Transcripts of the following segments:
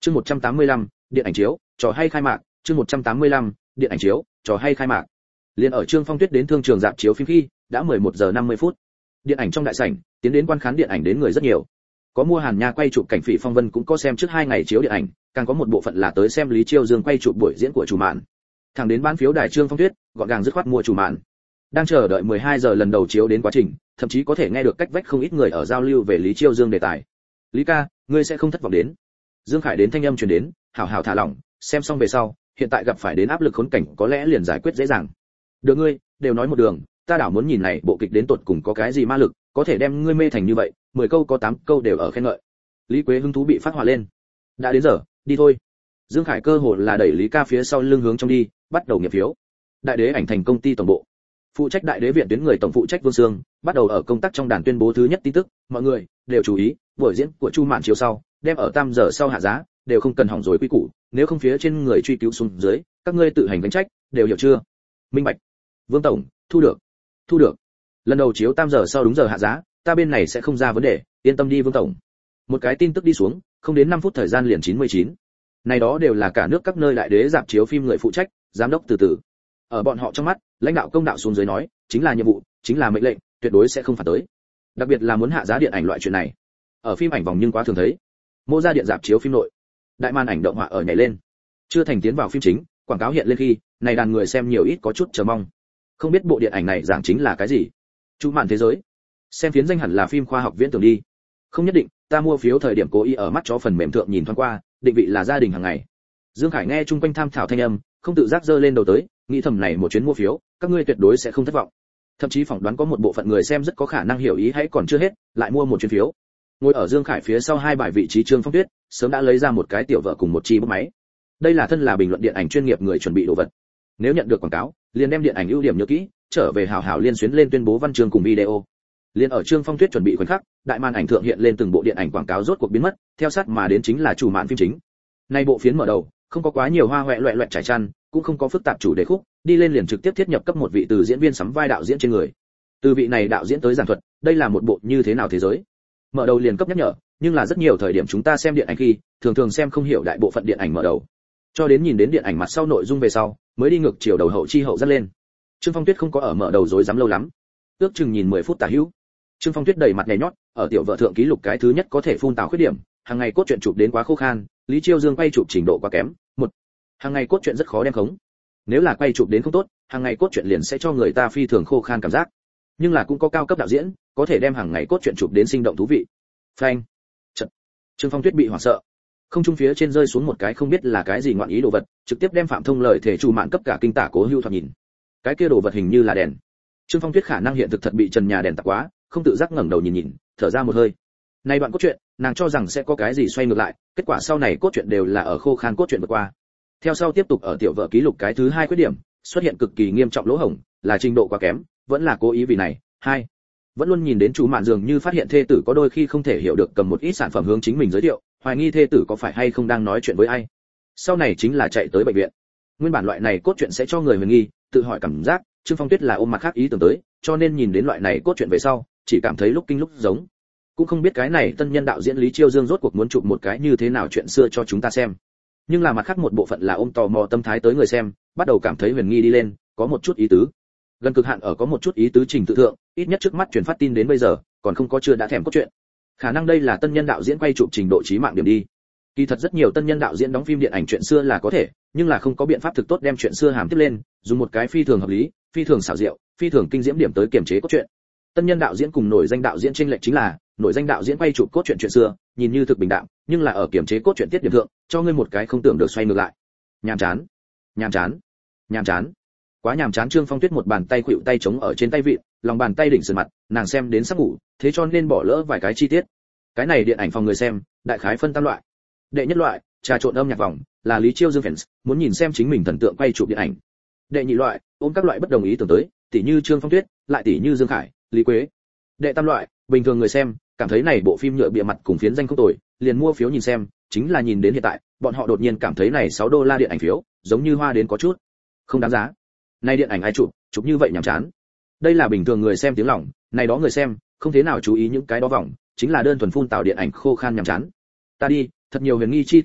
Chương 185, điện ảnh chiếu, trò hay khai mạc, chương 185, điện ảnh chiếu, trò hay khai mạc. Liên ở Trương Phong Tuyết đến thương trường rạp chiếu phim khi, đã 11 giờ 50 phút. Điện ảnh trong đại sảnh, tiến đến quan khán điện ảnh đến người rất nhiều. Có mua Hàn Nha quay chụp cảnh Phỉ Phong Vân cũng có xem trước 2 ngày chiếu điện ảnh, càng có một bộ phận là tới xem Lý Chiêu Dương quay chụp buổi diễn của chủ mạn. Thẳng đến bán phiếu đài Trương Phong Tuyết, gọn gàng dứt khoát mua chủ mạn. Đang chờ đợi 12 giờ lần đầu chiếu đến quá trình, thậm chí có thể nghe được cách vách không ít người ở giao lưu về Lý Chiêu Dương đề tài. "Lý ca, ngươi sẽ không thất vọng đến." Dương Khải đến thanh âm truyền đến, hảo hảo thả lỏng, xem xong về sau, hiện tại gặp phải đến áp lực khốn cảnh có lẽ liền giải quyết dễ dàng. "Được ngươi, đều nói một đường, ta đảo muốn nhìn này bộ kịch đến tột cùng có cái gì ma lực, có thể đem ngươi mê thành như vậy." 10 câu có 8 câu đều ở khen ngợi. Lý Quế hứng thú bị phát hỏa lên. "Đã đến giờ, đi thôi." Dương Khải cơ hồ là đẩy Lý ca phía sau lưng hướng trong đi, bắt đầu nghiệm phiếu. Đại Đế ảnh thành công ty tổng bộ. Phụ trách Đại Đế viện tuyến người tổng phụ trách Vương Sương, bắt đầu ở công tác trong đàn tuyên bố thứ nhất tin tức, mọi người đều chú ý, buổi diễn của Chu Mạn chiếu sau, đem ở 3 giờ sau hạ giá, đều không cần hỏng rồi quy củ, nếu không phía trên người truy cứu xuống dưới, các ngươi tự hành gánh trách, đều hiểu chưa? Minh bạch. Vương tổng, thu được. Thu được. Lần đầu chiếu 3 giờ sau đúng giờ hạ giá, ta bên này sẽ không ra vấn đề, yên tâm đi Vương tổng. Một cái tin tức đi xuống, không đến 5 phút thời gian liền 99. Này đó đều là cả nước các nơi Đại Đế rạp chiếu phim người phụ trách, giám đốc từ từ. Ở bọn họ trong mắt, lãnh đạo công đạo xuống dưới nói, chính là nhiệm vụ, chính là mệnh lệnh, tuyệt đối sẽ không phản tới. Đặc biệt là muốn hạ giá điện ảnh loại chuyện này. Ở phim ảnh vòng nhưng quá thường thấy. Mô ra điện rạp chiếu phim nội, đại màn ảnh động họa ở nhảy lên. Chưa thành tiến vào phim chính, quảng cáo hiện lên khi, này đàn người xem nhiều ít có chút chờ mong. Không biết bộ điện ảnh này giảng chính là cái gì? Chu Mạn thế giới. Xem phiến danh hẳn là phim khoa học viễn tưởng đi. Không nhất định, ta mua phiếu thời điểm cố ý ở mắt chó phần mềm thượng nhìn thoáng qua, định vị là gia đình hàng ngày. Dương Khải nghe chung quanh tham thảo thanh âm, không tự giác giơ lên đầu tới, nghĩ thầm này một chuyến mua phiếu, các ngươi tuyệt đối sẽ không thất vọng. Thậm chí phỏng đoán có một bộ phận người xem rất có khả năng hiểu ý hãy còn chưa hết, lại mua một chuyến phiếu. Ngồi ở Dương Khải phía sau 2 bài vị trí Trương Phong Tuyết, sớm đã lấy ra một cái tiểu vợ cùng một chi bút máy. Đây là thân là bình luận điện ảnh chuyên nghiệp người chuẩn bị đồ vật. Nếu nhận được quảng cáo, liền đem điện ảnh ưu điểm nhớ kỹ, trở về hào hào liên xuyến lên tuyên bố văn chương cùng video. Liên ở Trương Phong Tuyết chuẩn bị khoảnh khắc, đại màn ảnh thượng hiện lên từng bộ điện ảnh quảng cáo rốt cuộc biến mất, theo sát mà đến chính là chủ mạn phim chính. Nay bộ phiến mở đầu, không có quá nhiều hoa hoẹ loẹ loẹt trải chăn, cũng không có phức tạp chủ đề khúc, đi lên liền trực tiếp thiết nhập cấp một vị từ diễn viên sắm vai đạo diễn trên người. Từ vị này đạo diễn tới giảng thuật, đây là một bộ như thế nào thế giới. Mở đầu liền cấp nhắc nhở, nhưng là rất nhiều thời điểm chúng ta xem điện ảnh khi, thường xem không hiểu đại bộ phận điện ảnh mở đầu. Cho đến nhìn đến điện ảnh mặt sau nội dung về sau, mới đi ngược chiều đầu hậu chi hậu dắt lên. Trương Phong Tuyết không có ở mở đầu rối rắm lâu lắm, ước chừng nhìn 10 phút tả hữu. Trương Phong Tuyết đầy mặt nhảy nhót, ở tiểu vợ thượng ký lục cái thứ nhất có thể phun tào khuyết điểm, hàng ngày cốt truyện chụp đến quá khô khan, Lý Chiêu Dương quay chụp trình độ quá kém. Một, hàng ngày cốt truyện rất khó đem khống. Nếu là quay chụp đến không tốt, hàng ngày cốt truyện liền sẽ cho người ta phi thường khô khan cảm giác. Nhưng là cũng có cao cấp đạo diễn, có thể đem hàng ngày cốt truyện chụp đến sinh động thú vị. Phanh. Chật. Trương Phong Tuyết bị hoảng sợ. Không trung phía trên rơi xuống một cái không biết là cái gì ngoạn ý đồ vật, trực tiếp đem Phạm Thông lời thể Chu Mạn cấp cả kinh tả Cố Hưu thoạt nhìn. Cái kia đồ vật hình như là đèn. Trương Phong Tuyết khả năng hiện thực thật bị trần nhà đèn tạc quá, không tự giác ngẩng đầu nhìn, thở ra một hơi. Nay đoạn cốt truyện, nàng cho rằng sẽ có cái gì xoay ngược lại, kết quả sau này cốt truyện đều là ở khô khan cốt truyện vượt qua. Theo sau tiếp tục ở tiểu vợ ký lục cái thứ 2 khuyết điểm, xuất hiện cực kỳ nghiêm trọng lỗ hổng, là trình độ quá kém, vẫn là cố ý vì này. 2. Vẫn luôn nhìn đến Chu Mạn dường như phát hiện thê tử có đôi khi không thể hiểu được cầm một ít sản phẩm hướng chính mình giới thiệu, hoài nghi thê tử có phải hay không đang nói chuyện với ai. Sau này chính là chạy tới bệnh viện. Nguyên bản loại này cốt truyện sẽ cho người hoài nghi, tự hỏi cảm giác, Trương Phong Tuyết là ôm mặt khác ý tưởng tới, cho nên nhìn đến loại này cốt truyện về sau, chỉ cảm thấy lúc kinh lúc giống. Cũng không biết cái này tân nhân đạo diễn Lý Chiêu Dương rốt cuộc muốn chụp một cái như thế nào chuyện xưa cho chúng ta xem. Nhưng là mặt khác một bộ phận là ôm tò mò tâm thái tới người xem, bắt đầu cảm thấy huyền nghi đi lên, có một chút ý tứ. Gần cực hạn ở có một chút ý tứ trình tự thượng, ít nhất trước mắt truyền phát tin đến bây giờ, còn không có chưa đã thèm cốt truyện. Khả năng đây là tân nhân đạo diễn quay chụp trình độ chí mạng điểm đi. Kỳ thật rất nhiều tân nhân đạo diễn đóng phim điện ảnh chuyện xưa là có thể, nhưng là không có biện pháp thực tốt đem chuyện xưa hàm tiếp lên, dùng một cái phi thường hợp lý, phi thường xảo diệu, phi thường kinh diễm điểm tới kiềm chế cốt truyện. Tân nhân đạo diễn cùng nổi danh đạo diễn chênh lệch chính là, nổi danh đạo diễn quay chụp cốt truyện chuyện xưa, nhìn như thực bình đạm, nhưng là ở kiềm chế cốt truyện tiết điểm thượng, cho ngươi một cái không tưởng được xoay ngược lại. Nhàm chán, nhàm chán, nhàm chán. Quá nhàm chán. Trương Phong Tuyết một bàn tay khuỵu tay chống ở trên tay vịn, lòng bàn tay đỉnh sườn mặt, nàng xem đến sắp ngủ, thế cho nên bỏ lỡ vài cái chi tiết. Cái này điện ảnh phòng người xem, đại khái phân tam loại. Đệ nhất loại, trà trộn âm nhạc vòng, là Lý Chiêu Dương fans, muốn nhìn xem chính mình thần tượng quay chụp điện ảnh. Đệ nhị loại, ôm các loại bất đồng ý tưởng tới, tỷ như Trương Phong Tuyết, lại tỷ như Dương Khải, Lý Quế. Đệ tam loại, bình thường người xem, cảm thấy này bộ phim nhựa bìa mặt cùng phiến danh không tồi, liền mua phiếu nhìn xem, chính là nhìn đến hiện tại, bọn họ đột nhiên cảm thấy này $6 điện ảnh phiếu, giống như hoa đến có chút không đáng giá. Này điện ảnh ai chụp như vậy nhàm chán. Đây là bình thường người xem tiếng lòng, này đó người xem, không thế nào chú ý những cái đó vòng, chính là đơn thuần phun tào điện ảnh khô khan nhàm chán. Ta đi, thật nhiều huyền nghi chi tiết điểm,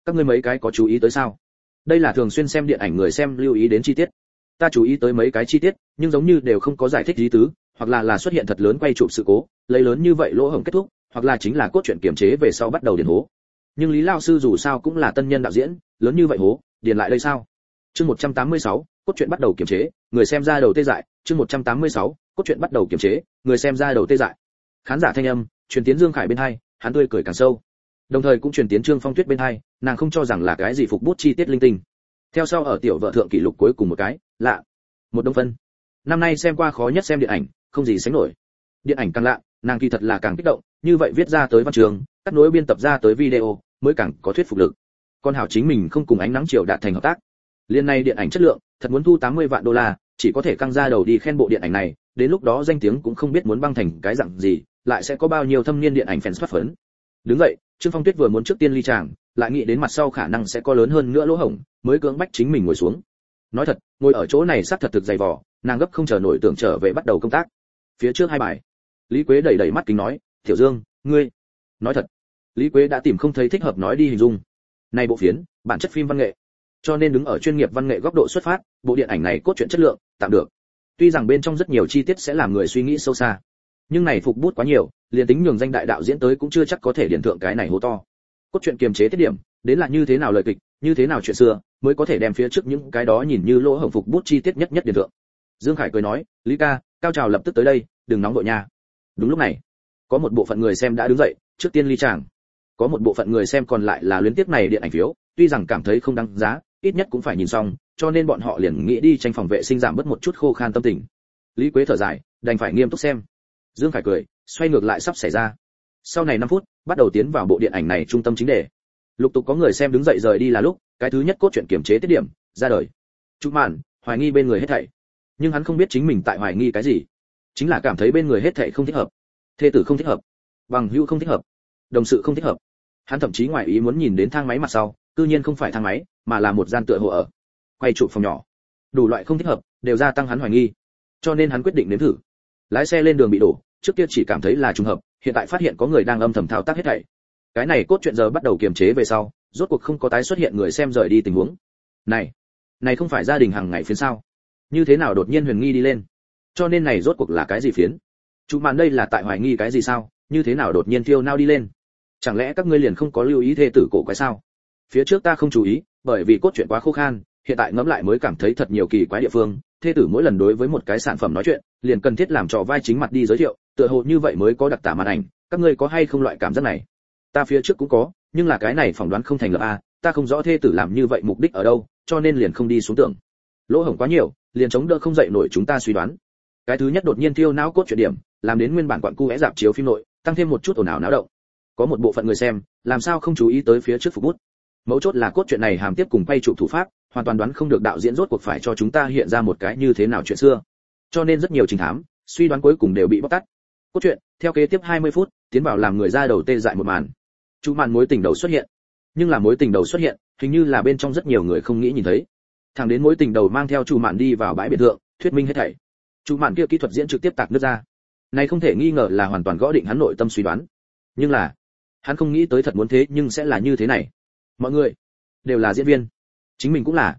các ngươi mấy cái có chú ý tới sao? Đây là thường xuyên xem điện ảnh người xem lưu ý đến chi tiết. Ta chú ý tới mấy cái chi tiết, nhưng giống như đều không có giải thích ý tứ, hoặc là xuất hiện thật lớn quay chụp sự cố, lấy lớn như vậy lỗ hổng kết thúc, hoặc là chính là cốt truyện kiềm chế về sau bắt đầu điền hố. Nhưng Lý lão sư dù sao cũng là tân nhân đạo diễn, lớn như vậy hố, điền lại đây sao? Chương 186, cốt truyện bắt đầu kiềm chế, người xem ra đầu tê dại, chương 186, cốt truyện bắt đầu kiềm chế, người xem ra đầu tê dại. Khán giả thanh âm truyền tiến Dương Khải bên hai, hắn tươi cười càng sâu. Đồng thời cũng truyền tiến Trương Phong Tuyết bên hai, nàng không cho rằng là cái gì phục bút chi tiết linh tinh. Theo sau ở tiểu vợ thượng kỷ lục cuối cùng một cái, lạ. Một đông phân. Năm nay xem qua khó nhất xem điện ảnh, không gì sánh nổi. Điện ảnh càng lạ, nàng kỳ thật là càng kích động, như vậy viết ra tới văn trường, cắt nối biên tập ra tới video, mới càng có thuyết phục lực. Con hảo chính mình không cùng ánh nắng chiều đạt thành hợp tác. Liên này điện ảnh chất lượng, thật muốn thu 80 vạn đô la, chỉ có thể căng ra đầu đi khen bộ điện ảnh này, đến lúc đó danh tiếng cũng không biết muốn băng thành cái dạng gì, lại sẽ có bao nhiêu thâm niên điện ảnh fans phát phấn. Đứng vậy, Trương Phong Tuyết vừa muốn trước tiên ly tràng, lại nghĩ đến mặt sau khả năng sẽ có lớn hơn nữa lỗ hổng, mới cưỡng bách chính mình ngồi xuống. Nói thật, ngồi ở chỗ này xác thật thực dày vò, nàng gấp không chờ nổi tưởng trở về bắt đầu công tác. Phía trước 2 bài, Lý Quế đẩy đẩy mắt kính nói, "Tiểu Dương, ngươi." Nói thật, Lý Quế đã tìm không thấy thích hợp nói đi hình dung. Này bộ phiến, bản chất phim văn nghệ, cho nên đứng ở chuyên nghiệp văn nghệ góc độ xuất phát, bộ điện ảnh này cốt truyện chất lượng tạm được. Tuy rằng bên trong rất nhiều chi tiết sẽ làm người suy nghĩ sâu xa, nhưng này phục bút quá nhiều, liền tính nhường danh đại đạo diễn tới cũng chưa chắc có thể điển thượng cái này hố to. Cốt truyện kiềm chế tiết điểm, đến là như thế nào lời kịch, như thế nào chuyện xưa, mới có thể đem phía trước những cái đó nhìn như lỗ hổng phục bút chi tiết nhất điển thượng. Dương Khải cười nói, "Lý ca, cao trào lập tức tới đây, đừng nóng vội nha." Đúng lúc này, có một bộ phận người xem đã đứng dậy, trước tiên ly tràng. Có một bộ phận người xem còn lại là luyến tiếc này điện ảnh phiếu, tuy rằng cảm thấy không đáng giá, ít nhất cũng phải nhìn xong, cho nên bọn họ liền nghĩ đi tranh phòng vệ sinh giảm bớt một chút khô khan tâm tình. Lý Quế thở dài, đành phải nghiêm túc xem. Dương Khải cười, xoay ngược lại sắp xảy ra. Sau này 5 phút, bắt đầu tiến vào bộ điện ảnh này trung tâm chính đề. Lục tục có người xem đứng dậy rời đi là lúc, cái thứ nhất cốt truyện kiểm chế tiết điểm ra đời. Trúc Mạn hoài nghi bên người hết thảy, nhưng hắn không biết chính mình tại hoài nghi cái gì, chính là cảm thấy bên người hết thảy không thích hợp, thê tử không thích hợp, bằng hữu không thích hợp, đồng sự không thích hợp. Hắn thậm chí ngoài ý muốn nhìn đến thang máy mặt sau, cư nhiên không phải thang máy, mà là một gian tựa hồ ở. Quay chụp phòng nhỏ, đủ loại không thích hợp đều gia tăng hắn hoài nghi, cho nên hắn quyết định nếm thử. Lái xe lên đường bị đổ, trước kia chỉ cảm thấy là trùng hợp, hiện tại phát hiện có người đang âm thầm thao tác hết thảy. Cái này cốt truyện giờ bắt đầu kiềm chế về sau, rốt cuộc không có tái xuất hiện người xem rời đi tình huống. Này không phải gia đình hàng ngày phiến sao? Như thế nào đột nhiên huyền nghi đi lên? Cho nên này rốt cuộc là cái gì phiến? Chú màn đây là tại hoài nghi cái gì sao? Như thế nào đột nhiên thiêu nao đi lên? Chẳng lẽ các ngươi liền không có lưu ý thê tử cổ quái sao? Phía trước ta không chú ý, bởi vì cốt truyện quá khô khan, hiện tại ngẫm lại mới cảm thấy thật nhiều kỳ quái địa phương. Thê tử mỗi lần đối với một cái sản phẩm nói chuyện, liền cần thiết làm trò vai chính mặt đi giới thiệu, tựa hồ như vậy mới có đặc tả màn ảnh. Các ngươi có hay không loại cảm giác này? Ta phía trước cũng có, nhưng là cái này phỏng đoán không thành lập a, ta không rõ thê tử làm như vậy mục đích ở đâu, cho nên liền không đi xuống tưởng. Lỗ hổng quá nhiều, liền chống đỡ không dậy nổi chúng ta suy đoán. Cái thứ nhất đột nhiên thiêu não cốt truyện điểm, làm đến nguyên bản quặn cu é dạp chiếu phim nội, tăng thêm một chút ồn ào náo động. Có một bộ phận người xem, làm sao không chú ý tới phía trước phục bút. Mấu chốt là cốt truyện này hàm tiếp cùng quay trụ thủ pháp, hoàn toàn đoán không được đạo diễn rốt cuộc phải cho chúng ta hiện ra một cái như thế nào chuyện xưa. Cho nên rất nhiều trình thám, suy đoán cuối cùng đều bị bóc tát. Cốt truyện, theo kế tiếp 20 phút, tiến vào làm người ra đầu tê dại một màn. Chú màn mối tình đầu xuất hiện, nhưng là mối tình đầu xuất hiện, hình như là bên trong rất nhiều người không nghĩ nhìn thấy. Thẳng đến mối tình đầu mang theo chú màn đi vào bãi biển thượng, thuyết minh hết thảy. Chú màn kia kỹ thuật diễn trực tiếp tạc nước ra. Này không thể nghi ngờ là hoàn toàn gõ định hắn nội tâm suy đoán. Nhưng là, hắn không nghĩ tới thật muốn thế nhưng sẽ là như thế này. Mọi người đều là diễn viên, chính mình cũng là.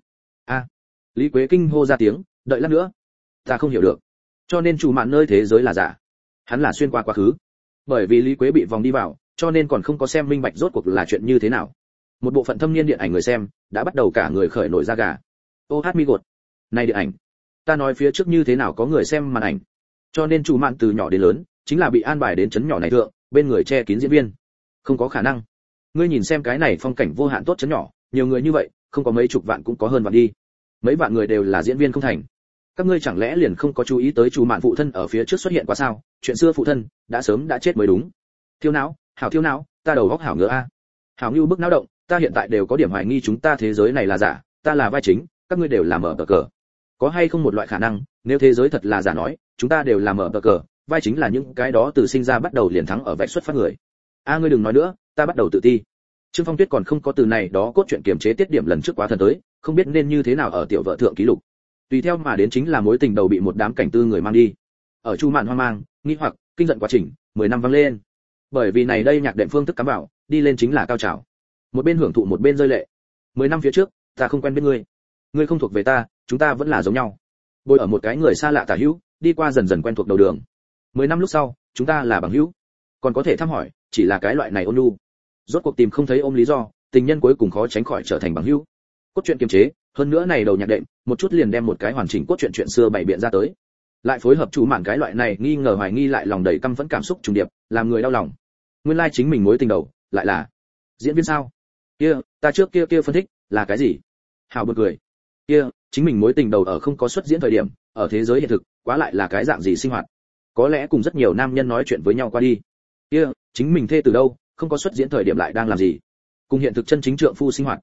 Lý Quế kinh hô ra tiếng, đợi lát nữa, ta không hiểu được. Cho nên chủ mạn nơi thế giới là giả. Hắn là xuyên qua quá khứ. Bởi vì Lý Quế bị vòng đi vào, cho nên còn không có xem minh bạch rốt cuộc là chuyện như thế nào. Một bộ phận thâm niên điện ảnh người xem đã bắt đầu cả người khởi nổi da gà. Ô hát mi gột, này điện ảnh, ta nói phía trước như thế nào có người xem màn ảnh. Cho nên chủ mạn từ nhỏ đến lớn chính là bị an bài đến chấn nhỏ này thượng, bên người che kín diễn viên. Không có khả năng. Ngươi nhìn xem cái này phong cảnh vô hạn tốt chấn nhỏ, nhiều người như vậy, không có mấy chục vạn cũng có hơn vạn đi. Mấy vạn người đều là diễn viên không thành. Các ngươi chẳng lẽ liền không có chú ý tới chủ mạn phụ thân ở phía trước xuất hiện quá sao? Chuyện xưa phụ thân đã sớm đã chết mới đúng. Thiêu não, hảo thiêu não, ta đầu góc hảo ngứa a. Hảo như bức não động, ta hiện tại đều có điểm hoài nghi chúng ta thế giới này là giả, ta là vai chính, các ngươi đều là mở cờ. Có hay không một loại khả năng, nếu thế giới thật là giả nói, chúng ta đều là mở cờ, vai chính là những cái đó từ sinh ra bắt đầu liền thắng ở vạch xuất phát người. Ngươi đừng nói nữa, ta bắt đầu tự ti. Trương Phong Tuyết còn không có từ này đó cốt truyện kiềm chế tiết điểm lần trước quá thần tới, không biết nên như thế nào ở tiểu vợ thượng ký lục. Tùy theo mà đến chính là mối tình đầu bị một đám cảnh tư người mang đi. Ở Chu Mạn hoang mang, nghi hoặc, kinh giận quá trình, 10 năm vang lên. Bởi vì này đây nhạc đệm phương thức cắm vào, đi lên chính là cao trào. một bên hưởng thụ một bên rơi lệ. 10 năm phía trước, ta không quen biết ngươi, ngươi không thuộc về ta, chúng ta vẫn là giống nhau. Bồi ở một cái người xa lạ tả hữu, đi qua dần dần quen thuộc đầu đường. 10 năm lúc sau, chúng ta là bằng hữu, còn có thể thăm hỏi, chỉ là cái loại này ôn nhu. Rốt cuộc tìm không thấy ôm lý do, tình nhân cuối cùng khó tránh khỏi trở thành bằng hữu. Cốt truyện kiềm chế, hơn nữa này đầu nhạc đệm, một chút liền đem một cái hoàn chỉnh cốt truyện chuyện xưa bày biện ra tới. Lại phối hợp chủ mạn cái loại này nghi ngờ hoài nghi lại lòng đầy căm phẫn cảm xúc trùng điệp, làm người đau lòng. Nguyên lai chính mình mối tình đầu, lại là diễn viên sao? Ta trước kia phân tích, là cái gì? Hảo buồn cười. Chính mình mối tình đầu ở không có xuất diễn thời điểm, ở thế giới hiện thực, quá lại là cái dạng gì sinh hoạt? Có lẽ cùng rất nhiều nam nhân nói chuyện với nhau qua đi. Chính mình thê từ đâu, không có xuất diễn thời điểm lại đang làm gì? Cùng hiện thực chân chính trượng phu sinh hoạt.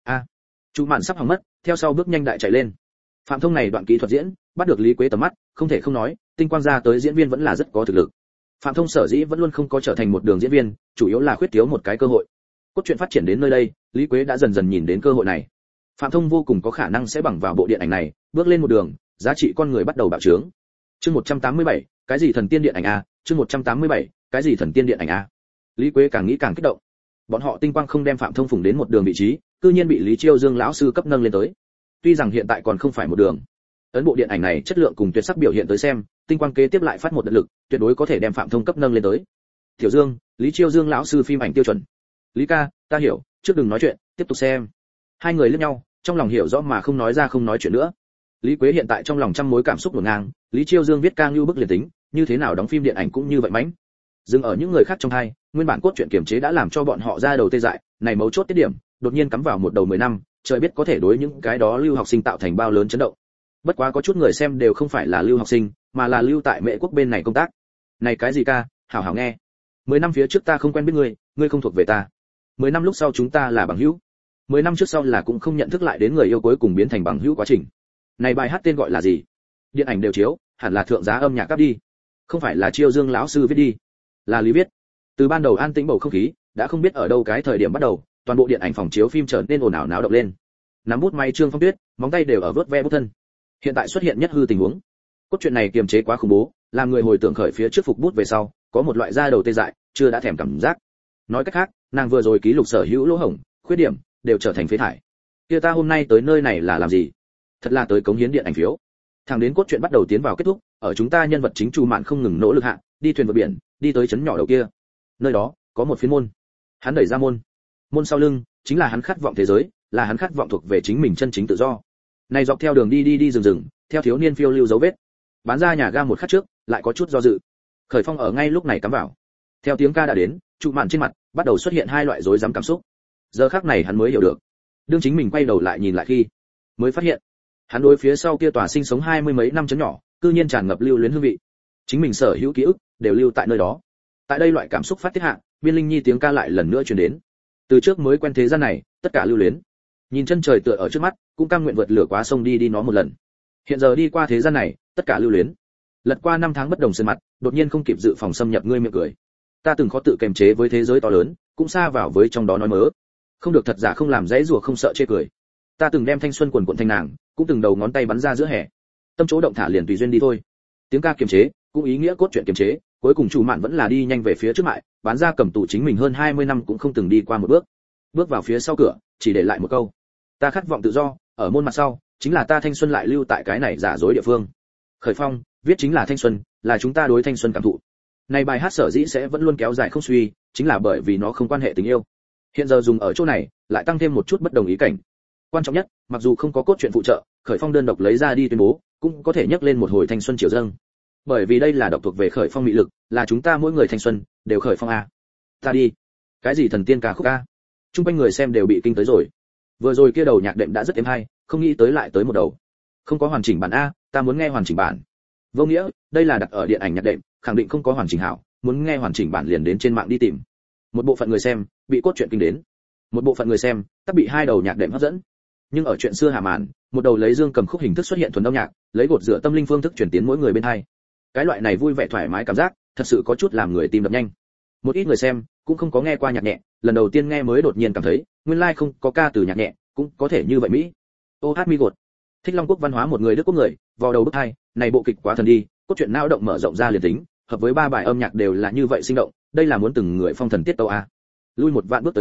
Chủ mạn sắp hỏng mất, theo sau bước nhanh đại chạy lên. Phạm Thông này đoạn kỹ thuật diễn, bắt được Lý Quế tầm mắt, không thể không nói, tinh quang ra tới diễn viên vẫn là rất có thực lực. Phạm Thông sở dĩ vẫn luôn không có trở thành một đường diễn viên, chủ yếu là khuyết thiếu một cái cơ hội. Cốt truyện phát triển đến nơi đây, Lý Quế đã dần dần nhìn đến cơ hội này. Phạm Thông vô cùng có khả năng sẽ bằng vào bộ điện ảnh này, bước lên một đường, giá trị con người bắt đầu bạo trướng. Chương 187, cái gì thần tiên điện ảnh a? Chương 187, cái gì thần tiên điện ảnh a? Lý Quế càng nghĩ càng kích động. Bọn họ tinh quang không đem Phạm Thông phủng đến một đường vị trí, cư nhiên bị Lý Chiêu Dương lão sư cấp nâng lên tới. Tuy rằng hiện tại còn không phải một đường, ấn bộ điện ảnh này chất lượng cùng tuyệt sắc biểu hiện tới xem, tinh quang kế tiếp lại phát một đợt lực, tuyệt đối có thể đem Phạm Thông cấp nâng lên tới. Tiểu Dương, Lý Chiêu Dương lão sư phim ảnh tiêu chuẩn. Lý ca, ta hiểu, trước đừng nói chuyện, tiếp tục xem. Hai người liếc nhau, trong lòng hiểu rõ mà không nói ra không nói chuyện nữa. Lý Quế hiện tại trong lòng trăm mối cảm xúc hỗn ngang, Lý Chiêu Dương viết ca như bức liền tính, như thế nào đóng phim điện ảnh cũng như vậy mánh. Dừng ở những người khác trong hai, nguyên bản cốt truyện kiềm chế đã làm cho bọn họ ra đầu tê dại, này mấu chốt tiết điểm, đột nhiên cắm vào một đầu 10 năm, trời biết có thể đối những cái đó lưu học sinh tạo thành bao lớn chấn động. Bất quá có chút người xem đều không phải là lưu học sinh, mà là lưu tại Mễ quốc bên này công tác. Này cái gì ca, hảo hảo nghe. 10 năm phía trước ta không quen biết ngươi, ngươi không thuộc về ta. 10 năm lúc sau chúng ta là bằng hữu. 10 năm trước sau là cũng không nhận thức lại đến người yêu cuối cùng biến thành bằng hữu quá trình. Này bài hát tên gọi là gì? Điện ảnh đều chiếu, hẳn là thượng giá âm nhạc cấp đi. Không phải là Chiêu Dương lão sư viết đi, là Lý viết. Từ ban đầu an tĩnh bầu không khí, đã không biết ở đâu cái thời điểm bắt đầu, toàn bộ điện ảnh phòng chiếu phim trở nên ồn ào náo động lên. Nắm bút may Trương Phong Tuyết, móng tay đều ở vớt ve bút thân. Hiện tại xuất hiện nhất hư tình huống. Cốt truyện này kiềm chế quá khủng bố, làm người hồi tưởng khởi phía trước phục bút về sau, có một loại da đầu tê dại, chưa đã thèm cảm giác. Nói cách khác, nàng vừa rồi ký lục sở hữu lỗ hổng, khuyết điểm đều trở thành phế thải. Kia ta hôm nay tới nơi này là làm gì? Thật là tới cống hiến điện ảnh phiếu. Thẳng đến cốt truyện bắt đầu tiến vào kết thúc, ở chúng ta nhân vật chính Chu Mạn không ngừng nỗ lực hạ, đi thuyền vượt biển, đi tới trấn nhỏ đầu kia. Nơi đó có một phiến môn. Hắn đẩy ra môn. Môn sau lưng chính là hắn khát vọng thế giới, là hắn khát vọng thuộc về chính mình chân chính tự do. Này dọc theo đường đi rừng, theo thiếu niên phiêu lưu dấu vết. Bán ra nhà ga một khắc trước, lại có chút do dự. Khởi Phong ở ngay lúc này cắm vào. Theo tiếng ca đã đến, Chu Mạn trên mặt bắt đầu xuất hiện hai loại rối rắm cảm xúc. Giờ khắc này hắn mới hiểu được. Đương chính mình quay đầu lại nhìn lại khi, mới phát hiện, hắn đối phía sau kia tòa sinh sống 20 mấy năm trấn nhỏ, cư nhiên tràn ngập lưu luyến hương vị. Chính mình sở hữu ký ức đều lưu tại nơi đó. Tại đây loại cảm xúc phát tiết hạ, Biên Linh Nhi tiếng ca lại lần nữa truyền đến. Từ trước mới quen thế gian này, tất cả lưu luyến. Nhìn chân trời tựa ở trước mắt, cũng cam nguyện vượt lửa quá sông đi nó một lần. Hiện giờ đi qua thế gian này, tất cả lưu luyến. Lật qua năm tháng bất đồng sơn mặt, đột nhiên không kịp dự phòng xâm nhập ngươi miệng cười. Ta từng khó tự kiềm chế với thế giới to lớn, cũng xa vào với trong đó nói mớ. Không được thật giả không làm dãy rủa không sợ chê cười. Ta từng đem thanh xuân quần quần thành nàng, cũng từng đầu ngón tay bắn ra giữa hè. Tâm chỗ động thả liền tùy duyên đi thôi. Tiếng ca kiềm chế, cũng ý nghĩa cốt truyện kiềm chế, cuối cùng Chu Mạn vẫn là đi nhanh về phía trước mại, bán ra cầm tù chính mình hơn 20 năm cũng không từng đi qua một bước. Bước vào phía sau cửa, chỉ để lại một câu: ta khát vọng tự do, ở môn mặt sau, chính là ta thanh xuân lại lưu tại cái này giả dối địa phương. Khởi Phong, viết chính là thanh xuân, là chúng ta đối thanh xuân cảm thụ. Này bài hát sở dĩ sẽ vẫn luôn kéo dài không suy, chính là bởi vì nó không quan hệ tình yêu. Hiện giờ dùng ở chỗ này, lại tăng thêm một chút bất đồng ý cảnh. Quan trọng nhất, mặc dù không có cốt truyện phụ trợ, Khởi Phong đơn độc lấy ra đi tuyên bố, cũng có thể nhắc lên một hồi thanh xuân chiều dâng. Bởi vì đây là độc thuộc về Khởi Phong mị lực, là chúng ta mỗi người thanh xuân đều Khởi Phong a. Ta đi. Cái gì thần tiên ca khúc a? Trung quanh người xem đều bị kinh tới rồi. Vừa rồi kia đầu nhạc đệm đã rất êm hay, không nghĩ tới lại tới một đầu. Không có hoàn chỉnh bản a, ta muốn nghe hoàn chỉnh bản. Vô nghĩa, đây là đặt ở điện ảnh nhạc đệm, khẳng định không có hoàn chỉnh hảo, muốn nghe hoàn chỉnh bản liền đến trên mạng đi tìm. Một bộ phận người xem bị cốt truyện kinh đến, một bộ phận người xem tất bị hai đầu nhạc đệm hấp dẫn. Nhưng ở chuyện xưa hạ màn, một đầu lấy dương cầm khúc hình thức xuất hiện thuần âm nhạc, lấy gột rửa tâm linh phương thức truyền tiến mỗi người bên hai. Cái loại này vui vẻ thoải mái cảm giác, thật sự có chút làm người tim đập nhanh. Một ít người xem cũng không có nghe qua nhạc nhẹ, lần đầu tiên nghe mới đột nhiên cảm thấy, nguyên lai không có ca từ nhạc nhẹ, cũng có thể như vậy mỹ. Ô hát mi gột. Thích Long Quốc văn hóa một người Đức Quốc người, vào đầu bức hai, này bộ kịch quá thần đi, cốt truyện não động mở rộng ra liền tính, hợp với ba bài âm nhạc đều là như vậy sinh động, đây là muốn từng người phong thần tiết tấu a. Lui một vạn bước tới nói,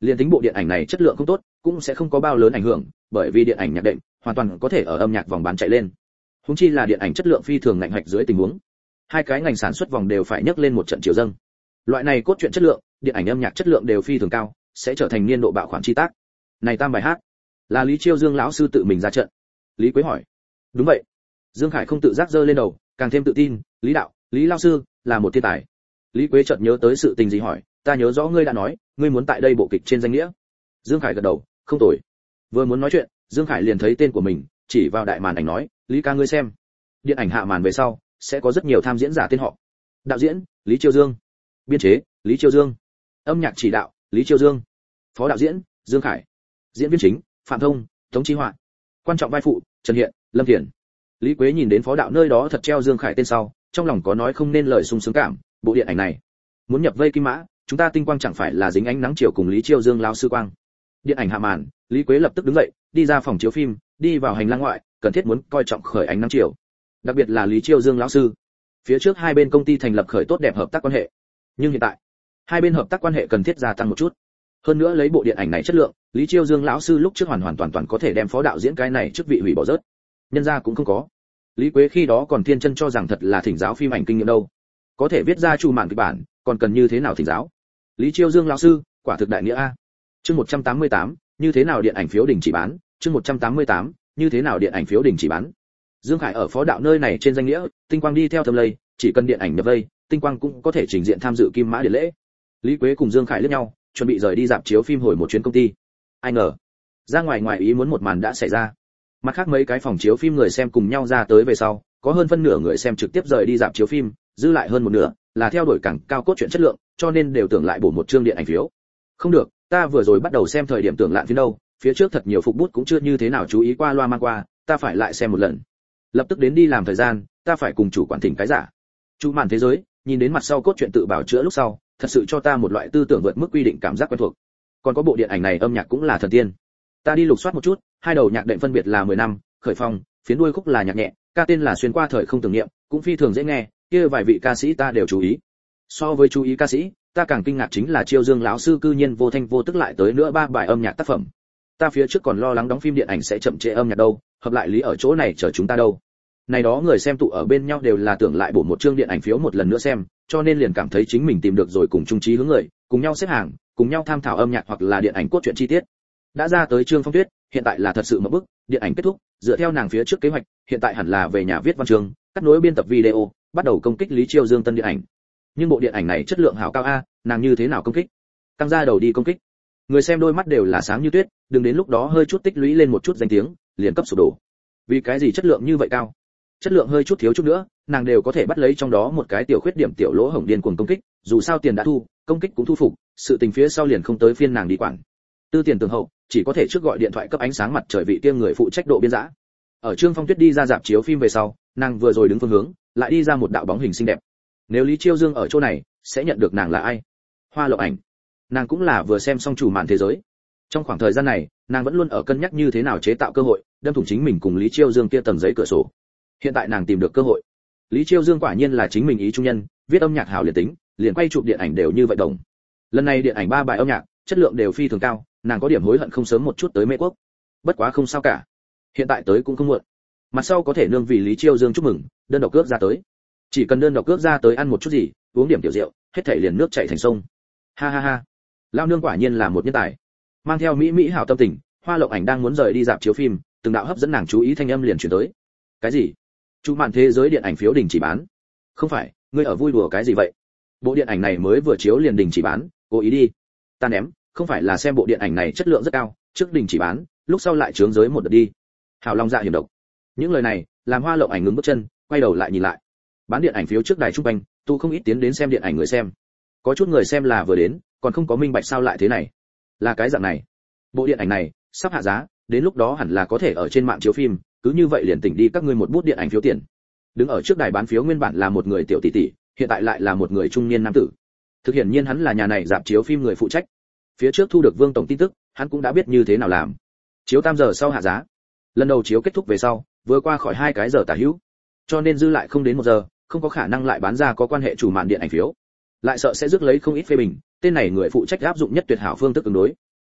Liên tính bộ điện ảnh này chất lượng không tốt, cũng sẽ không có bao lớn ảnh hưởng, bởi vì điện ảnh nhạc đệm hoàn toàn có thể ở âm nhạc vòng bán chạy lên. Huống chi là điện ảnh chất lượng phi thường ngạnh hạch dưới tình huống, hai cái ngành sản xuất vòng đều phải nhấc lên một trận chiều dâng. Loại này cốt truyện chất lượng, điện ảnh âm nhạc chất lượng đều phi thường cao, sẽ trở thành niên độ bạo khoản chi tác. Này tam bài hát, là Lý Chiêu Dương lão sư tự mình ra trận. Lý Quế hỏi. Đúng vậy. Dương Khải không tự giác giơ lên đầu, càng thêm tự tin, Lý đạo, Lý lão sư là một thiên tài. Lý Quế chợt nhớ tới sự tình gì hỏi, ta nhớ rõ ngươi đã nói, ngươi muốn tại đây bộ kịch trên danh nghĩa. Dương Khải gật đầu, không tồi. Vừa muốn nói chuyện, Dương Khải liền thấy tên của mình, chỉ vào đại màn ảnh nói, Lý ca ngươi xem. Điện ảnh hạ màn về sau, sẽ có rất nhiều tham diễn giả tên họ. Đạo diễn, Lý Chiêu Dương. Biên chế, Lý Chiêu Dương. Âm nhạc chỉ đạo, Lý Chiêu Dương. Phó đạo diễn, Dương Khải. Diễn viên chính, Phạm Thông, Tống Chí Họa. Quan trọng vai phụ, Trần Hiện, Lâm Thiển. Lý Quế nhìn đến phó đạo nơi đó thật treo Dương Khải tên sau, trong lòng có nói không nên lời sung sướng cảm, bộ điện ảnh này muốn nhập vây kim mã, chúng ta tinh quang chẳng phải là dính ánh nắng chiều cùng Lý Chiêu Dương lão sư quang. Điện ảnh hạ màn, Lý Quế lập tức đứng dậy, đi ra phòng chiếu phim, đi vào hành lang ngoại, cần thiết muốn coi trọng khởi ánh nắng chiều. Đặc biệt là Lý Chiêu Dương lão sư. Phía trước hai bên công ty thành lập khởi tốt đẹp hợp tác quan hệ, nhưng hiện tại, hai bên hợp tác quan hệ cần thiết gia tăng một chút. Hơn nữa lấy bộ điện ảnh này chất lượng, Lý Chiêu Dương lão sư lúc trước hoàn toàn có thể đem phó đạo diễn cái này chức vị hủy bỏ rớt. Nhân ra cũng không có. Lý Quế khi đó còn thiên chân cho rằng thật là thỉnh giáo phim ảnh kinh nghiệm đâu. Có thể viết ra chu mạn kịch bản, còn cần như thế nào thỉnh giáo. Lý Chiêu Dương lão sư, quả thực đại nghĩa a. Chương 188, như thế nào điện ảnh phiếu đình chỉ bán, chương 188, như thế nào điện ảnh phiếu đình chỉ bán. Dương Khải ở phó đạo nơi này trên danh nghĩa, tinh quang đi theo thâm lây, chỉ cần điện ảnh nhập vây, tinh quang cũng có thể trình diện tham dự kim mã điện lễ. Lý Quế cùng Dương Khải liếc nhau, chuẩn bị rời đi dạp chiếu phim hồi một chuyến công ty. Ai ngờ, ra ngoài ý muốn một màn đã xảy ra. Mặt khác mấy cái phòng chiếu phim người xem cùng nhau ra tới về sau, có hơn phân nửa người xem trực tiếp rời đi dạp chiếu phim, dư lại hơn một nửa là theo đuổi càng cao cốt truyện chất lượng, cho nên đều tưởng lại bổ một chương điện ảnh phiếu. Không được, ta vừa rồi bắt đầu xem thời điểm tưởng lạn phiến đâu, phía trước thật nhiều phục bút cũng chưa như thế nào chú ý qua loa mang qua, ta phải lại xem một lần. Lập tức đến đi làm thời gian, ta phải cùng chủ quản thỉnh cái giả. Chu màn thế giới, nhìn đến mặt sau cốt truyện tự bảo chữa lúc sau, thật sự cho ta một loại tư tưởng vượt mức quy định cảm giác quen thuộc. Còn có bộ điện ảnh này âm nhạc cũng là thần tiên. Ta đi lục soát một chút, hai đầu nhạc đệm phân biệt là 10 năm, khởi phong, phiến đuôi khúc là nhạc nhẹ, ca tên là xuyên qua thời không tưởng niệm, cũng phi thường dễ nghe, kia vài vị ca sĩ ta đều chú ý. So với chú ý ca sĩ, ta càng kinh ngạc chính là Chiêu Dương lão sư cư nhiên vô thanh vô tức lại tới nữa 3 bài âm nhạc tác phẩm. Ta phía trước còn lo lắng đóng phim điện ảnh sẽ chậm trễ âm nhạc đâu, hợp lại lý ở chỗ này chờ chúng ta đâu. Này đó người xem tụ ở bên nhau đều là tưởng lại bổ một chương điện ảnh phiếu một lần nữa xem, cho nên liền cảm thấy chính mình tìm được rồi cùng chung chí hướng người, cùng nhau xếp hàng, cùng nhau tham thảo âm nhạc hoặc là điện ảnh cốt truyện chi tiết. Đã ra tới Trương Phong Tuyết, hiện tại là thật sự một bước, điện ảnh kết thúc, dựa theo nàng phía trước kế hoạch, hiện tại hẳn là về nhà viết văn chương, cắt nối biên tập video, bắt đầu công kích Lý Chiêu Dương tân điện ảnh. Nhưng bộ điện ảnh này chất lượng hảo cao a, nàng như thế nào công kích? Căng ra đầu đi công kích. Người xem đôi mắt đều là sáng như tuyết, đừng đến lúc đó hơi chút tích lũy lên một chút danh tiếng, liền cấp sụp đổ. Vì cái gì chất lượng như vậy cao? Chất lượng hơi chút thiếu chút nữa, nàng đều có thể bắt lấy trong đó một cái tiểu khuyết điểm tiểu lỗ hổng điên cuồng công kích, dù sao tiền đã thu, công kích cũng thu phục, sự tình phía sau liền không tới phiên nàng đi quản. Tư tiền tường hậu, chỉ có thể trước gọi điện thoại cấp ánh sáng mặt trời vị kia người phụ trách độ biên giã. Ở Trương Phong Tuyết đi ra dạp chiếu phim về sau, nàng vừa rồi đứng phương hướng, lại đi ra một đạo bóng hình xinh đẹp. Nếu Lý Chiêu Dương ở chỗ này, sẽ nhận được nàng là ai? Hoa Lộng Ảnh. Nàng cũng là vừa xem xong Chủ màn thế giới. Trong khoảng thời gian này, nàng vẫn luôn ở cân nhắc như thế nào chế tạo cơ hội, đâm thủng chính mình cùng Lý Chiêu Dương kia tầng giấy cửa sổ. Hiện tại nàng tìm được cơ hội. Lý Chiêu Dương quả nhiên là chính mình ý trung nhân, viết âm nhạc hảo liền tính, liền quay chụp điện ảnh đều như vậy đồng. Lần này điện ảnh 3 bài âm nhạc, chất lượng đều phi thường cao, nàng có điểm hối hận không sớm một chút tới Mê Quốc. Bất quá không sao cả, hiện tại tới cũng không muộn. Mặt sau có thể nương vì Lý Chiêu Dương chúc mừng, đơn độc cước ra tới. Chỉ cần đơn độc cước ra tới ăn một chút gì, uống điểm tiểu rượu, hết thảy liền nước chảy thành sông. Ha ha ha. Lão nương quả nhiên là một nhân tài. Mang theo mỹ hảo tâm tình, Hoa Lộng Ảnh đang muốn rời đi dạp chiếu phim, từng đạo hấp dẫn nàng chú ý thanh âm liền truyền tới. Cái gì? Chủ màn thế giới điện ảnh phiếu đình chỉ bán? Không phải, ngươi ở vui đùa cái gì vậy? Bộ điện ảnh này mới vừa chiếu liền đình chỉ bán, cố ý đi. Ta ném, không phải là xem bộ điện ảnh này chất lượng rất cao, trước đình chỉ bán, lúc sau lại chướng giới một đợt đi. Hảo Long Dạ hiểm độc. Những lời này, làm Hoa Lộng Ảnh ngừng bước chân, quay đầu lại nhìn lại. Bán điện ảnh phiếu trước đài trung quanh, tu không ít tiến đến xem điện ảnh người xem. Có chút người xem là vừa đến, còn không có minh bạch sao lại thế này. Là cái dạng này. Bộ điện ảnh này sắp hạ giá, đến lúc đó hẳn là có thể ở trên mạng chiếu phim, cứ như vậy liền tỉnh đi các ngươi một bút điện ảnh phiếu tiền. Đứng ở trước đài bán phiếu nguyên bản là một người tiểu tỷ tỷ, hiện tại lại là một người trung niên nam tử. Thực hiện nhiên hắn là nhà này dạp chiếu phim người phụ trách. Phía trước thu được Vương tổng tin tức, hắn cũng đã biết như thế nào làm. Chiếu 8 giờ sau hạ giá. Lần đầu chiếu kết thúc về sau, vừa qua khỏi 2 cái giờ tả hữu, cho nên dư lại không đến 1 giờ, không có khả năng lại bán ra có quan hệ chủ màn điện ảnh phiếu. Lại sợ sẽ rước lấy không ít phê bình, tên này người phụ trách áp dụng nhất tuyệt hảo phương thức ứng đối.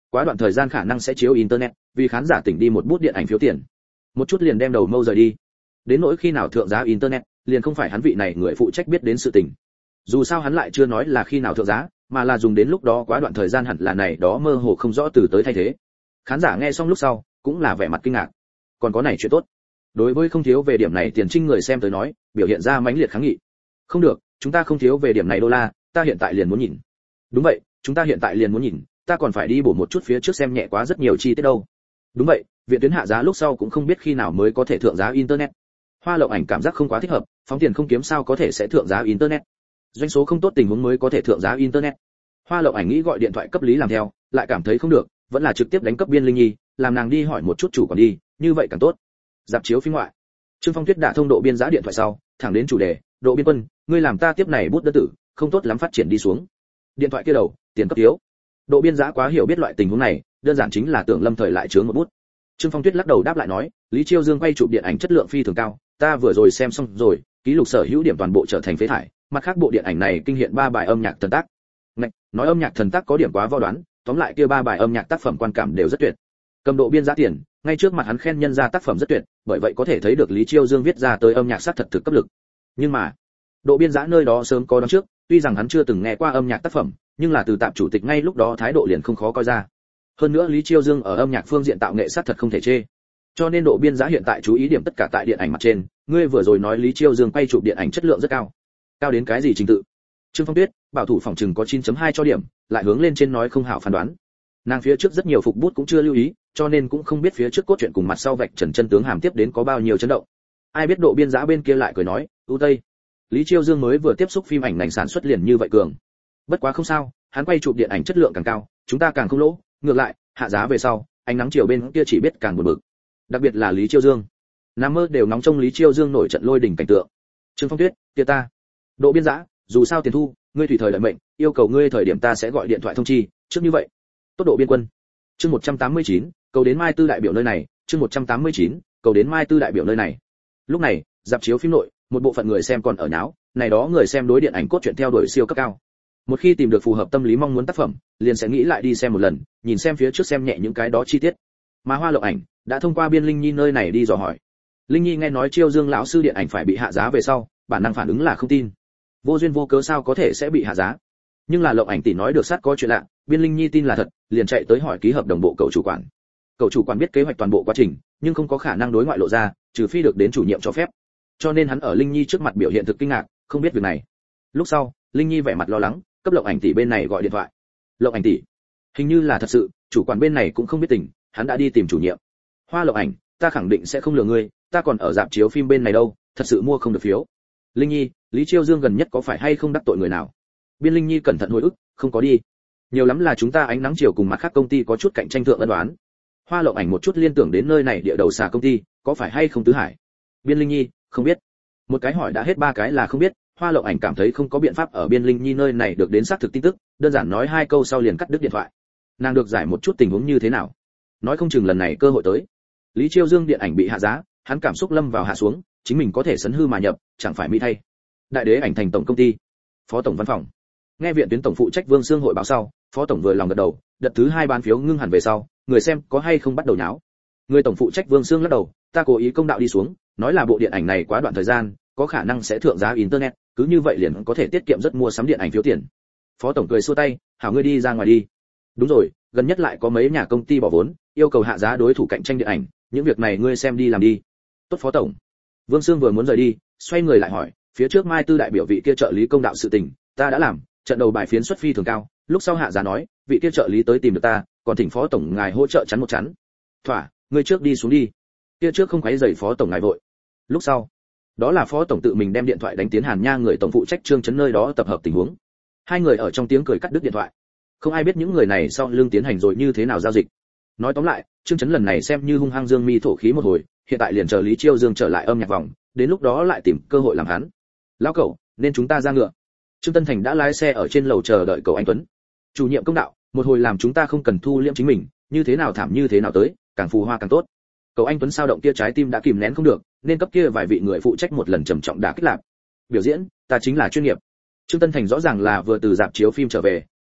quá đoạn thời gian khả năng sẽ chiếu internet, vì khán giả tỉnh đi một bút điện ảnh phiếu tiền. Một chút liền đem đầu mâu rời đi. Đến nỗi khi nào thượng giá internet, liền không phải hắn vị này người phụ trách biết đến sự tình. Dù sao hắn lại chưa nói là khi nào thượng giá, mà là dùng đến lúc đó quá đoạn thời gian hẳn là này đó mơ hồ không rõ từ tới thay thế. Khán giả nghe xong lúc sau, cũng là vẻ mặt kinh ngạc. Còn có này chuyện tốt. Đối với không thiếu về điểm này tiền trinh người xem tới nói, biểu hiện ra mãnh liệt kháng nghị. Không được, chúng ta không thiếu về điểm này đô la, ta hiện tại liền muốn nhìn. Đúng vậy, chúng ta hiện tại liền muốn nhìn, ta còn phải đi bổ một chút phía trước xem nhẹ quá rất nhiều chi tiết đâu. Đúng vậy, viện tuyến hạ giá lúc sau cũng không biết khi nào mới có thể thượng giá internet. Hoa Lộng Ảnh cảm giác không quá thích hợp, phóng tiền không kiếm sao có thể sẽ thượng giá internet. Doanh số không tốt tình huống mới có thể thượng giá internet. Hoa Lộng Ảnh nghĩ gọi điện thoại cấp Lý làm theo, lại cảm thấy không được, vẫn là trực tiếp đánh cấp Biên Linh Nhi, làm nàng đi hỏi một chút chủ quản đi, như vậy càng tốt. Dạp chiếu phim ngoại, Trương Phong Tuyết đã thông Độ Biên Giá điện thoại sau, thẳng đến chủ đề, Độ Biên Quân, ngươi làm ta tiếp này bút đơn tử, không tốt lắm phát triển đi xuống. Điện thoại kia đầu, tiền cấp thiếu. Độ Biên Giá quá hiểu biết loại tình huống này, đơn giản chính là tưởng Lâm Thời lại chướng một bút. Trương Phong Tuyết lắc đầu đáp lại nói, Lý Chiêu Dương quay chụp điện ảnh chất lượng phi thường cao, ta vừa rồi xem xong rồi, ký lục sở hữu điểm toàn bộ trở thành phế thải, mặt khác bộ điện ảnh này kinh hiện 3 bài âm nhạc thần tác. Ngạch, nói âm nhạc thần tác có điểm quá vo đoán, tóm lại kia 3 bài âm nhạc tác phẩm quan cảm đều rất tuyệt. Cầm Độ Biên Giá tiền, ngay trước mặt hắn khen nhân ra tác phẩm rất tuyệt, bởi vậy có thể thấy được Lý Chiêu Dương viết ra tới âm nhạc sát thật thực cấp lực. Nhưng mà, Độ Biên Giá nơi đó sớm có đoán trước, tuy rằng hắn chưa từng nghe qua âm nhạc tác phẩm, nhưng là từ tạp chủ tịch ngay lúc đó thái độ liền không khó coi ra. Hơn nữa Lý Chiêu Dương ở âm nhạc phương diện tạo nghệ sát thật không thể chê. Cho nên Độ Biên Giá hiện tại chú ý điểm tất cả tại điện ảnh mặt trên, ngươi vừa rồi nói Lý Chiêu Dương quay chụp điện ảnh chất lượng rất cao. Cao đến cái gì trình tự? Trương Phong Tuyết, bảo thủ phòng trừng có 9.2 cho điểm, lại hướng lên trên nói không hảo phán đoán. Nàng phía trước rất nhiều phục bút cũng chưa lưu ý, cho nên cũng không biết phía trước cốt truyện cùng mặt sau vạch trần chân tướng hàm tiếp đến có bao nhiêu chấn động. Ai biết Độ Biên Giá bên kia lại cười nói, "U Tây, Lý Chiêu Dương mới vừa tiếp xúc phim ảnh ngành sản xuất liền như vậy cường. Bất quá không sao, hắn quay chụp điện ảnh chất lượng càng cao, chúng ta càng không lỗ, ngược lại, hạ giá về sau, ánh nắng chiều bên kia chỉ biết càng buồn bực. Đặc biệt là Lý Chiêu Dương. Nam mơ đều nóng trong Lý Chiêu Dương nổi trận lôi đình cảnh tượng. Trương Phong Tuyết, kia ta. Độ Biên Giá, dù sao tiền thu, ngươi tùy thời đợi mệnh, yêu cầu ngươi thời điểm ta sẽ gọi điện thoại thông chi, trước như vậy. Tốt Độ Biên Quân. Chương 189, cầu đến Mai Tư đại biểu nơi này, chương 189, cầu đến Mai Tư đại biểu nơi này. Lúc này, dạp chiếu phim nội, một bộ phận người xem còn ở nháo, này đó người xem đối điện ảnh cốt truyện theo đuổi siêu cấp cao. Một khi tìm được phù hợp tâm lý mong muốn tác phẩm, liền sẽ nghĩ lại đi xem một lần, nhìn xem phía trước xem nhẹ những cái đó chi tiết. Mà Hoa Lộng Ảnh đã thông qua Biên Linh Nhi nơi này đi dò hỏi. Linh Nhi nghe nói Chiêu Dương lão sư điện ảnh phải bị hạ giá về sau, bản năng phản ứng là không tin. Vô duyên vô cớ sao có thể sẽ bị hạ giá? Nhưng là Lộng Ảnh tỷ nói được sát có chuyện lạ, Biên Linh Nhi tin là thật, liền chạy tới hỏi ký hợp đồng bộ cậu chủ quản. Cậu chủ quản biết kế hoạch toàn bộ quá trình, nhưng không có khả năng đối ngoại lộ ra, trừ phi được đến chủ nhiệm cho phép. Cho nên hắn ở Linh Nhi trước mặt biểu hiện thực kinh ngạc, không biết việc này. Lúc sau, Linh Nhi vẻ mặt lo lắng, cấp Lộng Ảnh tỷ bên này gọi điện thoại. Lộng Ảnh tỷ, hình như là thật sự, chủ quản bên này cũng không biết tình, hắn đã đi tìm chủ nhiệm. Hoa Lộng Ảnh, ta khẳng định sẽ không lừa ngươi, ta còn ở rạp chiếu phim bên này đâu, thật sự mua không được phiếu. Linh Nhi, Lý Chiêu Dương gần nhất có phải hay không đắc tội người nào? Biên Linh Nhi cẩn thận hồi ức, không có đi. Nhiều lắm là chúng ta ánh nắng chiều cùng mặt khác công ty có chút cạnh tranh thượng ân đoán. Hoa Lộng Ảnh một chút liên tưởng đến nơi này địa đầu xà công ty, có phải hay không Tứ Hải? Biên Linh Nhi, không biết. Một cái hỏi đã hết 3 cái là không biết, Hoa Lộng Ảnh cảm thấy không có biện pháp ở Biên Linh Nhi nơi này được đến xác thực tin tức, đơn giản nói 2 câu sau liền cắt đứt điện thoại. Nàng được giải một chút tình huống như thế nào, nói không chừng lần này cơ hội tới. Lý Chiêu Dương điện ảnh bị hạ giá, hắn cảm xúc lâm vào hạ xuống, chính mình có thể sấn hư mà nhập, chẳng phải mỹ thay. Đại Đế ảnh thành tổng công ty, phó tổng văn phòng. Nghe viện tuyến tổng phụ trách Vương Sương hội báo sau, phó tổng vừa lòng gật đầu, đợt thứ 2 bán phiếu ngưng hẳn về sau, người xem có hay không bắt đầu nháo. Người tổng phụ trách Vương Sương lắc đầu, ta cố ý công đạo đi xuống, nói là bộ điện ảnh này quá đoạn thời gian, có khả năng sẽ thượng giá internet, cứ như vậy liền có thể tiết kiệm rất mua sắm điện ảnh phiếu tiền. Phó tổng cười xua tay, hảo ngươi đi ra ngoài đi. Đúng rồi, gần nhất lại có mấy nhà công ty bỏ vốn, yêu cầu hạ giá đối thủ cạnh tranh điện ảnh, những việc này ngươi xem đi làm đi. Tốt phó tổng. Vương Sương vừa muốn rời đi, xoay người lại hỏi, phía trước Mai Tư đại biểu vị kia trợ lý công đạo sự tình, ta đã làm, trận đầu bài phiến xuất phi thường cao, lúc sau hạ giá nói, vị kia trợ lý tới tìm được ta, còn thỉnh phó tổng ngài hỗ trợ chắn một chắn. Thỏa, ngươi trước đi xuống đi. Kia trước không quấy rầy phó tổng ngài vội. Lúc sau, đó là phó tổng tự mình đem điện thoại đánh tiến Hàn Nha người tổng phụ trách Trương Chấn nơi đó tập hợp tình huống. Hai người ở trong tiếng cười cắt đứt điện thoại. Không ai biết những người này sau lưng tiến hành rồi như thế nào giao dịch. Nói tóm lại, Trương Chấn lần này xem như hung hăng dương mi thổ khí một hồi, hiện tại liền chờ Lý Chiêu Dương trở lại âm nhạc vòng, đến lúc đó lại tìm cơ hội làm hắn. Lão cẩu, nên chúng ta ra ngựa. Trương Tân Thành đã lái xe ở trên lầu chờ đợi cậu anh Tuấn. Chủ nhiệm công đạo, một hồi làm chúng ta không cần thu liễm chính mình, như thế nào thảm như thế nào tới, càng phù hoa càng tốt. Cậu anh Tuấn sao động kia trái tim đã kìm nén không được, nên cấp kia vài vị người phụ trách một lần trầm trọng đả kích lạc. Biểu diễn, ta chính là chuyên nghiệp. Trương Tân Thành rõ ràng là vừa từ dạp chiếu phim trở về,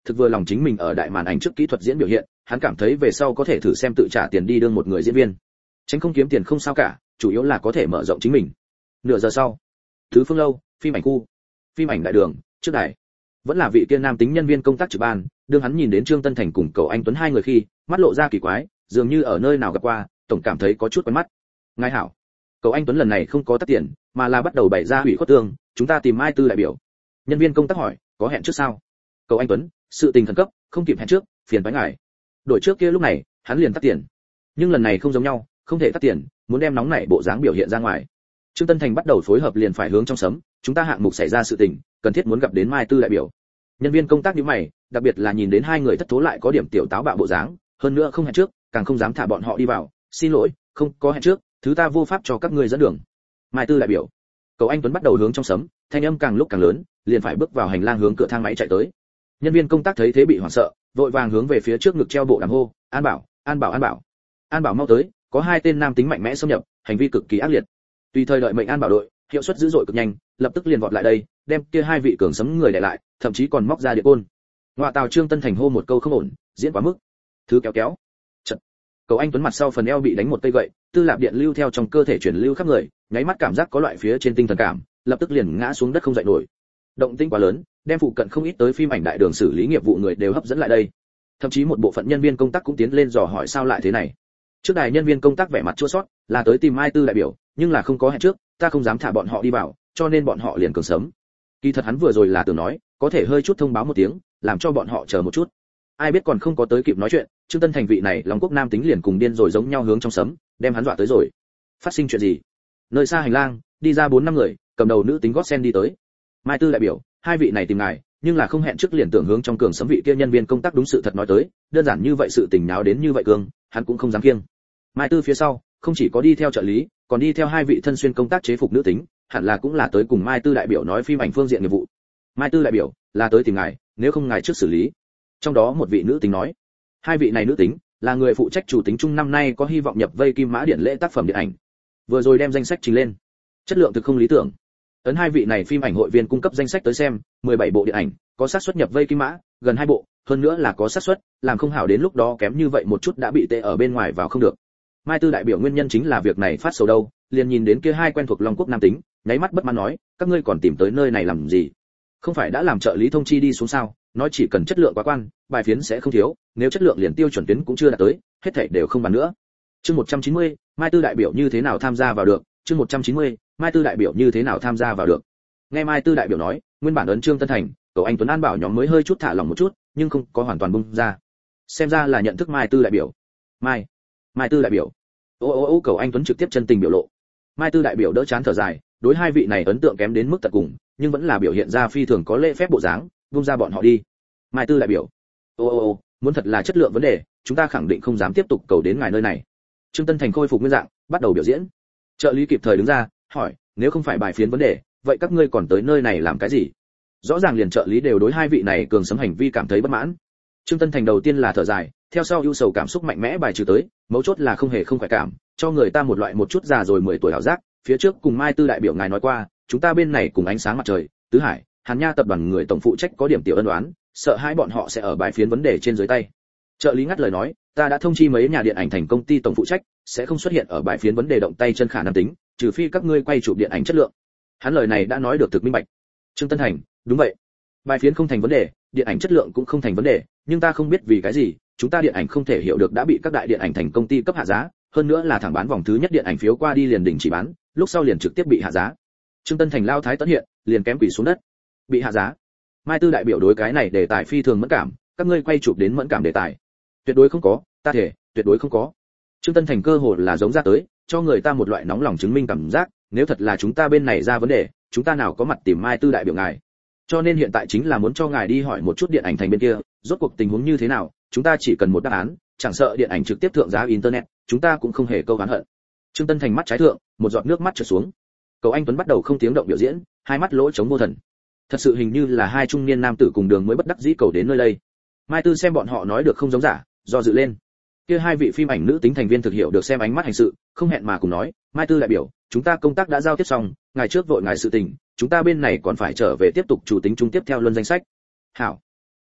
thực vừa lòng chính mình ở đại màn ảnh trước kỹ thuật diễn biểu hiện, hắn cảm thấy về sau có thể thử xem tự trả tiền đi đương một người diễn viên. Tránh không kiếm tiền không sao cả, chủ yếu là có thể mở rộng chính mình. Nửa giờ sau, Thứ Phương lâu, phim ảnh khu, phim ảnh đại đường, trước đài. Vẫn là vị tiên nam tính nhân viên công tác trực ban, đương hắn nhìn đến Trương Tân Thành cùng Cầu Anh Tuấn hai người khi, mắt lộ ra kỳ quái, dường như ở nơi nào gặp qua, tổng cảm thấy có chút quen mắt. Ngài hảo. Cầu Anh Tuấn lần này không có tắt tiền, mà là bắt đầu bày ra hủy khuất tương, chúng ta tìm Mai Tư đại biểu. Nhân viên công tác hỏi, có hẹn trước sao? Cầu Anh Tuấn, sự tình khẩn cấp, không kịp hẹn trước, phiền toái ngài. Đổi trước kia lúc này, hắn liền tắt tiền. Nhưng lần này không giống nhau, không thể tắt tiền, muốn đem nóng nảy bộ dáng biểu hiện ra ngoài. Trương Tân Thành bắt đầu phối hợp liền phải hướng trong sấm, chúng ta hạng mục xảy ra sự tình, cần thiết muốn gặp đến Mai Tư đại biểu. Nhân viên công tác như mày, đặc biệt là nhìn đến hai người thất thố lại có điểm tiểu táo bạo bộ dáng, hơn nữa không hẹn trước, càng không dám thả bọn họ đi vào, xin lỗi, không có hẹn trước, thứ ta vô pháp cho các ngươi dẫn đường. Mai Tư đại biểu. Cầu Anh Tuấn bắt đầu hướng trong sấm, thanh âm càng lúc càng lớn, liền phải bước vào hành lang hướng cửa thang máy chạy tới. Nhân viên công tác thấy thế bị hoảng sợ, vội vàng hướng về phía trước ngực treo bộ đàm hô, An Bảo, An Bảo, An Bảo. An Bảo mau tới, có hai tên nam tính mạnh mẽ xâm nhập, hành vi cực kỳ ác liệt. Tùy thời đợi mệnh An Bảo đội, hiệu suất dữ dội cực nhanh, lập tức liền vọt lại đây, đem kia hai vị cường sấm người để lại, thậm chí còn móc ra địa côn. Ngoại tào Trương Tân Thành hô một câu không ổn, diễn quá mức. Thứ kéo kéo. Chật. Cầu Anh Tuấn mặt sau phần eo bị đánh một cây gậy, tư lạp điện lưu theo trong cơ thể chuyển lưu khắp người, nháy mắt cảm giác có loại phía trên tinh thần cảm, lập tức liền ngã xuống đất không dậy nổi. Động tĩnh quá lớn, đem phụ cận không ít tới phim ảnh đại đường xử lý nghiệp vụ người đều hấp dẫn lại đây. Thậm chí một bộ phận nhân viên công tác cũng tiến lên dò hỏi sao lại thế này. Trước đài nhân viên công tác vẻ mặt chua xót, là tới tìm Mai Tư đại biểu, nhưng là không có hẹn trước, ta không dám thả bọn họ đi vào, cho nên bọn họ liền cường sớm. Kỳ thật hắn vừa rồi là tưởng nói, có thể hơi chút thông báo một tiếng, làm cho bọn họ chờ một chút. Ai biết còn không có tới kịp nói chuyện, Trương Tân Thành vị này Long Quốc nam tính liền cùng điên rồi giống nhau hướng trong sấm, đem hắn dọa tới rồi. Phát sinh chuyện gì? Nơi xa hành lang, đi ra 4-5 người, cầm đầu nữ tính gót sen đi tới. Mai Tư đại biểu, hai vị này tìm ngài, nhưng là không hẹn trước liền tưởng hướng trong cường sấm vị kia nhân viên công tác đúng sự thật nói tới, đơn giản như vậy sự tình náo đến như vậy cường, hắn cũng không dám kiêng. Mai Tư phía sau, không chỉ có đi theo trợ lý, còn đi theo hai vị thân xuyên công tác chế phục nữ tính, hẳn là cũng là tới cùng Mai Tư đại biểu nói phim ảnh phương diện nghiệp vụ. Mai Tư đại biểu, là tới tìm ngài, nếu không ngài trước xử lý. Trong đó một vị nữ tính nói, hai vị này nữ tính là người phụ trách chủ tính chung năm nay có hy vọng nhập vây kim mã điện lễ tác phẩm điện ảnh. Vừa rồi đem danh sách trình lên, chất lượng thực không lý tưởng. Ấn hai vị này phim ảnh hội viên cung cấp danh sách tới xem, 17 bộ điện ảnh, có xác suất nhập vây kim mã, gần 2 bộ, hơn nữa là có xác suất, làm không hảo đến lúc đó kém như vậy một chút đã bị tệ ở bên ngoài vào không được. Mai Tư đại biểu nguyên nhân chính là việc này phát sầu đâu, liền nhìn đến kia hai quen thuộc Long Quốc nam tính, nháy mắt bất mãn nói, các ngươi còn tìm tới nơi này làm gì? Không phải đã làm trợ lý thông chi đi xuống sao? Nói chỉ cần chất lượng quá quan, bài phiến sẽ không thiếu, nếu chất lượng liền tiêu chuẩn tuyến cũng chưa đạt tới, hết thảy đều không bàn nữa. Chương 190, Mai Tư đại biểu như thế nào tham gia vào được? Chương 190, Mai Tư đại biểu như thế nào tham gia vào được? Nghe Mai Tư đại biểu nói, nguyên bản ấn Trương Tân Thành, Cầu Anh Tuấn An Bảo nhóm mới hơi chút thả lỏng một chút, nhưng không có hoàn toàn bung ra. Xem ra là nhận thức Mai Tư đại biểu. Mai Tư đại biểu. Ô Cầu Anh Tuấn trực tiếp chân tình biểu lộ. Mai Tư đại biểu đỡ chán thở dài, đối hai vị này ấn tượng kém đến mức tận cùng, nhưng vẫn là biểu hiện ra phi thường có lễ phép bộ dáng, buông ra bọn họ đi. Mai Tư đại biểu. Ô, muốn thật là chất lượng vấn đề, chúng ta khẳng định không dám tiếp tục cầu đến ngài nơi này. Trương Tân Thành khôi phục nguyên dạng, bắt đầu biểu diễn. Trợ lý kịp thời đứng ra, hỏi, nếu không phải bài phiến vấn đề, vậy các ngươi còn tới nơi này làm cái gì? Rõ ràng liền trợ lý đều đối hai vị này cường sấm hành vi cảm thấy bất mãn. Trương Tân Thành đầu tiên là thở dài, theo sau ưu sầu cảm xúc mạnh mẽ bài trừ tới, mấu chốt là không hề không khỏe cảm, cho người ta một loại một chút già rồi 10 tuổi ảo giác. Phía trước cùng Mai Tư đại biểu ngài nói qua, chúng ta bên này cùng ánh sáng mặt trời, Tứ Hải, Hàn Nha tập đoàn người tổng phụ trách có điểm tiểu ân oán, sợ hai bọn họ sẽ ở bài phiến vấn đề trên dưới tay. Trợ lý ngắt lời nói, ta đã thông chi mấy nhà điện ảnh thành công ty tổng phụ trách, sẽ không xuất hiện ở bài phiến vấn đề động tay chân khả năng tính, trừ phi các ngươi quay chụp điện ảnh chất lượng. Hắn lời này đã nói được thực minh bạch. Trương Tân Thành, đúng vậy. Bài phiến không thành vấn đề, điện ảnh chất lượng cũng không thành vấn đề, nhưng ta không biết vì cái gì, chúng ta điện ảnh không thể hiểu được đã bị các đại điện ảnh thành công ty cấp hạ giá, hơn nữa là thẳng bán vòng thứ nhất điện ảnh phiếu qua đi liền đình chỉ bán, lúc sau liền trực tiếp bị hạ giá. Trương Tân Thành lao thái tấn hiện, liền kém quỳ xuống đất. Bị hạ giá. Mai Tư đại biểu đối cái này đề tài phi thường mẫn cảm, các ngươi quay chụp đến mẫn cảm đề tài. Tuyệt đối không có, ta thể, tuyệt đối không có. Trương Tân Thành cơ hồ là giống ra tới, cho người ta một loại nóng lòng chứng minh cảm giác, nếu thật là chúng ta bên này ra vấn đề, chúng ta nào có mặt tìm Mai Tư đại biểu ngài. Cho nên hiện tại chính là muốn cho ngài đi hỏi một chút điện ảnh thành bên kia, rốt cuộc tình huống như thế nào, chúng ta chỉ cần một đáp án, chẳng sợ điện ảnh trực tiếp thượng giá internet, chúng ta cũng không hề câu oán hận. Trương Tân Thành mắt trái thượng, một giọt nước mắt trượt xuống. Cầu Anh Tuấn bắt đầu không tiếng động biểu diễn, hai mắt lỗ trống vô thần. Thật sự hình như là hai trung niên nam tử cùng đường mới bất đắc dĩ cầu đến nơi đây. Mai Tư xem bọn họ nói được không giống giả, do dự lên. Kia hai vị phim ảnh nữ tính thành viên thực hiểu được xem ánh mắt hành sự, không hẹn mà cùng nói, Mai Tư đại biểu, chúng ta công tác đã giao tiếp xong, ngài trước vội ngài sự tình, chúng ta bên này còn phải trở về tiếp tục chủ tính chung tiếp theo luân danh sách. Hảo.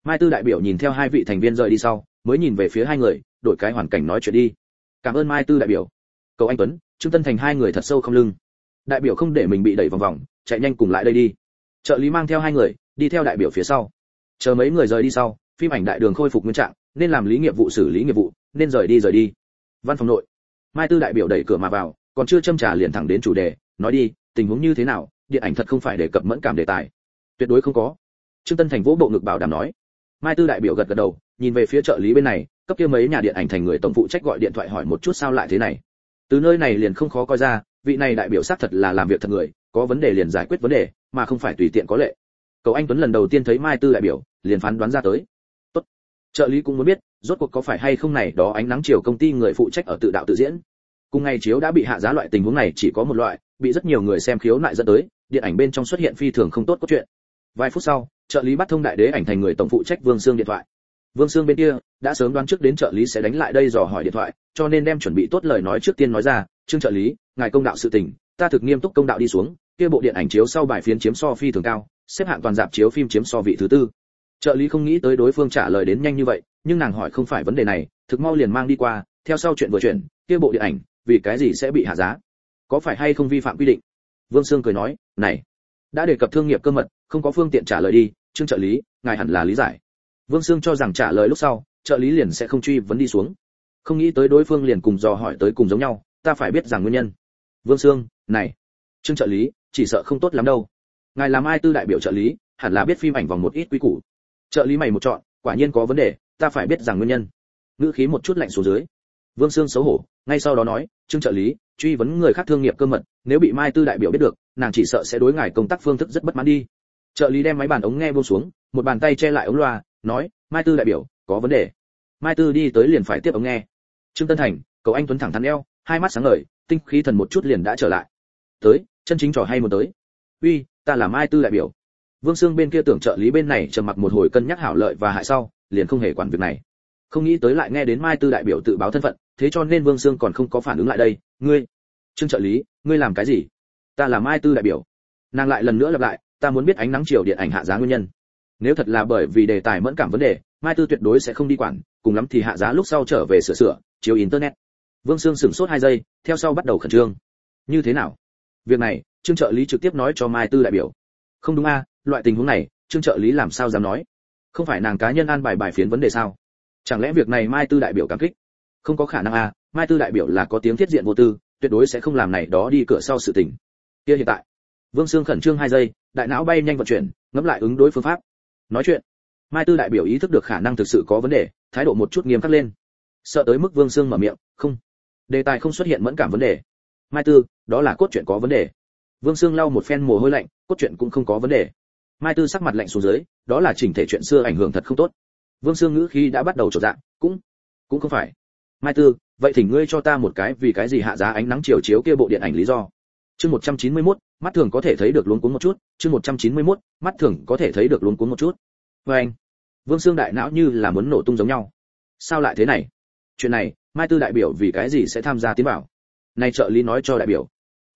Mai Tư đại biểu nhìn theo hai vị thành viên rời đi sau, mới nhìn về phía hai người, đổi cái hoàn cảnh nói chuyện đi. Cảm ơn Mai Tư đại biểu. Cầu Anh Tuấn, Trương Tân Thành hai người thật sâu không lưng. Đại biểu không để mình bị đẩy vòng vòng, chạy nhanh cùng lại đây đi. Trợ lý mang theo hai người, đi theo đại biểu phía sau. Chờ mấy người rời đi sau, phim ảnh đại đường khôi phục nguyên trạng, nên làm lý nghiệp vụ xử lý nghiệp vụ, nên rời đi. Văn phòng nội, Mai Tư đại biểu đẩy cửa mà vào, còn chưa châm trà liền thẳng đến chủ đề, nói đi, tình huống như thế nào, điện ảnh thật không phải đề cập mẫn cảm đề tài. Tuyệt đối không có. Trương Tân Thành vỗ bộ ngực bảo đảm nói. Mai Tư đại biểu gật gật đầu, nhìn về phía trợ lý bên này, cấp kia mấy nhà điện ảnh thành người tổng phụ trách gọi điện thoại hỏi một chút sao lại thế này. Từ nơi này liền không khó coi ra, vị này đại biểu xác thật là làm việc thật người, có vấn đề liền giải quyết vấn đề, mà không phải tùy tiện có lệ. Cầu Anh Tuấn lần đầu tiên thấy Mai Tư đại biểu, liền phán đoán ra tới. Tốt. Trợ lý cũng muốn biết, rốt cuộc có phải hay không này đó ánh nắng chiều công ty người phụ trách ở tự đạo tự diễn. Cùng ngày chiếu đã bị hạ giá loại tình huống này chỉ có một loại, bị rất nhiều người xem khiếu nại dẫn tới, điện ảnh bên trong xuất hiện phi thường không tốt cốt truyện. Vài phút sau, trợ lý bắt thông đại đế ảnh thành người tổng phụ trách Vương Sương điện thoại. Vương Sương bên kia đã sớm đoán trước đến trợ lý sẽ đánh lại đây dò hỏi điện thoại, cho nên đem chuẩn bị tốt lời nói trước tiên nói ra, "Trương trợ lý, ngài công đạo sự tình, ta thực nghiêm túc công đạo đi xuống, kia bộ điện ảnh chiếu sau bài phiến chiếm so phi thường cao, xếp hạng toàn dạp chiếu phim chiếm so vị thứ tư." Trợ lý không nghĩ tới đối phương trả lời đến nhanh như vậy, nhưng nàng hỏi không phải vấn đề này, thực mau liền mang đi qua, theo sau chuyện vừa chuyển, kia bộ điện ảnh, vì cái gì sẽ bị hạ giá? Có phải hay không vi phạm quy định? Vương Sương cười nói, "Này, đã đề cập thương nghiệp cơ mật, không có phương tiện trả lời đi, Trương trợ lý, ngài hẳn là lý giải." Vương Sương cho rằng trả lời lúc sau, trợ lý liền sẽ không truy vấn đi xuống. Không nghĩ tới đối phương liền cùng dò hỏi tới cùng giống nhau, ta phải biết rằng nguyên nhân. Vương Sương, "Này, Trương trợ lý, chỉ sợ không tốt lắm đâu. Ngài làm Mai Tư đại biểu trợ lý, hẳn là biết phim ảnh vòng một ít quy củ." Trợ lý mày một chọn, quả nhiên có vấn đề, ta phải biết rằng nguyên nhân. Ngữ khí một chút lạnh xuống dưới. Vương Sương xấu hổ, ngay sau đó nói, "Trương trợ lý, truy vấn người khác thương nghiệp cơ mật, nếu bị Mai Tư đại biểu biết được, nàng chỉ sợ sẽ đối ngài công tác phương thức rất bất mãn đi." Trợ lý đem máy bàn ống nghe buông xuống, một bàn tay che lại ống loa, nói, "Mai Tư đại biểu, có vấn đề." Mai Tư đi tới liền phải tiếp ống nghe. Trương Tân Thành, Cầu Anh Tuấn thẳng thắn eo, hai mắt sáng ngời, tinh khí thần một chút liền đã trở lại. "Tới, chân chính trò hay một tới." "Uy, ta là Mai Tư đại biểu." Vương Sương bên kia tưởng trợ lý bên này trầm mặc một hồi cân nhắc hảo lợi và hại sau, liền không hề quản việc này. Không nghĩ tới lại nghe đến Mai Tư đại biểu tự báo thân phận, thế cho nên Vương Sương còn không có phản ứng lại đây. "Ngươi, Trương trợ lý, ngươi làm cái gì?" "Ta là Mai Tư đại biểu." Nàng lại lần nữa lặp lại, "Ta muốn biết ánh nắng chiều điện ảnh hạ giá nguyên nhân." Nếu thật là bởi vì đề tài mẫn cảm vấn đề, Mai Tư tuyệt đối sẽ không đi quản, cùng lắm thì hạ giá lúc sau trở về sửa chiếu internet. Vương Sương sửng sốt 2 giây, theo sau bắt đầu khẩn trương. "Như thế nào?" Việc này, Trương trợ lý trực tiếp nói cho Mai Tư đại biểu. "Không đúng a, loại tình huống này, Trương trợ lý làm sao dám nói? Không phải nàng cá nhân an bài phiến vấn đề sao? Chẳng lẽ việc này Mai Tư đại biểu cảm kích?" "Không có khả năng a, Mai Tư đại biểu là có tiếng thiết diện vô tư, tuyệt đối sẽ không làm này đó đi cửa sau sự tình." Kia hiện tại, Vương Sương khẩn trương 2 giây, đại não bay nhanh vận chuyển, ngẫm lại ứng đối phương pháp. Nói chuyện, Mai Tư đại biểu ý thức được khả năng thực sự có vấn đề, thái độ một chút nghiêm khắc lên. Sợ tới mức Vương Sương mở miệng, "Không, đề tài không xuất hiện mẫn cảm vấn đề." "Mai Tư, đó là cốt truyện có vấn đề." Vương Sương lau một phen mồ hôi lạnh, "Cốt truyện cũng không có vấn đề." Mai Tư sắc mặt lạnh xuống dưới, "Đó là chỉnh thể chuyện xưa ảnh hưởng thật không tốt." Vương Sương ngữ khí đã bắt đầu trột dạ, cũng không phải." "Mai Tư, vậy thỉnh ngươi cho ta một cái vì cái gì hạ giá ánh nắng chiều chiếu kia bộ điện ảnh lý do." Chương 191, mắt thường có thể thấy được luống cuống một chút, chương 191, mắt thường có thể thấy được luống cuống một chút. Và anh, Vương Sương đại não như là muốn nổ tung giống nhau. Sao lại thế này? Chuyện này, Mai Tư đại biểu vì cái gì sẽ tham gia tiến vào? Này trợ lý nói cho đại biểu.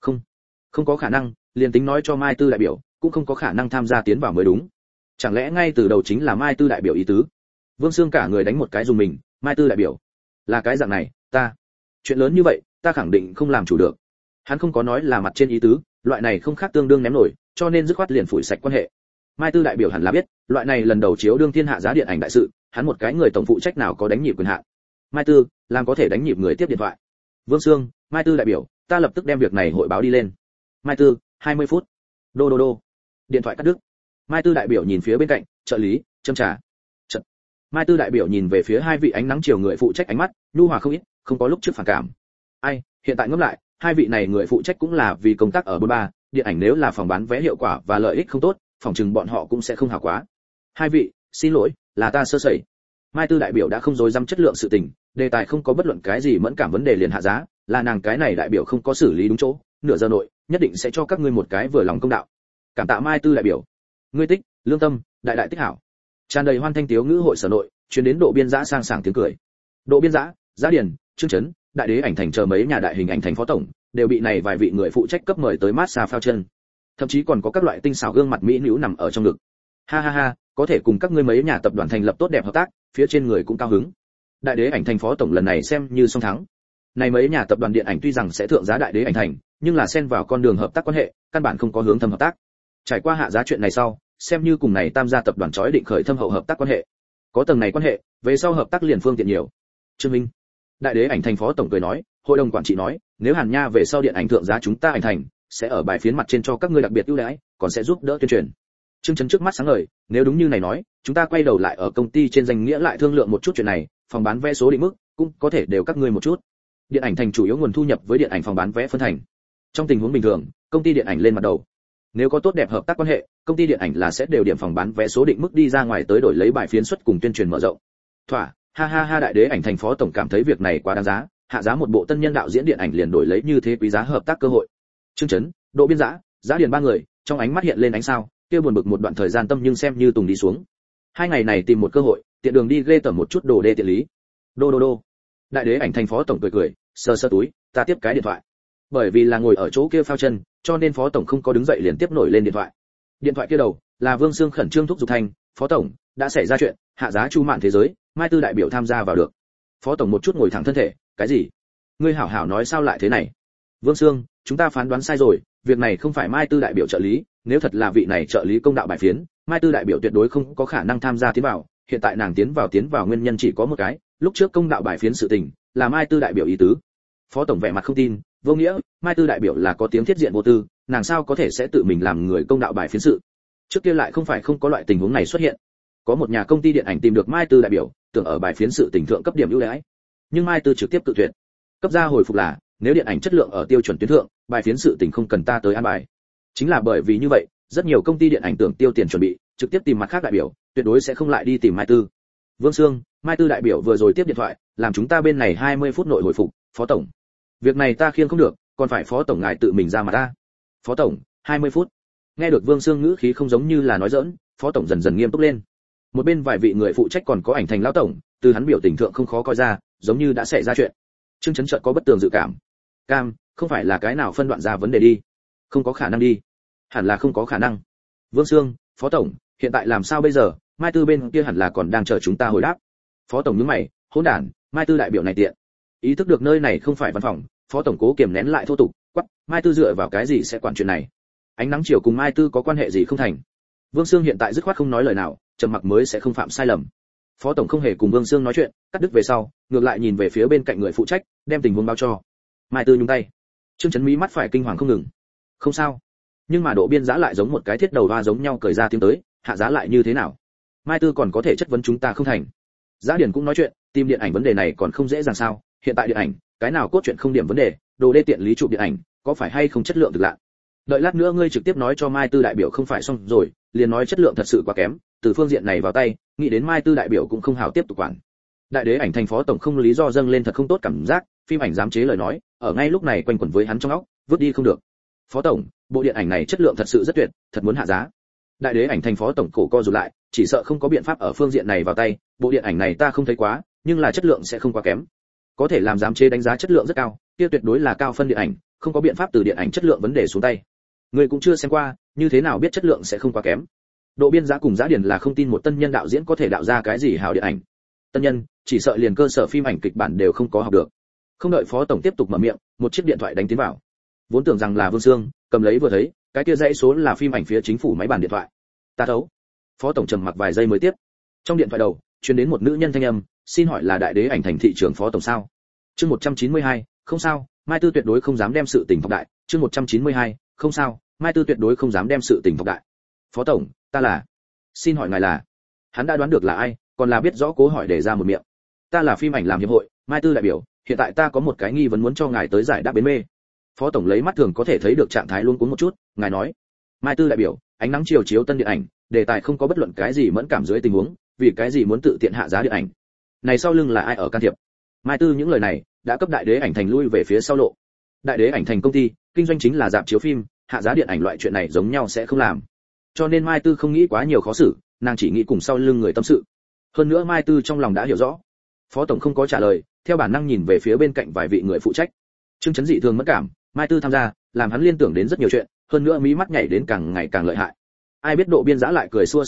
Không có khả năng, liền tính nói cho Mai Tư đại biểu, cũng không có khả năng tham gia tiến vào mới đúng. Chẳng lẽ ngay từ đầu chính là Mai Tư đại biểu ý tứ? Vương Sương cả người đánh một cái dùng mình, Mai Tư đại biểu. Là cái dạng này, chuyện lớn như vậy, ta khẳng định không làm chủ được. Hắn không có nói là mặt trên ý tứ, loại này không khác tương đương ném nổi, cho nên dứt khoát liền phủi sạch quan hệ. Mai Tư đại biểu hẳn là biết, loại này lần đầu chiếu đương thiên hạ giá điện ảnh đại sự, hắn một cái người tổng phụ trách nào có đánh nhịp quyền hạn. Mai Tư, làm có thể đánh nhịp người tiếp điện thoại. Vương Sương, Mai Tư đại biểu, ta lập tức đem việc này hội báo đi lên. Mai Tư, 20 phút. Đô. Điện thoại cắt đứt. Mai Tư đại biểu nhìn phía bên cạnh, trợ lý, châm trà. Chật. Mai Tư đại biểu nhìn về phía hai vị ánh nắng chiều người phụ trách ánh mắt, nhu hòa không ít, không có lúc trước phản cảm. Ai, hiện tại ngẫm lại, hai vị này người phụ trách cũng là vì công tác ở Bôn điện ảnh nếu là phòng bán vé hiệu quả và lợi ích không tốt, phòng chừng bọn họ cũng sẽ không hảo quá. "Hai vị, xin lỗi, là ta sơ sẩy." Mai Tư đại biểu đã không dối dăm chất lượng sự tình, đề tài không có bất luận cái gì mẫn cảm vấn đề liền hạ giá, là nàng cái này đại biểu không có xử lý đúng chỗ, nửa giờ nội, nhất định sẽ cho các ngươi một cái vừa lòng công đạo. Cảm tạ Mai Tư đại biểu. Ngươi tích, lương tâm, đại tích hảo. Tràn đầy hoan thanh tiếu ngữ hội sở nội, truyền đến Độ Biên Dã sang sảng tiếng cười. Độ Biên Dã, Giá Điền, Trương Chấn, đại đế ảnh thành chờ mấy nhà đại hình ảnh thành phó tổng, đều bị này vài vị người phụ trách cấp mời tới massage phao chân. Thậm chí còn có các loại tinh xảo gương mặt mỹ nữ nằm ở trong ngực. Ha, có thể cùng các ngươi mấy nhà tập đoàn thành lập tốt đẹp hợp tác, phía trên người cũng cao hứng. Đại đế ảnh thành phó tổng lần này xem như song thắng. Này mấy nhà tập đoàn điện ảnh tuy rằng sẽ thượng giá đại đế ảnh thành, nhưng là xen vào con đường hợp tác quan hệ, căn bản không có hướng thâm hợp tác. Trải qua hạ giá chuyện này sau, xem như cùng này tam gia tập đoàn chói định khởi thâm hậu hợp tác quan hệ. Có tầng này quan hệ, về sau hợp tác liền phương tiện nhiều. Trương Minh, đại đế ảnh thành phó tổng cười nói, hội đồng quản trị nói, nếu Hàn Nha về sau điện ảnh thượng giá chúng ta ảnh thành, sẽ ở bài phiến mặt trên cho các ngươi đặc biệt ưu đãi, còn sẽ giúp đỡ tuyên truyền. Trương Chấn trước mắt sáng ngời, nếu đúng như này nói, chúng ta quay đầu lại ở công ty trên danh nghĩa lại thương lượng một chút chuyện này, phòng bán vé số định mức cũng có thể đều các ngươi một chút. Điện ảnh thành chủ yếu nguồn thu nhập với điện ảnh phòng bán vé phân thành. Trong tình huống bình thường, công ty điện ảnh lên mặt đầu. Nếu có tốt đẹp hợp tác quan hệ, công ty điện ảnh là sẽ đều điểm phòng bán vé số định mức đi ra ngoài tới đổi lấy bài phiến suất cùng tuyên truyền mở rộng. Thỏa, ha ha ha, đại đế ảnh thành phó tổng cảm thấy việc này quá đáng giá, hạ giá một bộ tân nhân đạo diễn điện ảnh liền đổi lấy như thế quý giá hợp tác cơ hội. Trương Chấn, Đỗ Biên Dã, Giá Điền ba người, trong ánh mắt hiện lên ánh sao, kia buồn bực một đoạn thời gian tâm nhưng xem như tùng đi xuống. Hai ngày này tìm một cơ hội, tiện đường đi ghê tởm một chút đồ đê tiện lý. Đô đô đô. Đại đế ảnh thành phó tổng cười cười, sờ sờ túi, ta tiếp cái điện thoại. Bởi vì là ngồi ở chỗ kia phao chân, cho nên phó tổng không có đứng dậy liền tiếp nổi lên điện thoại. Điện thoại kia đầu là Vương Sương khẩn trương thúc giục thành, phó tổng, đã xảy ra chuyện, hạ giá chu mạn thế giới, Mai Tư đại biểu tham gia vào được. Phó tổng một chút ngồi thẳng thân thể, cái gì? Ngươi hảo hảo nói sao lại thế này? Vương Sương, chúng ta phán đoán sai rồi, việc này không phải Mai Tư đại biểu trợ lý, nếu thật là vị này trợ lý công đạo bài phiến, Mai Tư đại biểu tuyệt đối không có khả năng tham gia tiến vào, hiện tại nàng tiến vào nguyên nhân chỉ có một cái, lúc trước công đạo bài phiến sự tình, là Mai Tư đại biểu ý tứ. Phó tổng vẻ mặt không tin, vô nghĩa, Mai Tư đại biểu là có tiếng thiết diện vô tư, nàng sao có thể sẽ tự mình làm người công đạo bài phiến sự. Trước kia lại không phải không có loại tình huống này xuất hiện. Có một nhà công ty điện ảnh tìm được Mai Tư đại biểu, tưởng ở bài phiến sự tình thượng cấp điểm ưu đãi. Nhưng Mai Tư trực tiếp cự tuyệt. Cấp ra hồi phục là, nếu điện ảnh chất lượng ở tiêu chuẩn tuyến thượng, bài phiến sự tình không cần ta tới an bài. Chính là bởi vì như vậy, rất nhiều công ty điện ảnh tưởng tiêu tiền chuẩn bị, trực tiếp tìm mặt khác đại biểu, tuyệt đối sẽ không lại đi tìm Mai Tư. Vương Sương, Mai Tư đại biểu vừa rồi tiếp điện thoại, làm chúng ta bên này 20 phút nội hồi phục, phó tổng. Việc này ta khiêng không được, còn phải phó tổng ngài tự mình ra mặt ta. Phó tổng, 20 phút. Nghe được Vương Sương ngữ khí không giống như là nói giỡn, phó tổng dần dần nghiêm túc lên. Một bên vài vị người phụ trách còn có ảnh thành lão tổng, từ hắn biểu tình thượng không khó coi ra, giống như đã xảy ra chuyện. Trương Chấn chợt có bất tường dự cảm. Cam, không phải là cái nào phân đoạn ra vấn đề đi. Không có khả năng đi. Hẳn là không có khả năng. Vương Sương, phó tổng, hiện tại làm sao bây giờ? Mai Tư bên kia hẳn là còn đang chờ chúng ta hồi đáp. Phó tổng nhướng mày, hỗn đản, Mai Tư đại biểu này tiện. Ý thức được nơi này không phải văn phòng, phó tổng cố kiềm nén lại thô tục, quắc, Mai Tư dựa vào cái gì sẽ quản chuyện này? Ánh nắng chiều cùng Mai Tư có quan hệ gì không thành? Vương Sương hiện tại dứt khoát không nói lời nào, trầm mặc mới sẽ không phạm sai lầm. Phó tổng không hề cùng Vương Sương nói chuyện, cắt đứt về sau, ngược lại nhìn về phía bên cạnh người phụ trách, đem tình huống báo cho. Mai Tư nhúng tay. Trương Chấn mí mắt phải kinh hoàng không ngừng. Không sao. Nhưng mà Độ Biên Dã lại giống một cái thiết đầu va giống nhau cười ra tiếng tới, hạ giá lại như thế nào? Mai Tư còn có thể chất vấn chúng ta không thành. Giá Điền cũng nói chuyện, tìm điện ảnh vấn đề này còn không dễ dàng sao? Hiện tại điện ảnh, cái nào cốt truyện không điểm vấn đề, đồ đê tiện lý chụp điện ảnh, có phải hay không chất lượng thực lạ? Đợi lát nữa ngươi trực tiếp nói cho Mai Tư đại biểu không phải xong rồi, liền nói chất lượng thật sự quá kém, từ phương diện này vào tay, nghĩ đến Mai Tư đại biểu cũng không hào tiếp tục quản. Đại đế ảnh thành phó tổng không lý do dâng lên thật không tốt cảm giác, phim ảnh dám chế lời nói, ở ngay lúc này quanh quẩn với hắn trong óc, vứt đi không được. Phó tổng, bộ điện ảnh này chất lượng thật sự rất tuyệt, thật muốn hạ giá. Đại đế ảnh thành phó tổng cổ co rụt lại, chỉ sợ không có biện pháp ở phương diện này vào tay, bộ điện ảnh này ta không thấy quá, nhưng là chất lượng sẽ không quá kém. Có thể làm giám chế đánh giá chất lượng rất cao, kia tuyệt đối là cao phân điện ảnh, không có biện pháp từ điện ảnh chất lượng vấn đề xuống tay. Người cũng chưa xem qua, như thế nào biết chất lượng sẽ không quá kém? Độ Biên Dã cùng Giá Điền là không tin một tân nhân đạo diễn có thể đạo ra cái gì hảo điện ảnh. Tân nhân, chỉ sợ liền cơ sở phim ảnh kịch bản đều không có học được. Không đợi phó tổng tiếp tục mở miệng, một chiếc điện thoại đánh tiến vào. Vốn tưởng rằng là Vương Sương, cầm lấy vừa thấy, cái kia dãy số là phim ảnh phía chính phủ máy bàn điện thoại. Ta thấu. Phó tổng trầm mặc vài giây mới tiếp. Trong điện thoại đầu, truyền đến một nữ nhân thanh âm, xin hỏi là đại đế ảnh thành thị trưởng phó tổng sao? Chương 192, không sao, Mai Tư tuyệt đối không dám đem sự tình phóng đại. Chương 192, không sao, Mai Tư tuyệt đối không dám đem sự tình phóng đại. Phó tổng, ta là. Xin hỏi ngài là? Hắn đã đoán được là ai, còn là biết rõ cố hỏi để ra một miệng. Ta là phim ảnh làm hiệp hội, Mai Tư đại biểu, hiện tại ta có một cái nghi vấn muốn cho ngài tới giải đáp bến mê. Phó tổng lấy mắt thường có thể thấy được trạng thái luôn cuống một chút, ngài nói. Mai Tư đại biểu, ánh nắng chiều chiếu tân điện ảnh, đề tài không có bất luận cái gì mẫn cảm dưới tình huống, vì cái gì muốn tự tiện hạ giá điện ảnh? Này sau lưng là ai ở can thiệp? Mai Tư những lời này đã cấp đại đế ảnh thành lui về phía sau lộ. Đại đế ảnh thành công ty, kinh doanh chính là rạp chiếu phim, hạ giá điện ảnh loại chuyện này giống nhau sẽ không làm. Cho nên Mai Tư không nghĩ quá nhiều khó xử, nàng chỉ nghĩ cùng sau lưng người tâm sự. Hơn nữa Mai Tư trong lòng đã hiểu rõ. Phó tổng không có trả lời, theo bản năng nhìn về phía bên cạnh vài vị người phụ trách. Trương Chấn dị thường mất cảm, Mai Tư tham gia, làm hắn liên tưởng đến rất nhiều chuyện, hơn nữa mí mắt nhảy đến càng ngày càng lợi hại. Ai biết Độ Biên Dã lại cười xua xua tay,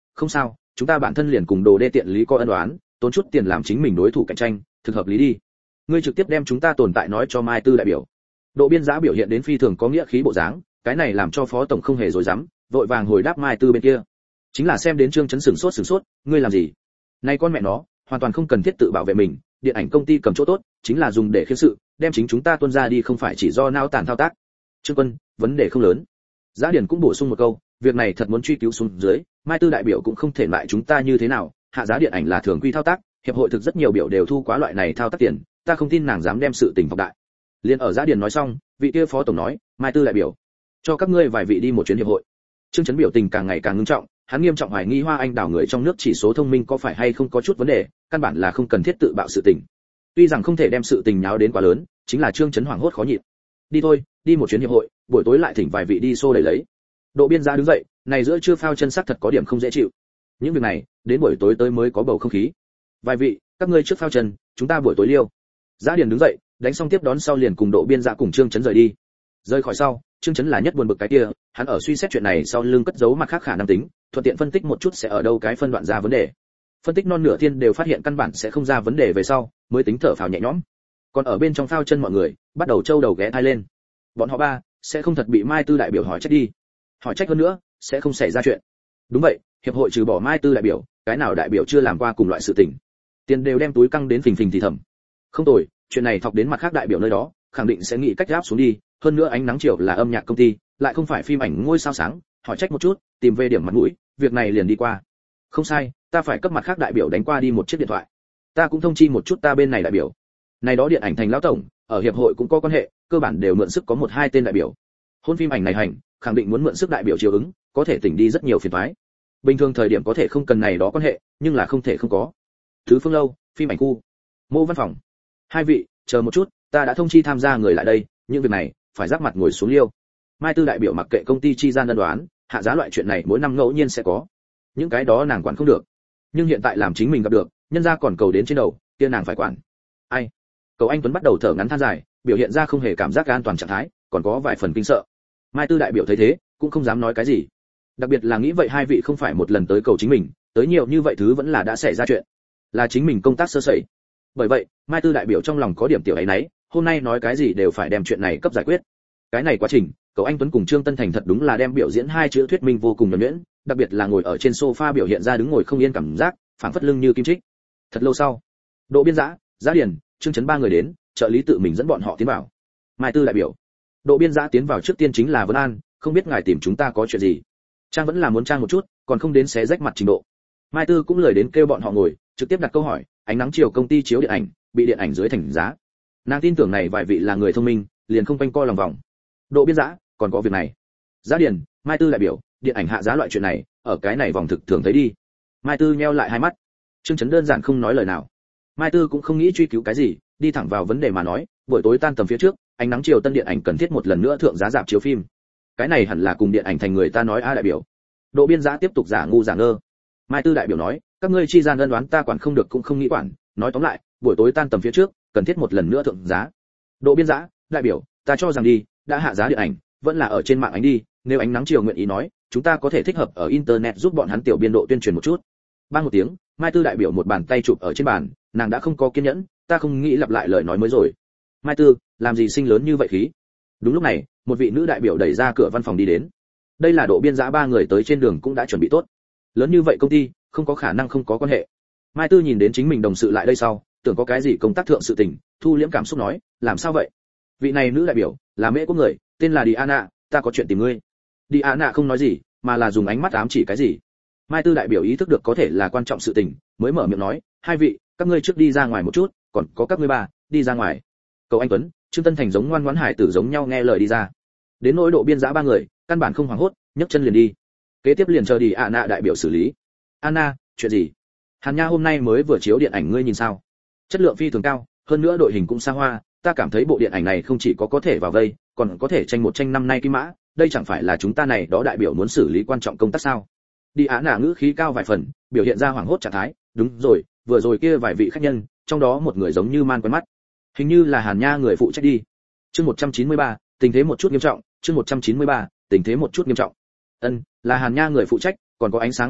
không sao, chúng ta bản thân liền cùng đồ đê tiện lý có ân oán, tốn chút tiền làm chính mình đối thủ cạnh tranh, thực hợp lý đi. Ngươi trực tiếp đem chúng ta tồn tại nói cho Mai Tư đại biểu. Độ Biên Giã biểu hiện đến phi thường có nghĩa khí bộ dáng, cái này làm cho phó tổng không hề dối dám, vội vàng hồi đáp Mai Tư bên kia. Chính là xem đến Trương Chấn sửng sốt, ngươi làm gì? Này con mẹ nó, hoàn toàn không cần thiết tự bảo vệ mình, điện ảnh công ty cầm chỗ tốt, chính là dùng để khiêu sự, đem chính chúng ta tuôn ra đi không phải chỉ do nao tàn thao tác. Trương Quân, vấn đề không lớn. Giá Điển cũng bổ sung một câu, việc này thật muốn truy cứu xuống dưới, Mai Tư đại biểu cũng không thể lại chúng ta như thế nào, hạ giá điện ảnh là thường quy thao tác, hiệp hội thực rất nhiều biểu đều thu quá loại này thao tác tiền, ta không tin nàng dám đem sự tình phóng đại. Liên ở Giá Điển nói xong, vị kia phó tổng nói, Mai Tư đại biểu, cho các ngươi vài vị đi một chuyến hiệp hội. Trương Chấn biểu tình càng ngày càng nghiêm trọng, hắn nghiêm trọng hoài nghi Hoa Anh đảo người trong nước chỉ số thông minh có phải hay không có chút vấn đề, căn bản là không cần thiết tự bạo sự tình. Tuy rằng không thể đem sự tình nháo đến quá lớn, chính là Trương Chấn hoảng hốt khó nhịn. Đi thôi, đi một chuyến hiệp hội, buổi tối lại thỉnh vài vị đi xô đẩy lấy. Độ Biên Giã đứng dậy, này giữa trưa phao chân sắc thật có điểm không dễ chịu. Những việc này, đến buổi tối tới mới có bầu không khí. Vài vị, các ngươi trước phao chân, chúng ta buổi tối liêu. Giá Điền đứng dậy, đánh xong tiếp đón sau liền cùng Độ Biên Giã cùng Trương Chấn rời đi. Rời khỏi sau, Trương Chấn là nhất buồn bực cái kia, hắn ở suy xét chuyện này sau lưng cất giấu mặt khác khả năng tính, thuận tiện phân tích một chút sẽ ở đâu cái phân đoạn ra vấn đề. Phân tích non nửa thiên đều phát hiện căn bản sẽ không ra vấn đề về sau, mới tính thở phào nhẹ nhõm. Còn ở bên trong phao chân mọi người, bắt đầu trâu đầu ghé thai lên. Bọn họ ba sẽ không thật bị Mai Tư đại biểu hỏi trách đi. Hỏi trách hơn nữa, sẽ không xảy ra chuyện. Đúng vậy, hiệp hội trừ bỏ Mai Tư đại biểu, cái nào đại biểu chưa làm qua cùng loại sự tình. Tiền đều đem túi căng đến phình phình thì thầm. Không tồi, chuyện này thọc đến mặt khác đại biểu nơi đó, khẳng định sẽ nghĩ cách áp xuống đi, hơn nữa Ánh Nắng Chiều là âm nhạc công ty, lại không phải phim ảnh ngôi sao sáng, hỏi trách một chút, tìm về điểm mặt mũi, việc này liền đi qua. Không sai, ta phải cấp mặt khác đại biểu đánh qua đi một chiếc điện thoại. Ta cũng thông chi một chút ta bên này đại biểu. Này đó điện ảnh thành lão tổng, ở hiệp hội cũng có quan hệ, cơ bản đều mượn sức có một hai tên đại biểu. Hôn phim ảnh này hành, khẳng định muốn mượn sức đại biểu chiều ứng, có thể tỉnh đi rất nhiều phiền toái. Bình thường thời điểm có thể không cần này đó quan hệ, nhưng là không thể không có. Thứ Phương lâu, phim ảnh khu, Mô văn phòng. Hai vị, chờ một chút, ta đã thông chi tham gia người lại đây, những việc này phải giáp mặt ngồi xuống liêu. Mai Tư đại biểu mặc kệ công ty chi gian đơn đoán, hạ giá loại chuyện này mỗi năm ngẫu nhiên sẽ có. Những cái đó nàng quản không được. Nhưng hiện tại làm chính mình gặp được, nhân gia còn cầu đến trên đầu, kia nàng phải quản. Ai? Cầu Anh Tuấn bắt đầu thở ngắn than dài, biểu hiện ra không hề cảm giác an toàn trạng thái, còn có vài phần kinh sợ. Mai Tư đại biểu thấy thế, cũng không dám nói cái gì. Đặc biệt là nghĩ vậy hai vị không phải một lần tới cầu chính mình, tới nhiều như vậy thứ vẫn là đã xảy ra chuyện, là chính mình công tác sơ sẩy. Bởi vậy, Mai Tư đại biểu trong lòng có điểm tiểu ấy nấy, hôm nay nói cái gì đều phải đem chuyện này cấp giải quyết. Cái này quá trình, Cầu Anh Tuấn cùng Trương Tân Thành thật đúng là đem biểu diễn hai chữ thuyết minh vô cùng nhuần nhuyễn, đặc biệt là ngồi ở trên sofa biểu hiện ra đứng ngồi không yên cảm giác, phảng phất lưng như kim trích. Thật lâu sau, Độ Biên Giã, Giá Điền, Trương Chấn ba người đến, trợ lý tự mình dẫn bọn họ tiến vào. Mai Tư đại biểu, Độ Biên Giã tiến vào trước tiên chính là vấn an, không biết ngài tìm chúng ta có chuyện gì. Trang vẫn là muốn trang một chút, còn không đến xé rách mặt trình độ. Mai Tư cũng lời đến kêu bọn họ ngồi, trực tiếp đặt câu hỏi, Ánh Nắng Chiều công ty chiếu điện ảnh, bị điện ảnh dưới thành giá. Nàng tin tưởng này vài vị là người thông minh, liền không quanh co lòng vòng. Độ Biên Giã, còn có việc này. Giá Điền, Mai Tư đại biểu, điện ảnh hạ giá loại chuyện này, ở cái này vòng thực thường thấy đi. Mai Tư nheo lại hai mắt. Trương Chấn đơn giản không nói lời nào. Mai Tư cũng không nghĩ truy cứu cái gì, đi thẳng vào vấn đề mà nói, buổi tối tan tầm phía trước, Ánh Nắng Chiều tân điện ảnh cần thiết một lần nữa thượng giá rạp chiếu phim. Cái này hẳn là cùng điện ảnh thành người ta nói a đại biểu. Độ Biên Giã tiếp tục giả ngu giả ngơ. Mai Tư đại biểu nói, các ngươi chi gian ân đoán ta quản không được cũng không nghĩ quản, nói tóm lại, buổi tối tan tầm phía trước, cần thiết một lần nữa thượng giá. Độ Biên Giã, đại biểu, ta cho rằng đi, đã hạ giá điện ảnh, vẫn là ở trên mạng ánh đi, nếu Ánh Nắng Chiều nguyện ý nói, chúng ta có thể thích hợp ở internet giúp bọn hắn tiểu biên độ tuyên truyền một chút. Bang một tiếng, Mai Tư đại biểu một bàn tay chụp ở trên bàn, nàng đã không có kiên nhẫn, ta không nghĩ lặp lại lời nói mới rồi. Mai Tư, làm gì sinh lớn như vậy khí? Đúng lúc này, một vị nữ đại biểu đẩy ra cửa văn phòng đi đến. Đây là Độ Biên Giã ba người tới trên đường cũng đã chuẩn bị tốt. Lớn như vậy công ty, không có khả năng không có quan hệ. Mai Tư nhìn đến chính mình đồng sự lại đây sau, tưởng có cái gì công tác thượng sự tình, thu liễm cảm xúc nói, làm sao vậy? Vị này nữ đại biểu, là Mễ Quốc người, tên là Diana, ta có chuyện tìm ngươi. Diana không nói gì, mà là dùng ánh mắt ám chỉ cái gì. Mai Tư đại biểu ý thức được có thể là quan trọng sự tình, mới mở miệng nói, hai vị, các ngươi trước đi ra ngoài một chút, còn có các ngươi ba, đi ra ngoài. Cầu Anh Tuấn, Trương Tân Thành giống ngoan ngoãn hải tử giống nhau nghe lời đi ra. Đến nỗi Độ Biên Giã ba người, căn bản không hoảng hốt, nhấc chân liền đi. Kế tiếp liền chờ Diana đại biểu xử lý. Anna, chuyện gì? Hàn Nha hôm nay mới vừa chiếu điện ảnh ngươi nhìn sao? Chất lượng phi thường cao, hơn nữa đội hình cũng xa hoa, ta cảm thấy bộ điện ảnh này không chỉ có thể vào vây, còn có thể tranh một tranh năm nay kim mã, đây chẳng phải là chúng ta này đó đại biểu muốn xử lý quan trọng công tác sao? Đi Á nả ngữ khí cao vài phần, biểu hiện ra hoảng hốt trạng thái, đúng rồi, vừa rồi kia vài vị khách nhân, trong đó một người giống như man quen mắt. Hình như là Hàn Nha người phụ trách đi. Chương 193, tình thế một chút nghiêm trọng, chương 193, tình thế một chút nghiêm trọng. Là Hàn Nha người phụ trách, còn có ánh sáng mặt trời,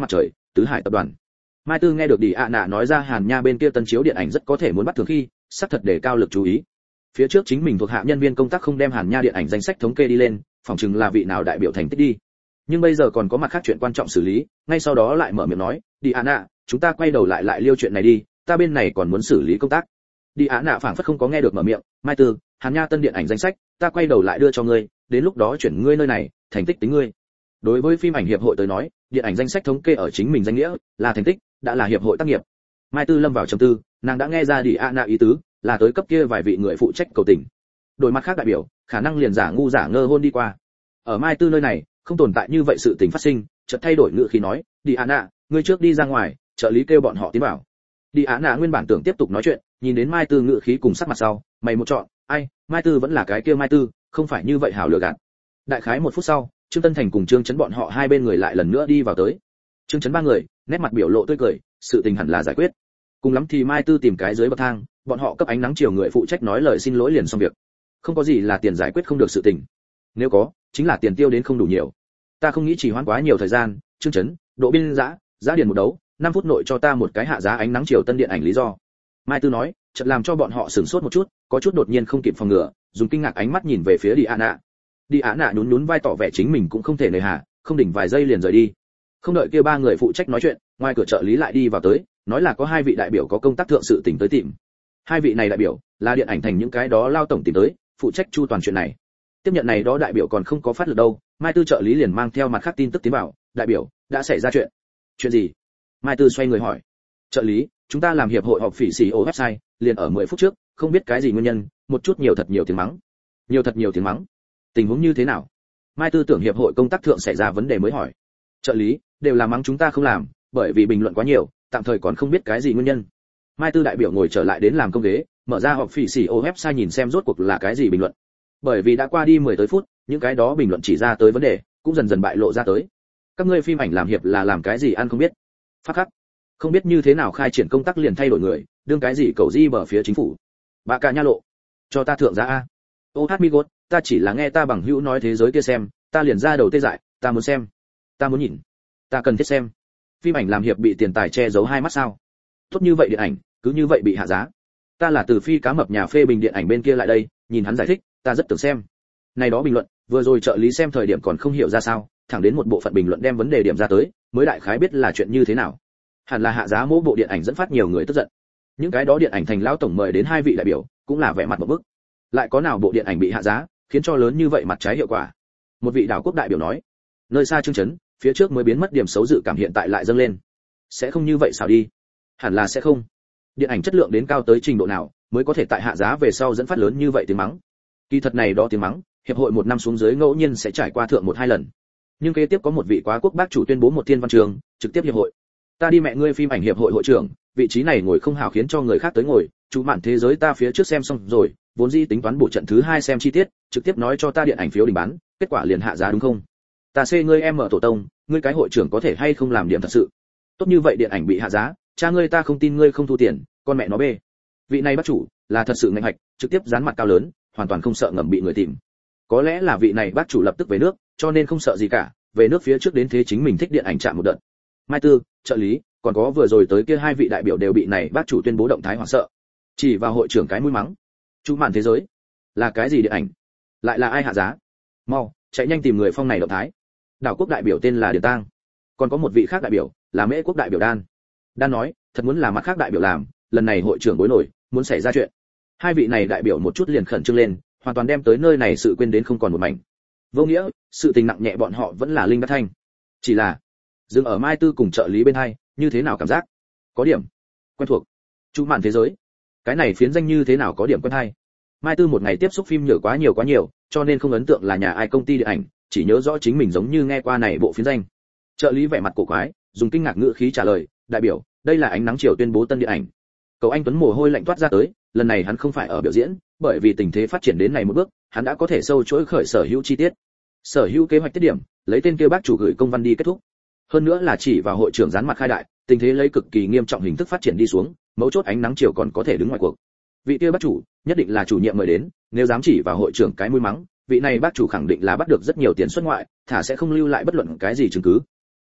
Tứ Hải tập đoàn. Mai Tư nghe được Đi ạ nạ nói ra Hàn Nha bên kia tân chiếu điện ảnh rất có thể muốn bắt thường khi, sắp thật để cao lực chú ý. Phía trước chính mình thuộc hạ nhân viên công tác không đem Hàn Nha điện ảnh danh sách thống kê đi lên, phỏng chừng là vị nào đại biểu thành tích đi. Nhưng bây giờ còn có mặt khác chuyện quan trọng xử lý, ngay sau đó lại mở miệng nói, Đi ạ nạ, chúng ta quay đầu lại liêu chuyện này đi, ta bên này còn muốn xử lý công tác. Đi ạ nạ phảng phất không có nghe được mở miệng, Mai Tư, Hàn Nha tân điện ảnh danh sách, ta quay đầu lại đưa cho ngươi, đến lúc đó chuyển ngươi nơi này, thành tích tính ngươi. Đối với phim ảnh hiệp hội tới nói, điện ảnh danh sách thống kê ở chính mình danh nghĩa là thành tích, đã là hiệp hội tác nghiệp. Mai Tư lâm vào trầm tư, nàng đã nghe ra Đi ạ nạ ý tứ, là tới cấp kia vài vị người phụ trách cầu tình. Đổi mặt khác đại biểu, khả năng liền giả ngu giả ngơ hôn đi qua. Ở Mai Tư nơi này, không tồn tại như vậy sự tình phát sinh, chợt thay đổi ngữ khí nói, Đi ạ nạ, ngươi trước đi ra ngoài, trợ lý kêu bọn họ tiến vào. Đi ạ nạ nguyên bản tưởng tiếp tục nói chuyện, nhìn đến Mai Tư ngữ khí cùng sắc mặt sau, mày một chọn, ai, Mai Tư vẫn là cái kia Mai Tư, không phải như vậy hảo lừa gạt. Đại khái 1 phút sau, Trương Tân Thành cùng Trương Chấn bọn họ hai bên người lại lần nữa đi vào tới. Trương Chấn ba người, nét mặt biểu lộ tươi cười, sự tình hẳn là giải quyết. Cùng lắm thì Mai Tư tìm cái dưới bậc thang, bọn họ cấp ánh nắng chiều người phụ trách nói lời xin lỗi liền xong việc. Không có gì là tiền giải quyết không được sự tình. Nếu có, chính là tiền tiêu đến không đủ nhiều. Ta không nghĩ chỉ hoãn quá nhiều thời gian, Trương Chấn, Độ Biên giá điền một đấu, 5 phút nội cho ta một cái hạ giá ánh nắng chiều tân điện ảnh lý do. Mai Tư nói, chợt làm cho bọn họ sửng sốt một chút, có chút đột nhiên không kịp phòng ngừa, dùng kinh ngạc ánh mắt nhìn về phía Đi ạ nạ. Đi ạ nạ nhún vai tỏ vẻ chính mình cũng không thể nề hà, không đỉnh vài giây liền rời đi. Không đợi kia ba người phụ trách nói chuyện, ngoài cửa trợ lý lại đi vào tới, nói là có 2 vị đại biểu có công tác thượng sự tình tới tìm. 2 vị này đại biểu là điện ảnh thành những cái đó lao tổng tìm tới, phụ trách chu toàn chuyện này. Tiếp nhận này đó đại biểu còn không có phát lực đâu, Mai Tư trợ lý liền mang theo mặt khác tin tức tiến vào, đại biểu, đã xảy ra chuyện. Chuyện gì? Mai Tư xoay người hỏi. Trợ lý, chúng ta làm hiệp hội họp phỉ xỉ ổ website, liền ở 10 phút trước, không biết cái gì nguyên nhân, một chút nhiều thật nhiều tiếng mắng. Nhiều thật nhiều tiếng mắng. Tình huống như thế nào? Mai Tư tưởng hiệp hội công tác thượng xảy ra vấn đề mới hỏi. Trợ lý, đều là mắng chúng ta không làm, bởi vì bình luận quá nhiều, tạm thời còn không biết cái gì nguyên nhân. Mai Tư đại biểu ngồi trở lại đến làm công ghế, mở ra họp phỉ xỉ ổ website nhìn xem rốt cuộc là cái gì bình luận. Bởi vì đã qua đi 10 tới phút, những cái đó bình luận chỉ ra tới vấn đề, cũng dần dần bại lộ ra tới. Các ngươi phim ảnh làm hiệp là làm cái gì ăn không biết. Phát khắc, không biết như thế nào khai triển công tác liền thay đổi người, đương cái gì cầu di bờ phía chính phủ. Bà cả nha lộ, cho ta thượng giá a. Ô hát mi gốt, ta chỉ là nghe ta bằng hữu nói thế giới kia xem, ta liền ra đầu tê dại, ta muốn xem, ta muốn nhìn, ta cần thiết xem. Phim ảnh làm hiệp bị tiền tài che giấu hai mắt sao? Tốt như vậy điện ảnh, cứ như vậy bị hạ giá. Ta là từ phi cá mập nhà phê bình điện ảnh bên kia lại đây, nhìn hắn giải thích, ta rất tưởng xem. Này đó bình luận, vừa rồi trợ lý xem thời điểm còn không hiểu ra sao, thẳng đến một bộ phận bình luận đem vấn đề điểm ra tới, mới đại khái biết là chuyện như thế nào. Hẳn là hạ giá mỗi bộ điện ảnh dẫn phát nhiều người tức giận. Những cái đó điện ảnh thành lão tổng mời đến 2 vị đại biểu, cũng là vẻ mặt một bức. Lại có nào bộ điện ảnh bị hạ giá, khiến cho lớn như vậy mặt trái hiệu quả. Một vị đảo quốc đại biểu nói, nơi xa Trương Chấn, phía trước mới biến mất điểm xấu dự cảm hiện tại lại dâng lên. Sẽ không như vậy sao đi? Hẳn là sẽ không. Điện ảnh chất lượng đến cao tới trình độ nào, mới có thể tại hạ giá về sau dẫn phát lớn như vậy tiếng mắng. Kỳ thật này đó tiếng mắng, hiệp hội 1 năm xuống dưới ngẫu nhiên sẽ trải qua thượng 1-2 lần. Nhưng kế tiếp có một vị quá quốc bác chủ tuyên bố một thiên văn trường, trực tiếp hiệp hội. Ta đi mẹ ngươi phim ảnh hiệp hội hội trưởng, vị trí này ngồi không hảo khiến cho người khác tới ngồi, chú mạn thế giới ta phía trước xem xong rồi, vốn dĩ tính toán bộ trận thứ 2 xem chi tiết, trực tiếp nói cho ta điện ảnh phiếu đình bán, kết quả liền hạ giá đúng không? Ta xê ngươi em mở tổ tông, ngươi cái hội trưởng có thể hay không làm điểm thật sự? Tốt như vậy điện ảnh bị hạ giá, cha ngươi ta không tin ngươi không thu tiền, con mẹ nó bê. Vị này bác chủ là thật sự ngạnh hạch, trực tiếp dán mặt cao lớn, hoàn toàn không sợ ngầm bị người tìm. Có lẽ là vị này bác chủ lập tức về nước, cho nên không sợ gì cả, về nước phía trước đến thế chính mình thích điện ảnh chạm một đợt. Mai Tư, trợ lý, còn có vừa rồi tới kia 2 vị đại biểu đều bị này bác chủ tuyên bố động thái hoảng sợ. Chỉ vào hội trưởng cái mũi mắng. Chú màn thế giới, là cái gì điện ảnh? Lại là ai hạ giá? Mau, chạy nhanh tìm người phong này động thái. Đảo quốc đại biểu tên là Điền Tang, còn có một vị khác đại biểu là Mễ quốc đại biểu Đan. Đan nói, thật muốn là mặt khác đại biểu làm, lần này hội trưởng bối nổi, muốn xảy ra chuyện. 2 vị này đại biểu một chút liền khẩn trương lên, hoàn toàn đem tới nơi này sự quên đến không còn một mảnh. Vô nghĩa, sự tình nặng nhẹ bọn họ vẫn là linh bất thanh. Chỉ là dừng ở Mai Tư cùng trợ lý bên hai, như thế nào cảm giác? Có điểm quen thuộc. Chú màn thế giới, cái này phiến danh như thế nào có điểm quen hay? Mai Tư một ngày tiếp xúc phim nhở quá nhiều, cho nên không ấn tượng là nhà ai công ty điện ảnh, chỉ nhớ rõ chính mình giống như nghe qua này bộ phiến danh. Trợ lý vẻ mặt cổ quái, dùng kinh ngạc ngữ khí trả lời, đại biểu, đây là ánh nắng chiều tuyên bố tân điện ảnh. Cậu anh Tuấn mồ hôi lạnh toát ra tới, lần này hắn không phải ở biểu diễn, bởi vì tình thế phát triển đến này một bước, hắn đã có thể sâu chuỗi khởi sở hữu chi tiết. Sở hữu kế hoạch tiết điểm, lấy tên kia bác chủ gửi công văn đi kết thúc. Hơn nữa là chỉ vào hội trưởng dán mặt khai đại, tình thế lấy cực kỳ nghiêm trọng hình thức phát triển đi xuống, mấu chốt ánh nắng chiều còn có thể đứng ngoài cuộc. Vị kia bác chủ, nhất định là chủ nhiệm mời đến, nếu dám chỉ vào hội trưởng cái mũi mắng, vị này bác chủ khẳng định là bắt được rất nhiều tiền xuất ngoại, thả sẽ không lưu lại bất luận cái gì chứng cứ.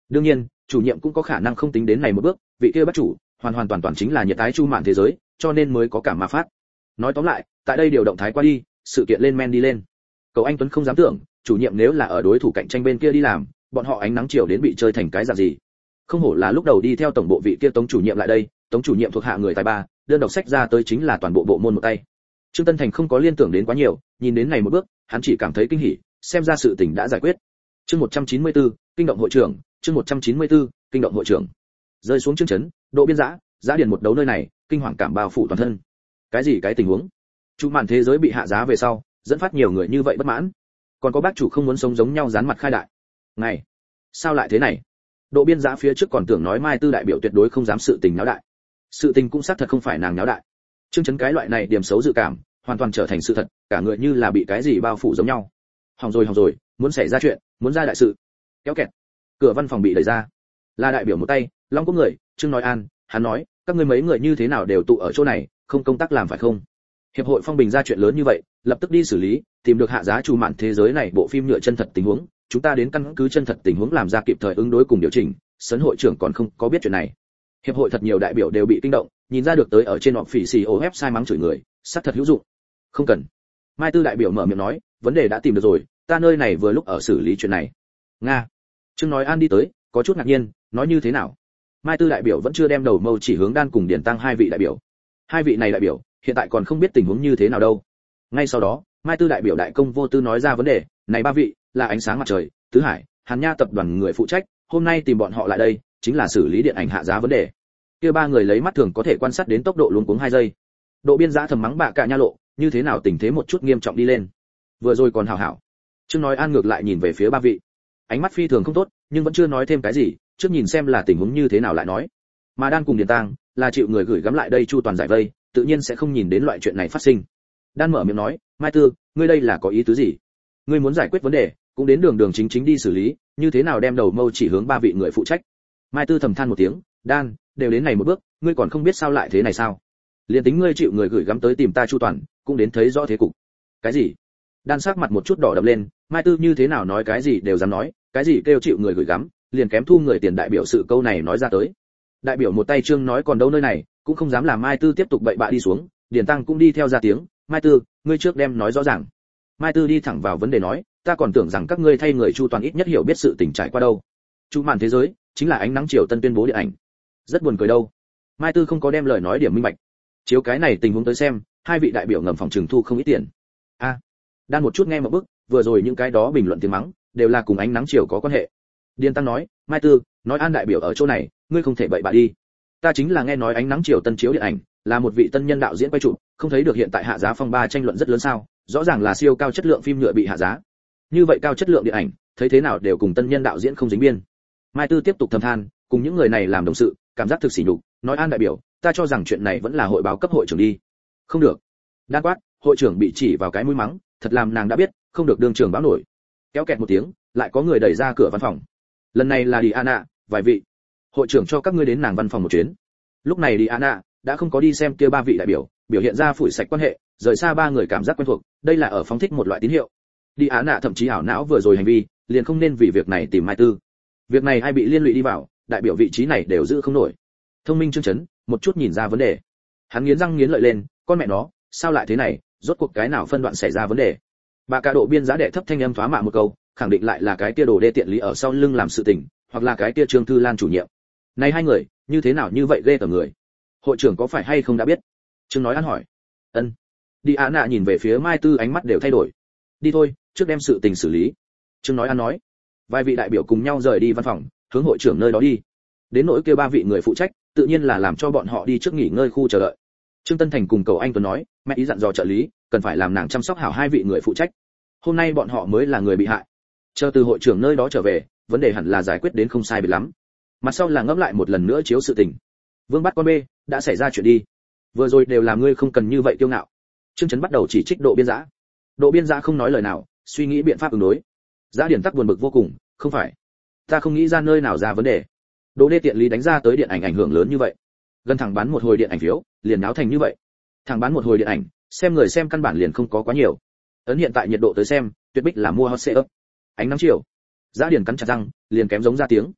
Đương nhiên, chủ nhiệm cũng có khả năng không tính đến này một bước, vị kia bác chủ, hoàn toàn chính là nhiệt tái chu mạn thế giới, cho nên mới có cảm ma phát. Nói tóm lại, tại đây điều động thái qua đi, sự kiện lên men đi lên. Cậu anh Tuấn không dám tưởng, chủ nhiệm nếu là ở đối thủ cạnh tranh bên kia đi làm, bọn họ ánh nắng chiều đến bị chơi thành cái dạng gì. Không hổ là lúc đầu đi theo tổng bộ vị kia Tống chủ nhiệm lại đây, Tống chủ nhiệm thuộc hạ người tài ba, đơn độc sách ra tới chính là toàn bộ bộ môn một tay. Trương Tân Thành không có liên tưởng đến quá nhiều, nhìn đến này một bước, hắn chỉ cảm thấy kinh hỉ, xem ra sự tình đã giải quyết. Chương 194, kinh động hội trưởng, chương 194, kinh động hội trưởng. Rơi xuống chương trấn, độ biên giã, giã điền một đấu nơi này, kinh hoàng cảm bao phủ toàn thân. Cái tình huống? Chu màn thế giới bị hạ giá về sau, dẫn phát nhiều người như vậy bất mãn. Còn có bác chủ không muốn sống giống nhau dán mặt khai đại. Này, sao lại thế này? Độ biên giã phía trước còn tưởng nói Mai Tư đại biểu tuyệt đối không dám sự tình náo đại. Sự tình cũng xác thật không phải nàng náo đại. Chương trấn cái loại này điểm xấu dự cảm, hoàn toàn trở thành sự thật, cả người như là bị cái gì bao phủ giống nhau. Hỏng rồi, muốn xảy ra chuyện, muốn ra đại sự. Kéo kẹt. Cửa văn phòng bị đẩy ra. Là đại biểu một tay, long có người, Trương nói an, hắn nói, các ngươi mấy người như thế nào đều tụ ở chỗ này, không công tác làm phải không? Hiệp hội phong bình ra chuyện lớn như vậy, lập tức đi xử lý, tìm được hạ giá Chu mạn thế giới này bộ phim nhựa chân thật tình huống, chúng ta đến căn cứ chân thật tình huống làm ra kịp thời ứng đối cùng điều chỉnh. Sấn hội trưởng còn không có biết chuyện này. Hiệp hội thật nhiều đại biểu đều bị kinh động, nhìn ra được tới ở trên họp phỉ xì ô website mắng chửi người, xác thật hữu dụng. Không cần. Mai Tư đại biểu mở miệng nói, vấn đề đã tìm được rồi, ta nơi này vừa lúc ở xử lý chuyện này. Nga. Trương nói an đi tới, có chút ngạc nhiên, nói như thế nào? Mai Tư đại biểu vẫn chưa đem đầu mâu chỉ hướng Đan cùng Điền Tăng hai vị đại biểu. Hai vị này đại biểu, hiện tại còn không biết tình huống như thế nào đâu. Ngay sau đó, Mai Tư đại biểu đại công vô tư nói ra vấn đề, này ba vị là ánh sáng mặt trời, Tứ Hải, Hàn Nha tập đoàn người phụ trách, hôm nay tìm bọn họ lại đây, chính là xử lý điện ảnh hạ giá vấn đề. Kia ba người lấy mắt thường có thể quan sát đến tốc độ luống cuống 2 giây. Độ biên giã thầm mắng bạ cả nha lộ, như thế nào tình thế một chút nghiêm trọng đi lên. Vừa rồi còn hảo hảo. Trương nói an ngược lại nhìn về phía ba vị. Ánh mắt phi thường không tốt, nhưng vẫn chưa nói thêm cái gì, trước nhìn xem là tình huống như thế nào lại nói. Mà Đan cùng Điền Tăng, là chịu người gửi gắm lại đây chu toàn giải vây, tự nhiên sẽ không nhìn đến loại chuyện này phát sinh. Đan mở miệng nói, Mai Tư, ngươi đây là có ý tứ gì? Ngươi muốn giải quyết vấn đề, cũng đến đường chính đi xử lý, như thế nào đem đầu mâu chỉ hướng ba vị người phụ trách? Mai Tư thầm than một tiếng, Đan, đều đến này một bước, ngươi còn không biết sao lại thế này sao? Liên tính ngươi chịu người gửi gắm tới tìm ta chu toàn, cũng đến thấy rõ thế cục. Cái gì? Đan sắc mặt một chút đỏ đậm lên, Mai Tư như thế nào nói cái gì đều dám nói, cái gì kêu chịu người gửi gắm, liền kém thu người tiền đại biểu sự câu này nói ra tới. Đại biểu một tay Trương nói còn đâu nơi này, cũng không dám làm Mai Tư tiếp tục bậy bạ đi xuống, Điền Tăng cũng đi theo ra tiếng, Mai Tư, ngươi trước đem nói rõ ràng. Mai Tư đi thẳng vào vấn đề nói, ta còn tưởng rằng các ngươi thay người chu toàn ít nhất hiểu biết sự tình trải qua đâu. Chu màn thế giới chính là ánh nắng chiều tân tuyên bố điện ảnh. Rất buồn cười đâu. Mai Tư không có đem lời nói điểm minh bạch. Chiếu cái này tình huống tới xem, hai vị đại biểu ngầm phòng trừng thu không ít tiền. A. Đan một chút nghe một bức, vừa rồi những cái đó bình luận tiếng mắng, đều là cùng ánh nắng chiều có quan hệ. Điền Tăng nói, Mai Tư, nói An đại biểu ở chỗ này, ngươi không thể bậy bạ đi. Ta chính là nghe nói ánh nắng chiều tân chiếu điện ảnh, là một vị tân nhân đạo diễn quay chụp, không thấy được hiện tại hạ giá phong ba tranh luận rất lớn sao? Rõ ràng là siêu cao chất lượng phim nhựa bị hạ giá. Như vậy cao chất lượng điện ảnh, thấy thế nào đều cùng tân nhân đạo diễn không dính biên. Mai Tư tiếp tục thầm than, cùng những người này làm đồng sự, cảm giác thực sỉ nhục, nói An đại biểu, ta cho rằng chuyện này vẫn là hội báo cấp hội trưởng đi. Không được. Đan quát, hội trưởng bị chỉ vào cái mũi mắng, thật làm nàng đã biết, không được đương trưởng báo nổi. Kéo kẹt một tiếng, lại có người đẩy ra cửa văn phòng. Lần này là Diana, vài vị. Hội trưởng cho các ngươi đến nàng văn phòng một chuyến. Lúc này Diana đã không có đi xem kia ba vị đại biểu, biểu hiện ra phủi sạch quan hệ, rời xa ba người cảm giác quen thuộc, đây là ở phóng thích một loại tín hiệu. Diana thậm chí ảo não vừa rồi hành vi, liền không nên vì việc này tìm Mai Tư. Việc này ai bị liên lụy đi vào, đại biểu vị trí này đều giữ không nổi. Thông minh Trương Chấn, một chút nhìn ra vấn đề. Hắn nghiến răng nghiến lợi lên, con mẹ nó, sao lại thế này, rốt cuộc cái nào phân đoạn xảy ra vấn đề. Bà cả độ biên giá đệ thấp thanh âm phá mạ một câu, khẳng định lại là cái kia đồ đê tiện lý ở sau lưng làm sự tình, hoặc là cái kia Trương Thư Lan chủ nhiệm. Này hai người, như thế nào như vậy ghê tởm người. Hội trưởng có phải hay không đã biết? Trương nói ăn hỏi. Ân. Diana nhìn về phía Mai Tư ánh mắt đều thay đổi. Đi thôi, trước đem sự tình xử lý. Trương nói ăn nói. Vài vị đại biểu cùng nhau rời đi văn phòng, hướng hội trưởng nơi đó đi. Đến nỗi kia ba vị người phụ trách, tự nhiên là làm cho bọn họ đi trước nghỉ ngơi khu chờ đợi. Trương Tân Thành cùng cầu anh Tuấn nói, mẹ ý dặn dò trợ lý, cần phải làm nàng chăm sóc hảo hai vị người phụ trách. Hôm nay bọn họ mới là người bị hại. Chờ từ hội trưởng nơi đó trở về, vấn đề hẳn là giải quyết đến không sai biệt lắm. Mặt sau là ngẫm lại một lần nữa chiếu sự tình. Vương bắt con bê, đã xảy ra chuyện đi. Vừa rồi đều là ngươi không cần như vậy kiêu ngạo. Trương Chấn bắt đầu chỉ trích Độ Biên Dã. Độ Biên Dã không nói lời nào, suy nghĩ biện pháp ứng đối. Dã Điển tắc buồn bực vô cùng, không phải, ta không nghĩ ra nơi nào ra vấn đề. Đỗ Đê tiện lý đánh ra tới điện ảnh ảnh hưởng lớn như vậy, gần thẳng bán một hồi điện ảnh phiếu, liền náo thành như vậy. Thẳng bán một hồi điện ảnh, xem người xem căn bản liền không có quá nhiều. Ấn hiện tại nhiệt độ tới xem, tuyệt bích là mua hot sale. Ánh nắng chiều, Dã Điển cắn chặt răng, liền kém giống ra tiếng.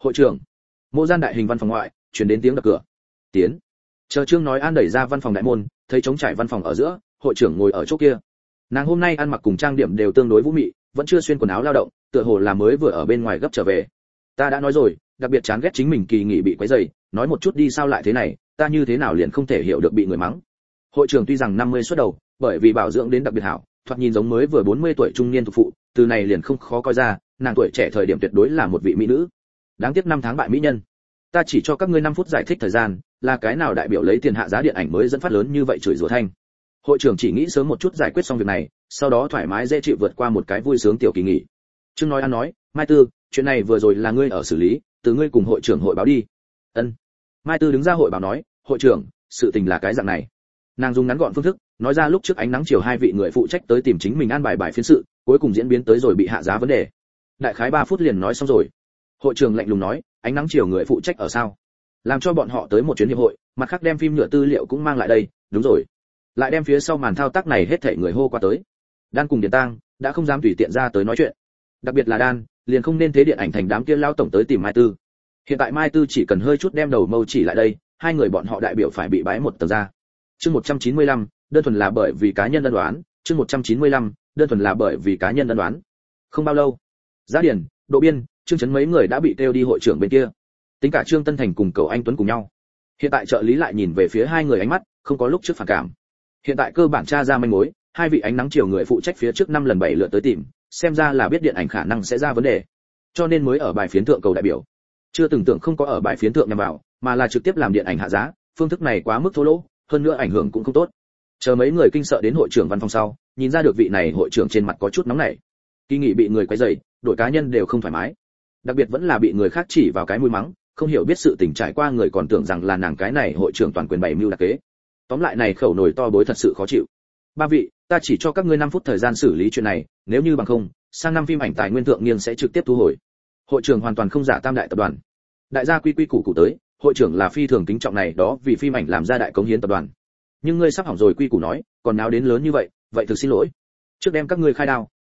Hội trưởng. Mộ gian đại hình văn phòng ngoại, truyền đến tiếng đập cửa. Tiến. Chờ Trương Nói An đẩy ra văn phòng đại môn, thấy trống trải văn phòng ở giữa, hội trưởng ngồi ở chỗ kia. Nàng hôm nay ăn mặc cùng trang điểm đều tương đối vũ mị, vẫn chưa xuyên quần áo lao động, tựa hồ là mới vừa ở bên ngoài gấp trở về. Ta đã nói rồi, đặc biệt chán ghét chính mình kỳ nghỉ bị quấy rầy, nói một chút đi sao lại thế này, ta như thế nào liền không thể hiểu được bị người mắng. Hội trưởng tuy rằng 50 xuất đầu, bởi vì bảo dưỡng đến đặc biệt hảo, thoạt nhìn giống mới vừa 40 tuổi trung niên thuộc phụ, từ này liền không khó coi ra, nàng tuổi trẻ thời điểm tuyệt đối là một vị mỹ nữ. Đáng tiếc 5 tháng bại mỹ nhân. Ta chỉ cho các ngươi 5 phút giải thích thời gian, là cái nào đại biểu lấy tiền hạ giá điện ảnh mới dẫn phát lớn như vậy chửi rủa thanh. Hội trưởng chỉ nghĩ sớm một chút giải quyết xong việc này, sau đó thoải mái dễ chịu vượt qua một cái vui sướng tiểu kỳ nghỉ. Trương Nói An nói, Mai Tư, chuyện này vừa rồi là ngươi ở xử lý, từ ngươi cùng hội trưởng hội báo đi. Ân. Mai Tư đứng ra hội báo nói, hội trưởng, sự tình là cái dạng này. Nàng dùng ngắn gọn phương thức, nói ra lúc trước ánh nắng chiều hai vị người phụ trách tới tìm chính mình an bài bài phiến sự, cuối cùng diễn biến tới rồi bị hạ giá vấn đề. Đại khái 3 phút liền nói xong rồi. Hội trưởng lạnh lùng nói, ánh nắng chiều người phụ trách ở sao? Làm cho bọn họ tới một chuyến hiệp hội, mặt khác đem phim nhựa tư liệu cũng mang lại đây, đúng rồi. Lại đem phía sau màn thao tác này hết thảy người hô qua tới. Đan cùng Điền Tang đã không dám tùy tiện ra tới nói chuyện. Đặc biệt là Đan, liền không nên thế điện ảnh thành đám kia lao tổng tới tìm Mai Tư. Hiện tại Mai Tư chỉ cần hơi chút đem đầu mâu chỉ lại đây, hai người bọn họ đại biểu phải bị bái một tầng ra. Chương 195, đơn thuần là bởi vì cá nhân ân đoán, chương 195, đơn thuần là bởi vì cá nhân ân đoán. Không bao lâu, Giá Điền, Độ Biên, Trương Chấn mấy người đã bị kêu đi hội trưởng bên kia. Tính cả Trương Tân Thành cùng cậu anh Tuấn cùng nhau. Hiện tại trợ lý lại nhìn về phía hai người ánh mắt, không có lúc trước phản cảm. Hiện tại cơ bản tra ra manh mối, hai vị ánh nắng chiều người phụ trách phía trước 5 lần 7 lượt tới tìm, xem ra là biết điện ảnh khả năng sẽ ra vấn đề, cho nên mới ở bài phiến thượng cầu đại biểu. Chưa từng tưởng không có ở bài phiến thượng nhằm vào, mà là trực tiếp làm điện ảnh hạ giá, phương thức này quá mức thô lỗ, hơn nữa ảnh hưởng cũng không tốt. Chờ mấy người kinh sợ đến hội trưởng văn phòng sau, nhìn ra được vị này hội trưởng trên mặt có chút nóng nảy. Kỳ nghị bị người quấy rầy, đội cá nhân đều không thoải mái. Đặc biệt vẫn là bị người khác chỉ vào cái mũi mắng, không hiểu biết sự tình trải qua người còn tưởng rằng là nàng cái này hội trưởng toàn quyền bày mưu đặc kế. Tóm lại này khẩu nổi to bối thật sự khó chịu. Ba vị, ta chỉ cho các ngươi 5 phút thời gian xử lý chuyện này, nếu như bằng không, sang năm phim ảnh tài nguyên thượng nghiêng sẽ trực tiếp thu hồi. Hội trưởng hoàn toàn không giả tam đại tập đoàn. Đại gia quy quy củ củ tới, hội trưởng là phi thường kính trọng này đó vì phim ảnh làm ra đại cống hiến tập đoàn. Nhưng ngươi sắp hỏng rồi quy củ nói, còn náo đến lớn như vậy, vậy thực xin lỗi. Trước đem các ngươi khai đao.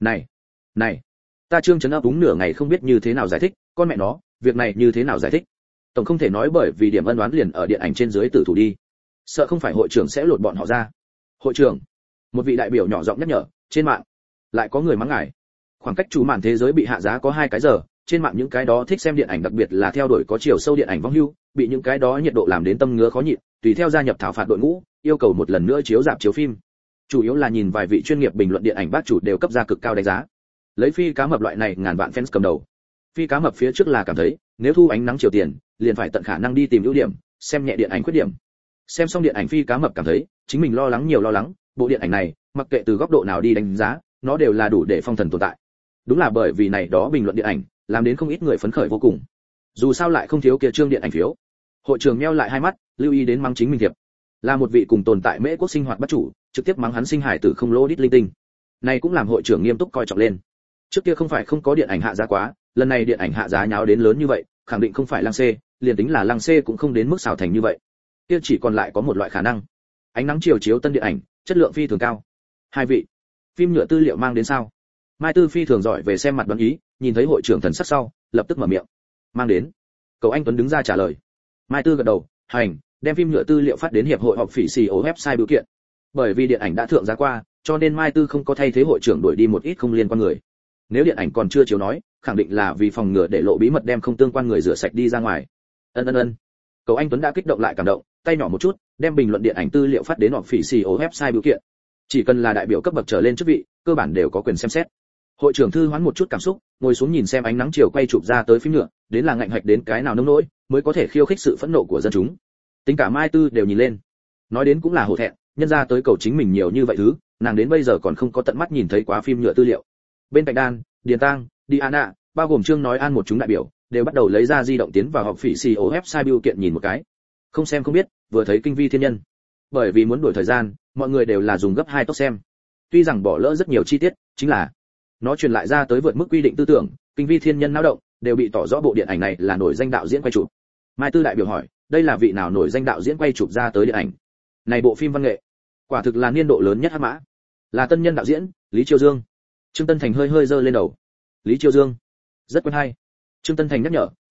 Này, ta Trương Chấn ấp đúng nửa ngày không biết như thế nào giải thích, con mẹ nó, việc này như thế nào giải thích? Tổng không thể nói bởi vì điểm ân oán liền ở điện ảnh trên dưới tử thủ đi. Sợ không phải hội trưởng sẽ lột bọn họ ra. Hội trưởng, một vị đại biểu nhỏ giọng nhắc nhở, trên mạng lại có người mắng ngài. Khoảng cách chủ màn thế giới bị hạ giá có 2 cái giờ, trên mạng những cái đó thích xem điện ảnh đặc biệt là theo đuổi có chiều sâu điện ảnh vong hưu, bị những cái đó nhiệt độ làm đến tâm ngứa khó nhịn, tùy theo gia nhập thảo phạt đội ngũ, yêu cầu một lần nữa chiếu rạp chiếu phim. Chủ yếu là nhìn vài vị chuyên nghiệp bình luận điện ảnh bác chủ đều cấp ra cực cao đánh giá. Lấy Phi Cá Mập loại này ngàn vạn fans cầm đầu. Phi Cá Mập phía trước là cảm thấy, nếu thu ánh nắng chiều tiền, liền phải tận khả năng đi tìm ưu điểm, xem nhẹ điện ảnh khuyết điểm. Xem xong điện ảnh Phi Cá Mập cảm thấy, chính mình lo lắng nhiều lo lắng, bộ điện ảnh này, mặc kệ từ góc độ nào đi đánh giá, nó đều là đủ để phong thần tồn tại. Đúng là bởi vì này đó bình luận điện ảnh, làm đến không ít người phấn khởi vô cùng. Dù sao lại không thiếu kia trương điện ảnh phiếu. Hội trưởng nheo lại hai mắt, lưu ý đến mắng chính mình thiệp. Là một vị cùng tồn tại Mễ Quốc sinh hoạt bất chủ, trực tiếp mắng hắn sinh hải tử không lỗ đít linh tinh. Này cũng làm hội trưởng nghiêm túc coi trọng lên. Trước kia không phải không có điện ảnh hạ giá quá, lần này điện ảnh hạ giá nháo đến lớn như vậy, khẳng định không phải Lăng Xê, liền tính là Lăng Xê cũng không đến mức xào thành như vậy. Kia chỉ còn lại có một loại khả năng. Ánh nắng chiều chiếu tân điện ảnh, chất lượng phi thường cao. Hai vị, phim nhựa tư liệu mang đến sao? Mai Tư phi thường giỏi về xem mặt đoán ý, nhìn thấy hội trưởng thần sắc sau, lập tức mở miệng. Mang đến. Cậu anh Tuấn đứng ra trả lời. Mai Tư gật đầu, hành, đem phim nhựa tư liệu phát đến hiệp hội họp phỉ xì ổ website biểu kiện. Bởi vì điện ảnh đã thượng giá qua, cho nên Mai Tư không có thay thế hội trưởng đuổi đi một ít không liên quan người. Nếu điện ảnh còn chưa chiếu nói, khẳng định là vì phòng ngừa để lộ bí mật đem không tương quan người rửa sạch đi ra ngoài. Ân. Cậu anh Tuấn đã kích động lại cảm động, tay nhỏ một chút, đem bình luận điện ảnh tư liệu phát đến họp phỉ xì ổ website biểu kiện. Chỉ cần là đại biểu cấp bậc trở lên chức vị, cơ bản đều có quyền xem xét. Hội trưởng thư hoán một chút cảm xúc, ngồi xuống nhìn xem ánh nắng chiều quay chụp ra tới phim nhựa, đến là ngạnh hạch đến cái nào nông nỗi, mới có thể khiêu khích sự phẫn nộ của dân chúng. Tính cả Mai Tư đều nhìn lên. Nói đến cũng là hổ thẹn, nhân ra tới cầu chính mình nhiều như vậy thứ, nàng đến bây giờ còn không có tận mắt nhìn thấy quá phim nhựa tư liệu. Bên cạnh Đan, Điền Tang, Diana, bao gồm Trương Nói An một chúng đại biểu, đều bắt đầu lấy ra di động tiến vào họp phỉ xì ổ website biểu kiện nhìn một cái. Không xem không biết, vừa thấy kinh vi thiên nhân. Bởi vì muốn đuổi thời gian, mọi người đều là dùng gấp 2 tốc xem. Tuy rằng bỏ lỡ rất nhiều chi tiết, chính là nó truyền lại ra tới vượt mức quy định tư tưởng, kinh vi thiên nhân náo động, đều bị tỏ rõ bộ điện ảnh này là nổi danh đạo diễn quay chụp. Mai Tư đại biểu hỏi, đây là vị nào nổi danh đạo diễn quay chụp ra tới điện ảnh? Này bộ phim văn nghệ, quả thực là niên độ lớn nhất hắc mã. Là tân nhân đạo diễn, Lý Chiêu Dương. Trương Tân Thành hơi giơ lên đầu. Lý Chiêu Dương, rất quen hay. Trương Tân Thành nhắc nhở,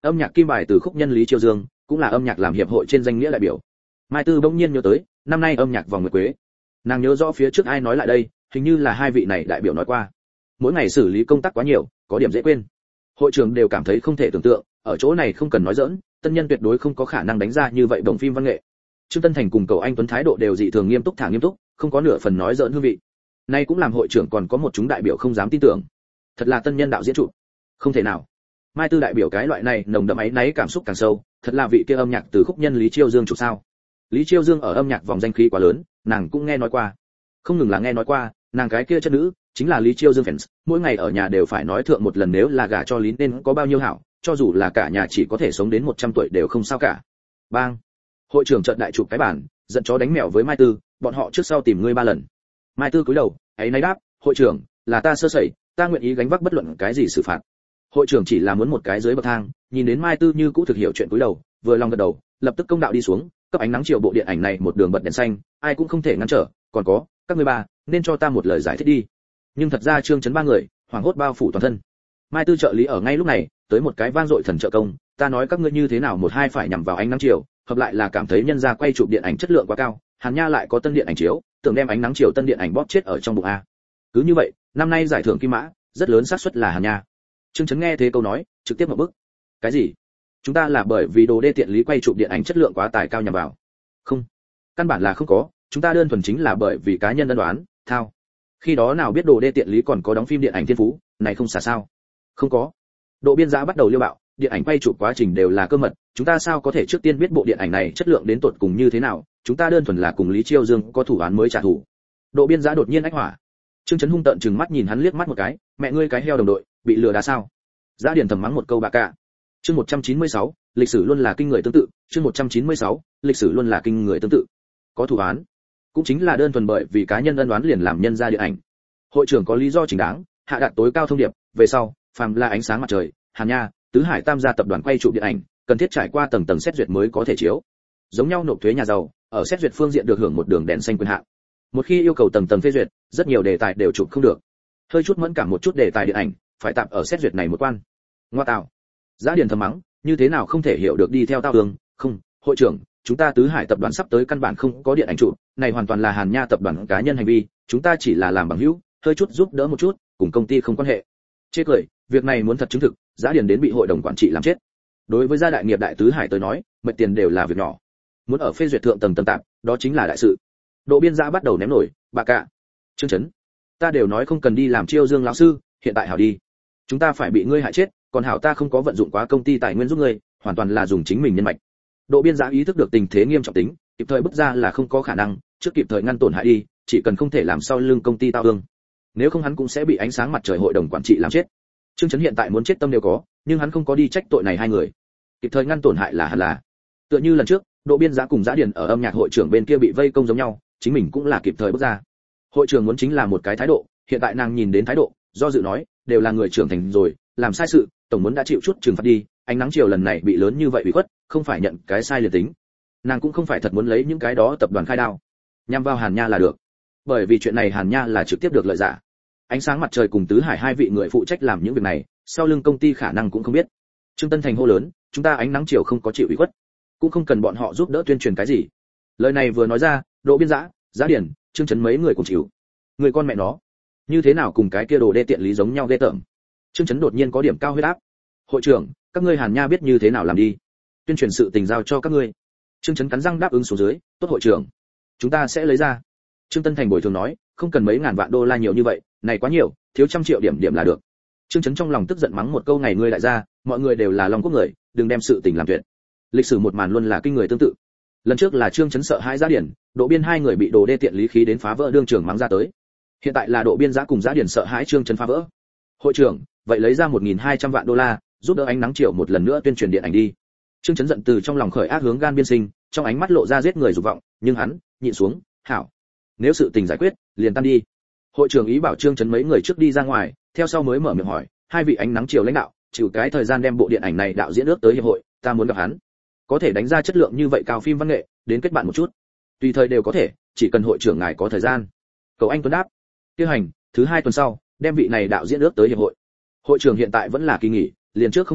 Âm nhạc kim bài từ khúc nhân Lý Chiêu Dương, cũng là âm nhạc làm hiệp hội trên danh nghĩa đại biểu. Mai Tư bỗng nhiên nhớ tới, năm nay âm nhạc vòng nguyệt quế. Nàng nhớ rõ phía trước ai nói lại đây, hình như là hai vị này đại biểu nói qua. Mỗi ngày xử lý công tác quá nhiều, có điểm dễ quên. Hội trưởng đều cảm thấy không thể tưởng tượng, ở chỗ này không cần nói giỡn, tân nhân tuyệt đối không có khả năng đánh ra như vậy đồng phim văn nghệ. Trương Tân Thành cùng Cầu Anh Tuấn thái độ đều dị thường nghiêm túc thả nghiêm túc, không có nửa phần nói giỡn hương vị. Nay cũng làm hội trưởng còn có một chúng đại biểu không dám tin tưởng. Thật là tân nhân đạo diễn trụ. Không thể nào. Mai Tư đại biểu cái loại này nồng đậm áy náy cảm xúc càng sâu, thật là vị kia âm nhạc từ khúc nhân Lý Chiêu Dương chụp sao? Lý Chiêu Dương ở âm nhạc vòng danh khí quá lớn, nàng cũng nghe nói qua. Không ngừng là nghe nói qua, nàng cái kia chất nữ chính là Lý Chiêu Dương fans, mỗi ngày ở nhà đều phải nói thượng một lần nếu là gả cho Lý nên có bao nhiêu hảo, cho dù là cả nhà chỉ có thể sống đến 100 tuổi đều không sao cả. Bang. Hội trưởng chợt đại chụp cái bản, giận chó đánh mèo với Mai Tư, bọn họ trước sau tìm ngươi 3 lần. Mai Tư cúi đầu, ấy náy đáp, hội trưởng, là ta sơ sẩy, ta nguyện ý gánh vác bất luận cái gì xử phạt. Hội trưởng chỉ là muốn một cái dưới bậc thang, nhìn đến Mai Tư như cũ thực hiểu chuyện cúi đầu, vừa lòng gật đầu, lập tức công đạo đi xuống, cấp ánh nắng chiều bộ điện ảnh này một đường bật đèn xanh, ai cũng không thể ngăn trở, còn có, các ngươi ba, nên cho ta một lời giải thích đi. Nhưng thật ra Trương Chấn ba người, hoảng hốt bao phủ toàn thân. Mai Tư trợ lý ở ngay lúc này, tới một cái vang dội thần trợ công, ta nói các ngươi như thế nào một hai phải nhằm vào ánh nắng chiều, hợp lại là cảm thấy nhân gia quay chụp điện ảnh chất lượng quá cao, Hàn Nha lại có tân điện ảnh chiếu, tưởng đem ánh nắng chiều tân điện ảnh bóp chết ở trong bụng a. Cứ như vậy, năm nay giải thưởng Kim Mã, rất lớn xác suất là Hàn Nha. Trương Chấn nghe thế câu nói, trực tiếp một bức. Cái gì? Chúng ta là bởi vì đồ đê tiện lý quay chụp điện ảnh chất lượng quá tài cao nhằm vào? Không, căn bản là không có, chúng ta đơn thuần chính là bởi vì cá nhân ân đoán, thao. Khi đó nào biết đồ đê tiện lý còn có đóng phim điện ảnh thiên phú, này không xả sao? Không có. Độ biên giá bắt đầu liêu bạo, điện ảnh quay chụp quá trình đều là cơ mật, chúng ta sao có thể trước tiên biết bộ điện ảnh này chất lượng đến tột cùng như thế nào, chúng ta đơn thuần là cùng Lý Chiêu Dương có thủ án mới trả thù. Độ biên giá đột nhiên ách hỏa. Trương Chấn hung tợn trừng mắt nhìn hắn liếc mắt một cái, mẹ ngươi cái heo đồng đội, bị lừa đá sao? Giá Điền thầm mắng một câu bạ cả. Chương 196, lịch sử luôn là kinh người tương tự, chương 196, lịch sử luôn là kinh người tương tự. Có thủ án, cũng chính là đơn thuần bởi vì cá nhân ân đoán liền làm nhân ra điện ảnh. Hội trưởng có lý do chính đáng, hạ đạt tối cao thông điệp, về sau, phàm là ánh sáng mặt trời, Hàn Nha, Tứ Hải Tam gia tập đoàn quay chụp điện ảnh, cần thiết trải qua tầng tầng xét duyệt mới có thể chiếu. Giống nhau nộp thuế nhà giàu, ở xét duyệt phương diện được hưởng một đường đèn xanh quyền hạn. Một khi yêu cầu tầng tầng phê duyệt, rất nhiều đề tài đều chụp không được. Hơi chút mẫn cảm một chút đề tài điện ảnh, phải tạm ở xét duyệt này một quan. Ngoa tạo. Giá Điền thầm mắng, như thế nào không thể hiểu được đi theo tao đường, không, hội trưởng, chúng ta Tứ Hải tập đoàn sắp tới căn bản không có điện ảnh chụp, này hoàn toàn là Hàn Nha tập đoàn cá nhân hành vi, chúng ta chỉ là làm bằng hữu, hơi chút giúp đỡ một chút, cùng công ty không quan hệ. Chê cười, việc này muốn thật chứng thực, Giá Điền đến bị hội đồng quản trị làm chết. Đối với gia đại nghiệp đại Tứ Hải tới nói, mệt tiền đều là việc nhỏ. Muốn ở phê duyệt thượng tầng tầng tạm, đó chính là đại sự. Độ biên giá bắt đầu ném nổi, bà cả. Trương Chấn, ta đều nói không cần đi làm Chiêu Dương lão sư, hiện tại hảo đi. Chúng ta phải bị ngươi hại chết, còn hảo ta không có vận dụng quá công ty tài nguyên giúp ngươi, hoàn toàn là dùng chính mình nhân mạch. Độ biên giá ý thức được tình thế nghiêm trọng tính, kịp thời bước ra là không có khả năng, trước kịp thời ngăn tổn hại đi, chỉ cần không thể làm sau lưng công ty tao ương. Nếu không hắn cũng sẽ bị ánh sáng mặt trời hội đồng quản trị làm chết. Trương Chấn hiện tại muốn chết tâm đều có, nhưng hắn không có đi trách tội này hai người. Kịp thời ngăn tổn hại là hẳn là. Tựa như lần trước, Độ biên giá cùng Giá Điền ở âm nhạc hội trưởng bên kia bị vây công giống nhau, chính mình cũng là kịp thời bước ra. Hội trưởng muốn chính là một cái thái độ, hiện tại nàng nhìn đến thái độ, do dự nói, đều là người trưởng thành rồi, làm sai sự, tổng muốn đã chịu chút trừng phạt đi, ánh nắng chiều lần này bị lớn như vậy bị khuất, không phải nhận cái sai liền tính. Nàng cũng không phải thật muốn lấy những cái đó tập đoàn khai đao, nhằm vào Hàn Nha là được. Bởi vì chuyện này Hàn Nha là trực tiếp được lợi giả. Ánh sáng mặt trời cùng Tứ Hải hai vị người phụ trách làm những việc này, sau lưng công ty khả năng cũng không biết. Trương Tân Thành hô lớn, chúng ta ánh nắng chiều không có chịu ủy khuất, cũng không cần bọn họ giúp đỡ tuyên truyền cái gì. Lời này vừa nói ra, Độ biên giá, Giá Điền, Trương Chấn mấy người cùng chịu. Người con mẹ nó, như thế nào cùng cái kia đồ đê tiện lý giống nhau ghê tởm. Trương Chấn đột nhiên có điểm cao huyết áp. Hội trưởng, các ngươi Hàn Nha biết như thế nào làm đi, tuyên truyền sự tình giao cho các ngươi. Trương Chấn cắn răng đáp ứng xuống dưới, tốt hội trưởng, chúng ta sẽ lấy ra. Trương Tân Thành bồi thường nói, không cần mấy ngàn vạn đô la nhiều như vậy, này quá nhiều, thiếu trăm triệu điểm là được. Trương Chấn trong lòng tức giận mắng một câu ngày ngươi đại gia, mọi người đều là Long Quốc người, đừng đem sự tình làm tuyệt. Lịch sử một màn luôn là kinh người tương tự. Lần trước là Trương Chấn sợ hãi Giá Điền, Độ biên hai người bị đồ đê tiện lý khí đến phá vỡ đương trường mắng ra tới. Hiện tại là Độ biên giá cùng Giá Điền sợ hãi Trương Chấn phá vỡ. Hội trưởng, vậy lấy ra 1.200 vạn đô la, giúp đỡ ánh nắng chiều một lần nữa tuyên truyền điện ảnh đi. Trương Chấn giận từ trong lòng khởi ác hướng gan biên sinh, trong ánh mắt lộ ra giết người dục vọng, nhưng hắn nhịn xuống, hảo, nếu sự tình giải quyết, liền tan đi. Hội trưởng ý bảo Trương Chấn mấy người trước đi ra ngoài, theo sau mới mở miệng hỏi, hai vị ánh nắng chiều lãnh đạo, chịu cái thời gian đem bộ điện ảnh này đạo diễn ước tới hiệp hội, ta muốn gặp hắn. Có thể đánh ra chất lượng như vậy cao phim văn nghệ, đến kết bạn một chút. Tùy thời đều có thể, chỉ cần hội trưởng ngài có thời gian. Cầu Anh Tuấn đáp. Tiêu hành, thứ 2 tuần sau, đem vị này đạo diễn ước tới hiệp hội. Hội trưởng hiện tại vẫn là kỳ nghỉ, liền trước không thấy,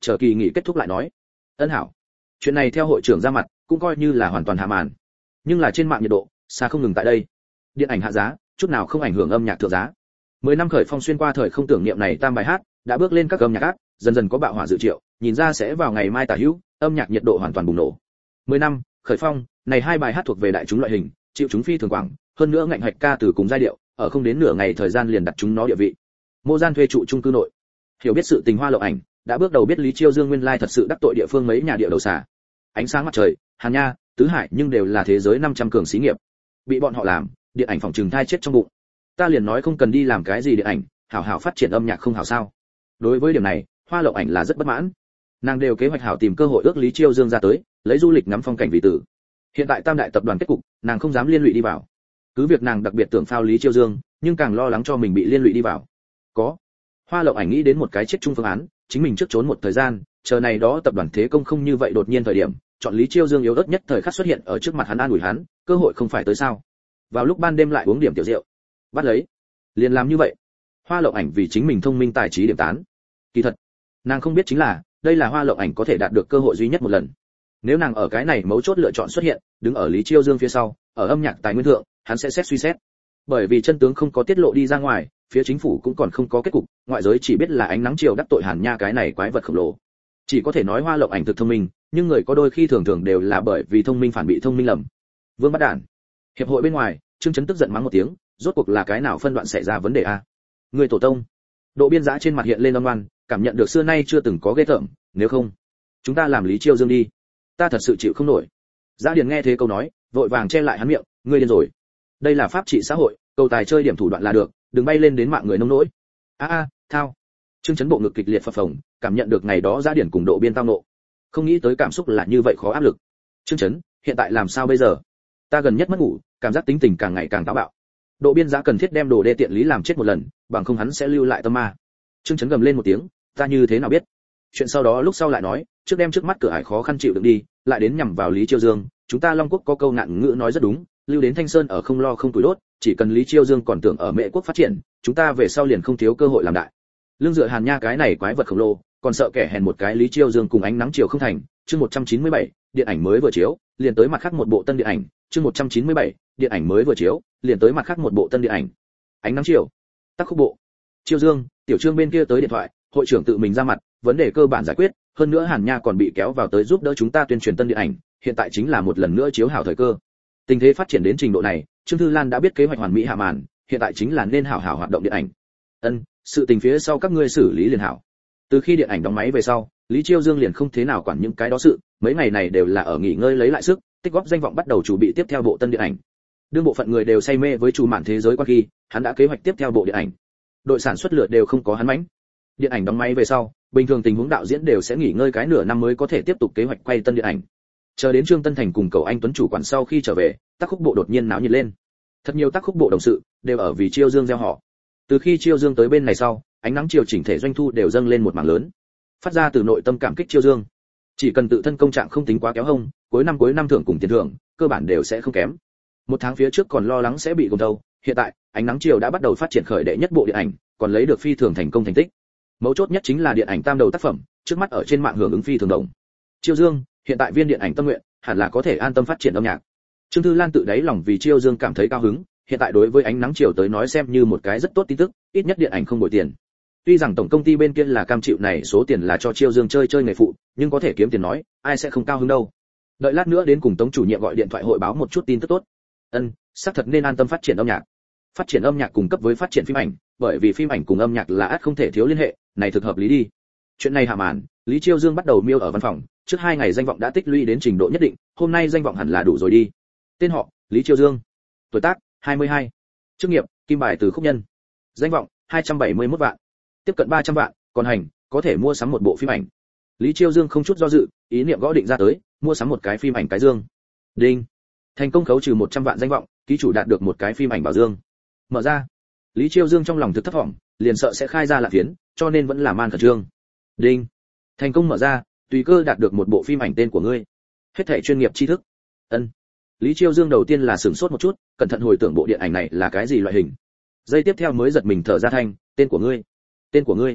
chờ kỳ nghỉ kết thúc lại nói. Ân hảo. Chuyện này theo hội trưởng ra mặt, cũng coi như là hoàn toàn hạ màn. Nhưng là trên mạng nhiệt độ, xa không ngừng tại đây. Điện ảnh hạ giá, chút nào không ảnh hưởng âm nhạc thượng giá. 10 năm khởi phong xuyên qua thời không tưởng niệm này tam bài hát, đã bước lên các âm nhạc áp, dần dần có bạo hỏa dự triệu, nhìn ra sẽ vào ngày mai tả hữu, âm nhạc nhiệt độ hoàn toàn bùng nổ. 10 năm, khởi phong, này hai bài hát thuộc về đại chúng loại hình, chịu chúng phi thường quảng, hơn nữa ngạnh hoạch ca từ cùng giai điệu, ở không đến nửa ngày thời gian liền đặt chúng nó địa vị. Mô Gian thuê trụ chung cư nội. Hiểu biết sự tình Hoa Lộng Ảnh, đã bước đầu biết Lý Chiêu Dương nguyên lai thật sự đắc tội địa phương mấy nhà địa đầu xả. Ánh sáng mặt trời, Hàn Nha, Tứ Hải nhưng đều là thế giới 500 cường xí nghiệp. Bị bọn họ làm, điện ảnh phòng trừng thai chết trong bụng. Ta liền nói không cần đi làm cái gì điện ảnh, hảo hảo phát triển âm nhạc không hảo sao? Đối với điểm này, Hoa Lộng Ảnh là rất bất mãn. Nàng đều kế hoạch hảo tìm cơ hội ước Lý Chiêu Dương ra tới, lấy du lịch ngắm phong cảnh vì tử. Hiện tại tam đại tập đoàn kết cục, nàng không dám liên lụy đi vào. Cứ việc nàng đặc biệt tưởng phao Lý Chiêu Dương, nhưng càng lo lắng cho mình bị liên lụy đi vào. Có. Hoa Lộng Ảnh nghĩ đến một cái chết chung phương án, chính mình trước trốn một thời gian, chờ này đó tập đoàn thế công không như vậy đột nhiên thời điểm, chọn Lý Chiêu Dương yếu ớt nhất thời khắc xuất hiện ở trước mặt hắn an ủi hắn, cơ hội không phải tới sao? Vào lúc ban đêm lại uống điểm tiểu rượu. Bắt lấy. Liền làm như vậy. Hoa Lộng Ảnh vì chính mình thông minh tài trí điểm tán. Kỳ thật, nàng không biết chính là, đây là Hoa Lộng Ảnh có thể đạt được cơ hội duy nhất một lần. Nếu nàng ở cái này mấu chốt lựa chọn xuất hiện, đứng ở Lý Chiêu Dương phía sau, ở âm nhạc tài nguyên thượng, hắn sẽ xét suy xét. Bởi vì chân tướng không có tiết lộ đi ra ngoài, phía chính phủ cũng còn không có kết cục, ngoại giới chỉ biết là ánh nắng chiều đắc tội Hàn Nha cái này quái vật khổng lồ. Chỉ có thể nói Hoa Lộng Ảnh thực thông minh, nhưng người có đôi khi thường thường đều là bởi vì thông minh phản bị thông minh lầm. Vương bắt đản. Hiệp hội bên ngoài, Trương Chấn tức giận mắng một tiếng, rốt cuộc là cái nào phân đoạn xảy ra vấn đề a? Người tổ tông. Độ Biên Dã trên mặt hiện lên âm ngoan, cảm nhận được xưa nay chưa từng có ghê tởm, nếu không, chúng ta làm Lý Chiêu Dương đi. Ta thật sự chịu không nổi. Giá Điền nghe thế câu nói, vội vàng che lại hắn miệng, ngươi điên rồi. Đây là pháp trị xã hội, cầu tài chơi điểm thủ đoạn là được, đừng bay lên đến mạng người nông nỗi. Thao. Trương Chấn bộ ngực kịch liệt phập phồng, cảm nhận được ngày đó Giá Điền cùng Độ Biên tao nộ. Không nghĩ tới cảm xúc là như vậy khó áp lực. Trương Chấn, hiện tại làm sao bây giờ? Ta gần nhất mất ngủ, cảm giác tính tình càng ngày càng táo bạo. Độ Biên Dã cần thiết đem đồ đê tiện lý làm chết một lần, bằng không hắn sẽ lưu lại tâm ma. Trương Chấn gầm lên một tiếng, ta như thế nào biết? Chuyện sau đó lúc sau lại nói, trước đem trước mắt cửa ải khó khăn chịu đựng đi, lại đến nhằm vào Lý Chiêu Dương, chúng ta Long Quốc có câu ngạn ngữ nói rất đúng, lưu đến Thanh Sơn ở không lo không tuổi đốt, chỉ cần Lý Chiêu Dương còn tưởng ở Mễ Quốc phát triển, chúng ta về sau liền không thiếu cơ hội làm đại. Lương dựa Hàn Nha cái này quái vật khổng lồ, còn sợ kẻ hèn một cái Lý Chiêu Dương cùng ánh nắng chiều không thành. Chương 197, điện ảnh mới vừa chiếu, liền tới mặt khác một bộ tân điện ảnh. Chương 197, điện ảnh mới vừa chiếu, liền tới mặt khác một bộ tân điện ảnh. Ánh nắng chiều, tác khúc bộ. Chiêu Dương, Tiểu Trương bên kia tới điện thoại, hội trưởng tự mình ra mặt, vấn đề cơ bản giải quyết, hơn nữa Hàn Nha còn bị kéo vào tới giúp đỡ chúng ta tuyên truyền tân điện ảnh, hiện tại chính là một lần nữa chiếu hảo thời cơ. Tình thế phát triển đến trình độ này, Trương Thư Lan đã biết kế hoạch hoàn mỹ hạ màn, hiện tại chính là nên hảo hảo hoạt động điện ảnh. Sự tình phía sau các ngươi xử lý liền hảo. Từ khi điện ảnh đóng máy về sau, Lý Chiêu Dương liền không thế nào quản những cái đó sự, mấy ngày này đều là ở nghỉ ngơi lấy lại sức, tích góp danh vọng bắt đầu chuẩn bị tiếp theo bộ tân điện ảnh. Đương bộ phận người đều say mê với chủ mạn thế giới qua khi, hắn đã kế hoạch tiếp theo bộ điện ảnh. Đội sản xuất lượt đều không có hắn mãnh. Điện ảnh đóng máy về sau, bình thường tình huống đạo diễn đều sẽ nghỉ ngơi cái nửa năm mới có thể tiếp tục kế hoạch quay tân điện ảnh. Chờ đến Trương Tân Thành cùng Cầu Anh Tuấn chủ quản sau khi trở về, tác khúc bộ đột nhiên náo nhiệt lên. Thật nhiều tác khúc bộ đồng sự đều ở vì Chiêu Dương gieo họ. Từ khi Chiêu Dương tới bên này sau, ánh nắng chiều chỉnh thể doanh thu đều dâng lên một mảng lớn. Phát ra từ nội tâm cảm kích Chiêu Dương. Chỉ cần tự thân công trạng không tính quá kéo hông, cuối năm thưởng cùng tiền thưởng, cơ bản đều sẽ không kém. Một tháng phía trước còn lo lắng sẽ bị gồng thâu, hiện tại, ánh nắng chiều đã bắt đầu phát triển khởi đệ nhất bộ điện ảnh, còn lấy được phi thường thành công thành tích. Mấu chốt nhất chính là điện ảnh tam đầu tác phẩm, trước mắt ở trên mạng hưởng ứng phi thường đồng. Chiêu Dương, hiện tại viên điện ảnh tâm nguyện, hẳn là có thể an tâm phát triển âm nhạc. Trương Thư Lan tự đáy lòng vì Chiêu Dương cảm thấy cao hứng, hiện tại đối với ánh nắng chiều tới nói xem như một cái rất tốt tin tức, ít nhất điện ảnh không bội tiền. Tuy rằng tổng công ty bên kia là cam chịu này số tiền là cho Chiêu Dương chơi nghề phụ, nhưng có thể kiếm tiền nói, ai sẽ không cao hứng đâu. Đợi lát nữa đến cùng Tống chủ nhiệm gọi điện thoại hội báo một chút tin tức tốt. Xác thật nên an tâm phát triển âm nhạc. Phát triển âm nhạc cùng cấp với phát triển phim ảnh, bởi vì phim ảnh cùng âm nhạc là ắt không thể thiếu liên hệ, này thực hợp lý đi. Chuyện này hạ màn, Lý Chiêu Dương bắt đầu miêu ở văn phòng, trước 2 ngày danh vọng đã tích lũy đến trình độ nhất định, hôm nay danh vọng hẳn là đủ rồi đi. Tên họ, Lý Chiêu Dương. Tuổi tác, 22. Chức nghiệp, kim bài từ khúc nhân. Danh vọng, 271 vạn. Tiếp cận 300 vạn, còn hành, có thể mua sắm một bộ phim ảnh. Lý Chiêu Dương không chút do dự, ý niệm gõ định ra tới, mua sắm một cái phim ảnh cái dương. Đinh. Thành công khấu trừ 100 vạn danh vọng, ký chủ đạt được một cái phim ảnh bảo dương. Mở ra. Lý Chiêu Dương trong lòng thực thấp vọng, liền sợ sẽ khai ra là phiến, cho nên vẫn là man khẩn trương. Đinh. Thành công mở ra, tùy cơ đạt được một bộ phim ảnh tên của ngươi. Hết thảy chuyên nghiệp tri thức. Lý Chiêu Dương đầu tiên là sửng sốt một chút, cẩn thận hồi tưởng bộ điện ảnh này là cái gì loại hình. Giây tiếp theo mới giật mình thở ra thanh, tên của ngươi.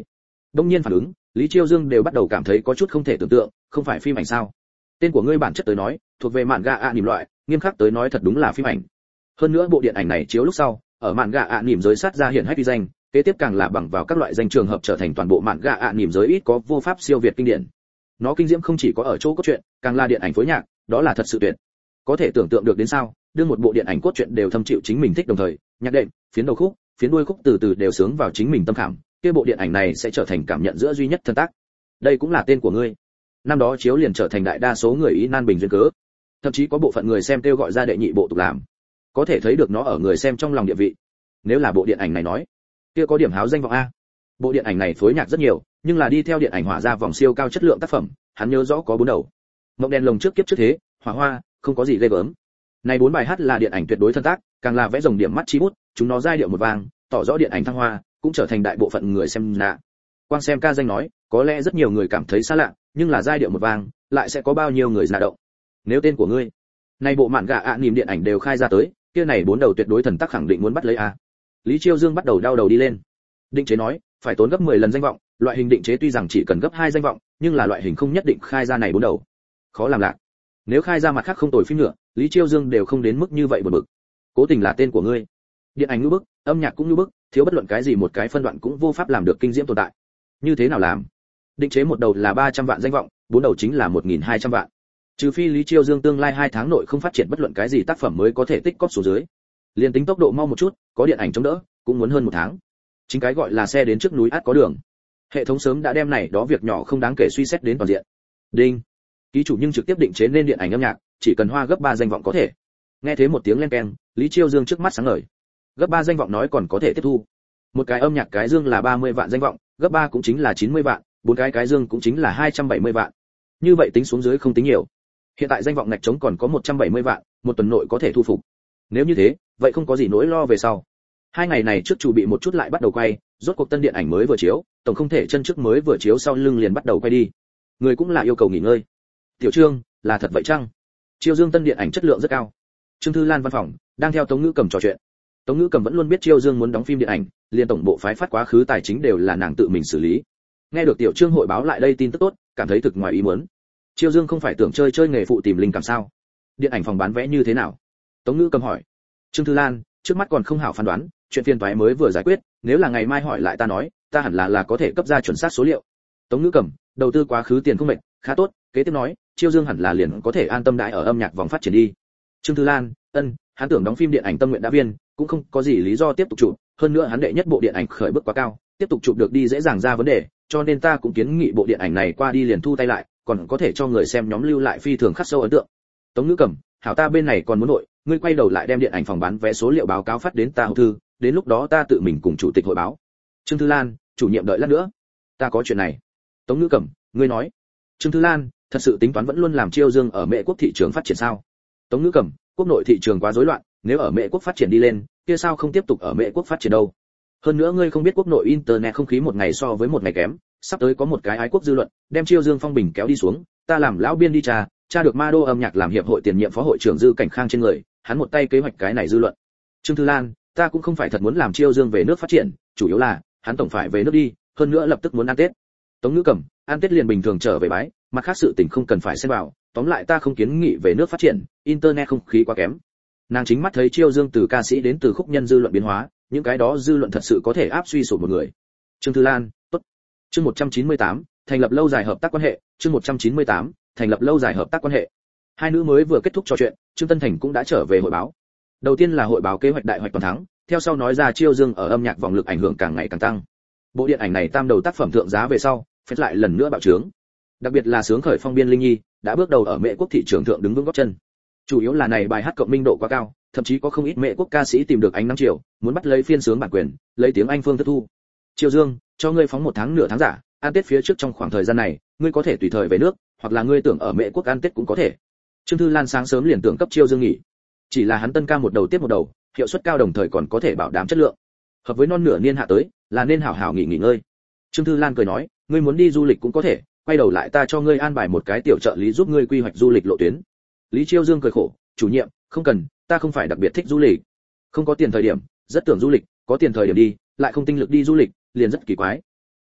đông nhiên phản ứng, Lý Chiêu Dương đều bắt đầu cảm thấy có chút không thể tưởng tượng, không phải phim ảnh sao? Tên của ngươi bản chất tới nói, thuộc về mạn gạ niềm loại, nghiêm khắc tới nói thật đúng là phim ảnh. Hơn nữa bộ điện ảnh này chiếu lúc sau, ở mạn gạ niềm giới sát ra hiện hách uy danh, kế tiếp càng là bằng vào các loại danh trường hợp trở thành toàn bộ mạn gạ niềm giới ít có vô pháp siêu việt kinh điển. Nó kinh diễm không chỉ có ở chỗ cốt truyện, càng là điện ảnh phối nhạc, đó là thật sự tuyệt. Có thể tưởng tượng được đến sao, đưa một bộ điện ảnh cốt truyện đều thâm chịu chính mình thích đồng thời, nhạc đệm, phiến đầu khúc, phiến đuôi khúc từ từ đều sướng vào chính mình tâm khảm, kia bộ điện ảnh này sẽ trở thành cảm nhận giữa duy nhất thân tác. Đây cũng là tên của ngươi. Năm đó chiếu liền trở thành đại đa số người ý nan bình duyên cớ. Thậm chí có bộ phận người xem kêu gọi ra đệ nhị bộ tục làm. Có thể thấy được nó ở người xem trong lòng địa vị. Nếu là bộ điện ảnh này nói, kia có điểm háo danh vọng a. Bộ điện ảnh này phối nhạc rất nhiều, nhưng là đi theo điện ảnh hỏa ra vòng siêu cao chất lượng tác phẩm, hắn nhớ rõ có 4 đầu. Mộng đèn lồng trước kiếp trước thế, hỏa hoa, không có gì ghê gớm. Này 4 bài hát là điện ảnh tuyệt đối thân tác, càng là vẽ rồng điểm mắt chi bút, chúng nó giai điệu một vàng, tỏ rõ điện ảnh thăng hoa, cũng trở thành đại bộ phận người xem nạ. Quang xem ca danh nói, có lẽ rất nhiều người cảm thấy xa lạ, nhưng là giai điệu một vàng, lại sẽ có bao nhiêu người nạ động. Nếu tên của ngươi, này bộ mạn gạ niềm điện ảnh đều khai ra tới, kia này 4 đầu tuyệt đối thần tác khẳng định muốn bắt lấy a. Lý Chiêu Dương bắt đầu đau đầu đi lên. Định chế nói, phải tốn gấp 10 lần danh vọng, loại hình định chế tuy rằng chỉ cần gấp 2 danh vọng, nhưng là loại hình không nhất định khai ra này 4 đầu. Khó làm lạc. Nếu khai ra mặt khác không tồi phim nữa, Lý Chiêu Dương đều không đến mức như vậy buồn bực. Cố tình là tên của ngươi. Điện ảnh ngữ bức, âm nhạc cũng ngữ bức, thiếu bất luận cái gì một cái phân đoạn cũng vô pháp làm được kinh diễm tồn tại. Như thế nào làm? Định chế một đầu là 300 vạn danh vọng, 4 đầu chính là 1200 vạn. Trừ phi Lý Chiêu Dương tương lai 2 tháng nội không phát triển bất luận cái gì tác phẩm mới có thể tích cóp số dưới. Liên tính tốc độ mau một chút, có điện ảnh chống đỡ, cũng muốn hơn 1 tháng. Chính cái gọi là xe đến trước núi ắt có đường. Hệ thống sớm đã đem này đó việc nhỏ không đáng kể suy xét đến toàn diện. Đinh. Ký chủ nhưng trực tiếp định chế nên điện ảnh âm nhạc, chỉ cần hoa gấp 3 danh vọng có thể. Nghe thế một tiếng len keng, Lý Chiêu Dương trước mắt sáng ngời. Gấp 3 danh vọng nói còn có thể tiếp thu. Một cái âm nhạc cái dương là 30 vạn danh vọng, gấp 3 cũng chính là 90 vạn, 4 cái dương cũng chính là 270 vạn. Như vậy tính xuống dưới không tính nhiều. Hiện tại danh vọng ngạch trống còn có 170 vạn, một tuần nội có thể thu phục. Nếu như thế, vậy không có gì nỗi lo về sau. 2 ngày này trước chuẩn bị một chút lại bắt đầu quay, rốt cuộc tân điện ảnh mới vừa chiếu, tổng không thể chân trước mới vừa chiếu sau lưng liền bắt đầu quay đi. Người cũng là yêu cầu nghỉ ngơi. Tiểu Trương, là thật vậy chăng? Chiêu Dương tân điện ảnh chất lượng rất cao. Trương Thư Lan văn phòng đang theo Tống Ngữ Cầm trò chuyện. Tống Ngữ Cầm vẫn luôn biết Chiêu Dương muốn đóng phim điện ảnh, liền tổng bộ phái phát quá khứ tài chính đều là nàng tự mình xử lý. Nghe được Tiểu Trương hội báo lại đây tin tức tốt, cảm thấy thực ngoài ý muốn. Chiêu Dương không phải tưởng chơi nghề phụ tìm linh cảm sao? Điện ảnh phòng bán vé như thế nào? Tống Ngữ Cầm hỏi. Trương Thư Lan, trước mắt còn không hảo phán đoán, chuyện phiền toái mới vừa giải quyết, nếu là ngày mai hỏi lại ta nói, ta hẳn là có thể cấp ra chuẩn xác số liệu. Tống Ngữ Cầm, đầu tư quá khứ tiền không mệt, khá tốt, kế tiếp nói, Chiêu Dương hẳn là liền có thể an tâm đại ở âm nhạc vòng phát triển đi. Trương Thư Lan, hắn tưởng đóng phim điện ảnh tâm nguyện đã viên, cũng không có gì lý do tiếp tục chụp, hơn nữa hắn đệ nhất bộ điện ảnh khởi bước quá cao, tiếp tục chụp được đi dễ dàng ra vấn đề, cho nên ta cũng kiến nghị bộ điện ảnh này qua đi liền thu tay lại, còn có thể cho người xem nhóm lưu lại phi thường khắc sâu ấn tượng. Tống Ngữ Cầm, hảo ta bên này còn muốn nội, ngươi quay đầu lại đem điện ảnh phòng bán vé số liệu báo cáo phát đến ta hậu thư, đến lúc đó ta tự mình cùng chủ tịch hội báo. Trương Thư Lan, chủ nhiệm đợi lát nữa, ta có chuyện này. Tống Ngữ Cầm, ngươi nói. Trương Thư Lan, thật sự tính toán vẫn luôn làm Chiêu Dương ở Mễ quốc thị trường phát triển sao? Tống Ngữ Cầm, quốc nội thị trường quá rối loạn, nếu ở Mễ quốc phát triển đi lên, kia sao không tiếp tục ở Mễ quốc phát triển đâu? Hơn nữa ngươi không biết quốc nội internet không khí một ngày so với một ngày kém, sắp tới có một cái ái quốc dư luận, đem Chiêu Dương phong bình kéo đi xuống, ta làm lão biên đi tra được Ma Đô âm nhạc làm hiệp hội tiền nhiệm phó hội trưởng Dư Cảnh Khang trên người, hắn một tay kế hoạch cái này dư luận. Trương Thư Lan, ta cũng không phải thật muốn làm Chiêu Dương về nước phát triển, chủ yếu là hắn tổng phải về nước đi, hơn nữa lập tức muốn ăn Tết. Tống Ngữ Cầm, ăn Tết liền bình thường trở về bái, mặt khác sự tình không cần phải xen vào, tóm lại ta không kiến nghị về nước phát triển, internet không khí quá kém. Nàng chính mắt thấy Chiêu Dương từ ca sĩ đến từ khúc nhân dư luận biến hóa, những cái đó dư luận thật sự có thể áp suy sụp một người. Trương Thư Lan, tốt. Chương 198, thành lập lâu dài hợp tác quan hệ, chương 198, thành lập lâu dài hợp tác quan hệ. Hai nữ mới vừa kết thúc trò chuyện, Trương Tân Thành cũng đã trở về hội báo. Đầu tiên là hội báo kế hoạch đại hoạch toàn thắng, theo sau nói ra Chiêu Dương ở âm nhạc vòng lực ảnh hưởng càng ngày càng tăng. Bộ điện ảnh này tam đầu tác phẩm thượng giá về sau, phết lại lần nữa bạo trướng. Đặc biệt là sướng khởi phong biên Linh Nhi, đã bước đầu ở Mễ quốc thị trường thượng đứng vững gót chân. Chủ yếu là này bài hát cộng minh độ quá cao, thậm chí có không ít Mễ quốc ca sĩ tìm được ánh nắng chiều, muốn bắt lấy phiên sướng bản quyền, lấy tiếng Anh phương thức thu. Chiêu Dương, cho ngươi phóng 1 tháng nửa tháng giả, ăn Tết phía trước trong khoảng thời gian này, ngươi có thể tùy thời về nước, hoặc là ngươi tưởng ở Mễ quốc ăn Tết cũng có thể. Trương Thư Lan sáng sớm liền tưởng cấp Chiêu Dương nghỉ. Chỉ là hắn tân ca một đầu tiếp một đầu, hiệu suất cao đồng thời còn có thể bảo đảm chất lượng. Hợp với non nửa niên hạ tới, là nên hảo hảo nghỉ ngơi. Trương Thư Lan cười nói, ngươi muốn đi du lịch cũng có thể, quay đầu lại ta cho ngươi an bài một cái tiểu trợ lý giúp ngươi quy hoạch du lịch lộ tuyến. Lý Chiêu Dương cười khổ, chủ nhiệm, không cần, ta không phải đặc biệt thích du lịch. Không có tiền thời điểm, rất tưởng du lịch, có tiền thời điểm đi, lại không tinh lực đi du lịch, liền rất kỳ quái.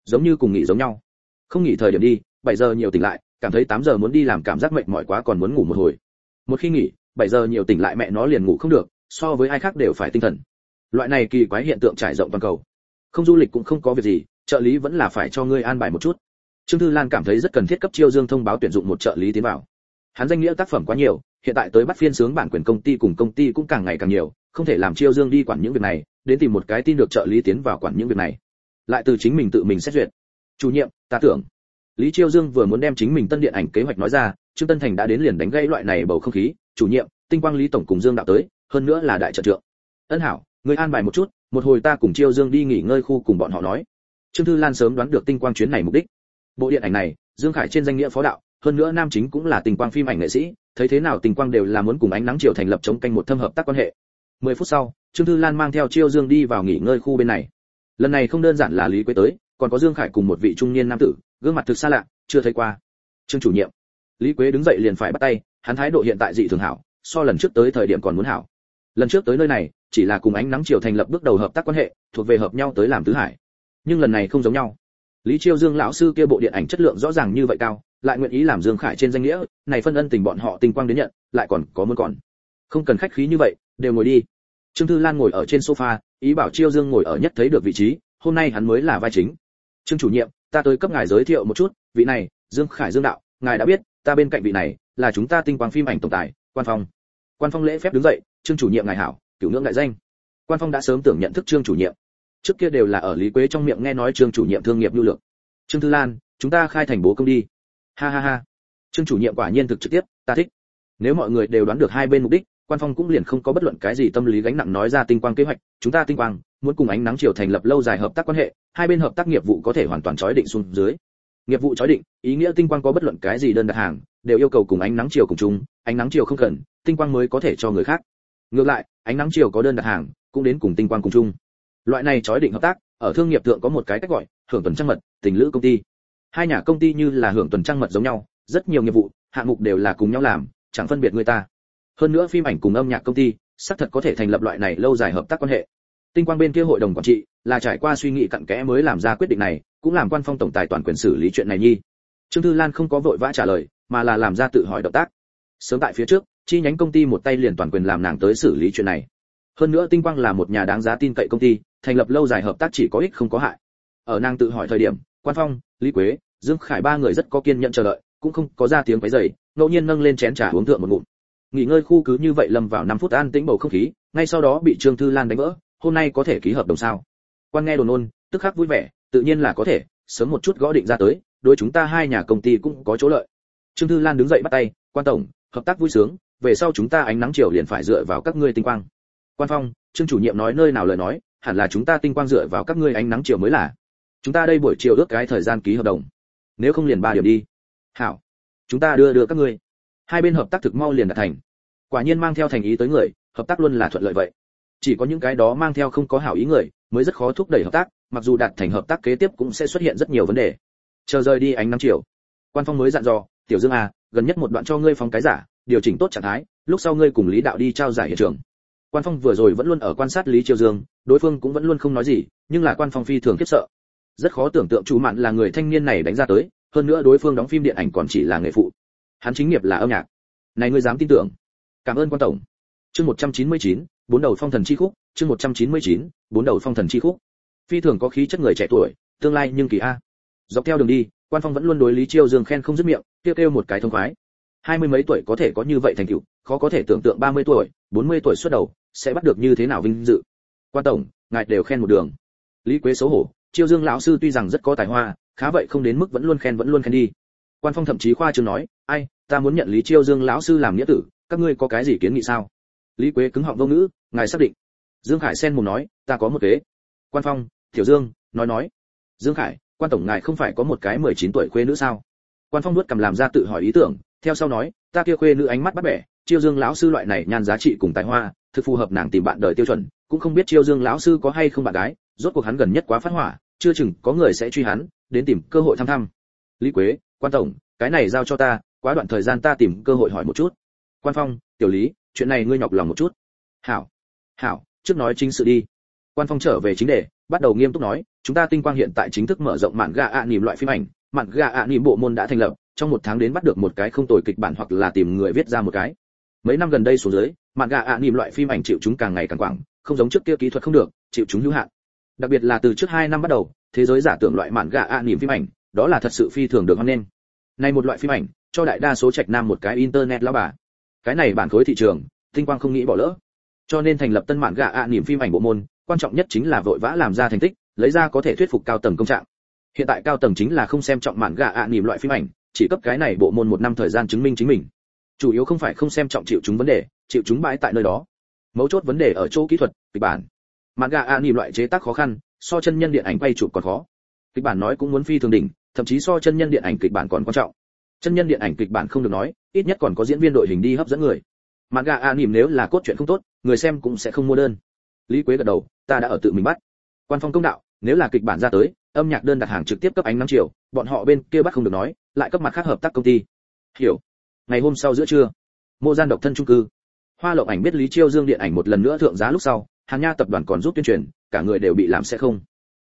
giống như cùng nghỉ giống nhau. Không nghỉ thời điểm đi, 7 giờ nhiều tỉnh lại, cảm thấy 8 giờ muốn đi làm cảm giác mệt mỏi quá còn muốn ngủ một hồi. Một khi nghỉ, 7 giờ nhiều tỉnh lại mẹ nó liền ngủ không được, so với ai khác đều phải tinh thần. Loại này kỳ quái hiện tượng trải rộng toàn cầu. Không du lịch cũng không có việc gì, trợ lý vẫn là phải cho ngươi an bài một chút. Trương Thư Lan cảm thấy rất cần thiết cấp Chiêu Dương thông báo tuyển dụng một trợ lý tiến vào. Hắn danh nghĩa tác phẩm quá nhiều, hiện tại tới bắt phiên sướng bản quyền công ty cùng công ty cũng càng ngày càng nhiều, không thể làm Chiêu Dương đi quản những việc này, đến tìm một cái tin được trợ lý tiến vào quản những việc này. Lại từ chính mình tự mình xét duyệt. Chủ nhiệm, ta tưởng. Lý Chiêu Dương vừa muốn đem chính mình tân điện ảnh kế hoạch nói ra, Trương Tân Thành đã đến liền đánh gây loại này bầu không khí. Chủ nhiệm, Tinh Quang Lý tổng cùng Dương đạo tới, hơn nữa là đại trận trưởng. Ân hảo, ngươi an bài một chút, một hồi ta cùng Chiêu Dương đi nghỉ ngơi khu cùng bọn họ nói. Trương Thư Lan sớm đoán được Tinh Quang chuyến này mục đích. Bộ điện ảnh này, Dương Khải trên danh nghĩa phó đạo, hơn nữa nam chính cũng là Tinh Quang phim ảnh nghệ sĩ, thấy thế nào Tinh Quang đều là muốn cùng Ánh Nắng Chiều thành lập chống canh một thâm hợp tác quan hệ. 10 phút sau, Trương Thư Lan mang theo Chiêu Dương đi vào nghỉ ngơi khu bên này. Lần này không đơn giản là Lý Quế tới, còn có Dương Khải cùng một vị trung niên nam tử, gương mặt thực xa lạ, chưa thấy qua. Trương chủ nhiệm. Lý Quế đứng dậy liền phải bắt tay, hắn thái độ hiện tại dị thường hảo, so lần trước tới thời điểm còn muốn hảo. Lần trước tới nơi này, chỉ là cùng Ánh Nắng Chiều thành lập bước đầu hợp tác quan hệ, thuộc về hợp nhau tới làm tứ hải. Nhưng lần này không giống nhau. Lý Chiêu Dương lão sư kia bộ điện ảnh chất lượng rõ ràng như vậy cao, lại nguyện ý làm Dương Khải trên danh nghĩa, này phân ân tình bọn họ Tinh Quang đến nhận, lại còn có muốn còn. Không cần khách khí như vậy, đều ngồi đi. Trương Thư Lan ngồi ở trên sofa, ý bảo Chiêu Dương ngồi ở nhất thấy được vị trí, hôm nay hắn mới là vai chính. Trương chủ nhiệm, ta tới cấp ngài giới thiệu một chút, vị này, Dương Khải Dương đạo, ngài đã biết, ta bên cạnh vị này là chúng ta Tinh Quang phim ảnh tổng tài, Quan Phong. Quan Phong lễ phép đứng dậy, Trương chủ nhiệm ngài hảo, cửu ngưỡng đại danh. Quan Phong đã sớm tưởng nhận thức Trương chủ nhiệm. Trước kia đều là ở Lý Quế trong miệng nghe nói Trương chủ nhiệm thương nghiệp lưu lượng. Trương Thư Lan, chúng ta khai thành bố công đi. Ha ha ha. Trương chủ nhiệm quả nhiên thực trực tiếp, ta thích. Nếu mọi người đều đoán được hai bên mục đích, Quan Phong cũng liền không có bất luận cái gì tâm lý gánh nặng nói ra Tinh Quang kế hoạch, chúng ta Tinh Quang muốn cùng Ánh Nắng Chiều thành lập lâu dài hợp tác quan hệ, hai bên hợp tác nghiệp vụ có thể hoàn toàn chói định xuống dưới. Nghiệp vụ chói định, ý nghĩa Tinh Quang có bất luận cái gì đơn đặt hàng, đều yêu cầu cùng Ánh Nắng Chiều cùng chung, Ánh Nắng Chiều không cần, Tinh Quang mới có thể cho người khác. Ngược lại, Ánh Nắng Chiều có đơn đặt hàng, cũng đến cùng Tinh Quang cùng chung. Loại này chói định hợp tác, ở thương nghiệp thượng có một cái cách gọi, hưởng tuần trăng mật, tình lữ công ty. Hai nhà công ty như là hưởng tuần trăng mật giống nhau, rất nhiều nghiệp vụ, hạng mục đều là cùng nhau làm, chẳng phân biệt người ta. Hơn nữa phim ảnh cùng âm nhạc công ty, xác thật có thể thành lập loại này lâu dài hợp tác quan hệ. Tinh Quang bên kia hội đồng quản trị là trải qua suy nghĩ cặn kẽ mới làm ra quyết định này, cũng làm Quan Phong tổng tài toàn quyền xử lý chuyện này nhi. Trương Thư Lan không có vội vã trả lời, mà là làm ra tự hỏi động tác. Sớm tại phía trước, chi nhánh công ty một tay liền toàn quyền làm nàng tới xử lý chuyện này. Hơn nữa Tinh Quang là một nhà đáng giá tin cậy công ty, thành lập lâu dài hợp tác chỉ có ích không có hại. Ở nàng tự hỏi thời điểm, Quan Phong, Lý Quế, Dương Khải ba người rất có kiên nhẫn chờ đợi, cũng không có ra tiếng quấy rầy, ngẫu nhiên nâng lên chén trà uống thượng một ngụm. Nghỉ ngơi khu cứ như vậy lâm vào 5 phút an tĩnh bầu không khí, ngay sau đó bị Trương Thư Lan đánh vỡ, hôm nay có thể ký hợp đồng sao? Quan nghe đồn ôn, tức khắc vui vẻ, tự nhiên là có thể, sớm một chút gõ định ra tới, đối chúng ta hai nhà công ty cũng có chỗ lợi. Trương Thư Lan đứng dậy bắt tay, Quan tổng, hợp tác vui sướng, về sau chúng ta Ánh Nắng Chiều liền phải dựa vào các ngươi Tinh Quang. Quan Phong, Trương chủ nhiệm nói nơi nào lời nói, hẳn là chúng ta Tinh Quang dựa vào các ngươi Ánh Nắng Chiều mới là. Chúng ta đây buổi chiều ước cái thời gian ký hợp đồng. Nếu không liền 3 điểm đi. Hảo, chúng ta đưa các ngươi. Hai bên hợp tác thực mau liền đạt thành. Quả nhiên mang theo thành ý tới người, hợp tác luôn là thuận lợi vậy. Chỉ có những cái đó mang theo không có hảo ý người, mới rất khó thúc đẩy hợp tác, mặc dù đạt thành hợp tác kế tiếp cũng sẽ xuất hiện rất nhiều vấn đề. Chờ rời đi Ánh Nắng Chiều, Quan Phong mới dặn dò, Tiểu Dương à, gần nhất một đoạn cho ngươi phóng cái giả, điều chỉnh tốt trạng thái, lúc sau ngươi cùng Lý đạo đi trao giải hiện trường. Quan Phong vừa rồi vẫn luôn ở quan sát Lý Chiêu Dương, đối phương cũng vẫn luôn không nói gì, nhưng là Quan Phong phi thường khiếp sợ. Rất khó tưởng tượng Chu Mạn là người thanh niên này đánh ra tới, hơn nữa đối phương đóng phim điện ảnh còn chỉ là nghề phụ. Hắn chính nghiệp là âm nhạc. Này ngươi dám tin tưởng? Cảm ơn Quan tổng. Chương 199, bốn đầu phong thần chi khúc, chương 199, bốn đầu phong thần chi khúc. Phi thường có khí chất người trẻ tuổi, tương lai nhưng kỳ a. Dọc theo đường đi, Quan Phong vẫn luôn đối Lý Chiêu Dương khen không dứt miệng, kêu một cái thông khoái. 20 mấy tuổi có thể có như vậy thành tựu, khó có thể tưởng tượng 30 tuổi, 40 tuổi xuất đầu sẽ bắt được như thế nào vinh dự. Quan tổng, ngài đều khen một đường. Lý Quế xấu hổ, Chiêu Dương lão sư tuy rằng rất có tài hoa, khá vậy không đến mức vẫn luôn khen đi. Quan Phong thậm chí khoa trương nói, ai, ta muốn nhận Lý Chiêu Dương lão sư làm nghĩa tử, các ngươi có cái gì kiến nghị sao? Lý Quế cứng họng vô ngữ, ngài xác định? Dương Khải sen mồm nói, ta có một kế. Quan Phong, Tiểu Dương, nói. Dương Khải, Quan tổng ngài không phải có một cái 19 tuổi khuê nữ sao? Quan Phong nuốt cằm làm ra tự hỏi ý tưởng, theo sau nói, ta kia khuê nữ ánh mắt bắt bẻ, Chiêu Dương lão sư loại này nhan giá trị cùng tài hoa, thực phù hợp nàng tìm bạn đời tiêu chuẩn, cũng không biết Chiêu Dương lão sư có hay không bạn gái, rốt cuộc hắn gần nhất quá phát hỏa, chưa chừng có người sẽ truy hắn, đến tìm cơ hội thăm. Lý Quế, Quan tổng, cái này giao cho ta, quá đoạn thời gian ta tìm cơ hội hỏi một chút. Quan Phong, Tiểu Lý, chuyện này ngươi nhọc lòng một chút. Hảo, trước nói chính sự đi. Quan Phong trở về chính đề, bắt đầu nghiêm túc nói, chúng ta Tinh Quang hiện tại chính thức mở rộng mạn gạ ạ nỉm loại phim ảnh, mạn gạ ạ nỉm bộ môn đã thành lập, trong 1 tháng đến bắt được một cái không tồi kịch bản hoặc là tìm người viết ra một cái. Mấy năm gần đây xuống dưới, mạn gạ ạ nỉm loại phim ảnh chịu chúng càng ngày càng quảng, không giống trước kia kỹ thuật không được, chịu chúng hữu hạn. Đặc biệt là từ trước 2 năm bắt đầu, thế giới giả tưởng loại mạn gạ ạ nỉm phim ảnh, đó là thật sự phi thường được hoan nghênh. Này một loại phim ảnh, cho đại đa số trạch nam một cái internet lão bà. Cái này bản khối thị trường, Tinh Quang không nghĩ bỏ lỡ. Cho nên thành lập tân mạn gạ ạ nỉm phim ảnh bộ môn, quan trọng nhất chính là vội vã làm ra thành tích, lấy ra có thể thuyết phục cao tầng công trạng. Hiện tại cao tầng chính là không xem trọng mạn gạ ạ nỉm loại phim ảnh, chỉ cấp cái này bộ môn 1 năm thời gian chứng minh chính mình. Chủ yếu không phải không xem trọng chịu chúng vấn đề, chịu chúng bãi tại nơi đó. Mấu chốt vấn đề ở chỗ kỹ thuật, kịch bản. Mạn gạ ạ nỉm loại chế tác khó khăn, so chân nhân điện ảnh quay chụp còn khó. Kịch bản nói cũng muốn phi thường đỉnh, thậm chí so chân nhân điện ảnh kịch bản còn quan trọng. Chân nhân điện ảnh kịch bản không được nói, ít nhất còn có diễn viên đội hình đi hấp dẫn người. Mạn gạ ạ nỉm nếu là cốt truyện không tốt, người xem cũng sẽ không mua đơn. Lý Quế gật đầu, ta đã ở tự mình bắt. Quan Phong công đạo, nếu là kịch bản ra tới, âm nhạc đơn đặt hàng trực tiếp cấp ánh nắng chiều, bọn họ bên kia bắt không được nói, lại cấp mặt khác hợp tác công ty. Hiểu. Ngày hôm sau giữa trưa, Mô Gian độc thân chung cư. Hoa Lộng Ảnh biết Lý Chiêu Dương điện ảnh một lần nữa thượng giá lúc sau, Hàn Nha tập đoàn còn giúp tuyên truyền, cả người đều bị làm sẽ không.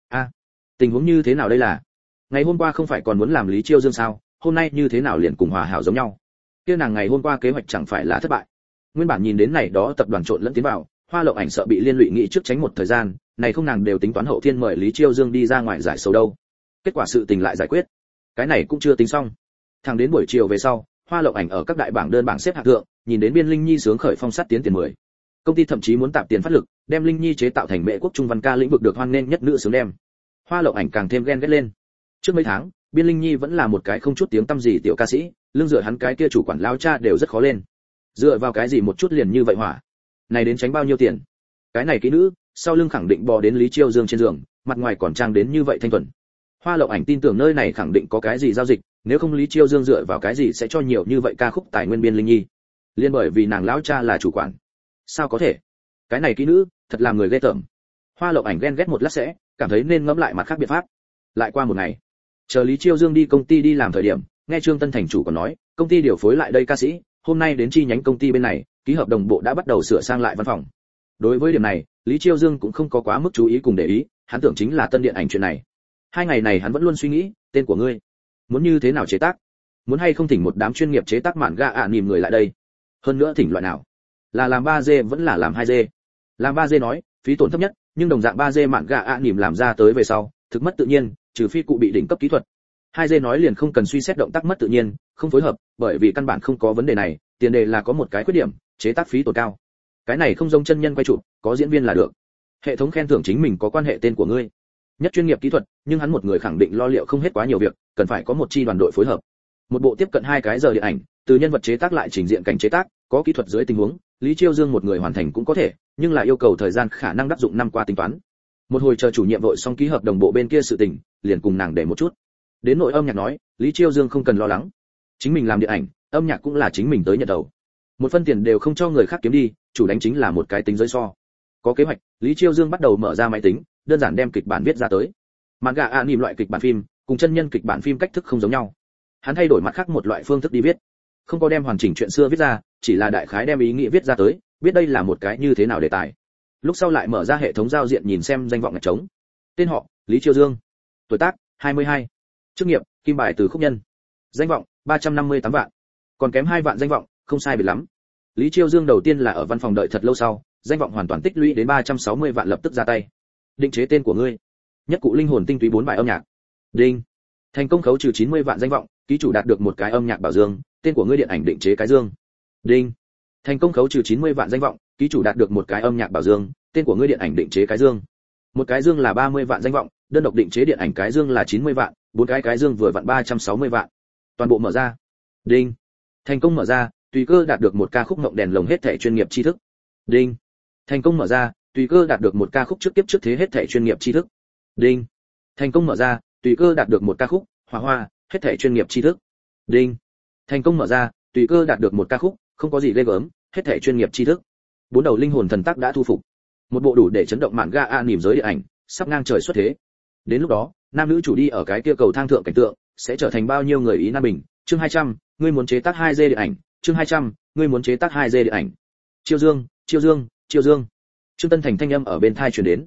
Tình huống như thế nào đây là? Ngày hôm qua không phải còn muốn làm Lý Chiêu Dương sao, hôm nay như thế nào liền cùng Hòa Hảo giống nhau? Kia nàng ngày hôm qua kế hoạch chẳng phải là thất bại. Nguyên bản nhìn đến này đó tập đoàn trộn lẫn tiến vào, Hoa Lộng Ảnh sợ bị liên lụy nghị trước tránh một thời gian, này không nàng đều tính toán hậu thiên mời Lý Chiêu Dương đi ra ngoài giải sầu đâu. Kết quả sự tình lại giải quyết. Cái này cũng chưa tính xong. Thẳng đến buổi chiều về sau, Hoa Lộng Ảnh ở các đại bảng đơn bảng xếp hạng thượng, nhìn đến Biên Linh Nhi sướng khởi phong sát tiến tiền 10. Công ty thậm chí muốn tạm tiền phát lực, đem Linh Nhi chế tạo thành mẹ quốc trung văn ca lĩnh vực được hoan nghênh nhất nữ sướng đem. Hoa Lộng Ảnh càng thêm ghen ghét lên. Trước mấy tháng, Biên Linh Nhi vẫn là một cái không chút tiếng tăm gì tiểu ca sĩ, lưng dựa hắn cái kia chủ quản lao cha đều rất khó lên. Dựa vào cái gì một chút liền như vậy hỏa? Này đến tránh bao nhiêu tiền? Cái này kỹ nữ, sau lưng khẳng định bò đến Lý Chiêu Dương trên giường, mặt ngoài còn trang đến như vậy thanh thuần. Hoa Lộng Ảnh tin tưởng nơi này khẳng định có cái gì giao dịch, nếu không Lý Chiêu Dương dựa vào cái gì sẽ cho nhiều như vậy ca khúc tài nguyên Biên Linh Nhi? Liên bởi vì nàng lão cha là chủ quản. Sao có thể? Cái này kỹ nữ, thật làm người ghê tởm. Hoa Lộng Ảnh ghen ghét một lát sẽ, cảm thấy nên ngẫm lại mặt khác biện pháp. Lại qua một ngày, chờ Lý Chiêu Dương đi công ty đi làm thời điểm, nghe Trương Tân thành chủ còn nói, công ty điều phối lại đây ca sĩ, hôm nay đến chi nhánh công ty bên này, ký hợp đồng bộ đã bắt đầu sửa sang lại văn phòng. Đối với điểm này, Lý Chiêu Dương cũng không có quá mức chú ý cùng để ý, hắn tưởng chính là tân điện ảnh chuyện này. 2 ngày này hắn vẫn luôn suy nghĩ, tên của ngươi, muốn như thế nào chế tác? Muốn hay không thỉnh một đám chuyên nghiệp chế tác mạn gạ ạ nỉm người lại đây? Hơn nữa thỉnh loại nào? Là làm 3D vẫn là làm 2D? Làm 3D nói, phí tổn thấp nhất, nhưng đồng dạng 3D mạn gạ ạ nỉm làm ra tới về sau, thực mất tự nhiên, trừ phi cụ bị đỉnh cấp kỹ thuật. 2D nói liền không cần suy xét động tác mất tự nhiên, không phối hợp, bởi vì căn bản không có vấn đề này, tiền đề là có một cái khuyết điểm, chế tác phí tổn cao. Cái này không giống chân nhân quay chụp, có diễn viên là được. Hệ thống khen thưởng chính mình có quan hệ tên của ngươi. Nhất chuyên nghiệp kỹ thuật, nhưng hắn một người khẳng định lo liệu không hết quá nhiều việc, cần phải có một chi đoàn đội phối hợp. Một bộ tiếp cận 2 cái giờ điện ảnh, từ nhân vật chế tác lại trình diện cảnh chế tác, có kỹ thuật dưới tình huống, Lý Chiêu Dương một người hoàn thành cũng có thể, nhưng lại yêu cầu thời gian khả năng đáp dụng năm qua tính toán. Một hồi chờ chủ nhiệm vội xong ký hợp đồng bộ bên kia sự tình, liền cùng nàng để một chút. Đến nội âm nhạc nói, Lý Chiêu Dương không cần lo lắng. Chính mình làm điện ảnh, âm nhạc cũng là chính mình tới nhận đầu. Một phân tiền đều không cho người khác kiếm đi, chủ đánh chính là một cái tính giới so. Có kế hoạch, Lý Chiêu Dương bắt đầu mở ra máy tính, đơn giản đem kịch bản viết ra tới. Mạn gạ anime loại kịch bản phim, cùng chân nhân kịch bản phim cách thức không giống nhau. Hắn thay đổi mặt khác một loại phương thức đi viết, không có đem hoàn chỉnh chuyện xưa viết ra, chỉ là đại khái đem ý nghĩa viết ra tới, biết đây là một cái như thế nào đề tài. Lúc sau lại mở ra hệ thống giao diện nhìn xem danh vọng ngạch trống. Tên họ: Lý Chiêu Dương. Tuổi tác: 22. Chức nghiệp: kim bài từ khúc nhân. Danh vọng: 358 vạn. Còn kém 2 vạn danh vọng, không sai biệt lắm. Lý Chiêu Dương đầu tiên là ở văn phòng đợi thật lâu sau, danh vọng hoàn toàn tích lũy đến 360 vạn lập tức ra tay. Định chế tên của ngươi. Nhất cụ linh hồn tinh túy 4 bài âm nhạc. Đinh. Thành công khấu trừ 90 vạn danh vọng, ký chủ đạt được một cái âm nhạc bảo dương, tên của ngươi điện ảnh định chế cái dương. Đinh. Thành công khấu trừ 90 vạn danh vọng, ký chủ đạt được một cái âm nhạc bảo dương, tên của ngươi điện ảnh định chế cái dương. Một cái dương là 30 vạn danh vọng, đơn độc định chế điện ảnh cái dương là 90 vạn, 4 cái dương vừa vặn 360 vạn. Toàn bộ mở ra. Đinh. Thành công mở ra, tùy cơ đạt được một ca khúc ngộng đèn lồng hết thảy chuyên nghiệp tri thức. Đinh. Thành công mở ra, tùy cơ đạt được một ca khúc trước tiếp trước thế hết thảy chuyên nghiệp tri thức. Đinh. Thành công mở ra, tùy cơ đạt được một ca khúc hỏa hoa hết thảy chuyên nghiệp tri thức. Đinh. Thành công mở ra, tùy cơ đạt được một ca khúc không có gì ghê gớm hết thảy chuyên nghiệp tri thức. 4 đầu linh hồn thần tác đã thu phục, một bộ đủ để chấn động mạn ga anime giới điện ảnh sắp ngang trời xuất thế. Đến lúc đó nam nữ chủ đi ở cái kia cầu thang thượng cảnh tượng sẽ trở thành bao nhiêu người ý nan bình. Chương 200, ngươi muốn chế tác 2D điện ảnh. Chương 200, ngươi muốn chế tác 2D điện ảnh. Chiêu Dương, Chiêu Dương, Chiêu Dương. Trương Tân Thành thanh âm ở bên tai truyền đến.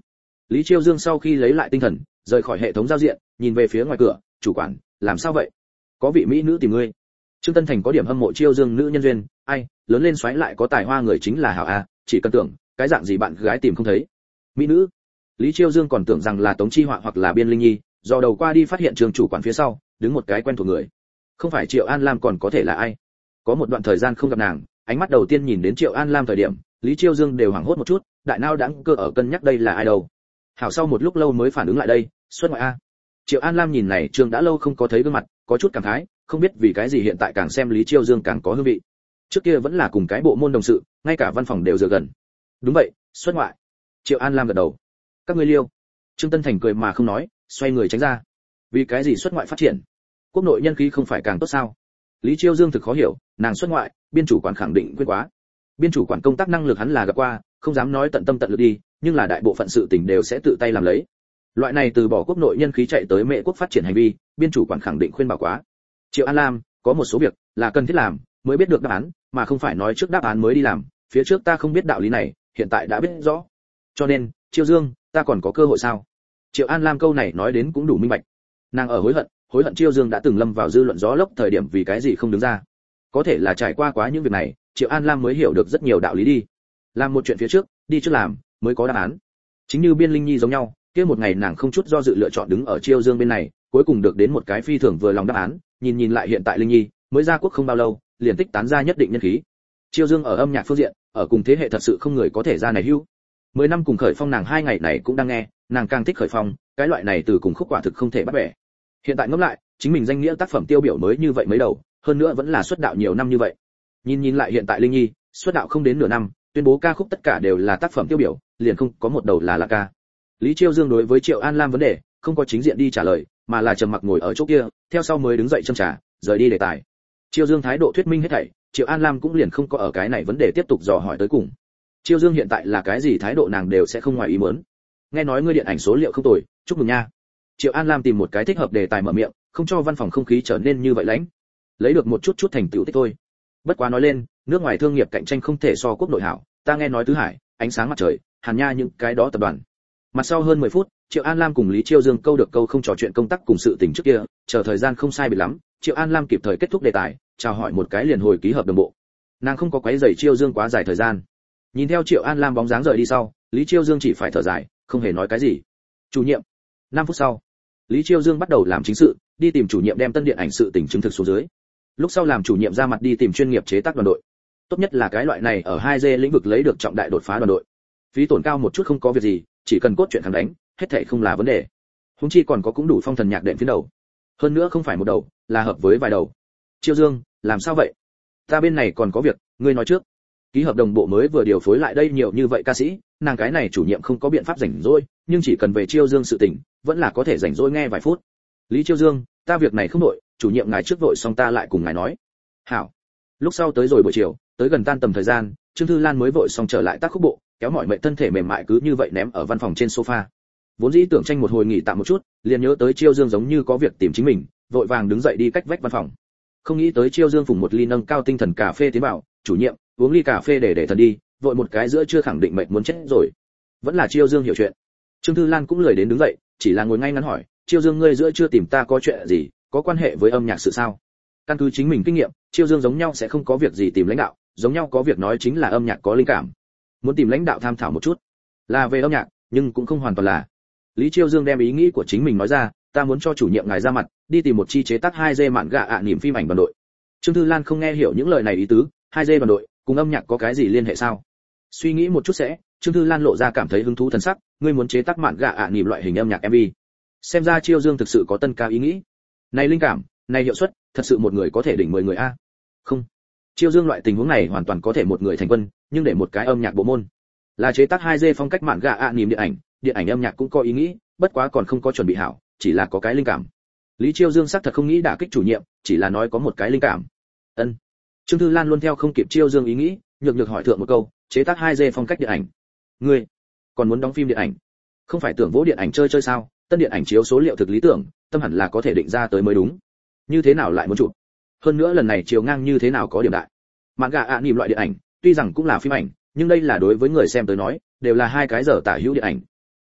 Lý Chiêu Dương sau khi lấy lại tinh thần, rời khỏi hệ thống giao diện, nhìn về phía ngoài cửa, chủ quản, làm sao vậy? Có vị mỹ nữ tìm ngươi. Trương Tân Thành có điểm hâm mộ Chiêu Dương nữ nhân duyên, ai, lớn lên xoáy lại có tài hoa người chính là hảo a, chỉ cần tưởng, cái dạng gì bạn gái tìm không thấy. Mỹ nữ? Lý Chiêu Dương còn tưởng rằng là Tống Chi Họa hoặc là Biên Linh Nhi, do đầu qua đi phát hiện Trương chủ quản phía sau, đứng một cái quen thuộc người. Không phải Triệu An Lam còn có thể là ai? Có một đoạn thời gian không gặp nàng, ánh mắt đầu tiên nhìn đến Triệu An Lam thời điểm, Lý Chiêu Dương đều hoảng hốt một chút, đại não đãng cơ ở cân nhắc đây là ai đâu. Hảo sau một lúc lâu mới phản ứng lại đây, xuất ngoại a. Triệu An Lam nhìn này Trương đã lâu không có thấy gương mặt, có chút cảm khái, không biết vì cái gì hiện tại càng xem Lý Chiêu Dương càng có hương vị. Trước kia vẫn là cùng cái bộ môn đồng sự, ngay cả văn phòng đều dựa gần. Đúng vậy, xuất ngoại. Triệu An Lam gật đầu. Các ngươi liêu. Trương Tân Thành cười mà không nói, xoay người tránh ra. Vì cái gì xuất ngoại phát triển? Quốc nội nhân khí không phải càng tốt sao? Lý Chiêu Dương thực khó hiểu, nàng xuất ngoại, biên chủ quản khẳng định quên quá. Biên chủ quản công tác năng lực hắn là gặp qua, không dám nói tận tâm tận lực đi, nhưng là đại bộ phận sự tình đều sẽ tự tay làm lấy. Loại này từ bỏ quốc nội nhân khí chạy tới Mễ quốc phát triển hành vi, biên chủ quản khẳng định khuyên bảo quá. Triệu An Lam, có một số việc là cần thiết làm, mới biết được đáp án, mà không phải nói trước đáp án mới đi làm, phía trước ta không biết đạo lý này, hiện tại đã biết rõ. Cho nên, Chiêu Dương, ta còn có cơ hội sao? Triệu An Lam câu này nói đến cũng đủ minh bạch. Nàng ở hối hận Chiêu Dương đã từng lâm vào dư luận gió lốc thời điểm vì cái gì không đứng ra. Có thể là trải qua quá những việc này, Triệu An Lam mới hiểu được rất nhiều đạo lý đi. Làm một chuyện phía trước, đi trước làm, mới có đáp án. Chính như Biên Linh Nhi giống nhau, kia một ngày nàng không chút do dự lựa chọn đứng ở Chiêu Dương bên này, cuối cùng được đến một cái phi thường vừa lòng đáp án, nhìn lại hiện tại Linh Nhi, mới ra quốc không bao lâu, liền tích tán ra nhất định nhân khí. Chiêu Dương ở âm nhạc phương diện, ở cùng thế hệ thật sự không người có thể ra này hưu. 10 năm cùng khởi phong nàng 2 ngày này cũng đang nghe, nàng càng thích khởi phong, cái loại này từ cùng khúc quả thực không thể bắt bẻ. Hiện tại ngẫm lại, chính mình danh nghĩa tác phẩm tiêu biểu mới như vậy mấy đầu, hơn nữa vẫn là xuất đạo nhiều năm như vậy. Nhìn lại hiện tại Linh Nhi, xuất đạo không đến nửa năm, tuyên bố ca khúc tất cả đều là tác phẩm tiêu biểu, liền không có một đầu là lạc ca. Lý Chiêu Dương đối với Triệu An Lam vấn đề, không có chính diện đi trả lời, mà là trầm mặc ngồi ở chỗ kia, theo sau mới đứng dậy châm trà, rời đi đề tài. Chiêu Dương thái độ thuyết minh hết thảy, Triệu An Lam cũng liền không có ở cái này vấn đề tiếp tục dò hỏi tới cùng. Chiêu Dương hiện tại là cái gì thái độ nàng đều sẽ không ngoài ý muốn. Nghe nói ngươi điện ảnh số liệu không tồi, chúc mừng nha. Triệu An Lam tìm một cái thích hợp đề tài mở miệng, không cho văn phòng không khí trở nên như vậy lãnh. Lấy được một chút thành tựu tích thôi. Bất quá nói lên, nước ngoài thương nghiệp cạnh tranh không thể so quốc nội hảo, ta nghe nói Tứ Hải, Ánh Sáng Mặt Trời, Hàn Nha những cái đó tập đoàn. Mặt sau hơn 10 phút, Triệu An Lam cùng Lý Chiêu Dương câu được câu không trò chuyện công tác cùng sự tình trước kia, chờ thời gian không sai biệt lắm, Triệu An Lam kịp thời kết thúc đề tài, chào hỏi một cái liền hồi ký hợp đồng bộ. Nàng không có quấy rầy Chiêu Dương quá dài thời gian. Nhìn theo Triệu An Lam bóng dáng rời đi sau, Lý Chiêu Dương chỉ phải thở dài, không hề nói cái gì. Chủ nhiệm. 5 phút sau, Lý Chiêu Dương bắt đầu làm chính sự, đi tìm chủ nhiệm đem tân điện ảnh sự tình chứng thực xuống dưới. Lúc sau làm chủ nhiệm ra mặt đi tìm chuyên nghiệp chế tác đoàn đội. Tốt nhất là cái loại này ở 2G lĩnh vực lấy được trọng đại đột phá đoàn đội. Phí tổn cao một chút không có việc gì, chỉ cần cốt truyện thắng đánh, hết thảy không là vấn đề. Huống chi còn có cũng đủ phong thần nhạc đệm phiến đầu. Hơn nữa không phải một đầu, là hợp với vài đầu. Chiêu Dương, làm sao vậy? Ta bên này còn có việc, ngươi nói trước. Ký hợp đồng bộ mới vừa điều phối lại đây nhiều như vậy ca sĩ, nàng cái này chủ nhiệm không có biện pháp rảnh rỗi, nhưng chỉ cần về Chiêu Dương sự tình, vẫn là có thể rảnh rỗi nghe vài phút. Lý Chiêu Dương, ta việc này không đội, chủ nhiệm ngài trước vội xong ta lại cùng ngài nói. Hảo. Lúc sau tới rồi buổi chiều, tới gần tan tầm thời gian, Trương Thư Lan mới vội xong trở lại tác khúc bộ, kéo mọi mệnh thân thể mềm mại cứ như vậy ném ở văn phòng trên sofa. Vốn dĩ tưởng tranh một hồi nghỉ tạm một chút, liền nhớ tới Chiêu Dương giống như có việc tìm chính mình, vội vàng đứng dậy đi cách vách văn phòng. Không nghĩ tới Chiêu Dương phùng một ly nâng cao tinh thần cà phê tiến vào, chủ nhiệm, uống ly cà phê để thần đi, vội một cái giữa chưa khẳng định mệt muốn chết rồi. Vẫn là Chiêu Dương hiểu chuyện. Trương Thư Lan cũng lười đến đứng dậy, chỉ là ngồi ngay ngắn hỏi, Chiêu Dương ngươi giữa chưa tìm ta có chuyện gì, có quan hệ với âm nhạc sự sao? Căn cứ chính mình kinh nghiệm, Chiêu Dương giống nhau sẽ không có việc gì tìm lãnh đạo, giống nhau có việc nói chính là âm nhạc có linh cảm. Muốn tìm lãnh đạo tham thảo một chút, là về âm nhạc, nhưng cũng không hoàn toàn là. Lý Chiêu Dương đem ý nghĩ của chính mình nói ra, ta muốn cho chủ nhiệm ngài ra mặt, đi tìm một chi chế tác 2G mạn gạ niềm phim ảnh đoàn đội. Trương Thư Lan không nghe hiểu những lời này ý tứ, 2G đoàn đội, cùng âm nhạc có cái gì liên hệ sao? Suy nghĩ một chút sẽ, Trương Thư Lan lộ ra cảm thấy hứng thú thần sắc, ngươi muốn chế tác mạn gạ niềm loại hình âm nhạc MV. Xem ra Chiêu Dương thực sự có tân cao ý nghĩ. Này linh cảm, này hiệu suất, thật sự một người có thể đỉnh 10 người a. Không. Chiêu Dương loại tình huống này hoàn toàn có thể một người thành quân, nhưng để một cái âm nhạc bộ môn. Là chế tác 2G phong cách mạn gạ niềm điện ảnh âm nhạc cũng có ý nghĩ, bất quá còn không có chuẩn bị hảo, chỉ là có cái linh cảm. Lý Chiêu Dương xác thật không nghĩ đả kích chủ nhiệm, chỉ là nói có một cái linh cảm. Ân. Trương Thư Lan luôn theo không kịp Chiêu Dương ý nghĩ, nhược hỏi thượng một câu, chế tác 2G phong cách điện ảnh. Ngươi còn muốn đóng phim điện ảnh? Không phải tưởng vỗ điện ảnh chơi sao? Tân điện ảnh chiếu số liệu thực lý tưởng, tâm hẳn là có thể định ra tới mới đúng. Như thế nào lại muốn chụp? Hơn nữa lần này chiều ngang như thế nào có điểm đại. Mạn gạ niềm loại điện ảnh, tuy rằng cũng là phim ảnh, nhưng đây là đối với người xem tới nói, đều là 2 cái giờ tả hữu điện ảnh.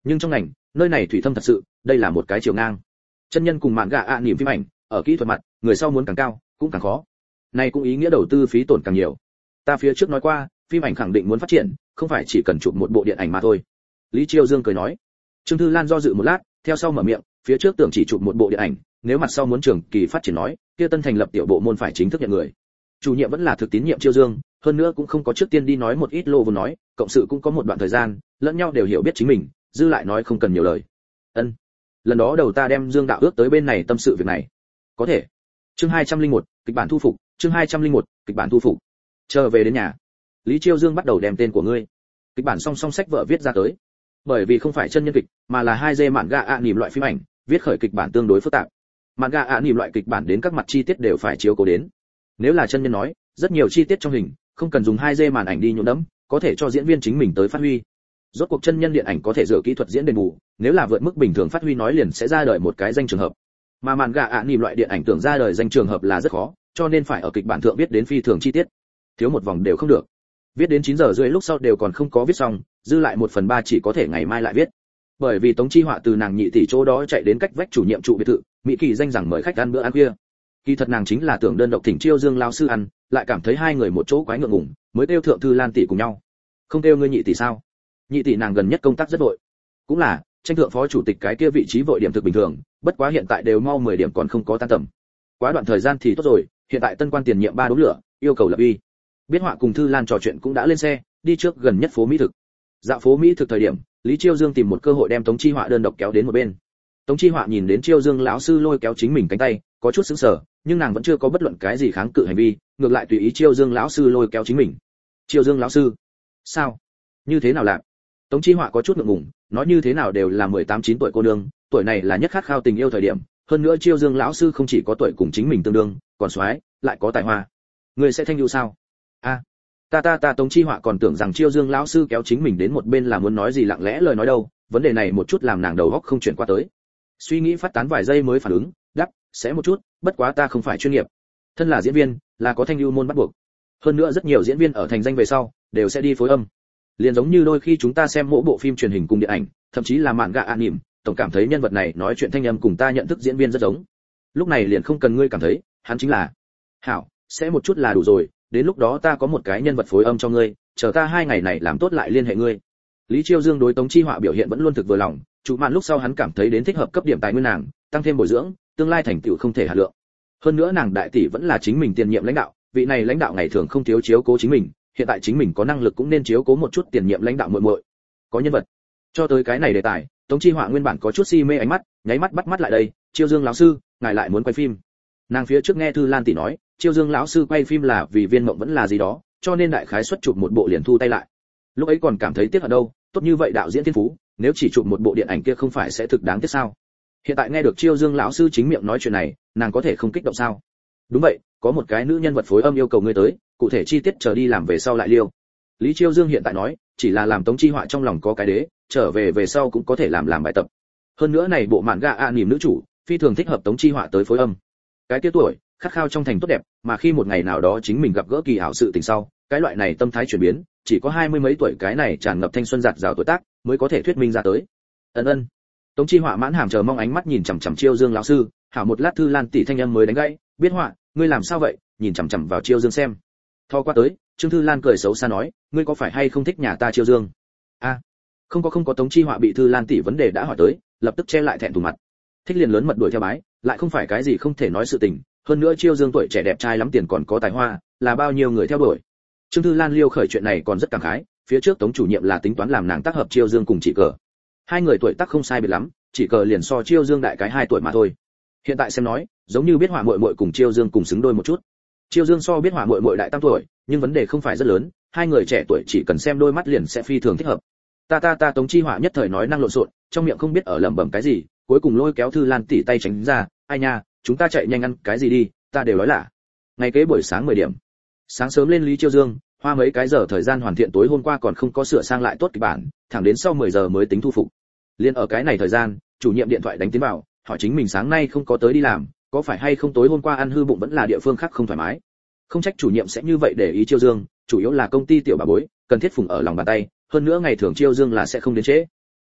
Nhưng trong ngành nơi này thủy thâm thật sự, đây là một cái chiều ngang. Chân nhân cùng mạn gạ ạ niệm phim ảnh, ở kỹ thuật mặt, người sau muốn càng cao, cũng càng khó. Này cũng ý nghĩa đầu tư phí tổn càng nhiều. Ta phía trước nói qua, phim ảnh khẳng định muốn phát triển, không phải chỉ cần chụp một bộ điện ảnh mà thôi. Lý Chiêu Dương cười nói. Trương Thư Lan do dự một lát, theo sau mở miệng, phía trước tưởng chỉ chụp một bộ điện ảnh, nếu mặt sau muốn trường kỳ phát triển nói, kia tân thành lập tiểu bộ môn phải chính thức nhận người. Chủ nhiệm vẫn là thực tín nhiệm Chiêu Dương, hơn nữa cũng không có trước tiên đi nói một ít lô vốn nói, cộng sự cũng có một đoạn thời gian, lẫn nhau đều hiểu biết chính mình, dư lại nói không cần nhiều lời. Ân. Lần đó đầu ta đem Dương đạo ước tới bên này tâm sự việc này. Có thể. Chương 201, kịch bản thu phục, chương 201, kịch bản thu phục. Chờ về đến nhà, Lý Chiêu Dương bắt đầu đem tên của ngươi. Kịch bản song song sách vợ viết ra tới. Bởi vì không phải chân nhân kịch, mà là 2D mạn gạ ạ nỉm loại phim ảnh, viết khởi kịch bản tương đối phức tạp. Mạn gạ ạ nỉm loại kịch bản đến các mặt chi tiết đều phải chiếu cố đến. Nếu là chân nhân nói, rất nhiều chi tiết trong hình, không cần dùng 2D màn ảnh đi nhuộm đẫm, có thể cho diễn viên chính mình tới phát huy. Rốt cuộc chân nhân điện ảnh có thể dựa kỹ thuật diễn đền bù, nếu là vượt mức bình thường phát huy nói liền sẽ ra đời một cái danh trường hợp. Mà mạn gạ ạ nỉm loại điện ảnh tưởng ra đời danh trường hợp là rất khó, cho nên phải ở kịch bản thượng viết đến phi thường chi tiết. Thiếu một vòng đều không được. Viết đến 9 giờ rưỡi lúc sau đều còn không có viết xong, dư lại 1/3 chỉ có thể ngày mai lại viết. Bởi vì Tống Chi Họa từ nàng nhị tỷ chỗ đó chạy đến cách vách chủ nhiệm trụ biệt thự, Mỹ Kỳ danh rằng mời khách ăn bữa ăn khuya. Kỳ thật nàng chính là tưởng đơn độc thỉnh Chiêu Dương lão sư ăn, lại cảm thấy hai người một chỗ quái ngượng ngùng, mới kêu thượng Thư Lan tỷ cùng nhau. Không kêu ngươi nhị tỷ sao? Nhị tỷ nàng gần nhất công tác rất vội. Cũng là, tranh thượng phó chủ tịch cái kia vị trí vội điểm thực bình thường, bất quá hiện tại đều mau 10 điểm còn không có tan tầm. Quá đoạn thời gian thì tốt rồi, hiện tại tân quan tiền nhiệm 3 đốm lửa, yêu cầu lập uy. Biết Họa cùng Thư Lan trò chuyện cũng đã lên xe, đi trước gần nhất phố Mỹ thực. Dạo phố Mỹ thực thời điểm, Lý Chiêu Dương tìm một cơ hội đem Tống Chi Họa đơn độc kéo đến một bên. Tống Chi Họa nhìn đến Chiêu Dương lão sư lôi kéo chính mình cánh tay, có chút sững sờ, nhưng nàng vẫn chưa có bất luận cái gì kháng cự hành vi, ngược lại tùy ý Chiêu Dương lão sư lôi kéo chính mình. Chiêu Dương lão sư, sao? Như thế nào lạc? Tống Chi Họa có chút ngượng ngùng, nói như thế nào đều là 18-9 tuổi cô nương, tuổi này là nhất khát khao tình yêu thời điểm, hơn nữa Chiêu Dương lão sư không chỉ có tuổi cùng chính mình tương đương, còn soái, lại có tài hoa. Người sẽ thanh lưu sao? A, ta Tống Chi Họa còn tưởng rằng Chiêu Dương lão sư kéo chính mình đến một bên là muốn nói gì lặng lẽ lời nói đâu, vấn đề này một chút làm nàng đầu óc không chuyển qua tới. Suy nghĩ phát tán vài giây mới phản ứng, đáp, sẽ một chút, bất quá ta không phải chuyên nghiệp. Thân là diễn viên, là có thanh lưu môn bắt buộc. Hơn nữa rất nhiều diễn viên ở thành danh về sau, đều sẽ đi phối âm. Liền giống như đôi khi chúng ta xem mỗi bộ phim truyền hình cùng điện ảnh, thậm chí là mạn gạ anime, tổng cảm thấy nhân vật này nói chuyện thanh âm cùng ta nhận thức diễn viên rất giống. Lúc này liền không cần ngươi cảm thấy, hắn chính là. Hảo, sẽ một chút là đủ rồi, đến lúc đó ta có một cái nhân vật phối âm cho ngươi, chờ ta 2 ngày này làm tốt lại liên hệ ngươi. Lý Chiêu Dương đối Tống Chi Họa biểu hiện vẫn luôn thực vừa lòng, chủ mạn lúc sau hắn cảm thấy đến thích hợp cấp điểm tài nguyên nàng, tăng thêm bồi dưỡng, tương lai thành tựu không thể hạ lượng. Hơn nữa nàng đại tỷ vẫn là chính mình tiền nhiệm lãnh đạo, vị này lãnh đạo ngày thường không thiếu chiếu cố chính mình, hiện tại chính mình có năng lực cũng nên chiếu cố một chút tiền nhiệm lãnh đạo muội muội. Có nhân vật. Cho tới cái này đề tài, Tống Chi Họa nguyên bản có chút si mê ánh mắt, nháy mắt bắt mắt lại đây, Chiêu Dương lão sư, ngài lại muốn quay phim. Nàng phía trước nghe Thư Lan tỷ nói, Chiêu Dương lão sư quay phim là vì Viên Mộng vẫn là gì đó, cho nên đại khái xuất chụp một bộ liền thu tay lại. Lúc ấy còn cảm thấy tiếc ở đâu, tốt như vậy đạo diễn thiên phú, nếu chỉ chụp một bộ điện ảnh kia không phải sẽ thực đáng tiếc sao? Hiện tại nghe được Chiêu Dương lão sư chính miệng nói chuyện này, nàng có thể không kích động sao? Đúng vậy, có một cái nữ nhân vật phối âm yêu cầu ngươi tới, cụ thể chi tiết chờ đi làm về sau lại liêu. Lý Chiêu Dương hiện tại nói, chỉ là làm Tống Chi Họa trong lòng có cái đế, trở về sau cũng có thể làm bài tập. Hơn nữa này bộ mạn gạ anime nữ chủ, phi thường thích hợp Tống Chi Họa tới phối âm. Cái kia tuổi, khát khao trong thành tốt đẹp, mà khi một ngày nào đó chính mình gặp gỡ kỳ ảo sự tình sau, cái loại này tâm thái chuyển biến, chỉ có 20 mấy tuổi cái này tràn ngập thanh xuân dạt dào tuổi tác, mới có thể thuyết minh ra tới. Ân. Tống Chi Họa mãn hàm chờ mong ánh mắt nhìn chằm chằm Chiêu Dương lão sư, hảo một lát Thư Lan tỷ thanh âm mới đánh gãy, biết Họa, ngươi làm sao vậy? Nhìn chằm chằm vào Chiêu Dương xem. Thò qua tới, Trương Thư Lan cười xấu xa nói, ngươi có phải hay không thích nhà ta Chiêu Dương? A, không có. Tống Chi Họa bị Thư Lan tỷ vấn đề đã hỏi tới, lập tức che lại thẹn thùng mặt. Thích liền lớn mật đuổi theo bái, lại không phải cái gì không thể nói sự tình, hơn nữa Chiêu Dương tuổi trẻ đẹp trai lắm, tiền còn có tài hoa, là bao nhiêu người theo đuổi. Trương Thư Lan liêu khởi chuyện này còn rất cảm khái, phía trước Tống chủ nhiệm là tính toán làm nàng tác hợp Chiêu Dương cùng Chỉ Cờ. Hai người tuổi tác không sai biệt lắm, Chỉ Cờ liền so Chiêu Dương đại cái 2 tuổi mà thôi. Hiện tại xem nói, giống như Biết Họa muội muội cùng Chiêu Dương cùng xứng đôi một chút. Chiêu Dương so Biết Họa muội muội đại 8 tuổi, nhưng vấn đề không phải rất lớn, hai người trẻ tuổi chỉ cần xem đôi mắt liền sẽ phi thường thích hợp. Ta Tống Chi Họa nhất thời nói năng lộn xộn, trong miệng không biết ở lẩm bẩm cái gì, cuối cùng lôi kéo Thư Lan tỉ tay tránh ra, ai nha, chúng ta chạy nhanh ăn cái gì đi, ta đều nói là. Ngày kế buổi sáng 10 điểm. Sáng sớm lên Lý Chiêu Dương, hoa mấy cái giờ thời gian hoàn thiện tối hôm qua còn không có sửa sang lại tốt kịch bản, thẳng đến sau 10 giờ mới tính thu phục. Liên ở cái này thời gian, chủ nhiệm điện thoại đánh tiến vào, hỏi chính mình sáng nay không có tới đi làm, có phải hay không tối hôm qua ăn hư bụng vẫn là địa phương khác không thoải mái. Không trách chủ nhiệm sẽ như vậy để ý Chiêu Dương, chủ yếu là công ty tiểu bà bối, cần thiết phụng ở lòng bàn tay, hơn nữa ngày thường Chiêu Dương là sẽ không đến trễ.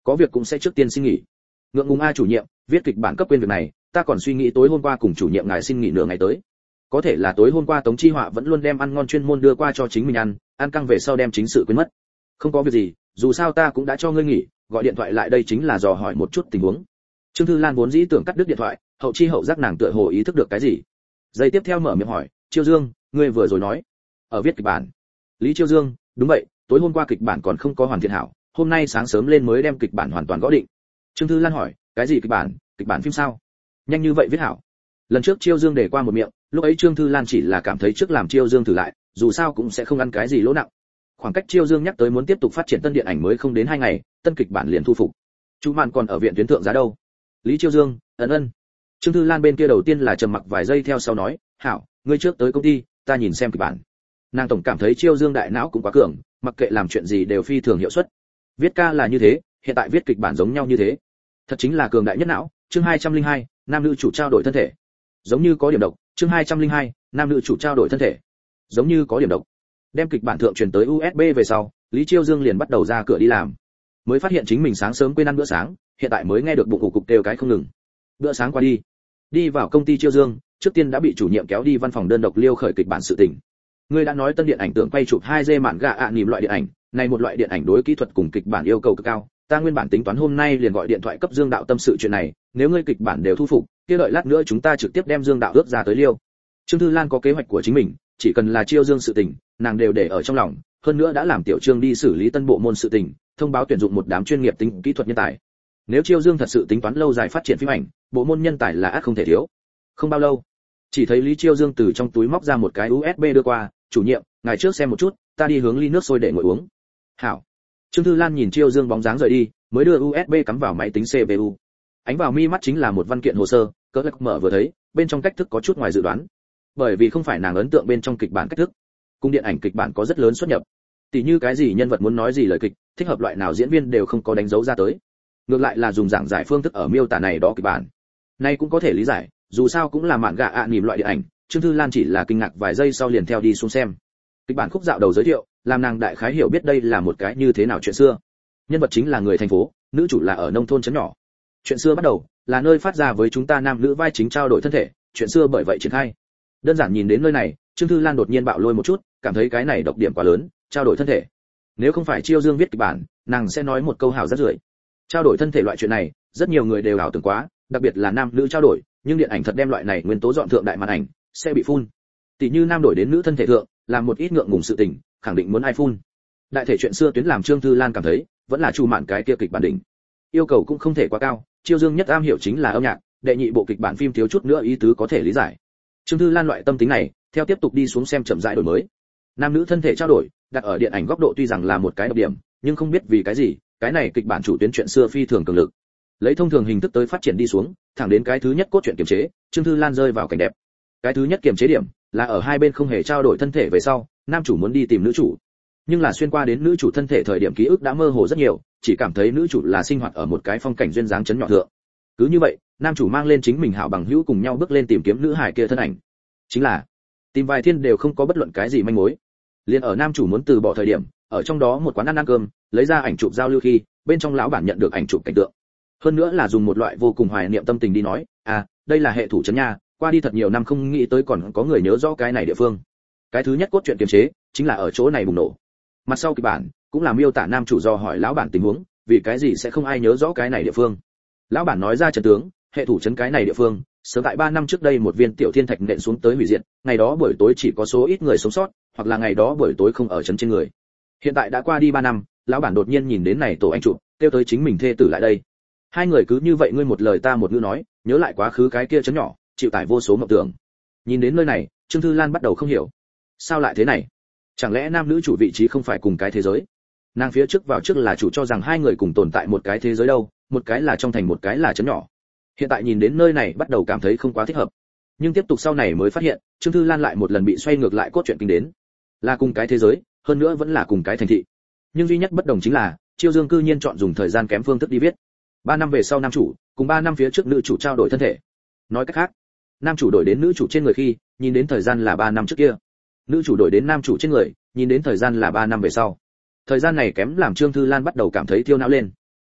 có việc cũng sẽ trước tiên xin nghỉ. Ngượng ngùng a chủ nhiệm, viết kịch bản cấp quên việc này, ta còn suy nghĩ tối hôm qua cùng chủ nhiệm ngài xin nghỉ nửa ngày tới. Có thể là tối hôm qua Tống Chi Họa vẫn luôn đem ăn ngon chuyên môn đưa qua cho chính mình ăn căng về sau đem chính sự quên mất. Không có việc gì, dù sao ta cũng đã cho ngươi nghỉ, gọi điện thoại lại đây chính là dò hỏi một chút tình huống. Trương Thư Lan vốn dĩ tưởng cắt đứt điện thoại, hậu chi hậu giác nàng tựa hồ ý thức được cái gì. Giây tiếp theo mở miệng hỏi, Chiêu Dương, ngươi vừa rồi nói ở viết kịch bản. Lý Chiêu Dương, đúng vậy, tối hôm qua kịch bản còn không có hoàn thiện hảo, hôm nay sáng sớm lên mới đem kịch bản hoàn toàn gõ định. Trương Thư Lan hỏi, cái gì kịch bản phim sao? Nhanh như vậy viết hảo? Lần trước Chiêu Dương để qua một miệng, lúc ấy Trương Thư Lan chỉ là cảm thấy trước làm Chiêu Dương thử lại, dù sao cũng sẽ không ăn cái gì lỗ nặng. Khoảng cách Chiêu Dương nhắc tới muốn tiếp tục phát triển tân điện ảnh mới không đến 2 ngày, tân kịch bản liền thu phục. Chu Mạn còn ở viện tuyến thượng giá đâu? Lý Chiêu Dương, ân. Trương Thư Lan bên kia đầu tiên là trầm mặc vài giây theo sau nói, hảo, ngươi trước tới công ty, ta nhìn xem kịch bản. Nàng tổng cảm thấy Chiêu Dương đại não cũng quá cường, mặc kệ làm chuyện gì đều phi thường hiệu suất. Viết ca là như thế, hiện tại viết kịch bản giống nhau như thế. Thật chính là cường đại nhất não. Chương 202, nam nữ chủ trao đổi thân thể. Giống như có điểm độc. Chương 202, nam nữ chủ trao đổi thân thể. Giống như có điểm độc. Đem kịch bản thượng truyền tới USB về sau, Lý Chiêu Dương liền bắt đầu ra cửa đi làm. Mới phát hiện chính mình sáng sớm quên ăn bữa sáng, hiện tại mới nghe được bụng cục kêu cái không ngừng. Bữa sáng qua đi. Đi vào công ty Chiêu Dương, trước tiên đã bị chủ nhiệm kéo đi văn phòng đơn độc liêu khởi kịch bản sự tình. Ngươi đã nói tân điện ảnh tưởng quay chụp 2D mạn gạ ạ nỉm loại điện ảnh, này một loại điện ảnh đối kỹ thuật cùng kịch bản yêu cầu cực cao, ta nguyên bản tính toán hôm nay liền gọi điện thoại cấp Dương Đạo tâm sự chuyện này, nếu ngươi kịch bản đều thu phục, kia đợi lát nữa chúng ta trực tiếp đem Dương Đạo ước ra tới liêu. Trương Thư Lan có kế hoạch của chính mình, chỉ cần là Chiêu Dương sự tình, nàng đều để ở trong lòng, hơn nữa đã làm Tiểu Trương đi xử lý tân bộ môn sự tình, thông báo tuyển dụng một đám chuyên nghiệp tính kỹ thuật nhân tài. Nếu Chiêu Dương thật sự tính toán lâu dài phát triển phim ảnh, bộ môn nhân tài là ắt không thể thiếu. Không bao lâu, chỉ thấy Lý Chiêu Dương từ trong túi móc ra một cái USB đưa qua, chủ nhiệm, ngài trước xem một chút, ta đi hướng ly nước sôi để ngồi uống. Hảo. Trương Thư Lan nhìn Chiêu Dương bóng dáng rời đi, mới đưa USB cắm vào máy tính CPU. Ánh vào mi mắt chính là một văn kiện hồ sơ, cỡ lắc mở vừa thấy, bên trong cách thức có chút ngoài dự đoán. Bởi vì không phải nàng ấn tượng bên trong kịch bản cách thức, cùng điện ảnh kịch bản có rất lớn xuất nhập. Tỷ như cái gì nhân vật muốn nói gì lời kịch, thích hợp loại nào diễn viên đều không có đánh dấu ra tới. Ngược lại là dùng giảng giải phương thức ở miêu tả này đó kịch bản. Nay cũng có thể lý giải, dù sao cũng là mạn gạ ạ nỉm loại điện ảnh, Trương Thư Lan chỉ là kinh ngạc vài giây sau liền theo đi xuống xem. Kịch bản khúc dạo đầu giới thiệu, làm nàng đại khái hiểu biết đây là một cái như thế nào chuyện xưa. Nhân vật chính là người thành phố, nữ chủ là ở nông thôn trấn nhỏ. Chuyện xưa bắt đầu là nơi phát ra với chúng ta nam nữ vai chính trao đổi thân thể, chuyện xưa bởi vậy triển khai. Đơn giản nhìn đến nơi này, Trương Thư Lan đột nhiên bạo lôi một chút, cảm thấy cái này độc điểm quá lớn, trao đổi thân thể. Nếu không phải Chiêu Dương viết kịch bản, nàng sẽ nói một câu hào rất rưởi. Trao đổi thân thể loại chuyện này, rất nhiều người đều ảo tưởng quá, đặc biệt là nam nữ trao đổi, nhưng điện ảnh thật đem loại này nguyên tố dọn thượng đại màn ảnh, sẽ bị phun. Tỷ như nam đổi đến nữ thân thể thượng, làm một ít ngượng ngùng sự tình, khẳng định muốn ai phun. Đại thể chuyện xưa tuyến làm Trương Thư Lan cảm thấy, vẫn là Chu Mạn cái kia kịch bản đỉnh. Yêu cầu cũng không thể quá cao, Chiêu Dương nhất am hiểu chính là âm nhạc, đệ nhị bộ kịch bản phim thiếu chút nữa ý tứ có thể lý giải. Trương Thư Lan loại tâm tính này, theo tiếp tục đi xuống xem chậm rãi đổi mới. Nam nữ thân thể trao đổi, đặt ở điện ảnh góc độ tuy rằng là một cái đặc điểm, nhưng không biết vì cái gì, cái này kịch bản chủ tuyến chuyện xưa phi thường cường lực. Lấy thông thường hình thức tới phát triển đi xuống, thẳng đến cái thứ nhất cốt truyện kiềm chế, Trương Thư Lan rơi vào cảnh đẹp. Cái thứ nhất kiềm chế điểm là ở hai bên không hề trao đổi thân thể về sau, nam chủ muốn đi tìm nữ chủ. Nhưng là xuyên qua đến nữ chủ thân thể thời điểm ký ức đã mơ hồ rất nhiều, chỉ cảm thấy nữ chủ là sinh hoạt ở một cái phong cảnh duyên dáng trấn nhỏ thượng. Cứ như vậy, nam chủ mang lên chính mình hảo bằng hữu cùng nhau bước lên tìm kiếm nữ hài kia thân ảnh. Chính là tìm vài thiên đều không có bất luận cái gì manh mối. Liên ở nam chủ muốn từ bỏ thời điểm, ở trong đó một quán ăn cơm, lấy ra ảnh chụp giao lưu khi, bên trong lão bản nhận được ảnh chụp cảnh tượng. Hơn nữa là dùng một loại vô cùng hoài niệm tâm tình đi nói, đây là hệ thủ trấn nha, qua đi thật nhiều năm không nghĩ tới còn có người nhớ rõ cái này địa phương. Cái thứ nhất cốt truyện kiềm chế chính là ở chỗ này bùng nổ. Mặt sau kịch bản cũng là miêu tả nam chủ do hỏi lão bản tình huống, vì cái gì sẽ không ai nhớ rõ cái này địa phương. Lão bản nói ra trận tướng, hệ thủ trấn cái này địa phương, sớm tại 3 năm trước đây một viên tiểu thiên thạch nện xuống tới hủy diệt, ngày đó buổi tối chỉ có số ít người sống sót, hoặc là ngày đó buổi tối không ở trấn trên người. Hiện tại đã qua đi 3 năm, lão bản đột nhiên nhìn đến này tổ ảnh chụp, kêu tới chính mình thê tử lại đây. Hai người cứ như vậy ngươi một lời ta một ngữ nói, nhớ lại quá khứ cái kia trấn nhỏ, chịu tải vô số mộng tưởng. Nhìn đến nơi này, Trương Thư Lan bắt đầu không hiểu, sao lại thế này? Chẳng lẽ nam nữ chủ vị trí không phải cùng cái thế giới? Nàng phía trước vào trước là chủ cho rằng hai người cùng tồn tại một cái thế giới đâu, một cái là trong thành một cái là trấn nhỏ. Hiện tại nhìn đến nơi này bắt đầu cảm thấy không quá thích hợp. Nhưng tiếp tục sau này mới phát hiện, Trương Thư Lan lại một lần bị xoay ngược lại cốt truyện kinh đến. Là cùng cái thế giới, hơn nữa vẫn là cùng cái thành thị. Nhưng duy nhất bất đồng chính là, Chiêu Dương cư nhiên chọn dùng thời gian kém phương thức đi viết. 3 năm về sau nam chủ, cùng 3 năm phía trước nữ chủ trao đổi thân thể. Nói cách khác, nam chủ đổi đến nữ chủ trên người khi, nhìn đến thời gian là 3 năm trước kia. Nữ chủ đổi đến nam chủ trên người, nhìn đến thời gian là 3 năm về sau. Thời gian này kém làm Trương Thư Lan bắt đầu cảm thấy thiêu não lên.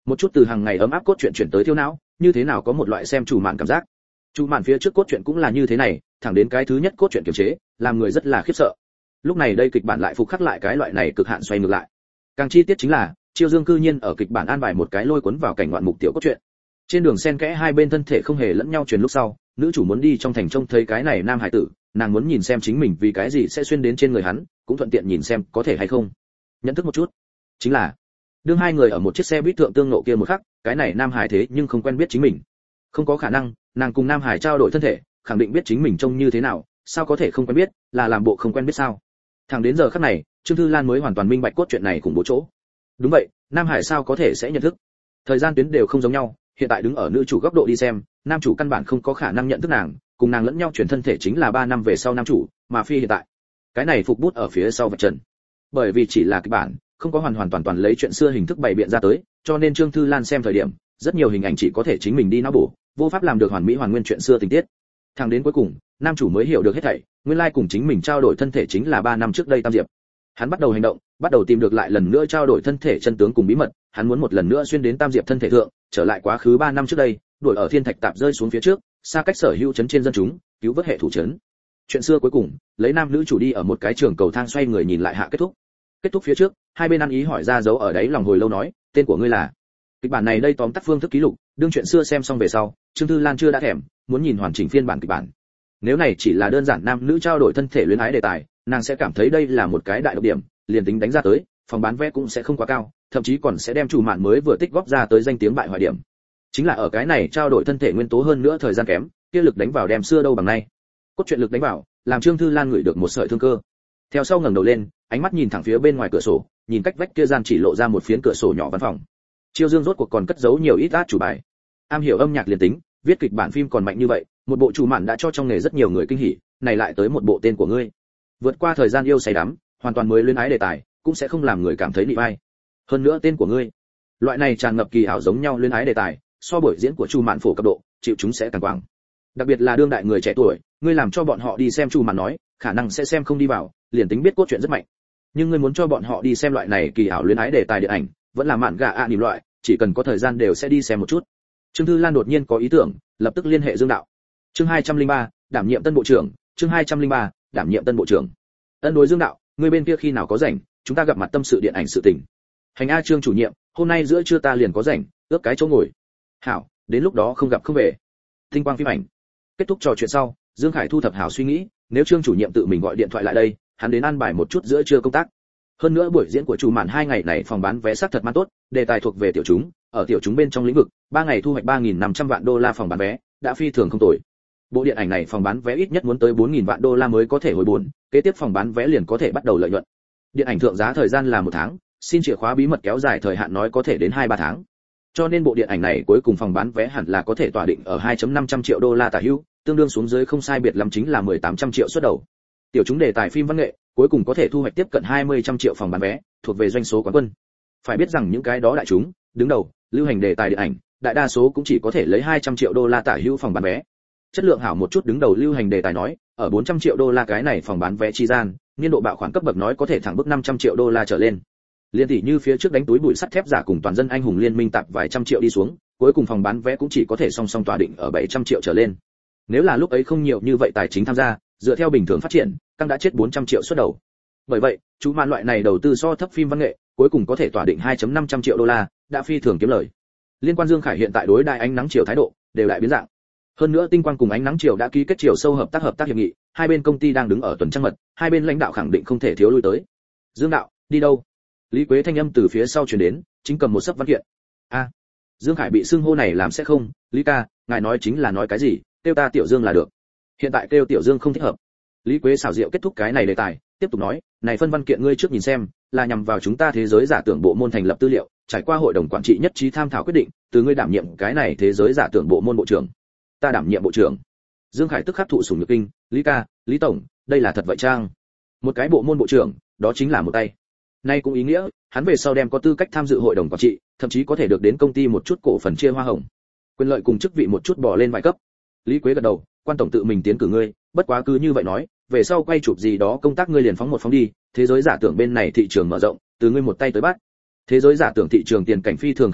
một chút từ hàng ngày ấm áp cốt truyện chuyển tới thiêu não, như thế nào có một loại xem chủ mạn cảm giác. Chủ mạn phía trước cốt truyện cũng là như thế này, thẳng đến cái thứ nhất cốt truyện kiềm chế, làm người rất là khiếp sợ. Lúc này đây kịch bản lại phục khắc lại cái loại này cực hạn xoay ngược lại. Càng chi tiết chính là, Chiêu Dương cư nhiên ở kịch bản an bài một cái lôi cuốn vào cảnh ngoạn mục tiểu cốt truyện. Trên đường xen kẽ hai bên thân thể không hề lẫn nhau truyền lúc sau, nữ chủ muốn đi trong thành trông thấy cái này nam hải tử, nàng muốn nhìn xem chính mình vì cái gì sẽ xuyên đến trên người hắn, cũng thuận tiện nhìn xem có thể hay không nhận thức một chút. Chính là đương hai người ở một chiếc xe buýt thượng tương ngộ kia một khắc, cái này nam hải thế nhưng không quen biết chính mình. Không có khả năng, nàng cùng nam hải trao đổi thân thể, khẳng định biết chính mình trông như thế nào, sao có thể không quen biết, là làm bộ không quen biết sao? Thẳng đến giờ khắc này, Trương Thư Lan mới hoàn toàn minh bạch cốt truyện này cùng bố chỗ. Đúng vậy, nam hải sao có thể sẽ nhận thức? Thời gian tuyến đều không giống nhau, hiện tại đứng ở nữ chủ góc độ đi xem, nam chủ căn bản không có khả năng nhận thức nàng, cùng nàng lẫn nhau chuyển thân thể chính là 3 năm về sau nam chủ, mà phi hiện tại. Cái này phục bút ở phía sau vạch trần. Bởi vì chỉ là kịch bản, không có hoàn toàn lấy chuyện xưa hình thức bày biện ra tới, cho nên Trương Thư Lan xem thời điểm, rất nhiều hình ảnh chỉ có thể chính mình đi não bổ, vô pháp làm được hoàn mỹ hoàn nguyên chuyện xưa tình tiết. Thẳng đến cuối cùng, nam chủ mới hiểu được hết thảy, nguyên lai cùng chính mình trao đổi thân thể chính là 3 năm trước đây Tam Diệp. Hắn bắt đầu hành động, bắt đầu tìm được lại lần nữa trao đổi thân thể chân tướng cùng bí mật, hắn muốn một lần nữa xuyên đến Tam Diệp thân thể thượng, trở lại quá khứ 3 năm trước đây, đuổi ở thiên thạch tạp rơi xuống phía trước, xa cách sở hữu trấn trên dân chúng, cứu vớt hệ thủ trấn. Chuyện xưa cuối cùng, lấy nam nữ chủ đi ở một cái trường cầu thang xoay người nhìn lại hạ kết thúc. Kết thúc phía trước, hai bên ăn ý hỏi ra dấu ở đấy lòng hồi lâu nói, tên của ngươi là? Kịch bản này đây tóm tắt phương thức ký lục, đương chuyện xưa xem xong về sau, Trương Thư Lan chưa đã thèm, muốn nhìn hoàn chỉnh phiên bản kịch bản. Nếu này chỉ là đơn giản nam nữ trao đổi thân thể luyến ái đề tài, nàng sẽ cảm thấy đây là một cái đại độc điểm, liền tính đánh ra tới, phòng bán vé cũng sẽ không quá cao, thậm chí còn sẽ đem chủ mạn mới vừa tích góp ra tới danh tiếng bại hoại điểm. Chính là ở cái này trao đổi thân thể nguyên tố hơn nữa thời gian kém, kia lực đánh vào đem xưa đâu bằng nay. Cốt truyện lực đánh vào, làm Trương Thư Lan ngửi được một sợi thương cơ. Theo sau ngẩng đầu lên, ánh mắt nhìn thẳng phía bên ngoài cửa sổ, nhìn cách vách kia gian chỉ lộ ra một phiến cửa sổ nhỏ văn phòng. Chiêu Dương rốt cuộc còn cất giấu nhiều ít át chủ bài. Am hiểu âm nhạc liền tính, viết kịch bản phim còn mạnh như vậy, một bộ chủ mạn đã cho trong nghề rất nhiều người kinh hỉ, này lại tới một bộ tên của ngươi. Vượt qua thời gian yêu say đắm, hoàn toàn mới luyến ái đề tài, cũng sẽ không làm người cảm thấy nị vai. Hơn nữa tên của ngươi, loại này tràn ngập kỳ ảo giống nhau luyến ái đề tài, so buổi diễn của Chu Mạn phổ cấp độ, chịu chúng sẽ càng quảng. Đặc biệt là đương đại người trẻ tuổi, ngươi làm cho bọn họ đi xem Chu Mạn nói, khả năng sẽ xem không đi vào, liền tính biết cốt truyện rất mạnh. Nhưng ngươi muốn cho bọn họ đi xem loại này kỳ ảo luyến ái đề tài điện ảnh, vẫn là mạn gà ạ niềm loại, chỉ cần có thời gian đều sẽ đi xem một chút. Trương Thư Lan đột nhiên có ý tưởng, lập tức liên hệ Dương Đạo. Chương 203, đảm nhiệm tân bộ trưởng, chương 203, đảm nhiệm tân bộ trưởng. Ân đối Dương Đạo, ngươi bên kia khi nào có rảnh, chúng ta gặp mặt tâm sự điện ảnh sự tình. Hành A Trương chủ nhiệm, hôm nay giữa trưa ta liền có rảnh, ước cái chỗ ngồi. Hảo, đến lúc đó không gặp không về. Tinh quang phim ảnh. Kết thúc trò chuyện sau, Dương Khải thu thập hảo suy nghĩ, nếu Trương chủ nhiệm tự mình gọi điện thoại lại đây, hắn đến an bài một chút giữa trưa công tác. Hơn nữa buổi diễn của chủ mạn 2 ngày này phòng bán vé sắc thật man tốt, đề tài thuộc về tiểu chúng, ở tiểu chúng bên trong lĩnh vực, 3 ngày thu hoạch 3.500 vạn đô la phòng bán vé, đã phi thường không tồi. Bộ điện ảnh này phòng bán vé ít nhất muốn tới 4.000 vạn đô la mới có thể hồi buồn, kế tiếp phòng bán vé liền có thể bắt đầu lợi nhuận. Điện ảnh thượng giá thời gian là 1 tháng, xin chìa khóa bí mật kéo dài thời hạn nói có thể đến 2-3 tháng. Cho nên bộ điện ảnh này cuối cùng phòng bán vé hẳn là có thể tỏa định ở 2.500 triệu đô la tả hữu, tương đương xuống dưới không sai biệt lắm chính là 1800 triệu xuất đầu. Tiểu chúng đề tài phim văn nghệ, cuối cùng có thể thu hoạch tiếp cận 20 triệu phòng bán vé, thuộc về doanh số quán quân. Phải biết rằng những cái đó đại chúng, đứng đầu, lưu hành đề tài điện ảnh, đại đa số cũng chỉ có thể lấy 200 triệu đô la tả hữu phòng bán vé. Chất lượng hảo một chút đứng đầu lưu hành đề tài nói, ở 400 triệu đô la cái này phòng bán vé chi gian, niên độ bạo khoản cấp bậc nói có thể thẳng bước 500 triệu đô la trở lên. Liên tỷ như phía trước đánh túi bụi sắt thép giả cùng toàn dân anh hùng liên minh tạp vài trăm triệu đi xuống, cuối cùng phòng bán vé cũng chỉ có thể song song tỏa định ở 700 triệu trở lên. Nếu là lúc ấy không nhiều như vậy tài chính tham gia, dựa theo bình thường phát triển, căng đã chết 400 triệu xuất đầu. Bởi vậy, chú mạn loại này đầu tư so thấp phim văn nghệ, cuối cùng có thể tỏa định 2.500 triệu đô la, đã phi thường kiếm lời. Liên quan Dương Khải hiện tại đối đại ánh nắng chiều thái độ đều đại biến dạng. Hơn nữa Tinh Quang cùng ánh nắng chiều đã ký kết chiều sâu hợp tác hiệp nghị, hai bên công ty đang đứng ở tuần trăng mật, hai bên lãnh đạo khẳng định không thể thiếu lui tới. Dương Đạo, đi đâu? Lý Quế thanh âm từ phía sau truyền đến, chính cầm một sấp văn kiện. A, Dương Khải bị xưng hô này làm sẽ không, Lý ca, ngài nói chính là nói cái gì, kêu ta Tiểu Dương là được. Hiện tại kêu Tiểu Dương không thích hợp. Lý Quế xảo diệu kết thúc cái này đề tài, tiếp tục nói, này phân văn kiện ngươi trước nhìn xem, là nhằm vào chúng ta thế giới giả tưởng bộ môn thành lập tư liệu, trải qua hội đồng quản trị nhất trí tham thảo quyết định, từ ngươi đảm nhiệm cái này thế giới giả tưởng bộ môn bộ trưởng. Ta đảm nhiệm bộ trưởng. Dương Khải tức khắc thụ sủng nhược kinh, Lý ca, Lý tổng, đây là thật vậy chăng? Một cái bộ môn bộ trưởng, đó chính là một tay. Nay cũng ý nghĩa, hắn về sau đem có tư cách tham dự hội đồng quản trị, thậm chí có thể được đến công ty một chút cổ phần chia hoa hồng. Quyền lợi cùng chức vị một chút bò lên vài cấp. Lý Quế gật đầu, quan tổng tự mình tiến cử ngươi, bất quá cứ như vậy nói, về sau quay chụp gì đó công tác ngươi liền phóng đi, thế giới giả tưởng bên này thị trường mở rộng, từ ngươi một tay tới bắt. Thế giới giả tưởng thị trường tiền cảnh phi thường khả quan,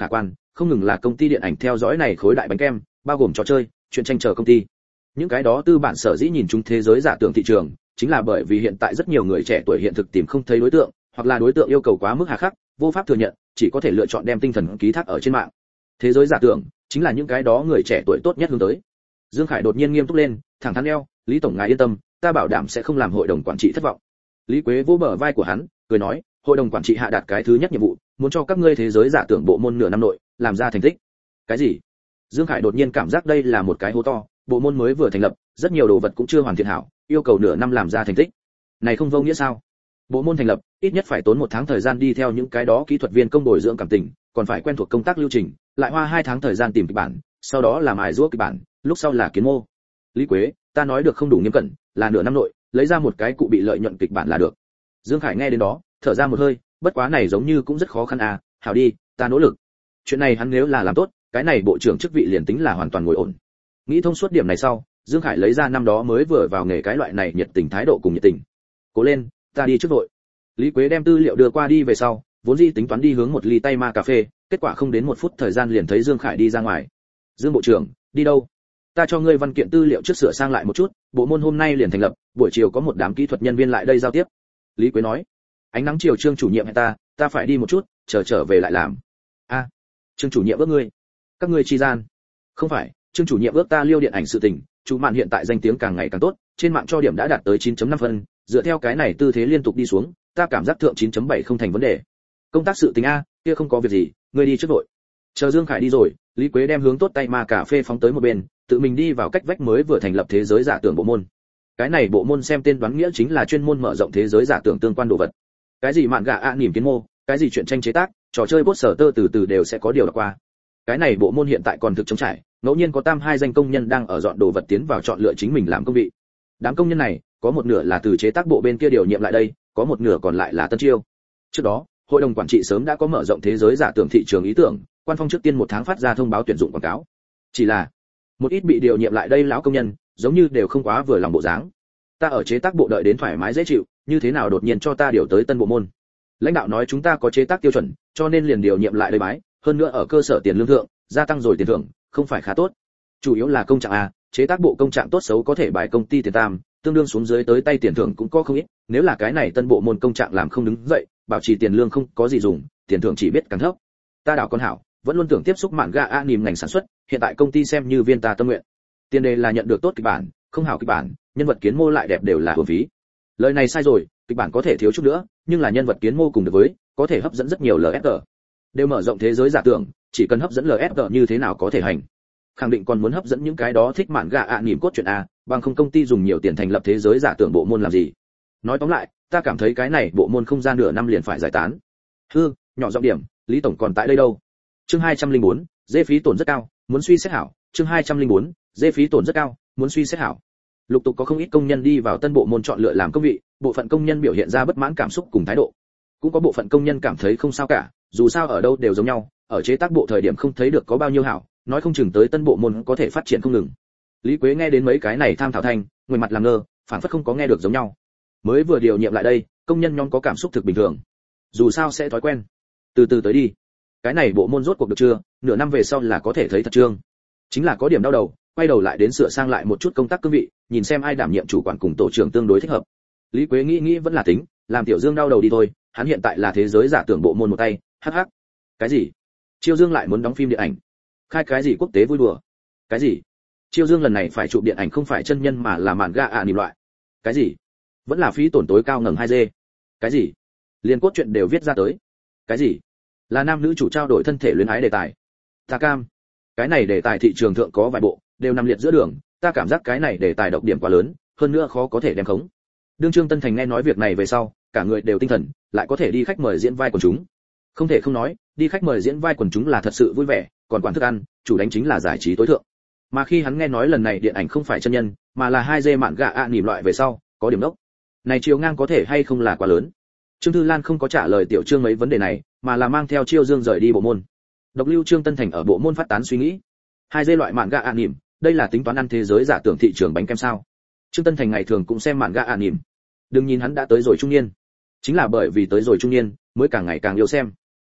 không ngừng là công ty điện ảnh theo dõi này khối đại bánh kem, bao gồm trò chơi, chuyện tranh chờ công ty. Những cái đó tư bản sở dĩ nhìn chúng thế giới giả tưởng thị trường, chính là bởi vì hiện tại rất nhiều người trẻ tuổi hiện thực tìm không thấy đối tượng, hoặc là đối tượng yêu cầu quá mức hà khắc, vô pháp thừa nhận, chỉ có thể lựa chọn đem tinh thần ký thác ở trên mạng. Thế giới giả tưởng chính là những cái đó người trẻ tuổi tốt nhất hướng tới. Dương Khải đột nhiên nghiêm túc lên, thẳng thắn eo, Lý tổng ngài yên tâm, ta bảo đảm sẽ không làm hội đồng quản trị thất vọng. Lý Quế vỗ bờ vai của hắn, cười nói, hội đồng quản trị hạ đạt cái thứ nhất nhiệm vụ, muốn cho các ngươi thế giới giả tưởng bộ môn nửa năm nội làm ra thành tích. Cái gì? Dương Khải đột nhiên cảm giác đây là một cái hố to, bộ môn mới vừa thành lập, rất nhiều đồ vật cũng chưa hoàn thiện hảo, yêu cầu nửa năm làm ra thành tích. Này không vô nghĩa sao? Bộ môn thành lập, ít nhất phải tốn 1 tháng thời gian đi theo những cái đó kỹ thuật viên công bồi dưỡng cảm tình, còn phải quen thuộc công tác lưu trình, lại hoa 2 tháng thời gian tìm kịch bản, sau đó làm ải giũa kịch bản, lúc sau là kiến mô. Lý Quế, ta nói được không đủ nghiêm cẩn, là nửa năm nội, lấy ra một cái cụ bị lợi nhuận kịch bản là được. Dương Khải nghe đến đó, thở ra một hơi, bất quá này giống như cũng rất khó khăn à, hảo đi, ta nỗ lực. Chuyện này hắn nếu là làm tốt, cái này bộ trưởng chức vị liền tính là hoàn toàn ngồi ổn. Nghĩ thông suốt điểm này sau, Dương Khải lấy ra năm đó mới vừa vào nghề cái loại này nhiệt tình thái độ cùng nhiệt tình. Cố lên, ta đi trước vội. Lý Quế đem tư liệu đưa qua đi về sau, vốn dĩ tính toán đi hướng một ly tay ma cà phê, kết quả không đến 1 phút thời gian liền thấy Dương Khải đi ra ngoài. Dương bộ trưởng, đi đâu? Ta cho ngươi văn kiện tư liệu trước sửa sang lại một chút, bộ môn hôm nay liền thành lập, buổi chiều có một đám kỹ thuật nhân viên lại đây giao tiếp. Lý Quế nói. Ánh nắng chiều Trương chủ nhiệm hẹn ta phải đi một chút, trở về lại làm. A, Trương chủ nhiệm ước ngươi. Các ngươi chi gian? Không phải, Trương chủ nhiệm ước ta liêu điện ảnh sự tình, chú mạn hiện tại danh tiếng càng ngày càng tốt, trên mạng cho điểm đã đạt tới 9.5 phân, dựa theo cái này tư thế liên tục đi xuống, ta cảm giác thượng 9.7 không thành vấn đề. Công tác sự tình a, kia không có việc gì, ngươi đi trước vội. Chờ Dương Khải đi rồi, Lý Quế đem hướng tốt tay ma cà phê phóng tới một bên, tự mình đi vào cách vách mới vừa thành lập thế giới giả tưởng bộ môn. Cái này bộ môn xem tên đoán nghĩa chính là chuyên môn mở rộng thế giới giả tưởng tương quan đồ vật. Cái gì mạn gạ ạ nỉm kiến mô, cái gì chuyện tranh chế tác, trò chơi poster từ từ đều sẽ có điều đọc qua. Cái này bộ môn hiện tại còn thực chống trải, ngẫu nhiên có tam hai danh công nhân đang ở dọn đồ vật tiến vào chọn lựa chính mình làm công vị. Đám công nhân này, có một nửa là từ chế tác bộ bên kia điều nhiệm lại đây, có một nửa còn lại là tân chiêu. Trước đó, hội đồng quản trị sớm đã có mở rộng thế giới giả tưởng thị trường ý tưởng, quan phong trước tiên 1 tháng phát ra thông báo tuyển dụng quảng cáo. Chỉ là một ít bị điều nhiệm lại đây lão công nhân, giống như đều không quá vừa lòng bộ dáng. Ta ở chế tác bộ đợi đến thoải mái dễ chịu, như thế nào đột nhiên cho ta điều tới tân bộ môn? Lãnh đạo nói chúng ta có chế tác tiêu chuẩn, cho nên liền điều nhiệm lại đây bái, hơn nữa ở cơ sở tiền lương thượng, gia tăng rồi tiền thưởng, không phải khá tốt. Chủ yếu là công trạng a, chế tác bộ công trạng tốt xấu có thể bài công ty tiền tam, tương đương xuống dưới tới tay tiền thưởng cũng có không ít, nếu là cái này tân bộ môn công trạng làm không đứng dậy, bảo trì tiền lương không có gì dùng, tiền thưởng chỉ biết càng thấp. Ta đảo con hảo, vẫn luôn tưởng tiếp xúc mạn ga anime ngành sản xuất, hiện tại công ty xem như viên ta tâm nguyện. Tiền đề là nhận được tốt kịch bản, không hảo kịch bản, nhân vật kiến mô lại đẹp đều là hưởng phí. Lời này sai rồi, kịch bản có thể thiếu chút nữa, nhưng là nhân vật kiến mô cùng được với, có thể hấp dẫn rất nhiều LFG. Đều mở rộng thế giới giả tưởng, chỉ cần hấp dẫn LFG như thế nào có thể hành. Khẳng định còn muốn hấp dẫn những cái đó thích mạn gạ anime cốt truyện a, bằng không công ty dùng nhiều tiền thành lập thế giới giả tưởng bộ môn làm gì. Nói tóm lại, ta cảm thấy cái này bộ môn không gian nửa năm liền phải giải tán. Hư, nhỏ giọng điểm, Lý tổng còn tại đây đâu? Chương 204, dê phí tổn rất cao, muốn suy xét hảo. Chương 204, dê phí tổn rất cao, muốn suy xét hảo. Lục tục có không ít công nhân đi vào tân bộ môn chọn lựa làm công vị, bộ phận công nhân biểu hiện ra bất mãn cảm xúc cùng thái độ. Cũng có bộ phận công nhân cảm thấy không sao cả, dù sao ở đâu đều giống nhau, ở chế tác bộ thời điểm không thấy được có bao nhiêu hảo, nói không chừng tới tân bộ môn có thể phát triển không ngừng. Lý Quế nghe đến mấy cái này tham thảo thanh, người mặt làm ngơ, phảng phất không có nghe được giống nhau. Mới vừa điều nhiệm lại đây, công nhân nhóm có cảm xúc thực bình thường. Dù sao sẽ thói quen. Từ từ tới đi. Cái này bộ môn rốt cuộc được chưa, nửa năm về sau là có thể thấy thật trương. Chính là có điểm đau đầu, quay đầu lại đến sửa sang lại một chút công tác cương vị, nhìn xem ai đảm nhiệm chủ quản cùng tổ trưởng tương đối thích hợp. Lý Quế nghĩ vẫn là tính, làm Tiểu Dương đau đầu đi thôi, hắn hiện tại là thế giới giả tưởng bộ môn một tay, hắc hắc. Cái gì? Chiêu Dương lại muốn đóng phim điện ảnh? Khai cái gì quốc tế vui đùa? Cái gì? Chiêu Dương lần này phải chụp điện ảnh không phải chân nhân mà là mạn ga anime loại. Cái gì? Vẫn là phí tổn tối cao ngẩng 2G. Cái gì? Liên cốt truyện đều viết ra tới. Cái gì? Là nam nữ chủ trao đổi thân thể luyến ái đề tài. Ta cam. Cái này đề tài thị trường thượng có vài bộ, đều nằm liệt giữa đường, ta cảm giác cái này đề tài độc điểm quá lớn, hơn nữa khó có thể đem khống. Đương Trương Tân Thành nghe nói việc này về sau, cả người đều tinh thần, lại có thể đi khách mời diễn vai quần chúng. Không thể không nói, đi khách mời diễn vai quần chúng là thật sự vui vẻ, còn quản thức ăn, chủ đánh chính là giải trí tối thượng. Mà khi hắn nghe nói lần này điện ảnh không phải chân nhân, mà là 2D mạn gạ anime loại về sau, có điểm đốc. Này chiều ngang có thể hay không là quá lớn. Trương Thư Lan không có trả lời Tiểu Trương mấy vấn đề này, mà là mang theo Chiêu Dương rời đi bộ môn. Độc lưu Trương Tân Thành ở bộ môn phát tán suy nghĩ. 2D loại mạn gạ anime, đây là tính toán ăn thế giới giả tưởng thị trường bánh kem sao? Trương Tân Thành ngày thường cũng xem mạn gạ anime. Đừng nhìn hắn đã tới rồi trung niên, chính là bởi vì tới rồi trung niên, mới càng ngày càng yêu xem.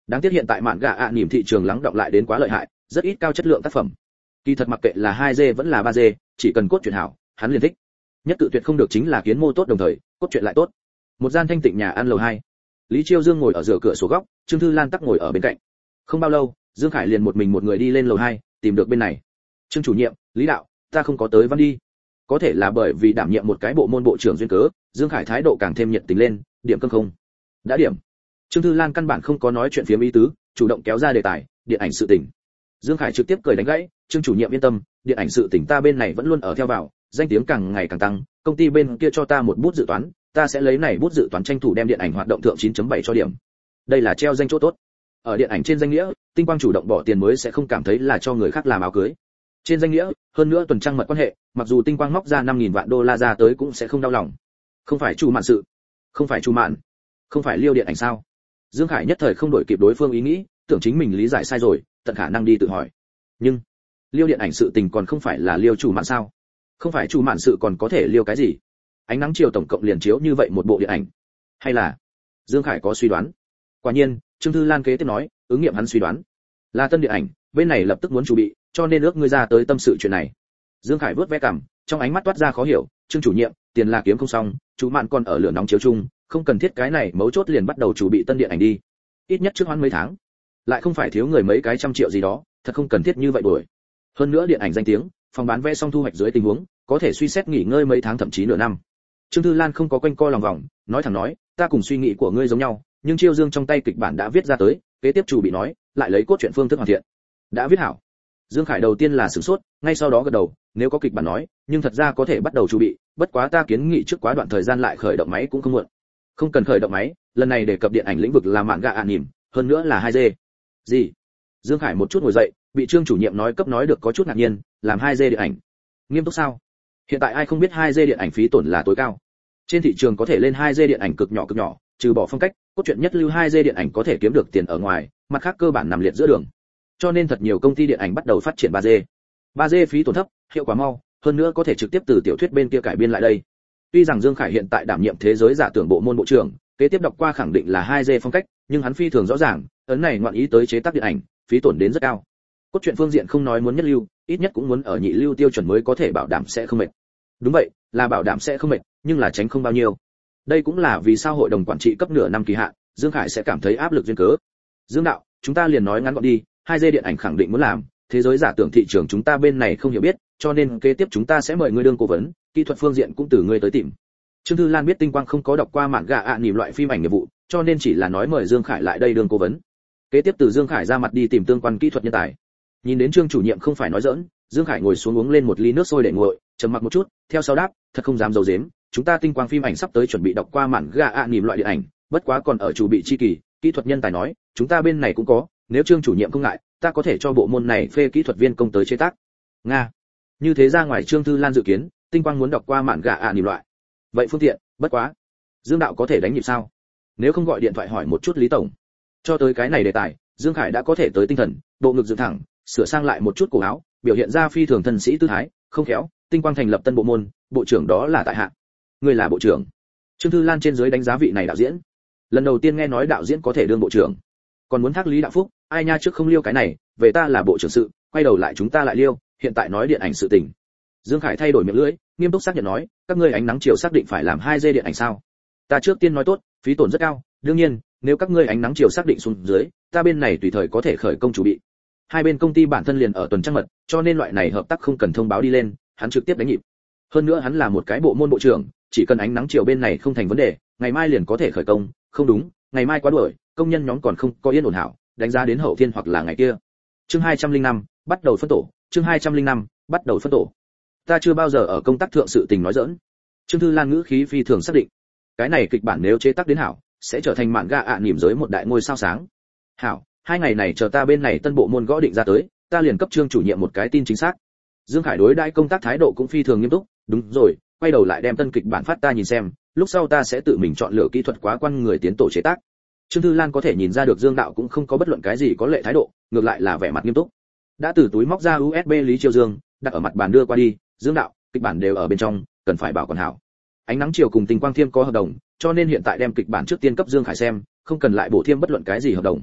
Đáng tiếc hiện tại mạn gạ ạ niềm thị trường lắng động lại đến quá lợi hại, rất ít cao chất lượng tác phẩm. Kỳ thật mặc kệ là 2D vẫn là 3D, chỉ cần cốt truyện hảo, hắn liền thích. Nhất cự tuyệt không được chính là kiến mô tốt đồng thời, cốt truyện lại tốt. Một gian thanh tịnh nhà ăn lầu 2. Lý Chiêu Dương ngồi ở giữa cửa sổ góc, Trương Thư Lan tắc ngồi ở bên cạnh. Không bao lâu, Dương Khải liền một mình một người đi lên lầu 2, tìm được bên này. Trương chủ nhiệm, Lý đạo, ta không có tới văn đi. Có thể là bởi vì đảm nhiệm một cái bộ môn bộ trưởng duyên cớ, Dương Khải thái độ càng thêm nhiệt tình lên, điểm cơm không? Đã điểm. Trương Thư Lan căn bản không có nói chuyện phiếm ý tứ, chủ động kéo ra đề tài, điện ảnh sự tình. Dương Khải trực tiếp cười đánh gãy, Trương chủ nhiệm yên tâm, điện ảnh sự tình ta bên này vẫn luôn ở theo vào, danh tiếng càng ngày càng tăng, công ty bên kia cho ta một bút dự toán, ta sẽ lấy này bút dự toán tranh thủ đem điện ảnh hoạt động thượng 9.7 cho điểm. Đây là treo danh chỗ tốt. Ở điện ảnh trên danh nghĩa, Tinh Quang chủ động bỏ tiền mới sẽ không cảm thấy là cho người khác làm áo cưới. Trên danh nghĩa, hơn nữa tuần trăng mật quan hệ, mặc dù Tinh Quang móc ra 5.000 vạn đô la ra tới cũng sẽ không đau lòng. Không phải Chu Mạn sự, không phải Chu Mạn, không phải Liêu điện ảnh sao? Dương Khải nhất thời không đổi kịp đối phương ý nghĩ, tưởng chính mình lý giải sai rồi, tận khả năng đi tự hỏi. Nhưng Liêu điện ảnh sự tình còn không phải là Liêu Chu Mạn sao? Không phải Chu Mạn sự còn có thể Liêu cái gì? Ánh nắng chiều tổng cộng liền chiếu như vậy một bộ điện ảnh, hay là? Dương Khải có suy đoán. Quả nhiên, Trương Thư Lan kế tiếp nói, ứng nghiệm hắn suy đoán. Là tân điện ảnh, bên này lập tức muốn chuẩn bị, cho nên ước ngươi ra tới tâm sự chuyện này. Dương Khải vuốt ve cằm, trong ánh mắt toát ra khó hiểu, Trương chủ nhiệm, tiền là kiếm không xong, chú Mạn còn ở lửa nóng chiếu chung, không cần thiết cái này mấu chốt liền bắt đầu chuẩn bị tân điện ảnh đi. Ít nhất trước hoãn mấy tháng. Lại không phải thiếu người mấy cái trăm triệu gì đó, thật không cần thiết như vậy đuổi. Hơn nữa điện ảnh danh tiếng, phòng bán vé xong thu hoạch dưới tình huống, có thể suy xét nghỉ ngơi mấy tháng thậm chí nửa năm. Trương Thư Lan không có quanh co lòng vòng, nói thẳng nói, ta cùng suy nghĩ của ngươi giống nhau, nhưng Chiêu Dương trong tay kịch bản đã viết ra tới, kế tiếp chủ bị nói, lại lấy cốt truyện phương thức hoàn thiện. Đã viết hảo. Dương Khải đầu tiên là sửng sốt, ngay sau đó gật đầu, nếu có kịch bản nói, nhưng thật ra có thể bắt đầu chuẩn bị, bất quá ta kiến nghị trước quá đoạn thời gian lại khởi động máy cũng không muộn. Không cần khởi động máy, lần này đề cập điện ảnh lĩnh vực là mạn gạ anime, hơn nữa là 2D. Gì? Dương Khải một chút ngồi dậy, bị Trương chủ nhiệm nói cấp nói được có chút ngạc nhiên, làm 2D điện ảnh. Nghiêm túc sao? Hiện tại ai không biết 2D điện ảnh phí tổn là tối cao. Trên thị trường có thể lên 2D điện ảnh cực nhỏ, trừ bỏ phong cách, cốt truyện nhất lưu 2D điện ảnh có thể kiếm được tiền ở ngoài, mặt khác cơ bản nằm liệt giữa đường. Cho nên thật nhiều công ty điện ảnh bắt đầu phát triển 3D. 3D phí tổn thấp, hiệu quả mau, hơn nữa có thể trực tiếp từ tiểu thuyết bên kia cải biên lại đây. Tuy rằng Dương Khải hiện tại đảm nhiệm thế giới giả tưởng bộ môn bộ trưởng, kế tiếp đọc qua khẳng định là 2D phong cách, nhưng hắn phi thường rõ ràng, ấn này ngoạn ý tới chế tác điện ảnh, phí tổn đến rất cao. Cốt truyện phương diện không nói muốn nhất lưu, ít nhất cũng muốn ở nhị lưu tiêu chuẩn mới có thể bảo đảm sẽ không mệt. Đúng vậy, là bảo đảm sẽ không mệt, nhưng là tránh không bao nhiêu. Đây cũng là vì sao hội đồng quản trị cấp nửa năm kỳ hạn, Dương Khải sẽ cảm thấy áp lực duyên cớ. Dương đạo, chúng ta liền nói ngắn gọn đi, 2D điện ảnh khẳng định muốn làm, thế giới giả tưởng thị trường chúng ta bên này không hiểu biết, cho nên kế tiếp chúng ta sẽ mời ngươi đương cố vấn, kỹ thuật phương diện cũng từ ngươi tới tìm. Trương Thư Lan biết Tinh Quang không có đọc qua mạn gạ ạ nỉm loại phim ảnh nghiệp vụ, cho nên chỉ là nói mời Dương Khải lại đây đương cố vấn. Kế tiếp từ Dương Khải ra mặt đi tìm tương quan kỹ thuật nhân tài. Nhìn đến Trương chủ nhiệm không phải nói giỡn, Dương Khải ngồi xuống uống lên một ly nước sôi để nguội, trầm mặc một chút, theo sau đáp, thật không dám giấu giếm, chúng ta Tinh Quang phim ảnh sắp tới chuẩn bị đọc qua mạn gạ ạ nỉm loại điện ảnh, bất quá còn ở chủ bị chi kỳ, kỹ thuật nhân tài nói, chúng ta bên này cũng có, nếu Trương chủ nhiệm không ngại, ta có thể cho bộ môn này phê kỹ thuật viên công tới chế tác. Nga. Như thế ra ngoài Trương Thư Lan dự kiến, Tinh Quang muốn đọc qua mạn gạ ạ nỉm loại. Vậy phương tiện, bất quá. Dương đạo có thể đánh nhịp sao? Nếu không gọi điện thoại hỏi một chút Lý tổng. Cho tới cái này đề tài, Dương Khải đã có thể tới tinh thần, bộ ngực dựng thẳng, sửa sang lại một chút cổ áo, biểu hiện ra phi thường thân sĩ tư thái, không khéo, Tinh Quang thành lập tân bộ môn, bộ trưởng đó là tại hạ. Ngươi là bộ trưởng? Trương Thư Lan trên dưới đánh giá vị này đạo diễn. Lần đầu tiên nghe nói đạo diễn có thể đương bộ trưởng, còn muốn thác Lý Đạo Phúc, ai nha trước không liêu cái này, về ta là bộ trưởng sự, quay đầu lại chúng ta lại liêu, hiện tại nói điện ảnh sự tình. Dương Khải thay đổi miệng lưỡi, nghiêm túc xác nhận nói, các ngươi ánh nắng chiều xác định phải làm 2D điện ảnh sao? Ta trước tiên nói tốt, phí tổn rất cao, đương nhiên, nếu các ngươi ánh nắng chiều xác định xuống dưới, ta bên này tùy thời có thể khởi công chủ bị. Hai bên công ty bản thân liền ở tuần trăng mật, cho nên loại này hợp tác không cần thông báo đi lên, hắn trực tiếp đánh nhịp. Hơn nữa hắn là một cái bộ môn bộ trưởng, chỉ cần ánh nắng chiều bên này không thành vấn đề, ngày mai liền có thể khởi công, không đúng, ngày mai quá đuổi, công nhân nhóm còn không có yên ổn hảo, đánh giá đến hậu thiên hoặc là ngày kia. Chương 205, bắt đầu phân tổ, chương 205, bắt đầu phân tổ. Ta chưa bao giờ ở công tác thượng sự tình nói giỡn. Trương Thư Lan ngữ khí phi thường xác định. Cái này kịch bản nếu chế tác đến hảo, sẽ trở thành mạn gạ ạ nỉm giới một đại ngôi sao sáng. Hảo, 2 ngày này chờ ta bên này tân bộ môn gõ định ra tới, ta liền cấp Trương chủ nhiệm một cái tin chính xác. Dương Khải đối đãi công tác thái độ cũng phi thường nghiêm túc, đúng rồi, quay đầu lại đem tân kịch bản phát ta nhìn xem, lúc sau ta sẽ tự mình chọn lựa kỹ thuật quá quan người tiến tổ chế tác. Trương Thư Lan có thể nhìn ra được Dương đạo cũng không có bất luận cái gì có lệ thái độ, ngược lại là vẻ mặt nghiêm túc. Đã từ túi móc ra USB Lý Chiêu Dương, đặt ở mặt bàn đưa qua đi, Dương đạo, kịch bản đều ở bên trong, cần phải bảo quản hảo. Ánh nắng chiều cùng Tinh Quang Thiêm có hợp đồng, cho nên hiện tại đem kịch bản trước tiên cấp Dương Khải xem, không cần lại bổ thêm bất luận cái gì hợp đồng.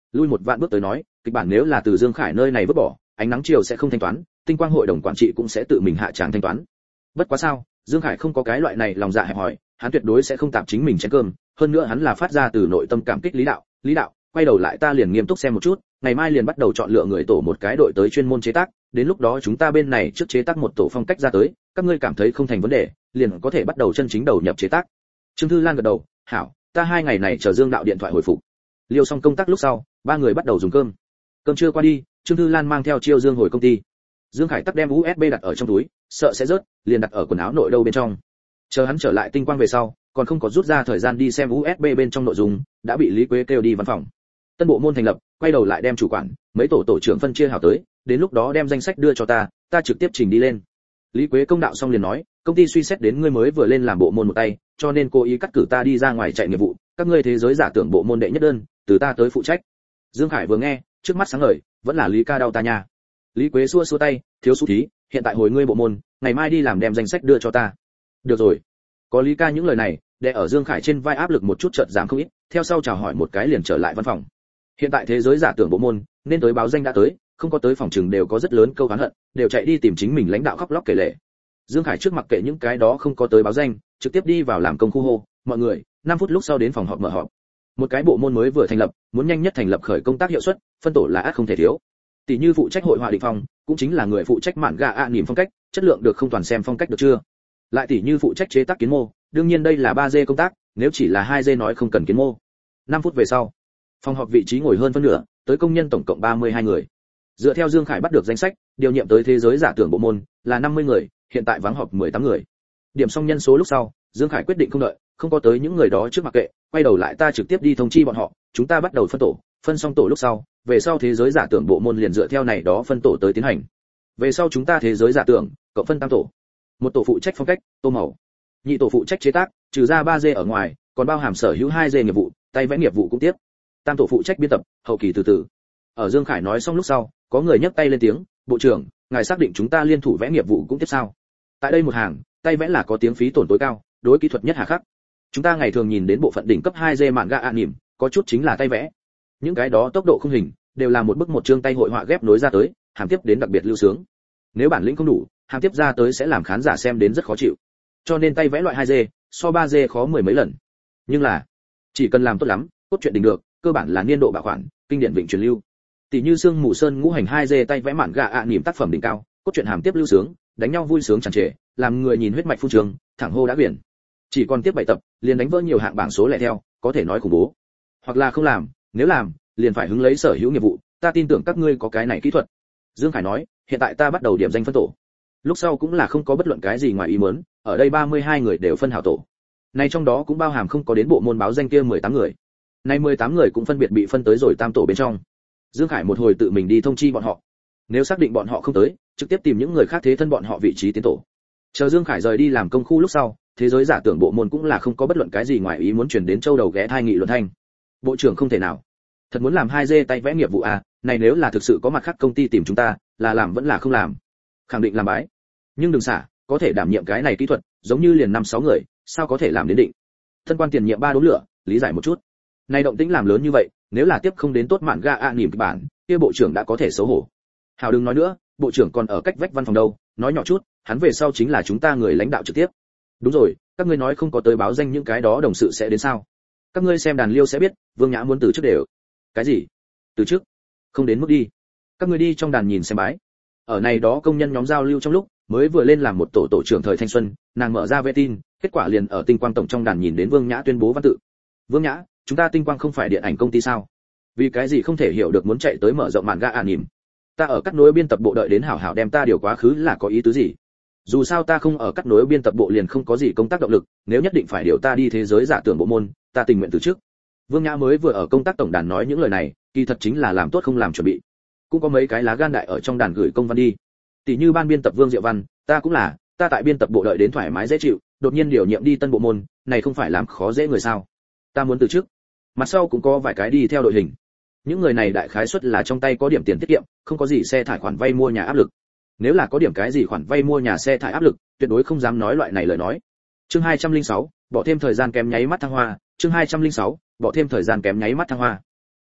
Lui một vạn bước tới nói, kịch bản nếu là từ Dương Khải nơi này vứt bỏ, ánh nắng chiều sẽ không thanh toán, tinh quang hội đồng quản trị cũng sẽ tự mình hạ tràng thanh toán. Bất quá sao, Dương Khải không có cái loại này lòng dạ hẹp hòi, hắn tuyệt đối sẽ không tạm chính mình chén cơm, hơn nữa hắn là phát ra từ nội tâm cảm kích Lý đạo, quay đầu lại ta liền nghiêm túc xem một chút, ngày mai liền bắt đầu chọn lựa người tổ một cái đội tới chuyên môn chế tác, đến lúc đó chúng ta bên này trước chế tác một tổ phong cách ra tới, các ngươi cảm thấy không thành vấn đề, liền có thể bắt đầu chân chính đầu nhập chế tác. Trương Thư Lan gật đầu, hảo, ta 2 ngày này chờ Dương đạo điện thoại hồi phục. Liêu xong công tác lúc sau, 3 người bắt đầu dùng cơm. Cơm trưa qua đi, Trương Thư Lan mang theo Chiêu Dương hồi công ty. Dương Khải tắc đem USB đặt ở trong túi, sợ sẽ rớt, liền đặt ở quần áo nội đâu bên trong. Chờ hắn trở lại tinh quang về sau, còn không có rút ra thời gian đi xem USB bên trong nội dung, đã bị Lý Quế kêu đi văn phòng. Tân bộ môn thành lập, quay đầu lại đem chủ quản, mấy tổ trưởng phân chia hảo tới, đến lúc đó đem danh sách đưa cho ta trực tiếp trình đi lên. Lý Quế công đạo xong liền nói, công ty suy xét đến ngươi mới vừa lên làm bộ môn một tay, cho nên cố ý cắt cử ta đi ra ngoài chạy nghiệp vụ, các ngươi thế giới giả tưởng bộ môn đệ nhất đơn, từ ta tới phụ trách. Dương Khải vừa nghe, trước mắt sáng ngời, vẫn là Lý ca đau ta nha. Lý Quế xua xua tay, thiếu xú thí, hiện tại hồi ngươi bộ môn, ngày mai đi làm đem danh sách đưa cho ta. Được rồi. Có Lý ca những lời này, để ở Dương Khải trên vai áp lực một chút chợt giảm không ít, theo sau chào hỏi một cái liền trở lại văn phòng. Hiện tại thế giới giả tưởng bộ môn, nên tới báo danh đã tới, không có tới phòng trường đều có rất lớn câu oán hận, đều chạy đi tìm chính mình lãnh đạo khóc lóc kể lể. Dương Khải trước mặc kệ những cái đó không có tới báo danh, trực tiếp đi vào làm công khu hô, mọi người, 5 phút lúc sau đến phòng họp mở họp. Một cái bộ môn mới vừa thành lập, muốn nhanh nhất thành lập khởi công tác hiệu suất, phân tổ là ắt không thể thiếu. Tỷ như phụ trách hội họa định phong, cũng chính là người phụ trách mạn gà anime phong cách, chất lượng được không toàn xem phong cách được chưa? Lại tỷ như phụ trách chế tác kiến mô, đương nhiên đây là 3D công tác, nếu chỉ là 2D nói không cần kiến mô. 5 phút về sau, phòng họp vị trí ngồi hơn phân nửa, tới công nhân tổng cộng 32 người. Dựa theo Dương Khải bắt được danh sách, điều nhiệm tới thế giới giả tưởng bộ môn là 50 người, hiện tại vắng họp 18 người. Điểm xong nhân số lúc sau, Dương Khải quyết định không đợi, không có tới những người đó trước mặc kệ, quay đầu lại ta trực tiếp đi thông chi bọn họ, chúng ta bắt đầu phân tổ, phân xong tổ lúc sau, về sau thế giới giả tưởng bộ môn liền dựa theo này đó phân tổ tới tiến hành. Về sau chúng ta thế giới giả tưởng, cộng phân tam tổ. Một tổ phụ trách phong cách, tô màu. Nhị tổ phụ trách chế tác, trừ ra 3D ở ngoài, còn bao hàm sở hữu 2D nghiệp vụ, tay vẽ nghiệp vụ cũng tiếp. Tam tổ phụ trách biên tập, hậu kỳ từ từ. Ở Dương Khải nói xong lúc sau, có người nhấc tay lên tiếng, "Bộ trưởng, ngài xác định chúng ta liên thủ vẽ nghiệp vụ cũng tiếp sao?" Tại đây một hàng, tay vẽ là có tiếng phí tổn tối cao, đối kỹ thuật nhất hà khắc. Chúng ta ngày thường nhìn đến bộ phận đỉnh cấp 2D mạn gạ anime, có chút chính là tay vẽ. Những cái đó tốc độ không hình, đều là một bức một chương tay hội họa ghép nối ra tới, hàm tiếp đến đặc biệt lưu sướng. Nếu bản lĩnh không đủ, hàm tiếp ra tới sẽ làm khán giả xem đến rất khó chịu. Cho nên tay vẽ loại 2D, so 3D khó mười mấy lần. Nhưng là, chỉ cần làm tốt lắm, cốt truyện đỉnh được, cơ bản là niên độ bảo quản, kinh điển vịnh truyền lưu. Tỷ như Sương Mù Sơn ngũ hành 2D tay vẽ mạn gạ anime tác phẩm đỉnh cao, cốt truyện hàm tiếp lưu sướng, đánh nhau vui sướng tràn trề, làm người nhìn huyết mạch phun trường, thẳng hô đã quyển. Chỉ còn tiếp 7 tập, liền đánh vỡ nhiều hạng bảng số lẻ theo, có thể nói khủng bố. Hoặc là không làm, nếu làm, liền phải hứng lấy sở hữu nghiệp vụ, ta tin tưởng các ngươi có cái này kỹ thuật. Dương Khải nói, hiện tại ta bắt đầu điểm danh phân tổ. Lúc sau cũng là không có bất luận cái gì ngoài ý muốn, ở đây 32 người đều phân hảo tổ. Này trong đó cũng bao hàm không có đến bộ môn báo danh kia 18 người. Này 18 người cũng phân biệt bị phân tới rồi tam tổ bên trong. Dương Khải một hồi tự mình đi thông chi bọn họ. Nếu xác định bọn họ không tới, trực tiếp tìm những người khác thế thân bọn họ vị trí tiến tổ. Chờ Dương Khải rời đi làm công khu lúc sau, thế giới giả tưởng bộ môn cũng là không có bất luận cái gì ngoài ý muốn truyền đến châu đầu ghé thai nghị luận thanh. Bộ trưởng không thể nào. Thật muốn làm 2D tay vẽ nghiệp vụ à, này nếu là thực sự có mặt khác công ty tìm chúng ta, là làm vẫn là không làm. Khẳng định làm bái. Nhưng đừng xả, có thể đảm nhiệm cái này kỹ thuật, giống như liền 5-6 người, sao có thể làm đến định. Thân quan tiền nhiệm 3 đốm lửa, lý giải một chút. Này động tĩnh làm lớn như vậy, nếu là tiếp không đến tốt mạn ga anime kịch bản, kia bộ trưởng đã có thể xấu hổ. Hào đừng nói nữa, bộ trưởng còn ở cách vách văn phòng đâu, nói nhỏ chút, hắn về sau chính là chúng ta người lãnh đạo trực tiếp. Đúng rồi, các ngươi nói không có tới báo danh những cái đó đồng sự sẽ đến sao? Các ngươi xem đàn liêu sẽ biết, Vương Nhã muốn từ chức đều. Cái gì? Từ chức? Không đến mức đi. Các ngươi đi trong đàn nhìn xem bái. Ở này đó công nhân nhóm giao lưu trong lúc, mới vừa lên làm một tổ trưởng thời thanh xuân, nàng mở ra vệ tin, kết quả liền ở Tinh Quang tổng trong đàn nhìn đến Vương Nhã tuyên bố văn tự. Vương Nhã, chúng ta Tinh Quang không phải điện ảnh công ty sao? Vì cái gì không thể hiểu được muốn chạy tới mở rộng mạn ga anime? Ta ở cắt nối biên tập bộ đợi đến hảo hảo đem ta điều quá khứ là có ý tứ gì? Dù sao ta không ở cắt nối biên tập bộ liền không có gì công tác động lực, nếu nhất định phải điều ta đi thế giới giả tưởng bộ môn, ta tình nguyện từ chức. Vương Nhã mới vừa ở công tác tổng đàn nói những lời này, kỳ thật chính là làm tốt không làm chuẩn bị. Cũng có mấy cái lá gan đại ở trong đàn gửi công văn đi. Tỷ như ban biên tập Vương Diệu Văn, ta cũng là, ta tại biên tập bộ đợi đến thoải mái dễ chịu, đột nhiên điều nhiệm đi tân bộ môn, này không phải làm khó dễ người sao? Ta muốn từ chức. Mặt sau cũng có vài cái đi theo đội hình. Những người này đại khái suất là trong tay có điểm tiền tiết kiệm, không có gì xe thải khoản vay mua nhà áp lực. Nếu là có điểm cái gì khoản vay mua nhà xe thải áp lực, tuyệt đối không dám nói loại này lời nói. Chương 206, bỏ thêm thời gian kém nháy mắt thăng hoa, chương 206, bỏ thêm thời gian kém nháy mắt thăng hoa.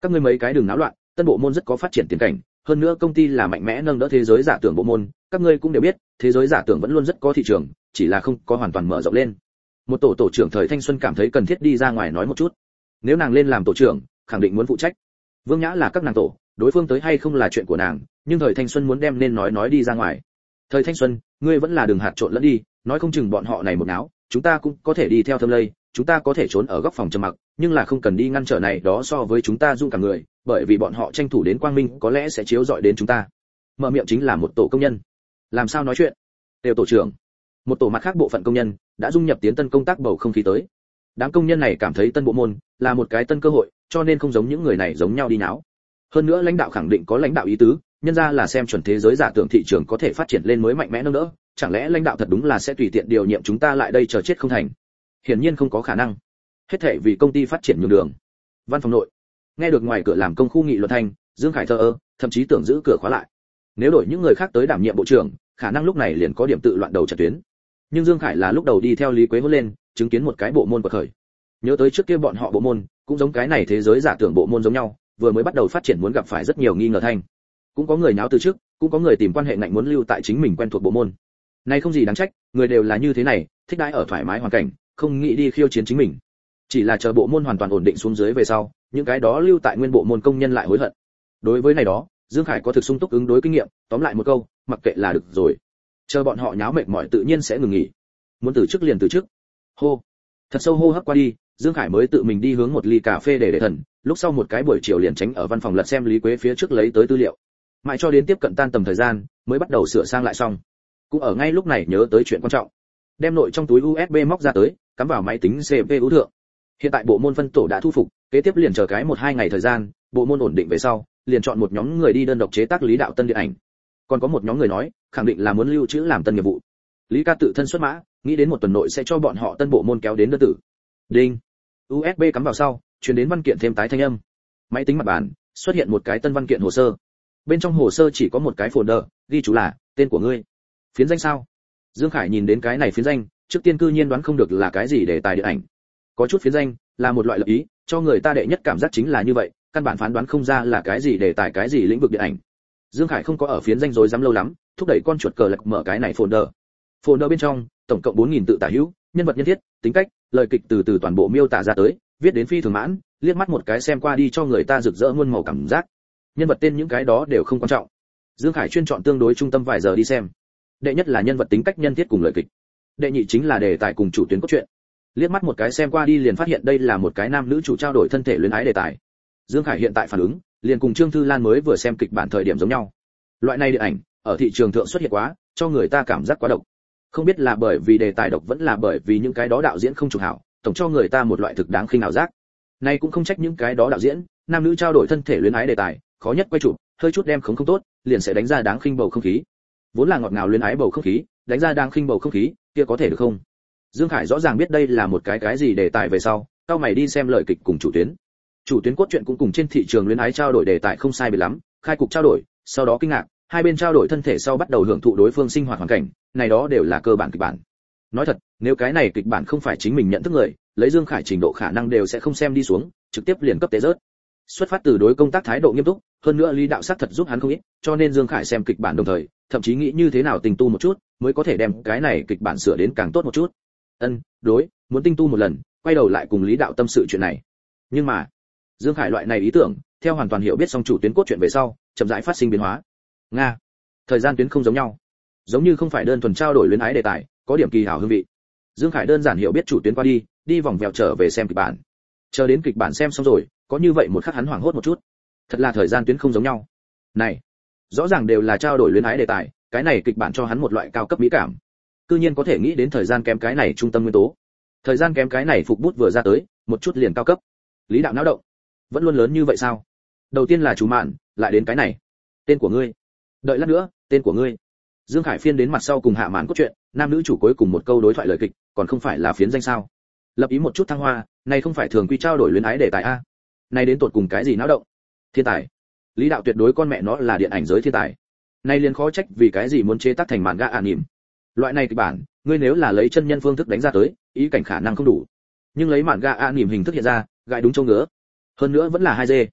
Các ngươi mấy cái đừng náo loạn, tân bộ môn rất có phát triển tiền cảnh, hơn nữa công ty là mạnh mẽ nâng đỡ thế giới giả tưởng bộ môn, các ngươi cũng đều biết, thế giới giả tưởng vẫn luôn rất có thị trường, chỉ là không có hoàn toàn mở rộng lên. Một tổ trưởng thời thanh xuân cảm thấy cần thiết đi ra ngoài nói một chút. Nếu nàng lên làm tổ trưởng, khẳng định muốn phụ trách. Vương Nhã là các nàng tổ, đối phương tới hay không là chuyện của nàng, nhưng thời thanh xuân muốn đem nên nói đi ra ngoài. Thời thanh xuân, ngươi vẫn là đừng hạt trộn lẫn đi, nói không chừng bọn họ này một náo, chúng ta cũng có thể đi theo thâm lây, chúng ta có thể trốn ở góc phòng trầm mặc, nhưng là không cần đi ngăn trở này đó so với chúng ta dung cả người, bởi vì bọn họ tranh thủ đến quang minh có lẽ sẽ chiếu rọi đến chúng ta. Mở miệng chính là một tổ công nhân. Làm sao nói chuyện? Đều tổ trưởng. Một tổ mặt khác bộ phận công nhân đã dung nhập tiến tân công tác bầu không khí tới. Đám công nhân này cảm thấy tân bộ môn là một cái tân cơ hội, cho nên không giống những người này giống nhau đi náo. Hơn nữa lãnh đạo khẳng định có lãnh đạo ý tứ, nhân ra là xem chuẩn thế giới giả tưởng thị trường có thể phát triển lên mới mạnh mẽ nâng đỡ, chẳng lẽ lãnh đạo thật đúng là sẽ tùy tiện điều nhiệm chúng ta lại đây chờ chết không thành? Hiển nhiên không có khả năng. Hết thảy vì công ty phát triển nhường đường. Văn phòng nội, nghe được ngoài cửa làm công khu nghị luận thanh, Dương Khải thờ ơ, thậm chí tưởng giữ cửa khóa lại. Nếu đổi những người khác tới đảm nhiệm bộ trưởng, khả năng lúc này liền có điểm tự loạn đầu trận tuyến. Nhưng Dương Khải là lúc đầu đi theo Lý Quế hôn lên, chứng kiến một cái bộ môn bậc khởi. Nhớ tới trước kia bọn họ bộ môn, cũng giống cái này thế giới giả tưởng bộ môn giống nhau, vừa mới bắt đầu phát triển muốn gặp phải rất nhiều nghi ngờ thanh. Cũng có người nháo từ trước, cũng có người tìm quan hệ ngạnh muốn lưu tại chính mình quen thuộc bộ môn. Này không gì đáng trách, người đều là như thế này, thích đãi ở thoải mái hoàn cảnh, không nghĩ đi khiêu chiến chính mình. Chỉ là chờ bộ môn hoàn toàn ổn định xuống dưới về sau, những cái đó lưu tại nguyên bộ môn công nhân lại hối hận. Đối với này đó, Dương Khải có thực sung túc ứng đối kinh nghiệm, tóm lại một câu, mặc kệ là được rồi. Chờ bọn họ nháo mệt mỏi tự nhiên sẽ ngừng nghỉ. Muốn từ chức liền từ chức. Hô. Thật sâu hô hấp qua đi, Dương Khải mới tự mình đi hướng một ly cà phê để thần, lúc sau một cái buổi chiều liền tránh ở văn phòng lật xem Lý Quế phía trước lấy tới tư liệu. Mãi cho đến tiếp cận tan tầm thời gian, mới bắt đầu sửa sang lại xong. Cũng ở ngay lúc này nhớ tới chuyện quan trọng. Đem nội trong túi USB móc ra tới, cắm vào máy tính CPU thượng. Hiện tại bộ môn phân tổ đã thu phục, kế tiếp liền chờ cái 1-2 ngày thời gian, bộ môn ổn định về sau, liền chọn một nhóm người đi đơn độc chế tác Lý đạo tân điện ảnh. Còn có một nhóm người nói, khẳng định là muốn lưu trữ làm tân nghiệp vụ. Lý ca tự thân xuất mã, nghĩ đến một tuần nội sẽ cho bọn họ tân bộ môn kéo đến đơn tử. Đinh. USB cắm vào sau, truyền đến văn kiện thêm tái thanh âm. Máy tính mặt bàn xuất hiện một cái tân văn kiện hồ sơ. Bên trong hồ sơ chỉ có một cái folder, ghi chú là tên của ngươi. Phiến danh sao? Dương Khải nhìn đến cái này phiến danh, trước tiên cư nhiên đoán không được là cái gì để tài điện ảnh. Có chút phiến danh là một loại lập ý, cho người ta đệ nhất cảm giác chính là như vậy, căn bản phán đoán không ra là cái gì đề tài cái gì lĩnh vực điện ảnh. Dương Khải không có ở phiến danh rối rắm lâu lắm, thúc đẩy con chuột cờ lật mở cái này folder. Folder bên trong, tổng cộng 4000 tự tả hữu, nhân vật nhân thiết, tính cách, lời kịch từ từ toàn bộ miêu tả ra tới, viết đến phi thường mãn, liếc mắt một cái xem qua đi cho người ta rực rỡ muôn màu cảm giác. Nhân vật tên những cái đó đều không quan trọng. Dương Khải chuyên chọn tương đối trung tâm vài giờ đi xem. Đệ nhất là nhân vật tính cách nhân thiết cùng lời kịch. Đệ nhị chính là đề tài cùng chủ tuyến cốt truyện. Liếc mắt một cái xem qua đi liền phát hiện đây là một cái nam nữ chủ trao đổi thân thể luyến ái đề tài. Dương Khải hiện tại phản ứng, liền cùng Trương Thư Lan mới vừa xem kịch bản thời điểm giống nhau. Loại này điện ảnh, ở thị trường thượng xuất hiện quá, cho người ta cảm giác quá độc. Không biết là bởi vì đề tài độc vẫn là bởi vì những cái đó đạo diễn không chụp hảo, tổng cho người ta một loại thực đáng khinh ảo giác. Này cũng không trách những cái đó đạo diễn, nam nữ trao đổi thân thể luyến ái đề tài, khó nhất quay chụp, hơi chút đem không tốt, liền sẽ đánh ra đáng khinh bầu không khí. Vốn là ngọt ngào luyến ái bầu không khí, đánh ra đáng khinh bầu không khí, kia có thể được không? Dương Khải rõ ràng biết đây là một cái gì đề tài về sau, cao mày đi xem lời kịch cùng chủ tuyến. Chủ tuyến cốt truyện cũng cùng trên thị trường luyến ái trao đổi đề tài không sai biệt lắm, khai cục trao đổi, sau đó kinh ngạc, hai bên trao đổi thân thể sau bắt đầu hưởng thụ đối phương sinh hoạt hoàn cảnh, này đó đều là cơ bản kịch bản. Nói thật, nếu cái này kịch bản không phải chính mình nhận thức người, lấy Dương Khải trình độ khả năng đều sẽ không xem đi xuống, trực tiếp liền cấp tế rớt. Xuất phát từ đối công tác thái độ nghiêm túc, hơn nữa Lý đạo sắc thật giúp hắn không ít, cho nên Dương Khải xem kịch bản đồng thời, thậm chí nghĩ như thế nào tình tu một chút, mới có thể đem cái này kịch bản sửa đến càng tốt một chút. Đối, muốn tinh tu một lần, quay đầu lại cùng Lý đạo tâm sự chuyện này. Nhưng mà, Dương Khải loại này ý tưởng, theo hoàn toàn hiểu biết xong chủ tuyến cốt truyện về sau, chậm rãi phát sinh biến hóa. Nga, thời gian tuyến không giống nhau, giống như không phải đơn thuần trao đổi luyến ái đề tài, có điểm kỳ hảo hương vị. Dương Khải đơn giản hiểu biết chủ tuyến qua đi, đi vòng vèo trở về xem kịch bản. Chờ đến kịch bản xem xong rồi, có như vậy một khắc hắn hoảng hốt một chút. Thật là thời gian tuyến không giống nhau. Này, rõ ràng đều là trao đổi luyến ái đề tài, cái này kịch bản cho hắn một loại cao cấp mỹ cảm. Cư nhiên có thể nghĩ đến thời gian kém cái này trung tâm nguyên tố. Thời gian kém cái này phục bút vừa ra tới, một chút liền cao cấp. Lý đạo náo động, vẫn luôn lớn như vậy sao? Đầu tiên là chú mạn, lại đến cái này. Tên của ngươi. Đợi lát nữa, tên của ngươi. Dương Khải phiên đến mặt sau cùng hạ màn cốt truyện, nam nữ chủ cuối cùng một câu đối thoại lời kịch, còn không phải là phiến danh sao? Lập ý một chút thăng hoa, này không phải thường quy trao đổi luyến ái đề tài a. Này đến tột cùng cái gì náo động? Thiên tài. Lý đạo tuyệt đối con mẹ nó là điện ảnh giới thiên tài. Này liền khó trách vì cái gì muốn chế tác thành màn gạ anime. Loại này kịch bản, ngươi nếu là lấy chân nhân phương thức đánh ra tới, ý cảnh khả năng không đủ. Nhưng lấy màn gạ anime hình thức hiện ra, gãi đúng chỗ ngứa. Hơn nữa vẫn là 2D.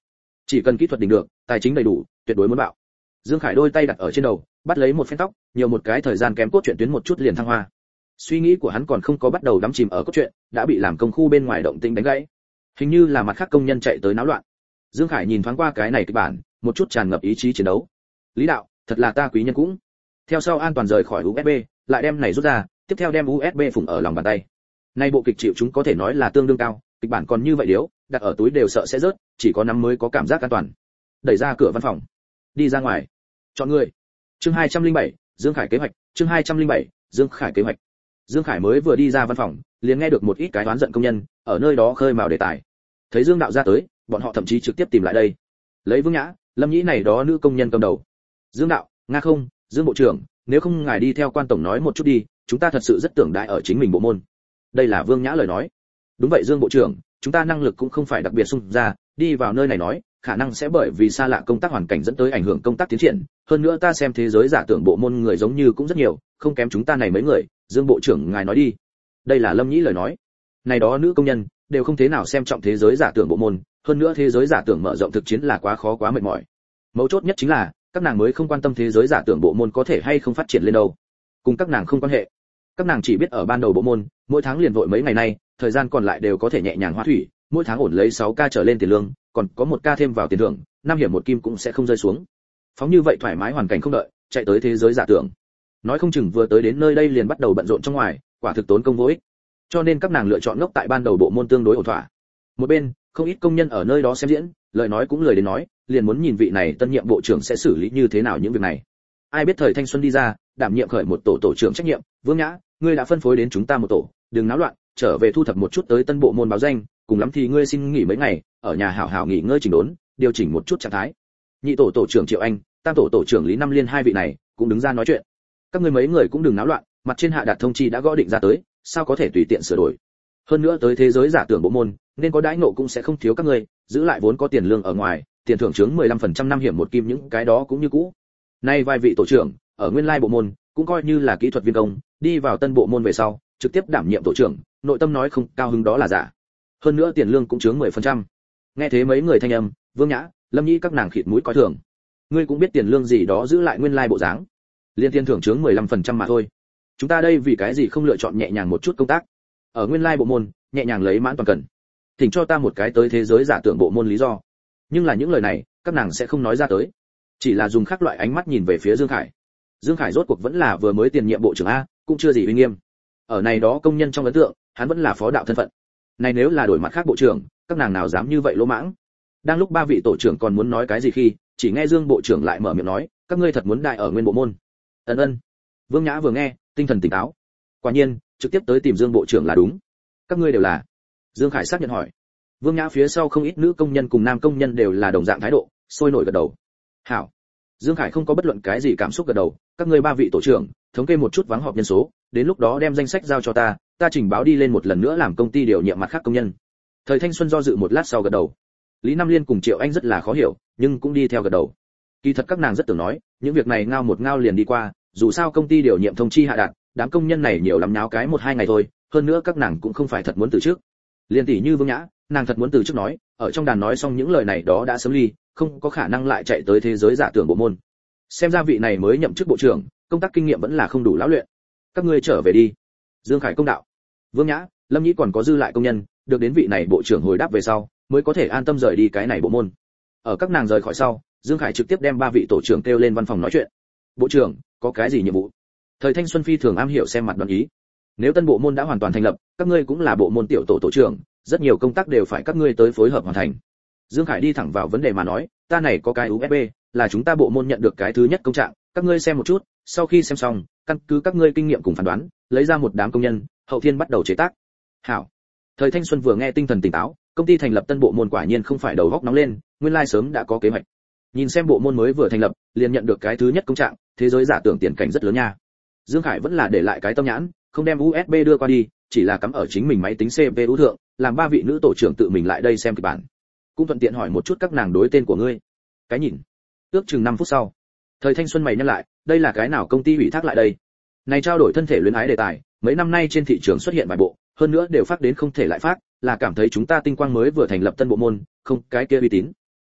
Chỉ cần kỹ thuật đỉnh được, tài chính đầy đủ, tuyệt đối muốn bạo. Dương Khải đôi tay đặt ở trên đầu, bắt lấy một phen tóc, nhiều một cái thời gian kém cốt truyện tuyến một chút liền thăng hoa. Suy nghĩ của hắn còn không có bắt đầu đắm chìm ở cốt truyện, đã bị làm công khu bên ngoài động tĩnh đánh gãy. Hình như là mặt khác công nhân chạy tới náo loạn. Dương Khải nhìn thoáng qua cái này kịch bản, một chút tràn ngập ý chí chiến đấu. Lý đạo, thật là ta quý nhân cũng. Theo sau an toàn rời khỏi USB, lại đem này rút ra, tiếp theo đem USB phủng ở lòng bàn tay. Nay bộ kịch chịu chúng có thể nói là tương đương cao, kịch bản còn như vậy điếu, đặt ở túi đều sợ sẽ rớt, chỉ có nắm mới có cảm giác an toàn. Đẩy ra cửa văn phòng, đi ra ngoài. Chọn người. Chương 207, Dương Khải kế hoạch, chương 207, Dương Khải kế hoạch. Dương Khải mới vừa đi ra văn phòng, liền nghe được một ít cái oán giận công nhân ở nơi đó khơi mào đề tài. Thấy Dương đạo ra tới, bọn họ thậm chí trực tiếp tìm lại đây. Lấy Vương Nhã, Lâm Nhĩ này đó nữ công nhân cầm đầu. Dương đạo, nga không, Dương bộ trưởng, nếu không ngài đi theo quan tổng nói một chút đi, chúng ta thật sự rất tưởng đại ở chính mình bộ môn. Đây là Vương Nhã lời nói. Đúng vậy Dương bộ trưởng, chúng ta năng lực cũng không phải đặc biệt xung ra, đi vào nơi này nói, khả năng sẽ bởi vì xa lạ công tác hoàn cảnh dẫn tới ảnh hưởng công tác tiến triển, hơn nữa ta xem thế giới giả tưởng bộ môn người giống như cũng rất nhiều, không kém chúng ta này mấy người, Dương bộ trưởng ngài nói đi. Đây là Lâm Nhĩ lời nói. Này đó nữ công nhân đều không thế nào xem trọng thế giới giả tưởng bộ môn, hơn nữa thế giới giả tưởng mở rộng thực chiến là quá khó quá mệt mỏi. Mấu chốt nhất chính là các nàng mới không quan tâm thế giới giả tưởng bộ môn có thể hay không phát triển lên đâu, cùng các nàng không quan hệ. Các nàng chỉ biết ở ban đầu bộ môn, mỗi tháng liền vội mấy ngày nay, thời gian còn lại đều có thể nhẹ nhàng hóa thủy, mỗi tháng ổn lấy 6k trở lên tiền lương, còn có 1k thêm vào tiền thưởng, năm hiểm một kim cũng sẽ không rơi xuống. Phóng như vậy thoải mái hoàn cảnh không đợi, chạy tới thế giới giả tưởng. Nói không chừng vừa tới đến nơi đây liền bắt đầu bận rộn trong ngoài, quả thực tốn công vô ích. Cho nên các nàng lựa chọn ngốc tại ban đầu bộ môn tương đối ổn thỏa. Một bên, không ít công nhân ở nơi đó xem diễn, lời nói cũng lười đến nói, liền muốn nhìn vị này tân nhiệm bộ trưởng sẽ xử lý như thế nào những việc này. Ai biết thời thanh xuân đi ra, đảm nhiệm khởi một tổ trưởng trách nhiệm, Vương Nhã, ngươi đã phân phối đến chúng ta một tổ, đừng náo loạn, trở về thu thập một chút tới tân bộ môn báo danh, cùng lắm thì ngươi xin nghỉ mấy ngày, ở nhà hảo hảo nghỉ ngơi chỉnh đốn, điều chỉnh một chút trạng thái. Nhị tổ tổ trưởng Triệu Anh, tam tổ tổ trưởng Lý Năm Liên hai vị này cũng đứng ra nói chuyện. Các ngươi mấy người cũng đừng náo loạn, mặt trên hạ đạt thông chi đã gõ định ra tới, sao có thể tùy tiện sửa đổi. Hơn nữa tới thế giới giả tưởng bộ môn, nên có đãi ngộ cũng sẽ không thiếu các ngươi, giữ lại vốn có tiền lương ở ngoài, tiền thưởng chướng 15% năm hiểm một kim những cái đó cũng như cũ. Nay vài vị tổ trưởng, ở nguyên lai bộ môn, cũng coi như là kỹ thuật viên công, đi vào tân bộ môn về sau, trực tiếp đảm nhiệm tổ trưởng, nội tâm nói không cao hứng đó là giả. Hơn nữa tiền lương cũng chướng 10%. Nghe thế mấy người thanh âm, Vương Nhã, Lâm Nhĩ các nàng khịt mũi coi thường. Ngươi cũng biết tiền lương gì đó giữ lại nguyên lai bộ dáng. Liên tiền thưởng chướng 15% mà thôi. Chúng ta đây vì cái gì không lựa chọn nhẹ nhàng một chút công tác? Ở nguyên lai bộ môn, nhẹ nhàng lấy mãn toàn cần. Thỉnh cho ta một cái tới thế giới giả tưởng bộ môn lý do. Nhưng là những lời này, các nàng sẽ không nói ra tới, chỉ là dùng khác loại ánh mắt nhìn về phía Dương Khải. Dương Khải rốt cuộc vẫn là vừa mới tiền nhiệm bộ trưởng a, cũng chưa gì uy nghiêm. Ở này đó công nhân trong ấn tượng, hắn vẫn là phó đạo thân phận. Này nếu là đổi mặt khác bộ trưởng, các nàng nào dám như vậy lỗ mãng. Đang lúc ba vị tổ trưởng còn muốn nói cái gì khi, chỉ nghe Dương bộ trưởng lại mở miệng nói, các ngươi thật muốn đại ở nguyên bộ môn. Ân. Vương Nhã vừa nghe, tinh thần tỉnh táo. Quả nhiên, trực tiếp tới tìm Dương bộ trưởng là đúng. Các ngươi đều là? Dương Khải xác nhận hỏi. Vương Nhã phía sau không ít nữ công nhân cùng nam công nhân đều là đồng dạng thái độ, sôi nổi gật đầu. Hảo. Dương Khải không có bất luận cái gì cảm xúc gật đầu, các ngươi ba vị tổ trưởng, thống kê một chút vắng họp nhân số, đến lúc đó đem danh sách giao cho ta trình báo đi lên một lần nữa làm công ty điều nhiệm mặt khác công nhân. Thời thanh xuân do dự một lát sau gật đầu. Lý Năm Liên cùng Triệu Anh rất là khó hiểu, nhưng cũng đi theo gật đầu. Kỳ thật các nàng rất tưởng nói, những việc này ngao một ngao liền đi qua, dù sao công ty điều nhiệm thông chi hạ đạt, đám công nhân này nhiều lắm nháo cái 1-2 ngày thôi, hơn nữa các nàng cũng không phải thật muốn từ trước. Liên tỷ như Vương Nhã, nàng thật muốn từ trước nói, ở trong đàn nói xong những lời này đó đã sớm ly, không có khả năng lại chạy tới thế giới giả tưởng bộ môn. Xem ra vị này mới nhậm chức bộ trưởng, công tác kinh nghiệm vẫn là không đủ lão luyện. Các ngươi trở về đi. Dương Khải công đạo. Vương Nhã, Lâm Nhĩ còn có dư lại công nhân, được đến vị này bộ trưởng hồi đáp về sau, mới có thể an tâm rời đi cái này bộ môn. Ở các nàng rời khỏi sau, Dương Khải trực tiếp đem ba vị tổ trưởng kêu lên văn phòng nói chuyện. Bộ trưởng, có cái gì nhiệm vụ? Thời thanh xuân phi thường am hiểu xem mặt đoán ý. Nếu tân bộ môn đã hoàn toàn thành lập, các ngươi cũng là bộ môn tiểu tổ tổ trưởng, rất nhiều công tác đều phải các ngươi tới phối hợp hoàn thành. Dương Khải đi thẳng vào vấn đề mà nói, ta này có cái USB, là chúng ta bộ môn nhận được cái thứ nhất công trạng, các ngươi xem một chút, sau khi xem xong, căn cứ các ngươi kinh nghiệm cùng phán đoán, lấy ra một đám công nhân, hậu thiên bắt đầu chế tác. Hảo. Thời thanh xuân vừa nghe tinh thần tỉnh táo, công ty thành lập tân bộ môn quả nhiên không phải đầu góc nóng lên, nguyên lai sớm đã có kế hoạch. Nhìn xem bộ môn mới vừa thành lập, liền nhận được cái thứ nhất công trạng, thế giới giả tưởng tiền cảnh rất lớn nha. Dương Khải vẫn là để lại cái tâm nhãn, không đem USB đưa qua đi, chỉ là cắm ở chính mình máy tính CPU thượng, làm ba vị nữ tổ trưởng tự mình lại đây xem kịch bản. Cũng thuận tiện hỏi một chút các nàng đối tên của ngươi. Cái nhìn. Ước chừng 5 phút sau, Thời thanh xuân mày nhắc lại, đây là cái nào công ty ủy thác lại đây? Này trao đổi thân thể luyến ái đề tài, mấy năm nay trên thị trường xuất hiện vài bộ, hơn nữa đều phát đến không thể lại phát, là cảm thấy chúng ta tinh quang mới vừa thành lập tân bộ môn, không cái kia uy tín.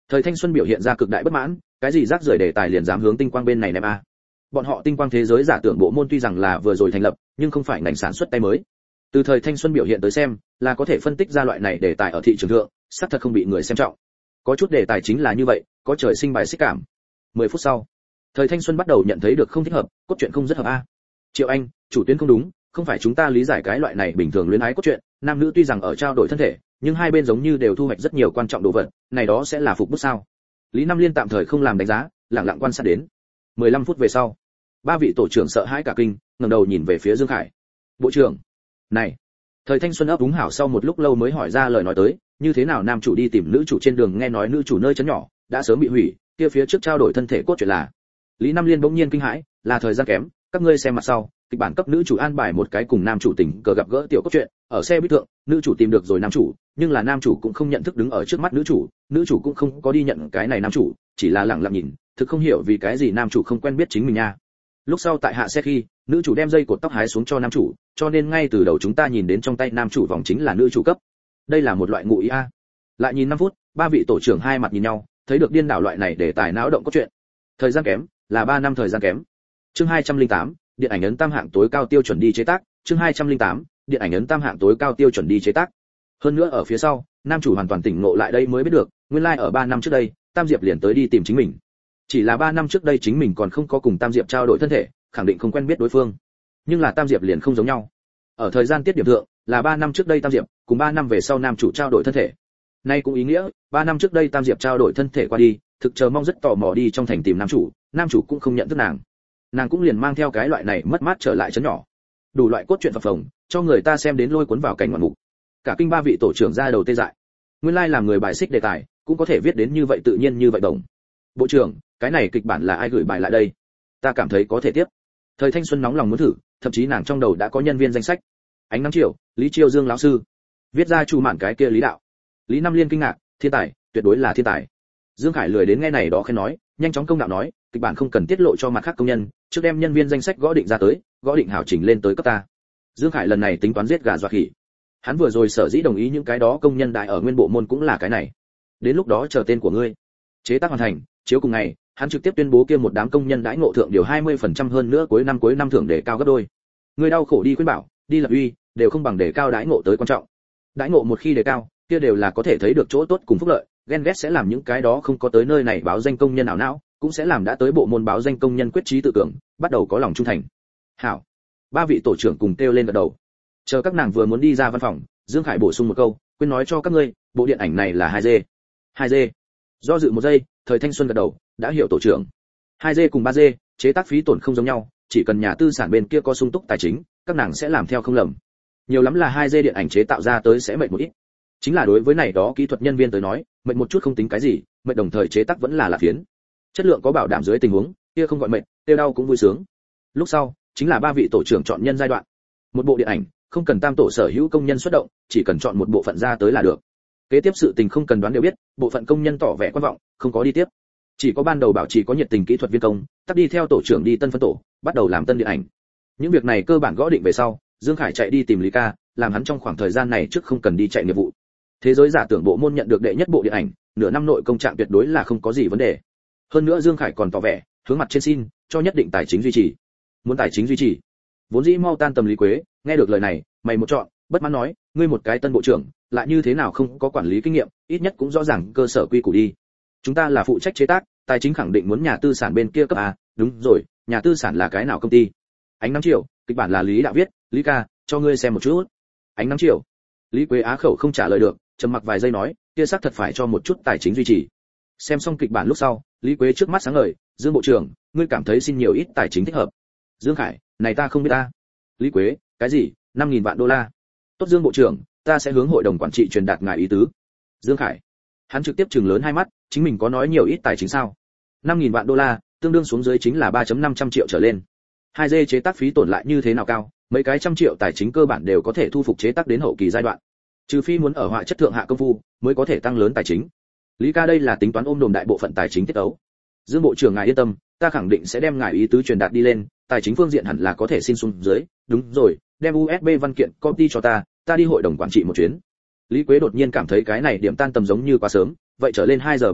Thời thanh xuân biểu hiện ra cực đại bất mãn, cái gì rác rưởi đề tài liền dám hướng tinh quang bên này ném a. Bọn họ tinh quang thế giới giả tưởng bộ môn tuy rằng là vừa rồi thành lập, nhưng không phải ngành sản xuất tay mới. Từ thời thanh xuân biểu hiện tới xem, là có thể phân tích ra loại này đề tài ở thị trường thượng, xác thật không bị người xem trọng. Có chút đề tài chính là như vậy, có trời sinh bài xích cảm. 10 phút sau, thời thanh xuân bắt đầu nhận thấy được không thích hợp, cốt truyện không rất hợp a. Triệu Anh, chủ tuyến không đúng, không phải chúng ta lý giải cái loại này bình thường luyến ái cốt truyện, nam nữ tuy rằng ở trao đổi thân thể, nhưng hai bên giống như đều thu hoạch rất nhiều quan trọng đồ vật, này đó sẽ là phục bút sao? Lý Nam Liên tạm thời không làm đánh giá, lặng lặng quan sát đến. 15 phút về sau, ba vị tổ trưởng sợ hãi cả kinh, ngẩng đầu nhìn về phía Dương Khải. Bộ trưởng, này, thời thanh xuân ấp úng hảo sau một lúc lâu mới hỏi ra lời nói tới, như thế nào nam chủ đi tìm nữ chủ trên đường nghe nói nữ chủ nơi trấn nhỏ đã sớm bị hủy, kia phía trước trao đổi thân thể cốt truyện là. Lý Nam Liên bỗng nhiên kinh hãi, là thời gian kém, các ngươi xem mặt sau, kịch bản cấp nữ chủ an bài một cái cùng nam chủ tình cờ gặp gỡ tiểu cốt truyện, ở xe buýt thượng, nữ chủ tìm được rồi nam chủ, nhưng là nam chủ cũng không nhận thức đứng ở trước mắt nữ chủ cũng không có đi nhận cái này nam chủ, chỉ là lặng lặng nhìn, thực không hiểu vì cái gì nam chủ không quen biết chính mình nha. Lúc sau tại hạ xe khi, nữ chủ đem dây cột tóc hái xuống cho nam chủ, cho nên ngay từ đầu chúng ta nhìn đến trong tay nam chủ vòng chính là nữ chủ cấp. Đây là một loại ngụ ý a. Lại nhìn 5 phút, ba vị tổ trưởng hai mặt nhìn nhau, thấy được điên đảo loại này để tài não động cốt truyện. Thời gian kém, là 3 năm thời gian kém. Chương 208, điện ảnh ấn tam hạng tối cao tiêu chuẩn đi chế tác, chương 208, điện ảnh ấn tam hạng tối cao tiêu chuẩn đi chế tác. Hơn nữa ở phía sau, nam chủ hoàn toàn tỉnh ngộ lại đây mới biết được, nguyên lai ở 3 năm trước đây, Tam Diệp liền tới đi tìm chính mình. Chỉ là 3 năm trước đây chính mình còn không có cùng Tam Diệp trao đổi thân thể, khẳng định không quen biết đối phương. Nhưng là Tam Diệp liền không giống nhau. Ở thời gian tiết điểm thượng, là 3 năm trước đây Tam Diệp, cùng 3 năm về sau nam chủ trao đổi thân thể. Nay cũng ý nghĩa, 3 năm trước đây Tam Diệp trao đổi thân thể qua đi, thực chờ mong rất tò mò đi trong thành tìm nam chủ cũng không nhận thức nàng cũng liền mang theo cái loại này mất mát trở lại chấn nhỏ. Đủ loại cốt truyện phập phồng, cho người ta xem đến lôi cuốn vào cảnh ngoạn mục. Cả kinh ba vị tổ trưởng ra đầu tê dại. Nguyên lai làm người bài xích đề tài, cũng có thể viết đến như vậy tự nhiên như vậy đồng. Bộ trưởng, cái này kịch bản là ai gửi bài lại đây? Ta cảm thấy có thể tiếp. Thời thanh xuân nóng lòng muốn thử, thậm chí nàng trong đầu đã có nhân viên danh sách. Ánh nắng chiều, Lý Chiêu Dương lão sư, viết ra Chu Mạn cái kia Lý đạo. Lý Nam Liên kinh ngạc, thiên tài, tuyệt đối là thiên tài. Dương Khải lười đến nghe này đó khen nói, nhanh chóng công đạo nói, kịch bản không cần tiết lộ cho mặt khác công nhân, trước đem nhân viên danh sách gõ định ra tới, gõ định hảo chỉnh lên tới cấp ta. Dương Khải lần này tính toán giết gà dọa khỉ. Hắn vừa rồi sở dĩ đồng ý những cái đó công nhân đại ở nguyên bộ môn cũng là cái này. Đến lúc đó chờ tên của ngươi. Chế tác hoàn thành, chiếu cùng ngày, hắn trực tiếp tuyên bố kia một đám công nhân đãi ngộ thượng điều 20% hơn nữa cuối năm thưởng để cao gấp đôi. Ngươi đau khổ đi khuyên bảo, đi lập uy, đều không bằng để cao đãi ngộ tới quan trọng. Đãi ngộ một khi đề cao, kia đều là có thể thấy được chỗ tốt cùng phúc lợi, ghen ghét sẽ làm những cái đó không có tới nơi này báo danh công nhân ảo não, cũng sẽ làm đã tới bộ môn báo danh công nhân quyết chí tự tưởng, bắt đầu có lòng trung thành. Hảo. Ba vị tổ trưởng cùng kêu lên gật đầu. Chờ các nàng vừa muốn đi ra văn phòng, Dương Khải bổ sung một câu, quên nói cho các ngươi, bộ điện ảnh này là 2D. 2D. Do dự một giây, thời thanh xuân gật đầu, đã hiểu tổ trưởng. 2D cùng 3D, chế tác phí tổn không giống nhau, chỉ cần nhà tư sản bên kia có sung túc tài chính, các nàng sẽ làm theo không lầm. Nhiều lắm là 2D điện ảnh chế tạo ra tới sẽ mệt một ít. Chính là đối với này đó kỹ thuật nhân viên tới nói, mệt một chút không tính cái gì, mệt đồng thời chế tác vẫn là phiến. Chất lượng có bảo đảm dưới tình huống, kia không gọi mệt, tiêu đau cũng vui sướng. Lúc sau, chính là ba vị tổ trưởng chọn nhân giai đoạn. Một bộ điện ảnh, không cần tam tổ sở hữu công nhân xuất động, chỉ cần chọn một bộ phận ra tới là được. Kế tiếp sự tình không cần đoán đều biết, bộ phận công nhân tỏ vẻ quan vọng, không có đi tiếp. Chỉ có ban đầu bảo trì có nhiệt tình kỹ thuật viên công, tắt đi theo tổ trưởng đi tân phân tổ, bắt đầu làm tân điện ảnh. Những việc này cơ bản gõ định về sau, Dương Khải chạy đi tìm Lý Ca, làm hắn trong khoảng thời gian này trước không cần đi chạy nghiệp vụ. Thế giới giả tưởng bộ môn nhận được đệ nhất bộ điện ảnh, nửa năm nội công trạng tuyệt đối là không có gì vấn đề. Hơn nữa Dương Khải còn tỏ vẻ, hướng mặt trên xin, cho nhất định tài chính duy trì. Muốn tài chính duy trì. Vốn dĩ mau tan tầm Lý Quế, nghe được lời này, mày một chọn, bất mãn nói, ngươi một cái tân bộ trưởng, lại như thế nào không có quản lý kinh nghiệm, ít nhất cũng rõ ràng cơ sở quy củ đi. Chúng ta là phụ trách chế tác, tài chính khẳng định muốn nhà tư sản bên kia cấp à, đúng rồi, nhà tư sản là cái nào công ty? Ánh nắng chiều, kịch bản là Lý đạo viết, Lý Ca, cho ngươi xem một chút. Ánh nắng chiều. Lý Quế á khẩu không trả lời được, trầm mặc vài giây nói, kia xác thật phải cho một chút tài chính duy trì. Xem xong kịch bản lúc sau, Lý Quế trước mắt sáng ngời, Dương bộ trưởng, ngươi cảm thấy xin nhiều ít tài chính thích hợp? Dương Khải, này ta không biết ta. Lý Quế, cái gì? 5.000 vạn đô la. Tốt Dương bộ trưởng, ta sẽ hướng hội đồng quản trị truyền đạt ngài ý tứ. Dương Khải, hắn trực tiếp trừng lớn hai mắt, chính mình có nói nhiều ít tài chính sao? 5.000 vạn đô la, tương đương xuống dưới chính là 3.500 triệu trở lên. 2D chế tác phí tổn lại như thế nào cao, mấy cái trăm triệu tài chính cơ bản đều có thể thu phục chế tác đến hậu kỳ giai đoạn. Trừ phi muốn ở họa chất thượng hạ công phu, mới có thể tăng lớn tài chính. Lý Ca đây là tính toán ôm đồm đại bộ phận tài chính tiết ấu. Dương bộ trưởng ngài yên tâm, ta khẳng định sẽ đem ngài ý tứ truyền đạt đi lên, tài chính phương diện hẳn là có thể xin xuống dưới, đúng rồi, đem USB văn kiện copy cho ta đi hội đồng quản trị một chuyến. Lý Quế đột nhiên cảm thấy cái này điểm tan tầm giống như quá sớm, vậy trở lên 2 giờ ban đi,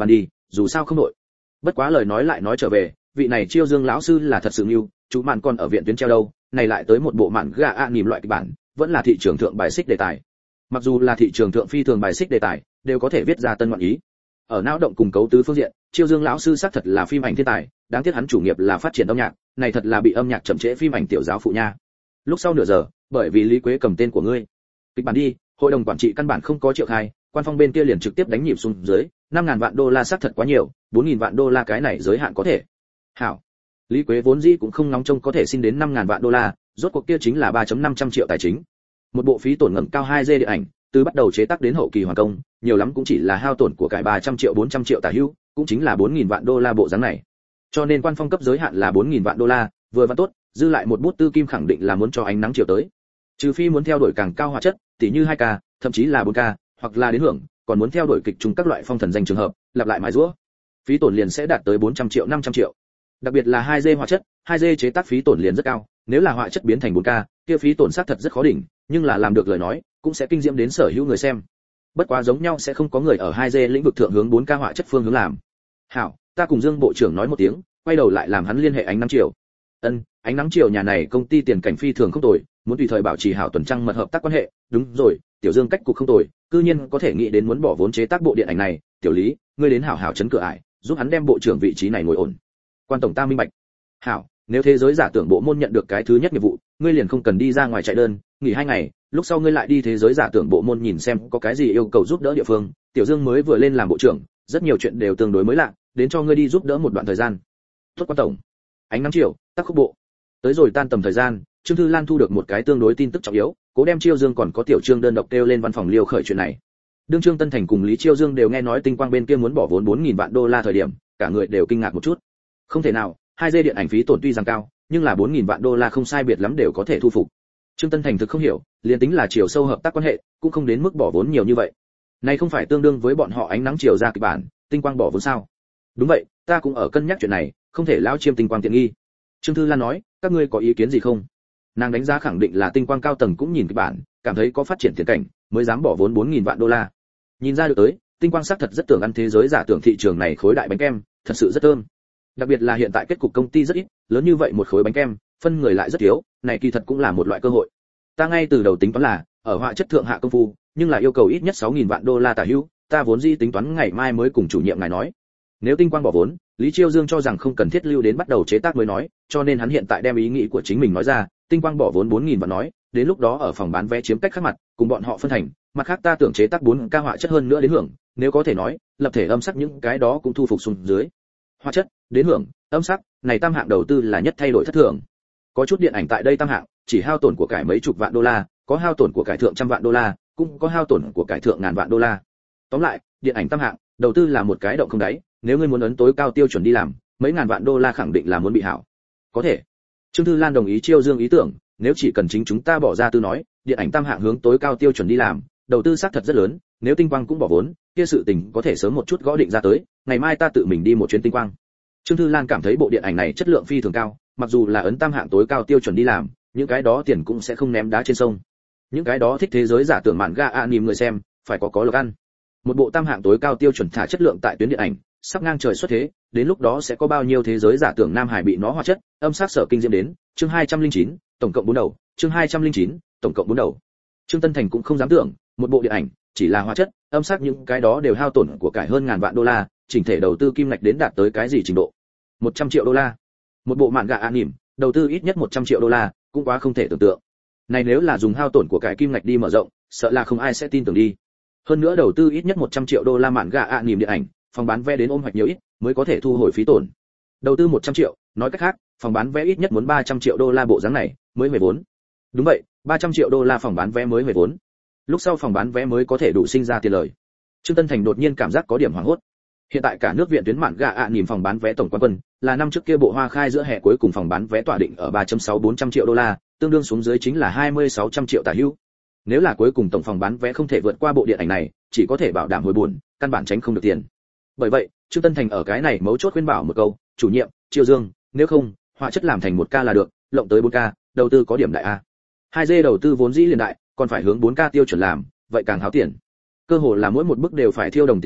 dù sao không đội. Bất quá lời nói lại nói trở về, vị này Chiêu Dương lão sư là thật sự nghiêu, chú mạn còn ở viện tuyến treo đâu, này lại tới một bộ mạn gà anime loại kịch bản, vẫn là thị trường thượng bài xích đề tài. Mặc dù là thị trường thượng phi thường bài xích đề tài, đều có thể viết ra tân ngoạn ý. Ở não động cùng cấu tứ phương diện, Chiêu Dương lão sư xác thật là phim ảnh thiên tài, đáng tiếc hắn chủ nghiệp là phát triển âm nhạc, này thật là bị âm nhạc chậm trễ phim ảnh tiểu giáo phụ nha. Lúc sau nửa giờ, bởi vì Lý Quế cầm tên của ngươi, kịch bản đi, hội đồng quản trị căn bản không có triệu khai, quan phong bên kia liền trực tiếp đánh nhịp xuống dưới, 5.000 vạn đô la xác thật quá nhiều, 4.000 vạn đô la cái này giới hạn có thể. Hảo. Lý Quế vốn dĩ cũng không nóng trông có thể xin đến 5.000 vạn đô la, rốt cuộc kia chính là 3.500 triệu tài chính. Một bộ phí tổn ngầm cao 2D điện ảnh, từ bắt đầu chế tác đến hậu kỳ hoàn công, nhiều lắm cũng chỉ là hao tổn của cải 300 triệu 400 triệu tả hữu, cũng chính là 4.000 vạn đô la bộ dáng này. Cho nên quan phong cấp giới hạn là 4.000 vạn đô la, vừa và tốt, dư lại một bút tư kim khẳng định là muốn cho ánh nắng chiều tới. Trừ phi muốn theo đuổi càng cao hóa chất, tỷ như 2K, thậm chí là 4K, hoặc là đến hưởng, còn muốn theo đuổi kịch trung các loại phong thần danh trường hợp, lặp lại mài giũa. Phí tổn liền sẽ đạt tới 400 triệu 500 triệu. Đặc biệt là 2D hóa chất, 2D chế tác phí tổn liền rất cao, nếu là hóa chất biến thành 4K, kia phí tổn xác thật rất khó đỉnh, nhưng là làm được lời nói, cũng sẽ kinh diễm đến sở hữu người xem. Bất quá giống nhau sẽ không có người ở 2D lĩnh vực thượng hướng 4K hóa chất phương hướng làm. Hảo, ta cùng Dương bộ trưởng nói một tiếng, quay đầu lại làm hắn liên hệ ánh nắng chiều. Ánh nắng chiều nhà này công ty tiền cảnh phi thường không tồi, muốn tùy thời bảo trì hảo tuần trăng mật hợp tác quan hệ, đúng rồi, tiểu Dương cách cục không tồi, cư nhiên có thể nghĩ đến muốn bỏ vốn chế tác bộ điện ảnh này, tiểu Lý, ngươi đến hảo hảo chấn cửa ải, giúp hắn đem bộ trưởng vị trí này ngồi ổn. Quan tổng ta minh bạch. Hảo, nếu thế giới giả tưởng bộ môn nhận được cái thứ nhất nghiệp vụ, ngươi liền không cần đi ra ngoài chạy đơn, nghỉ 2 ngày, lúc sau ngươi lại đi thế giới giả tưởng bộ môn nhìn xem có cái gì yêu cầu giúp đỡ địa phương. Tiểu Dương mới vừa lên làm bộ trưởng, rất nhiều chuyện đều tương đối mới lạ, đến cho ngươi đi giúp đỡ một đoạn thời gian. Tốt quan tổng. Ánh nắng chiều, tác khúc bộ. Tới rồi tan tầm thời gian, Trương Thư Lan thu được một cái tương đối tin tức trọng yếu, cố đem Chiêu Dương còn có Tiểu Trương đơn độc kêu lên văn phòng liêu khởi chuyện này. Đương Trương Tân Thành cùng Lý Chiêu Dương đều nghe nói Tinh Quang bên kia muốn bỏ vốn 4.000 vạn đô la thời điểm, cả người đều kinh ngạc một chút. Không thể nào, 2D điện ảnh phí tổn tuy rằng cao, nhưng là 4.000 vạn đô la không sai biệt lắm đều có thể thu phục. Trương Tân Thành thực không hiểu, liền tính là chiều sâu hợp tác quan hệ, cũng không đến mức bỏ vốn nhiều như vậy. Này không phải tương đương với bọn họ ánh nắng chiều ra kịch bản, Tinh Quang bỏ vốn sao? Đúng vậy, ta cũng ở cân nhắc chuyện này, không thể lão chiêm Tinh Quang tiện nghi. Trương Thư Lan nói, các ngươi có ý kiến gì không? Nàng đánh giá khẳng định là Tinh Quang cao tầng cũng nhìn kịch bản, cảm thấy có phát triển tiền cảnh, mới dám bỏ vốn 4.000 vạn đô la. Nhìn ra được tới, Tinh Quang xác thật rất tưởng ăn thế giới giả tưởng thị trường này khối đại bánh kem, thật sự rất thơm. Đặc biệt là hiện tại kết cục công ty rất ít, lớn như vậy một khối bánh kem, phân người lại rất thiếu, này kỳ thật cũng là một loại cơ hội. Ta ngay từ đầu tính toán là ở họa chất thượng hạ công phu, nhưng là yêu cầu ít nhất 6.000 vạn đô la tả hữu, ta vốn dĩ tính toán ngày mai mới cùng chủ nhiệm ngài nói. Nếu Tinh Quang bỏ vốn, Lý Chiêu Dương cho rằng không cần thiết lưu đến bắt đầu chế tác mới nói, cho nên hắn hiện tại đem ý nghĩ của chính mình nói ra, Tinh Quang bỏ vốn 4.000 vạn nói, đến lúc đó ở phòng bán vé chiếm cách khác mặt, cùng bọn họ phân thành, mặt khác ta tưởng chế tác 4K họa chất hơn nữa đến hưởng, nếu có thể nói, lập thể âm sắc những cái đó cũng thu phục xuống dưới. Họa chất, đến hưởng, âm sắc, này tam hạng đầu tư là nhất thay đổi thất thường. Có chút điện ảnh tại đây tam hạng, chỉ hao tổn của cải mấy chục vạn đô la, có hao tổn của cải thượng trăm vạn đô la, cũng có hao tổn của cải thượng ngàn vạn đô la. Tóm lại, điện ảnh tam hạng, đầu tư là một cái động không đáy, nếu ngươi muốn ấn tối cao tiêu chuẩn đi làm, mấy ngàn vạn đô la khẳng định là muốn bị hảo. Có thể. Trương Thư Lan đồng ý Chiêu Dương ý tưởng, nếu chỉ cần chính chúng ta bỏ ra tư nói, điện ảnh tam hạng hướng tối cao tiêu chuẩn đi làm, đầu tư xác thật rất lớn, nếu Tinh Quang cũng bỏ vốn, kia sự tình có thể sớm một chút gõ định ra tới, ngày mai ta tự mình đi một chuyến Tinh Quang. Trương Thư Lan cảm thấy bộ điện ảnh này chất lượng phi thường cao, mặc dù là ấn tam hạng tối cao tiêu chuẩn đi làm, những cái đó tiền cũng sẽ không ném đá trên sông. Những cái đó thích thế giới giả tưởng mạn ga anime người xem, phải có lộc ăn. Một bộ tam hạng tối cao tiêu chuẩn thả chất lượng tại tuyến điện ảnh, sắp ngang trời xuất thế, đến lúc đó sẽ có bao nhiêu thế giới giả tưởng Nam Hải bị nó hóa chất, âm sắc sở kinh diễm đến. Chương 209, tổng cộng 4 đầu, chương 209, tổng cộng 4 đầu. Trương Tân Thành cũng không dám tưởng, một bộ điện ảnh, chỉ là hóa chất, âm sắc những cái đó đều hao tổn của cải hơn ngàn vạn đô la, chỉnh thể đầu tư kim ngạch đến đạt tới cái gì trình độ? 100 triệu đô la. Một bộ mạn gà anime, đầu tư ít nhất 100 triệu đô la, cũng quá không thể tưởng tượng. Này nếu là dùng hao tổn của cải kim ngạch đi mở rộng, sợ là không ai sẽ tin tưởng đi. Hơn nữa đầu tư ít nhất 100 triệu đô la mạn gà anime điện ảnh, phòng bán vé đến ôm hoạch nhiều ít, mới có thể thu hồi phí tổn. Đầu tư 100 triệu, nói cách khác, phòng bán vé ít nhất muốn 300 triệu đô la bộ dáng này, mới về vốn. Đúng vậy, 300 triệu đô la phòng bán vé mới về vốn. Lúc sau phòng bán vé mới có thể đủ sinh ra tiền lời. Trương Tân Thành đột nhiên cảm giác có điểm hoảng hốt. Hiện tại cả nước viện tuyến mạn gà nhìn phòng bán vé tổng quán quân, là năm trước kia bộ Hoa Khai giữa hè cuối cùng phòng bán vé tỏa định ở 3.6400 triệu đô la, tương đương xuống dưới chính là 2600 triệu tả hữu. Nếu là cuối cùng tổng phòng bán vé không thể vượt qua bộ điện ảnh này, chỉ có thể bảo đảm hồi buồn, căn bản tránh không được tiền. Bởi vậy, Trương Tân Thành ở cái này mấu chốt khuyên bảo một câu, chủ nhiệm, Chiêu Dương, nếu không, họa chất làm thành 1K là được, lộng tới 4K, đầu tư có điểm đại a. 2D đầu tư vốn dĩ liền đại, còn phải hướng 4K tiêu chuẩn làm, vậy càng háo tiền. Cơ hồ là mỗi một bước đều phải thiêu đồng tiền lớn,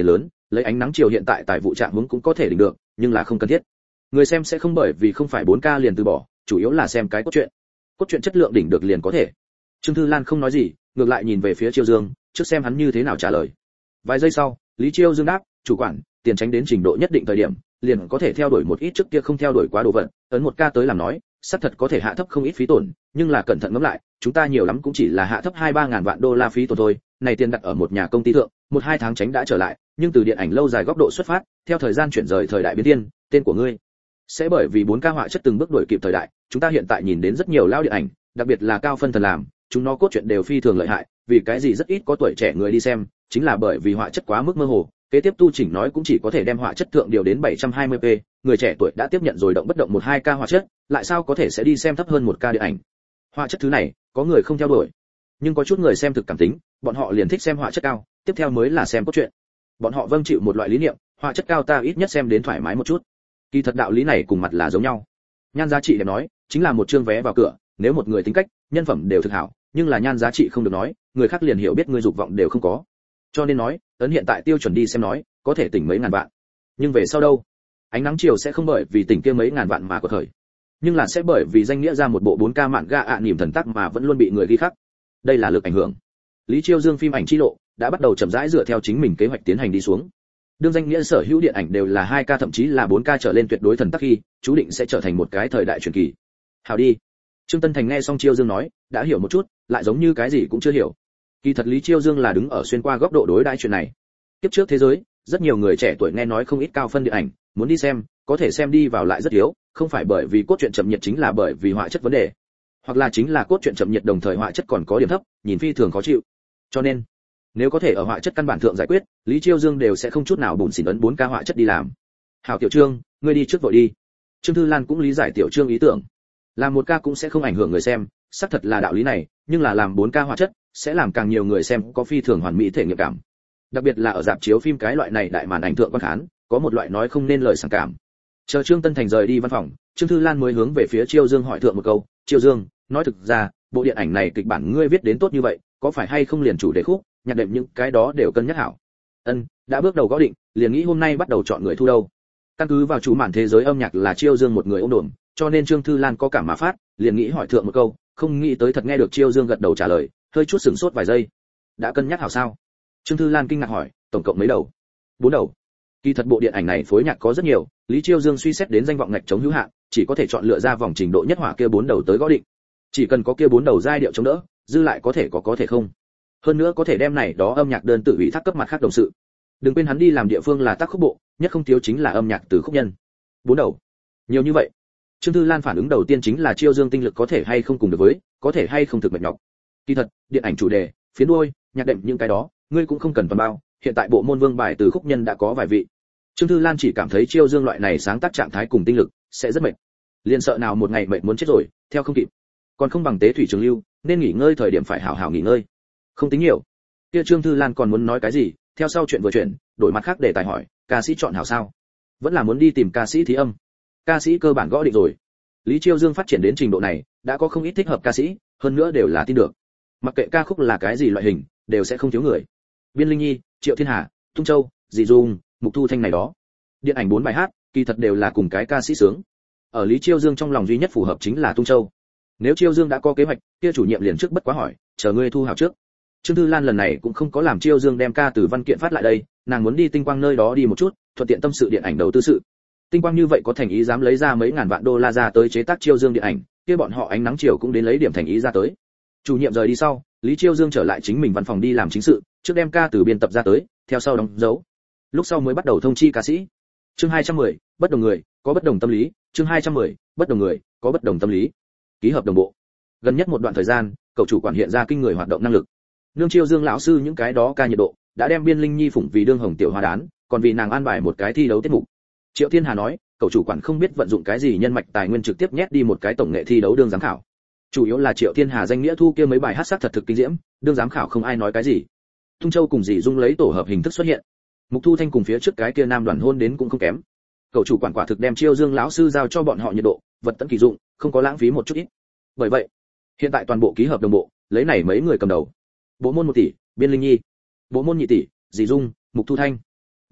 lấy ánh nắng chiều hiện tại tài vụ trạng hướng cũng có thể đỉnh được, nhưng là không cần thiết. Người xem sẽ không bởi vì không phải 4K liền từ bỏ, chủ yếu là xem cái cốt truyện. Cốt truyện chất lượng đỉnh được liền có thể. Trương Thư Lan không nói gì, ngược lại nhìn về phía Chiêu Dương, trước xem hắn như thế nào trả lời. Vài giây sau, Lý Chiêu Dương đáp, chủ quản, tiền tránh đến trình độ nhất định thời điểm, liền có thể theo đuổi một ít trước kia không theo đuổi quá đồ vật, ấn 1K tới làm nói, xác thật có thể hạ thấp không ít phí tổn, nhưng là cẩn thận ngẫm lại, chúng ta nhiều lắm cũng chỉ là hạ thấp 2-3 ngàn vạn đô la phí tổn thôi, này tiền đặt ở một nhà công ty thượng, 1-2 tháng tránh đã trở lại, nhưng từ điện ảnh lâu dài góc độ xuất phát, theo thời gian chuyển rời thời đại biến thiên, tên của ngươi sẽ bởi vì 4K họa chất từng bước đuổi kịp thời đại, chúng ta hiện tại nhìn đến rất nhiều lao điện ảnh, đặc biệt là cao phân thần làm, chúng nó cốt truyện đều phi thường lợi hại, vì cái gì rất ít có tuổi trẻ người đi xem, chính là bởi vì họa chất quá mức mơ hồ, kế tiếp tu chỉnh nói cũng chỉ có thể đem họa chất thượng điều đến 720p, người trẻ tuổi đã tiếp nhận rồi động bất động 1-2K họa chất, lại sao có thể sẽ đi xem thấp hơn 1K điện ảnh. Họa chất thứ này, có người không theo đuổi, nhưng có chút người xem thực cảm tính, bọn họ liền thích xem họa chất cao, tiếp theo mới là xem cốt truyện. Bọn họ vâng chịu một loại lý niệm, họa chất cao ta ít nhất xem đến thoải mái một chút. Kỳ thật đạo lý này cùng mặt là giống nhau. Nhan giá trị đẹp nói, chính là một chương vé vào cửa, nếu một người tính cách, nhân phẩm đều thực hảo, nhưng là nhan giá trị không được nói, người khác liền hiểu biết người dục vọng đều không có. Cho nên nói, ấn hiện tại tiêu chuẩn đi xem nói, có thể tỉnh mấy ngàn vạn. Nhưng về sau đâu? Ánh nắng chiều sẽ không bởi vì tỉnh kia mấy ngàn vạn mà có thời, nhưng là sẽ bởi vì danh nghĩa ra một bộ 4K mạn ga ạ niềm thần tác mà vẫn luôn bị người ghi khắc. Đây là lực ảnh hưởng. Lý Chiêu Dương phim ảnh chi lộ đã bắt đầu chậm rãi dựa theo chính mình kế hoạch tiến hành đi xuống. Đương danh nghĩa sở hữu điện ảnh đều là 2K thậm chí là 4K trở lên tuyệt đối thần tắc khi, chú định sẽ trở thành một cái thời đại truyền kỳ. Hào đi. Trương Tân Thành nghe xong Chiêu Dương nói, đã hiểu một chút, lại giống như cái gì cũng chưa hiểu. Kỳ thật Lý Chiêu Dương là đứng ở xuyên qua góc độ đối đãi chuyện này. Tiếp trước thế giới, rất nhiều người trẻ tuổi nghe nói không ít cao phân điện ảnh, muốn đi xem, có thể xem đi vào lại rất yếu, không phải bởi vì cốt truyện chậm nhiệt chính là bởi vì họa chất vấn đề, hoặc là chính là cốt truyện chậm nhiệt đồng thời họa chất còn có điểm thấp, nhìn phi thường khó chịu. Cho nên, nếu có thể ở họa chất căn bản thượng giải quyết, Lý Chiêu Dương đều sẽ không chút nào bùn xỉn ấn 4K họa chất đi làm. Hảo Tiểu Trương, ngươi đi trước vội đi. Trương Thư Lan cũng lý giải Tiểu Trương ý tưởng. Làm 1K cũng sẽ không ảnh hưởng người xem, xác thật là đạo lý này, nhưng là làm 4K họa chất sẽ làm càng nhiều người xem có phi thường hoàn mỹ thể nghiệm cảm. Đặc biệt là ở rạp chiếu phim cái loại này đại màn ảnh thượng quan khán, có một loại nói không nên lời sảng cảm. Chờ Trương Tân Thành rời đi văn phòng, Trương Thư Lan mới hướng về phía Chiêu Dương hỏi thượng một câu, "Chiêu Dương, nói thực ra, bộ điện ảnh này kịch bản ngươi viết đến tốt như vậy, có phải hay không liền chủ đề khúc, nhạc đệm những cái đó đều cân nhắc hảo?" "Ân, đã bước đầu gõ định, liền nghĩ hôm nay bắt đầu chọn người thu đâu." Căn cứ vào chủ màn thế giới âm nhạc là Chiêu Dương một người ôm đồn, cho nên Trương Thư Lan có cảm mà phát, liền nghĩ hỏi thượng một câu, không nghĩ tới thật nghe được Chiêu Dương gật đầu trả lời, hơi chút sửng sốt vài giây. "Đã cân nhắc hảo sao?" Trương Thư Lan kinh ngạc hỏi, "Tổng cộng mấy đầu?" "4 đầu." Kỳ thật bộ điện ảnh này phối nhạc có rất nhiều, Lý Chiêu Dương suy xét đến danh vọng ngạch chống hữu hạn, chỉ có thể chọn lựa ra vòng trình độ nhất hỏa kia 4 đầu tới gõ định. Chỉ cần có kia 4 đầu giai điệu chống đỡ, dư lại có thể có thể không. Hơn nữa có thể đem này đó âm nhạc đơn tự ủy thác cấp mặt khác đồng sự. Đừng quên hắn đi làm địa phương là tác khúc bộ, nhất không thiếu chính là âm nhạc từ khúc nhân. 4 đầu. Nhiều như vậy. Trương Thư Lan phản ứng đầu tiên chính là Chiêu Dương tinh lực có thể hay không cùng được với, có thể hay không thực mệt nhọc. Kỳ thật, điện ảnh chủ đề, phiến đuôi, nhạc đệm những cái đó, ngươi cũng không cần toàn bao, hiện tại bộ môn vương bài từ khúc nhân đã có vài vị. Trương Thư Lan chỉ cảm thấy Chiêu Dương loại này sáng tác trạng thái cùng tinh lực sẽ rất mệt. Liên sợ nào một ngày mệt muốn chết rồi, theo không kịp. Còn không bằng tế thủy trường lưu, nên nghỉ ngơi thời điểm phải hảo hảo nghỉ ngơi. Không tính nhiều. Kia Trương Thư Lan còn muốn nói cái gì, theo sau chuyện vừa chuyển, đổi mặt khác để tài hỏi, ca sĩ chọn hảo sao? Vẫn là muốn đi tìm ca sĩ thí âm. Ca sĩ cơ bản gõ định rồi. Lý Chiêu Dương phát triển đến trình độ này, đã có không ít thích hợp ca sĩ, hơn nữa đều là tin được. Mặc kệ ca khúc là cái gì loại hình, đều sẽ không thiếu người. Biên Linh Nhi, Triệu Thiên Hà, Tung Châu, Dì Dung, Mục Thu Thanh này đó. Điện ảnh 4 bài hát, kỳ thật đều là cùng cái ca sĩ sướng. Ở Lý Chiêu Dương trong lòng duy nhất phù hợp chính là Tung Châu. Nếu Chiêu Dương đã có kế hoạch, kia chủ nhiệm liền trước bất quá hỏi, chờ ngươi thu hảo trước. Trương Thư Lan lần này cũng không có làm Chiêu Dương đem ca từ văn kiện phát lại đây, nàng muốn đi Tinh Quang nơi đó đi một chút, thuận tiện tâm sự điện ảnh đầu tư sự. Tinh Quang như vậy có thành ý dám lấy ra mấy ngàn vạn đô la ra tới chế tác Chiêu Dương điện ảnh, kia bọn họ ánh nắng chiều cũng đến lấy điểm thành ý ra tới. Chủ nhiệm rời đi sau, Lý Chiêu Dương trở lại chính mình văn phòng đi làm chính sự, trước đem ca từ biên tập ra tới, theo sau đóng dấu. Lúc sau mới bắt đầu thông chi ca sĩ. Chương 210, bất đồng người, có bất đồng tâm lý, chương 210, bất đồng người, có bất đồng tâm lý. Ký hợp đồng bộ. Gần nhất một đoạn thời gian, cậu chủ quản hiện ra kinh người hoạt động năng lực. Nương Chiêu Dương lão sư những cái đó ca nhiệt độ, đã đem Biên Linh Nhi phụng vì đương hồng tiểu hoa đán, còn vì nàng an bài một cái thi đấu tiết mục. Triệu Thiên Hà nói, cậu chủ quản không biết vận dụng cái gì nhân mạch tài nguyên trực tiếp nhét đi một cái tổng nghệ thi đấu đương giám khảo. Chủ yếu là Triệu Thiên Hà danh nghĩa thu kia mấy bài hát sắc thật thực kinh diễm, đương giám khảo không ai nói cái gì. Tung Châu cùng Dì Dung lấy tổ hợp hình thức xuất hiện. Mục Thu Thanh cùng phía trước cái kia nam đoàn hôn đến cũng không kém. Cậu chủ quản quả thực đem Chiêu Dương lão sư giao cho bọn họ nhiệt độ, vật tận kỳ dụng, không có lãng phí một chút ít. Bởi vậy, hiện tại toàn bộ ký hợp đồng bộ, lấy này mấy người cầm đầu. Bộ môn 1 tỷ, Biên Linh Nhi. Bộ môn 2 tỷ, Dì Dung, Mục Thu Thanh.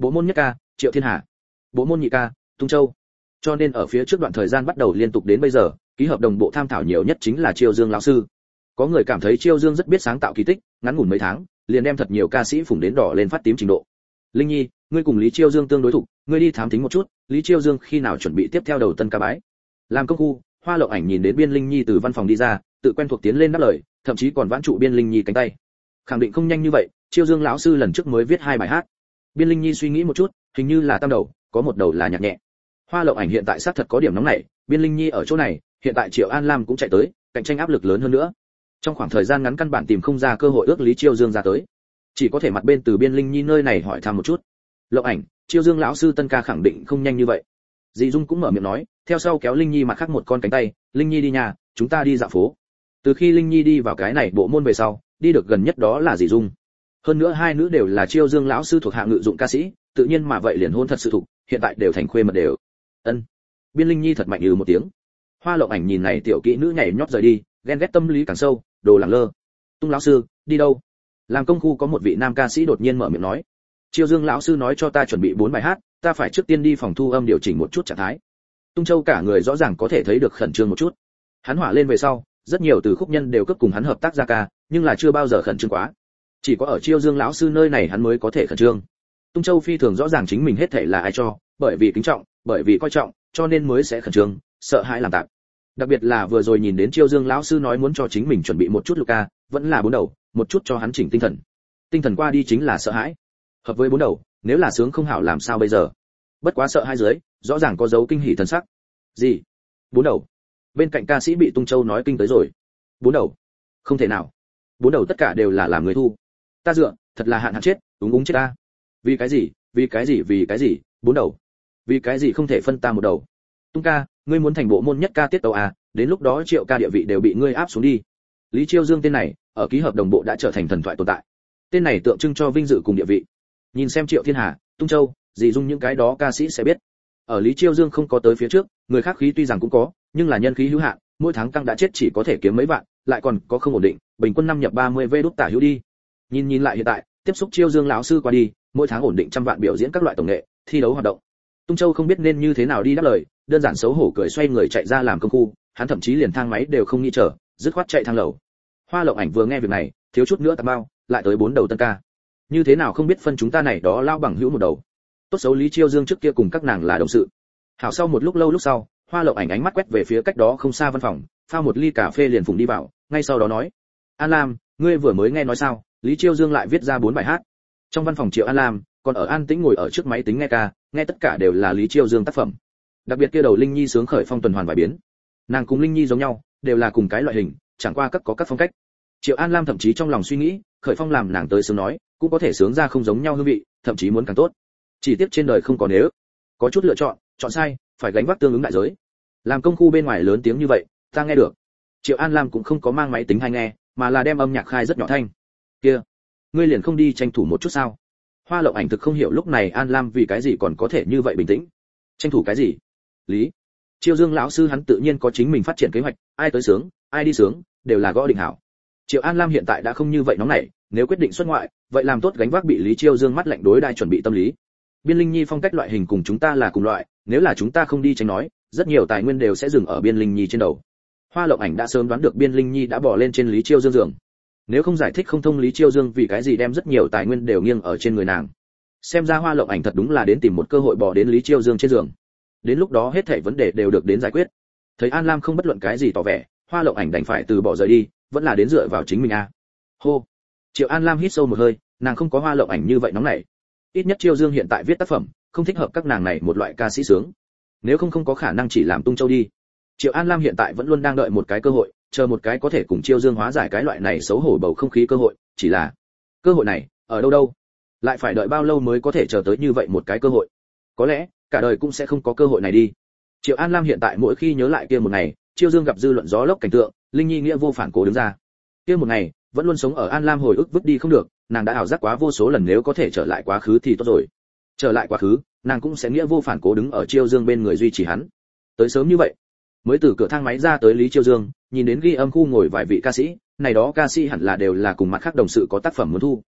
bộ môn nhất ca Triệu Thiên Hà, bộ môn nhị ca Tung Châu. Cho nên ở phía trước đoạn thời gian bắt đầu liên tục đến bây giờ, ký hợp đồng bộ tham thảo nhiều nhất chính là Chiêu Dương lão sư. Có người cảm thấy Chiêu Dương rất biết sáng tạo kỳ tích, ngắn ngủn mấy tháng, liền đem thật nhiều ca sĩ phủng đến đỏ lên phát tím trình độ. Linh Nhi, ngươi cùng Lý Chiêu Dương tương đối thủ, ngươi đi thám thính một chút, Lý Chiêu Dương khi nào chuẩn bị tiếp theo đầu tân ca bái. Làm công khu, Hoa Lộng Ảnh nhìn đến Biên Linh Nhi từ văn phòng đi ra, tự quen thuộc tiến lên đáp lời, thậm chí còn vãn trụ Biên Linh Nhi cánh tay. Khẳng định không nhanh như vậy, Chiêu Dương lão sư lần trước mới viết 2 bài hát. Biên Linh Nhi suy nghĩ một chút, hình như là tam đầu, có một đầu là nhạc nhẹ. Hoa Lộng Ảnh hiện tại xác thật có điểm nóng nảy, Biên Linh Nhi ở chỗ này, hiện tại Triệu An Lam cũng chạy tới, cạnh tranh áp lực lớn hơn nữa. Trong khoảng thời gian ngắn căn bản tìm không ra cơ hội ước Lý Chiêu Dương ra tới, chỉ có thể mặt bên từ Biên Linh Nhi nơi này hỏi thăm một chút. Lộng Ảnh, Chiêu Dương lão sư tân ca khẳng định không nhanh như vậy. Dì Dung cũng mở miệng nói, theo sau kéo Linh Nhi mặt khác một con cánh tay, Linh Nhi đi nhà, chúng ta đi dạo phố. Từ khi Linh Nhi đi vào cái này bộ môn về sau, đi được gần nhất đó là dì Dung. Hơn nữa hai nữ đều là Chiêu Dương lão sư thuộc hạ ngự dụng ca sĩ, tự nhiên mà vậy liền hôn thật sự thục, hiện tại đều thành khuê mật đều. Ân. Biên Linh Nhi thật mạnh một tiếng. Hoa Lộng Ảnh nhìn này tiểu kỹ nữ nhảy nhót rời đi, ghen ghét tâm lý càng sâu, đồ lẳng lơ. Tung lão sư, đi đâu? Làm công khu có một vị nam ca sĩ đột nhiên mở miệng nói. Chiêu Dương lão sư nói cho ta chuẩn bị 4 bài hát, ta phải trước tiên đi phòng thu âm điều chỉnh một chút trạng thái. Tung Châu cả người rõ ràng có thể thấy được khẩn trương một chút. Hắn hỏa lên về sau, rất nhiều từ khúc nhân đều cấp cùng hắn hợp tác ra ca, nhưng là chưa bao giờ khẩn trương quá. Chỉ có ở Chiêu Dương lão sư nơi này hắn mới có thể khẩn trương. Tung Châu phi thường rõ ràng chính mình hết thảy là ai cho, bởi vì kính trọng, bởi vì coi trọng, cho nên mới sẽ khẩn trương, sợ hãi làm tạm. Đặc biệt là vừa rồi nhìn đến Chiêu Dương lão sư nói muốn cho chính mình chuẩn bị một chút Luca, vẫn là 4 đầu, một chút cho hắn chỉnh tinh thần. Tinh thần qua đi chính là sợ hãi. Hợp với 4 đầu, nếu là sướng không hảo làm sao bây giờ? Bất quá sợ hai dưới, rõ ràng có dấu kinh hỉ thần sắc. Gì? 4 đầu? Bên cạnh ca sĩ bị Tung Châu nói kinh tới rồi. 4 đầu? Không thể nào. 4 đầu tất cả đều là làm người thu. Ta dựa, thật là hạn chết, úng chết ta. Vì cái gì? Vì cái gì? Vì cái gì? 4 đầu? Vì cái gì không thể phân ta một đầu? Tung ca, ngươi muốn thành bộ môn nhất ca tiết tấu à, đến lúc đó Triệu ca địa vị đều bị ngươi áp xuống đi. Lý Chiêu Dương tên này, ở ký hợp đồng bộ đã trở thành thần thoại tồn tại. Tên này tượng trưng cho vinh dự cùng địa vị. Nhìn xem Triệu Thiên Hà, Tung Châu, dì Dung những cái đó ca sĩ sẽ biết. Ở Lý Chiêu Dương không có tới phía trước, người khác khí tuy rằng cũng có, nhưng là nhân khí hữu hạn, mỗi tháng căng đã chết chỉ có thể kiếm mấy vạn, lại còn có không ổn định, bình quân năm nhập 30 vé đút tả hữu đi. Nhìn lại hiện tại, tiếp xúc Chiêu Dương lão sư qua đi, mỗi tháng ổn định trăm vạn biểu diễn các loại tổng nghệ, thi đấu hoạt động. Tung Châu không biết nên như thế nào đi đáp lời, đơn giản xấu hổ cười xoay người chạy ra làm công khu, hắn thậm chí liền thang máy đều không nghĩ chờ, dứt khoát chạy thang lầu. Hoa Lộng Ảnh vừa nghe việc này, thiếu chút nữa tạt bao, lại tới 4 đầu tân ca. Như thế nào không biết phân chúng ta này đó lao bằng hữu một đầu. Tốt xấu Lý Chiêu Dương trước kia cùng các nàng là đồng sự. Hảo sau một lúc lâu lúc sau, Hoa Lộng Ảnh ánh mắt quét về phía cách đó không xa văn phòng, pha một ly cà phê liền phụng đi vào, ngay sau đó nói: "An Lam, ngươi vừa mới nghe nói sao, Lý Chiêu Dương lại viết ra 4 bài hát." Trong văn phòng Triệu An Lam, còn ở an tĩnh ngồi ở trước máy tính nghe ca, nghe tất cả đều là Lý Chiêu Dương tác phẩm. Đặc biệt kia đầu Linh Nhi sướng khởi phong tuần hoàn vài biến. Nàng cùng Linh Nhi giống nhau, đều là cùng cái loại hình, chẳng qua các có các phong cách. Triệu An Lam thậm chí trong lòng suy nghĩ, khởi phong làm nàng tới sướng nói, cũng có thể sướng ra không giống nhau hương vị, thậm chí muốn càng tốt. Chỉ tiếc trên đời không có nếu, có chút lựa chọn, chọn sai, phải gánh vác tương ứng đại giới. Làm công khu bên ngoài lớn tiếng như vậy, ta nghe được. Triệu An Lam cũng không có mang máy tính hay nghe, mà là đem âm nhạc khai rất nhỏ thanh. Kia, ngươi liền không đi tranh thủ một chút sao? Hoa Lộng Ảnh thực không hiểu lúc này An Lam vì cái gì còn có thể như vậy bình tĩnh. Tranh thủ cái gì? Lý Chiêu Dương lão sư hắn tự nhiên có chính mình phát triển kế hoạch, ai tới sướng, ai đi sướng, đều là gõ định hảo. Triệu An Lam hiện tại đã không như vậy nóng nảy, nếu quyết định xuất ngoại, vậy làm tốt gánh vác bị Lý Chiêu Dương mắt lạnh đối đai chuẩn bị tâm lý. Biên Linh Nhi phong cách loại hình cùng chúng ta là cùng loại, nếu là chúng ta không đi tranh nói, rất nhiều tài nguyên đều sẽ dừng ở Biên Linh Nhi trên đầu. Hoa Lộng Ảnh đã sớm đoán được Biên Linh Nhi đã bỏ lên trên Lý Chiêu Dương giường. Nếu không giải thích không thông Lý Chiêu Dương vì cái gì đem rất nhiều tài nguyên đều nghiêng ở trên người nàng. Xem ra Hoa Lộng Ảnh thật đúng là đến tìm một cơ hội bỏ đến Lý Chiêu Dương trên giường. Đến lúc đó hết thảy vấn đề đều được đến giải quyết. Thấy An Lam không bất luận cái gì tỏ vẻ, Hoa Lộng Ảnh đành phải từ bỏ rời đi, vẫn là đến dựa vào chính mình a. Hô. Triệu An Lam hít sâu một hơi, nàng không có Hoa Lộng Ảnh như vậy nóng nảy. Ít nhất Chiêu Dương hiện tại viết tác phẩm, không thích hợp các nàng này một loại ca sĩ sướng. Nếu không có khả năng chỉ làm Tung Châu đi. Triệu An Lam hiện tại vẫn luôn đang đợi một cái cơ hội, chờ một cái có thể cùng Chiêu Dương hóa giải cái loại này xấu hổ bầu không khí cơ hội, chỉ là cơ hội này ở đâu? Lại phải đợi bao lâu mới có thể chờ tới như vậy một cái cơ hội? Có lẽ cả đời cũng sẽ không có cơ hội này đi. Triệu An Lam hiện tại mỗi khi nhớ lại kia một ngày, Chiêu Dương gặp dư luận gió lốc cảnh tượng, Linh Nhi nghĩa vô phản cố đứng ra. Kia một ngày, vẫn luôn sống ở An Lam hồi ức vứt đi không được, nàng đã ảo giác quá vô số lần nếu có thể trở lại quá khứ thì tốt rồi. Trở lại quá khứ, nàng cũng sẽ nghĩa vô phản cố đứng ở Chiêu Dương bên người duy trì hắn. Tới sớm như vậy, mới từ cửa thang máy ra tới Lý Chiêu Dương, nhìn đến ghi âm khu ngồi vài vị ca sĩ, này đó ca sĩ hẳn là đều là cùng mặt khác đồng sự có tác phẩm muốn thu.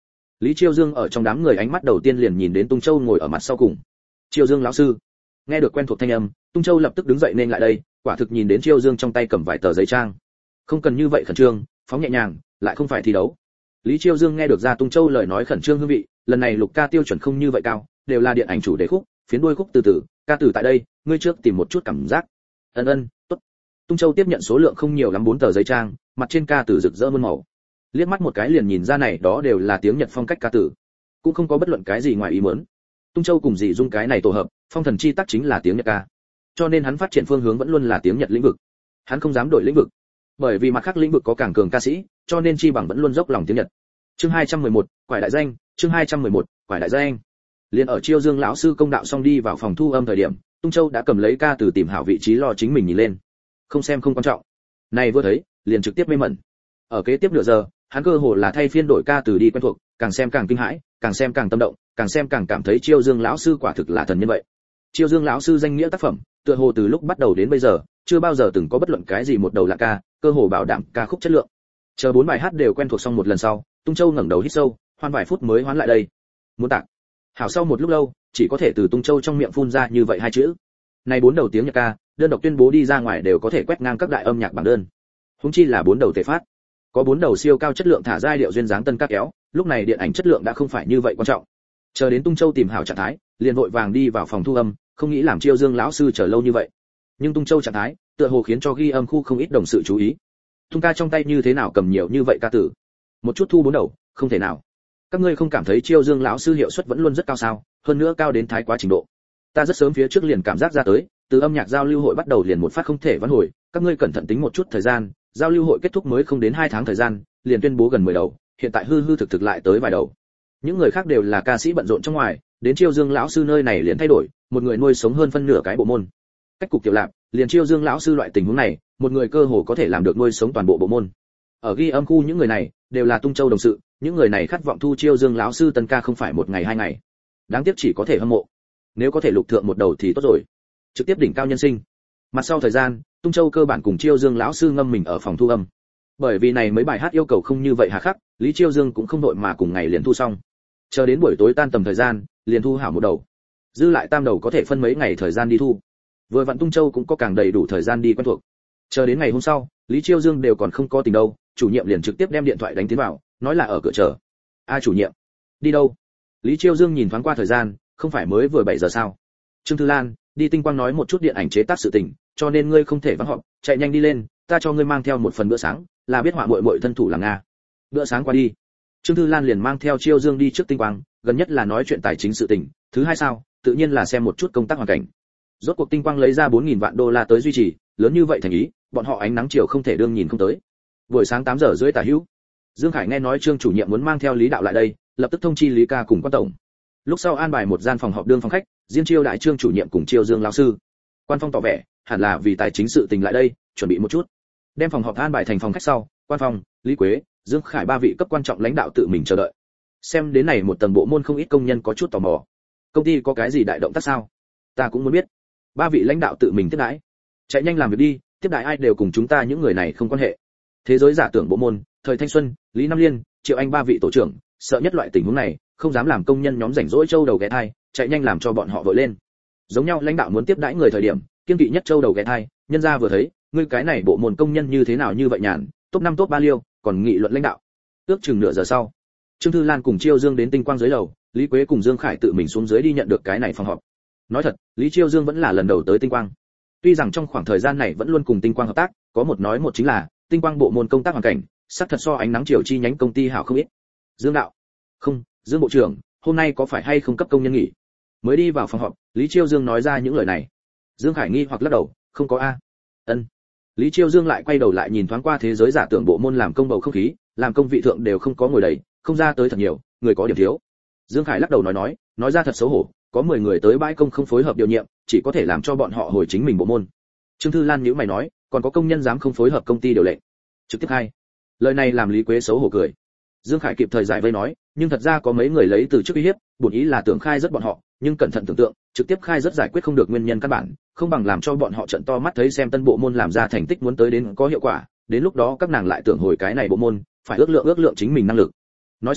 Lý Chiêu Dương ở trong đám người ánh mắt đầu tiên liền nhìn đến Tung Châu ngồi ở mặt sau cùng. Chiêu Dương lão sư. Nghe được quen thuộc thanh âm, Tung Châu lập tức đứng dậy nên lại đây, quả thực nhìn đến Chiêu Dương trong tay cầm vài tờ giấy trang. Không cần như vậy khẩn trương, phóng nhẹ nhàng, lại không phải thi đấu. Lý Chiêu Dương nghe được ra Tung Châu lời nói khẩn trương hương vị, lần này Lục ca tiêu chuẩn không như vậy cao, đều là điện ảnh chủ đề khúc, phiến đuôi khúc từ từ, ca từ tại đây, ngươi trước tìm một chút cảm giác. Ân, tốt. Tung Châu tiếp nhận số lượng không nhiều lắm 4 tờ giấy trang, mặt trên ca từ rực rỡ muôn màu. Liếc mắt một cái liền nhìn ra này đó đều là tiếng Nhật phong cách ca từ, cũng không có bất luận cái gì ngoài ý muốn. Tung Châu cùng dì Dung cái này tổ hợp, phong thần chi tác chính là tiếng Nhật ca, cho nên hắn phát triển phương hướng vẫn luôn là tiếng Nhật lĩnh vực. Hắn không dám đổi lĩnh vực, bởi vì mặt khác lĩnh vực có càng cường ca sĩ, cho nên chi bằng vẫn luôn dốc lòng tiếng Nhật. Chương 211, quải đại danh, chương 211, quải đại danh. Liên ở Chiêu Dương lão sư công đạo xong đi vào phòng thu âm thời điểm, Tung Châu đã cầm lấy ca từ tìm hảo vị trí lo chính mình nhìn lên. Không xem không quan trọng. Này vừa thấy, liền trực tiếp mê mẩn. Ở kế tiếp nửa giờ, hắn cơ hồ là thay phiên đổi ca từ đi quen thuộc, càng xem càng kinh hãi, càng xem càng tâm động, càng xem càng cảm thấy Chiêu Dương lão sư quả thực là thần nhân vậy. Chiêu Dương lão sư danh nghĩa tác phẩm, tựa hồ từ lúc bắt đầu đến bây giờ, chưa bao giờ từng có bất luận cái gì một đầu là ca, cơ hồ bảo đảm ca khúc chất lượng. Chờ 4 bài hát đều quen thuộc xong một lần sau, Tung Châu ngẩng đầu hít sâu, hoan vài phút mới hoán lại đây. Muốn tạc. Hảo sau một lúc lâu, chỉ có thể từ Tung Châu trong miệng phun ra như vậy hai chữ. Này 4 đầu tiếng Nhật ca, đơn độc tuyên bố đi ra ngoài đều có thể quét ngang các đại âm nhạc bảng đơn. Huống chi là 4 đầu tề phát. Có 4 đầu siêu cao chất lượng thả giai điệu duyên dáng tân các kéo, lúc này điện ảnh chất lượng đã không phải như vậy quan trọng. Chờ đến Tung Châu tìm hảo trạng thái, liền vội vàng đi vào phòng thu âm, không nghĩ làm Chiêu Dương lão sư chờ lâu như vậy. Nhưng Tung Châu trạng thái, tựa hồ khiến cho ghi âm khu không ít đồng sự chú ý. Tung ca trong tay như thế nào cầm nhiều như vậy ca tử? Một chút thu 4 đầu, không thể nào. Các ngươi không cảm thấy Chiêu Dương lão sư hiệu suất vẫn luôn rất cao sao? Hơn nữa cao đến thái quá trình độ. Ta rất sớm phía trước liền cảm giác ra tới, từ âm nhạc giao lưu hội bắt đầu liền một phát không thể vãn hồi, các ngươi cẩn thận tính một chút thời gian, giao lưu hội kết thúc mới không đến 2 tháng thời gian, liền tuyên bố gần 10 đầu, hiện tại hư thực lại tới vài đầu. Những người khác đều là ca sĩ bận rộn trong ngoài, đến Chiêu Dương lão sư nơi này liền thay đổi, một người nuôi sống hơn phân nửa cái bộ môn. Cách cục tiểu lạc, liền Chiêu Dương lão sư loại tình huống này, một người cơ hồ có thể làm được nuôi sống toàn bộ bộ môn. Ở ghi âm khu những người này đều là Tung Châu đồng sự, những người này khát vọng thu Chiêu Dương lão sư tân ca không phải một ngày 2 ngày. Đáng tiếc chỉ có thể hâm mộ. Nếu có thể lục thượng một đầu thì tốt rồi. Trực tiếp đỉnh cao nhân sinh. Mặt sau thời gian, Tung Châu cơ bản cùng Chiêu Dương lão sư ngâm mình ở phòng thu âm. Bởi vì này mấy bài hát yêu cầu không như vậy hà khắc, Lý Chiêu Dương cũng không đội mà cùng ngày liền thu xong. Chờ đến buổi tối tan tầm thời gian, liền thu hảo một đầu. Dư lại tam đầu có thể phân mấy ngày thời gian đi thu. Vừa vặn Tung Châu cũng có càng đầy đủ thời gian đi quen thuộc. Chờ đến ngày hôm sau, Lý Chiêu Dương đều còn không có tình đâu, chủ nhiệm liền trực tiếp đem điện thoại đánh tiến vào, nói là ở cửa chờ. A chủ nhiệm, đi đâu? Lý Chiêu Dương nhìn thoáng qua thời gian, không phải mới vừa 7 giờ sao? Trương Thư Lan, đi Tinh Quang nói một chút điện ảnh chế tác sự tình, cho nên ngươi không thể vắng họp, chạy nhanh đi lên, ta cho ngươi mang theo một phần bữa sáng, là biết họa muội muội thân thủ làm nga. Bữa sáng qua đi. Trương Thư Lan liền mang theo Chiêu Dương đi trước Tinh Quang, gần nhất là nói chuyện tài chính sự tình, thứ hai sao, tự nhiên là xem một chút công tác hoàn cảnh. Rốt cuộc Tinh Quang lấy ra 4.000 vạn đô la tới duy trì, lớn như vậy thành ý, bọn họ ánh nắng chiều không thể đương nhìn không tới. Buổi sáng 8 giờ rưỡi tả hữu, Dương Khải nghe nói Trương chủ nhiệm muốn mang theo Lý Đạo lại đây, lập tức thông chi Lý ca cùng quan tổng. Lúc sau an bài một gian phòng họp đương phòng khách, riêng chiêu đại Trương chủ nhiệm cùng Chiêu Dương lão sư. Quan Phong tỏ vẻ, hẳn là vì tài chính sự tình lại đây, chuẩn bị một chút. Đem phòng họp an bài thành phòng khách sau, Quan Phong, Lý Quế, Dương Khải 3 vị cấp quan trọng lãnh đạo tự mình chờ đợi. Xem đến này một tầng bộ môn không ít công nhân có chút tò mò. Công ty có cái gì đại động tác sao? Ta cũng muốn biết. 3 vị lãnh đạo tự mình tiếp đãi. Chạy nhanh làm việc đi, tiếp đãi ai đều cùng chúng ta những người này không quan hệ. Thế giới giả tưởng bộ môn, Thời Thanh Xuân, Lý Nam Liên, Triệu Anh 3 vị tổ trưởng, sợ nhất loại tình huống này, không dám làm công nhân nhóm rảnh rỗi châu đầu ghé thai, chạy nhanh làm cho bọn họ vội lên. Giống nhau lãnh đạo muốn tiếp đãi người thời điểm, kiên kỵ nhất châu đầu ghé thai, nhân ra vừa thấy, ngươi cái này bộ môn công nhân như thế nào như vậy nhàn, top 5 top 3 liêu, còn nghị luận lãnh đạo. Ước chừng nửa giờ sau, Trương Thư Lan cùng Chiêu Dương đến Tinh Quang dưới lầu, Lý Quế cùng Dương Khải tự mình xuống dưới đi nhận được cái này phòng họp. Nói thật, Lý Chiêu Dương vẫn là lần đầu tới Tinh Quang. Tuy rằng trong khoảng thời gian này vẫn luôn cùng Tinh Quang hợp tác, có một nói một chính là, Tinh Quang bộ môn công tác hoàn cảnh, sắc thật so ánh nắng chiều chi nhánh công ty hảo không ít. Dương đạo, không, Dương bộ trưởng, hôm nay có phải hay không cấp công nhân nghỉ? Mới đi vào phòng họp, Lý Chiêu Dương nói ra những lời này. Dương Khải nghi hoặc lắc đầu, không có a. Ân. Lý Chiêu Dương lại quay đầu lại nhìn thoáng qua thế giới giả tưởng bộ môn làm công bầu không khí, làm công vị thượng đều không có ngồi đầy, không ra tới thật nhiều, người có điểm thiếu. Dương Khải lắc đầu nói ra thật xấu hổ, có 10 người tới bãi công không phối hợp điều nhiệm, chỉ có thể làm cho bọn họ hồi chính mình bộ môn. Trương Thư Lan nhíu mày nói, còn có công nhân dám không phối hợp công ty điều lệnh. Trực tiếp hai. Lời này làm Lý Quế xấu hổ cười. Dương Khải kịp thời giải vây nói, nhưng thật ra có mấy người lấy từ trước uy hiếp, bổn ý là tưởng khai rất bọn họ, nhưng cẩn thận tưởng tượng, trực tiếp khai rất giải quyết không được nguyên nhân căn bản, không bằng làm cho bọn họ trận to mắt thấy xem tân bộ môn làm ra thành tích muốn tới đến có hiệu quả, đến lúc đó các nàng lại tưởng hồi cái này bộ môn, phải ước lượng chính mình năng lực. Nói xong,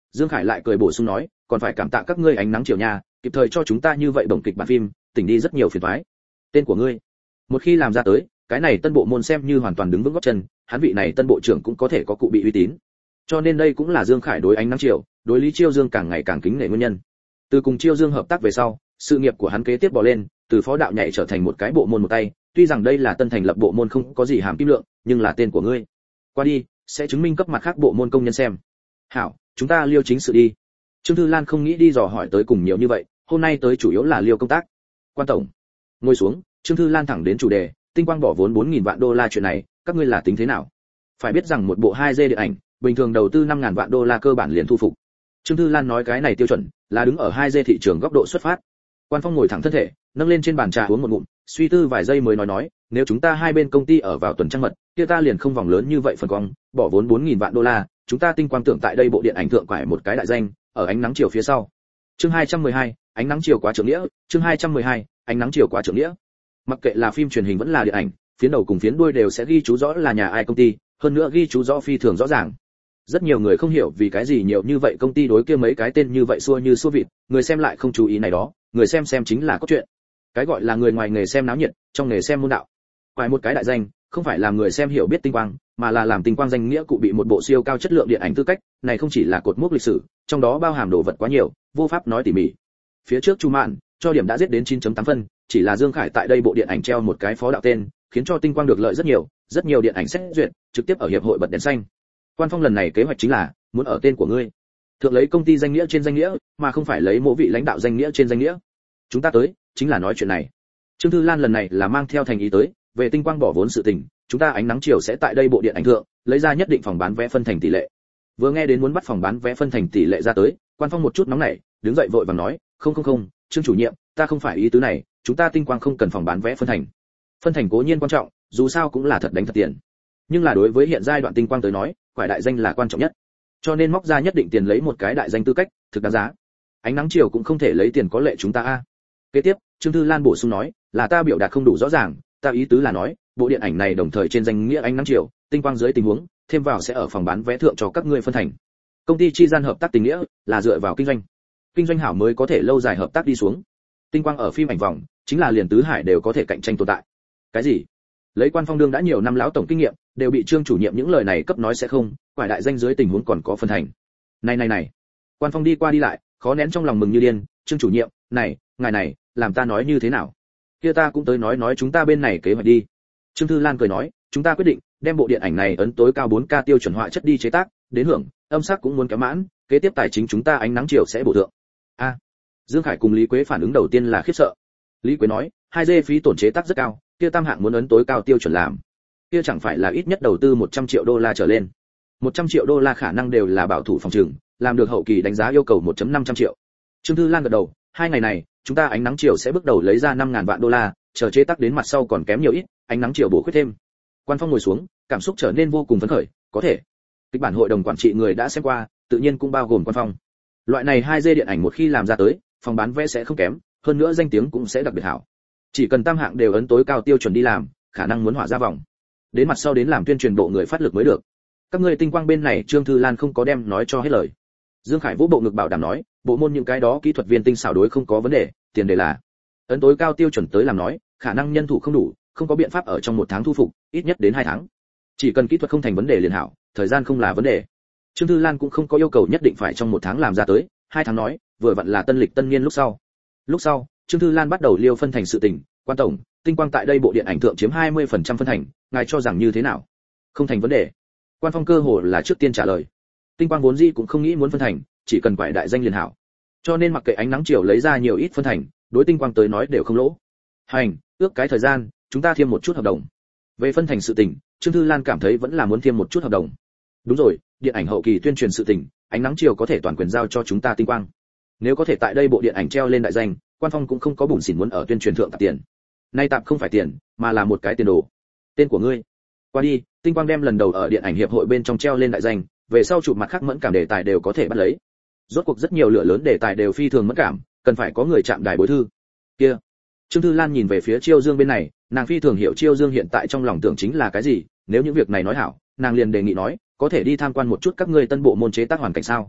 Dương Khải lại cười bổ sung nói, còn phải cảm tạ các ngươi ánh nắng chiều nha, kịp thời cho chúng ta như vậy bổng kịch bản phim, tỉnh đi rất nhiều phiền toái. Tên của ngươi, một khi làm ra tới, cái này tân bộ môn xem như hoàn toàn đứng vững gót chân, hắn vị này tân bộ trưởng cũng có thể có cụ bị uy tín. Cho nên đây cũng là Dương Khải đối ánh nắng chiều, đối Lý Chiêu Dương càng ngày càng kính nể nguyên nhân. Từ cùng Chiêu Dương hợp tác về sau, sự nghiệp của hắn kế tiếp bò lên, từ phó đạo nhảy trở thành một cái bộ môn một tay, tuy rằng đây là tân thành lập bộ môn không có gì hàm kim lượng, nhưng là tên của ngươi. Qua đi, sẽ chứng minh cấp mặt khác bộ môn công nhân xem. Hảo, chúng ta liêu chính sự đi. Trương Thư Lan không nghĩ đi dò hỏi tới cùng nhiều như vậy, hôm nay tới chủ yếu là liêu công tác. Quan tổng, ngồi xuống, Trương Thư Lan thẳng đến chủ đề, tinh quang bỏ vốn 4.000 vạn đô la chuyện này, các ngươi là tính thế nào? Phải biết rằng một bộ 2D điện ảnh, bình thường đầu tư 5.000 vạn đô la cơ bản liền thu phục. Trương Thư Lan nói cái này tiêu chuẩn, là đứng ở 2D thị trường góc độ xuất phát. Quan Phong ngồi thẳng thân thể, nâng lên trên bàn trà uống một ngụm, suy tư vài giây mới nói, nếu chúng ta hai bên công ty ở vào tuần trăng mật, kia ta liền không vòng lớn như vậy phần cong, bỏ vốn 4.000 vạn đô la, chúng ta tinh quang tưởng tại đây bộ điện ảnh thượng quải một cái đại danh, ở ánh nắng chiều phía sau. Chương 212, ánh nắng chiều quá trưởng nghĩa, chương 212, ánh nắng chiều quá trưởng nghĩa. Mặc kệ là phim truyền hình vẫn là điện ảnh, phiến đầu cùng phiến đuôi đều sẽ ghi chú rõ là nhà ai công ty, hơn nữa ghi chú rõ phi thường rõ ràng. Rất nhiều người không hiểu vì cái gì nhiều như vậy công ty đối kia mấy cái tên như vậy xua như xua vịt, người xem lại không chú ý này đó, người xem chính là cốt truyện. Cái gọi là người ngoài nghề xem náo nhiệt, trong nghề xem môn đạo. Quải một cái đại danh, không phải làm người xem hiểu biết tinh quang, mà là làm tinh quang danh nghĩa cụ bị một bộ siêu cao chất lượng điện ảnh tư cách, này không chỉ là cột mốc lịch sử, trong đó bao hàm đồ vật quá nhiều, vô pháp nói tỉ mỉ. Phía trước Chu Mạn, cho điểm đã giết đến 9.8 phân, chỉ là Dương Khải tại đây bộ điện ảnh treo một cái phó đạo tên, khiến cho tinh quang được lợi rất nhiều điện ảnh xét duyệt, trực tiếp ở hiệp hội bật đèn xanh. Quan Phong lần này kế hoạch chính là muốn ở tên của ngươi thượng lấy công ty danh nghĩa trên danh nghĩa, mà không phải lấy mỗi vị lãnh đạo danh nghĩa trên danh nghĩa. Chúng ta tới chính là nói chuyện này. Trương Thư Lan lần này là mang theo thành ý tới, về tinh quang bỏ vốn sự tình, chúng ta ánh nắng chiều sẽ tại đây bộ điện ảnh thượng lấy ra nhất định phòng bán vé phân thành tỷ lệ. Vừa nghe đến muốn bắt phòng bán vé phân thành tỷ lệ ra tới, Quan Phong một chút nóng nảy, đứng dậy vội vàng nói, không, Trương chủ nhiệm, ta không phải ý tứ này, chúng ta tinh quang không cần phòng bán vé phân thành. Phân thành cố nhiên quan trọng, dù sao cũng là thật đánh thật tiền. Nhưng là đối với hiện giai đoạn tinh quang tới nói, quải đại danh là quan trọng nhất. Cho nên móc ra nhất định tiền lấy một cái đại danh tư cách, thực đáng giá. Ánh nắng chiều cũng không thể lấy tiền có lệ chúng ta a. Kế tiếp, Trương Thư Lan bổ sung nói, là ta biểu đạt không đủ rõ ràng, ta ý tứ là nói, bộ điện ảnh này đồng thời trên danh nghĩa ánh nắng chiều, tinh quang dưới tình huống, thêm vào sẽ ở phòng bán vé thượng cho các ngươi phân thành. Công ty chi gian hợp tác tình nghĩa là dựa vào kinh doanh hảo mới có thể lâu dài hợp tác đi xuống. Tinh quang ở phim ảnh vòng, chính là liền tứ hải đều có thể cạnh tranh tồn tại. Cái gì? Lấy Quan Phong đương đã nhiều năm lão tổng kinh nghiệm, đều bị Trương chủ nhiệm những lời này cấp nói sẽ không, quải đại danh dưới tình huống còn có phân thành. Này. Quan Phong đi qua đi lại, khó nén trong lòng mừng như điên, Trương chủ nhiệm, này, ngài này, làm ta nói như thế nào? Kia ta cũng tới nói chúng ta bên này kế hoạch đi. Trương Thư Lan cười nói, chúng ta quyết định đem bộ điện ảnh này ấn tối cao 4K tiêu chuẩn họa chất đi chế tác, đến hưởng, âm sắc cũng muốn kéo mãn, kế tiếp tài chính chúng ta ánh nắng chiều sẽ bổ thượng. A. Dương Khải cùng Lý Quế phản ứng đầu tiên là khiếp sợ. Lý Quế nói, 2D phí tổn chế tác rất cao, kia tam hạng muốn ấn tối cao tiêu chuẩn làm. Kia chẳng phải là ít nhất đầu tư 100 triệu đô la trở lên. 100 triệu đô la khả năng đều là bảo thủ phòng trừng, làm được hậu kỳ đánh giá yêu cầu 1.500 triệu. Trương Thư Lan gật đầu, hai ngày này, chúng ta ánh nắng chiều sẽ bước đầu lấy ra 5.000 vạn đô la, chờ chế tác đến mặt sau còn kém nhiều ít, ánh nắng chiều bổ khuyết thêm. Quan Phong ngồi xuống, cảm xúc trở nên vô cùng phấn khởi, có thể. Kịch bản hội đồng quản trị người đã xem qua, tự nhiên cũng bao gồm Quan Phong. Loại này 2D điện ảnh một khi làm ra tới, phòng bán vé sẽ không kém, hơn nữa danh tiếng cũng sẽ đặc biệt hảo. Chỉ cần tam hạng đều ấn tối cao tiêu chuẩn đi làm, khả năng muốn hỏa ra vòng. Đến mặt sau đến làm tuyên truyền bộ người phát lực mới được. Các ngươi tinh quang bên này Trương Thư Lan không có đem nói cho hết lời. Dương Khải vỗ bộ ngực bảo đảm nói, bộ môn những cái đó kỹ thuật viên tinh xảo đối không có vấn đề, tiền đề là ấn tối cao tiêu chuẩn tới làm nói, khả năng nhân thủ không đủ, không có biện pháp ở trong 1 tháng thu phục, ít nhất đến 2 tháng. Chỉ cần kỹ thuật không thành vấn đề liền hảo, thời gian không là vấn đề. Trương Thư Lan cũng không có yêu cầu nhất định phải trong 1 tháng làm ra tới, 2 tháng nói, vừa vặn là tân lịch tân niên lúc sau. Lúc sau, Trương Thư Lan bắt đầu liêu phân thành sự tình, Quan tổng, tinh quang tại đây bộ điện ảnh thượng chiếm 20% phân thành, ngài cho rằng như thế nào? Không thành vấn đề. Quan Phong cơ hồ là trước tiên trả lời. Tinh quang vốn dĩ cũng không nghĩ muốn phân thành, chỉ cần quải đại danh liền hảo. Cho nên mặc kệ ánh nắng chiều lấy ra nhiều ít phân thành, đối tinh quang tới nói đều không lỗ. Hành, ước cái thời gian, chúng ta thêm một chút hợp đồng. Về phân thành sự tình, Trương Thư Lan cảm thấy vẫn là muốn thêm một chút hợp đồng. Đúng rồi, điện ảnh hậu kỳ tuyên truyền sự tình, ánh nắng chiều có thể toàn quyền giao cho chúng ta tinh quang. Nếu có thể tại đây bộ điện ảnh treo lên đại danh, Quan Phong cũng không có bủn xỉn muốn ở tuyên truyền thượng tạp tiền. Nay tạp không phải tiền, mà là một cái tiền đồ. Tên của ngươi. Qua đi, tinh quang đem lần đầu ở điện ảnh hiệp hội bên trong treo lên đại danh, về sau chụp mặt khác mẫn cảm đề tài đều có thể bắt lấy. Rốt cuộc rất nhiều lửa lớn đề tài đều phi thường mẫn cảm, cần phải có người chạm đài bối thư. Kia. Trương Thư Lan nhìn về phía Chiêu Dương bên này, nàng phi thường hiểu Chiêu Dương hiện tại trong lòng tưởng chính là cái gì, nếu những việc này nói hảo, nàng liền đề nghị nói, có thể đi tham quan một chút các ngươi tân bộ môn chế tác hoàn cảnh sao?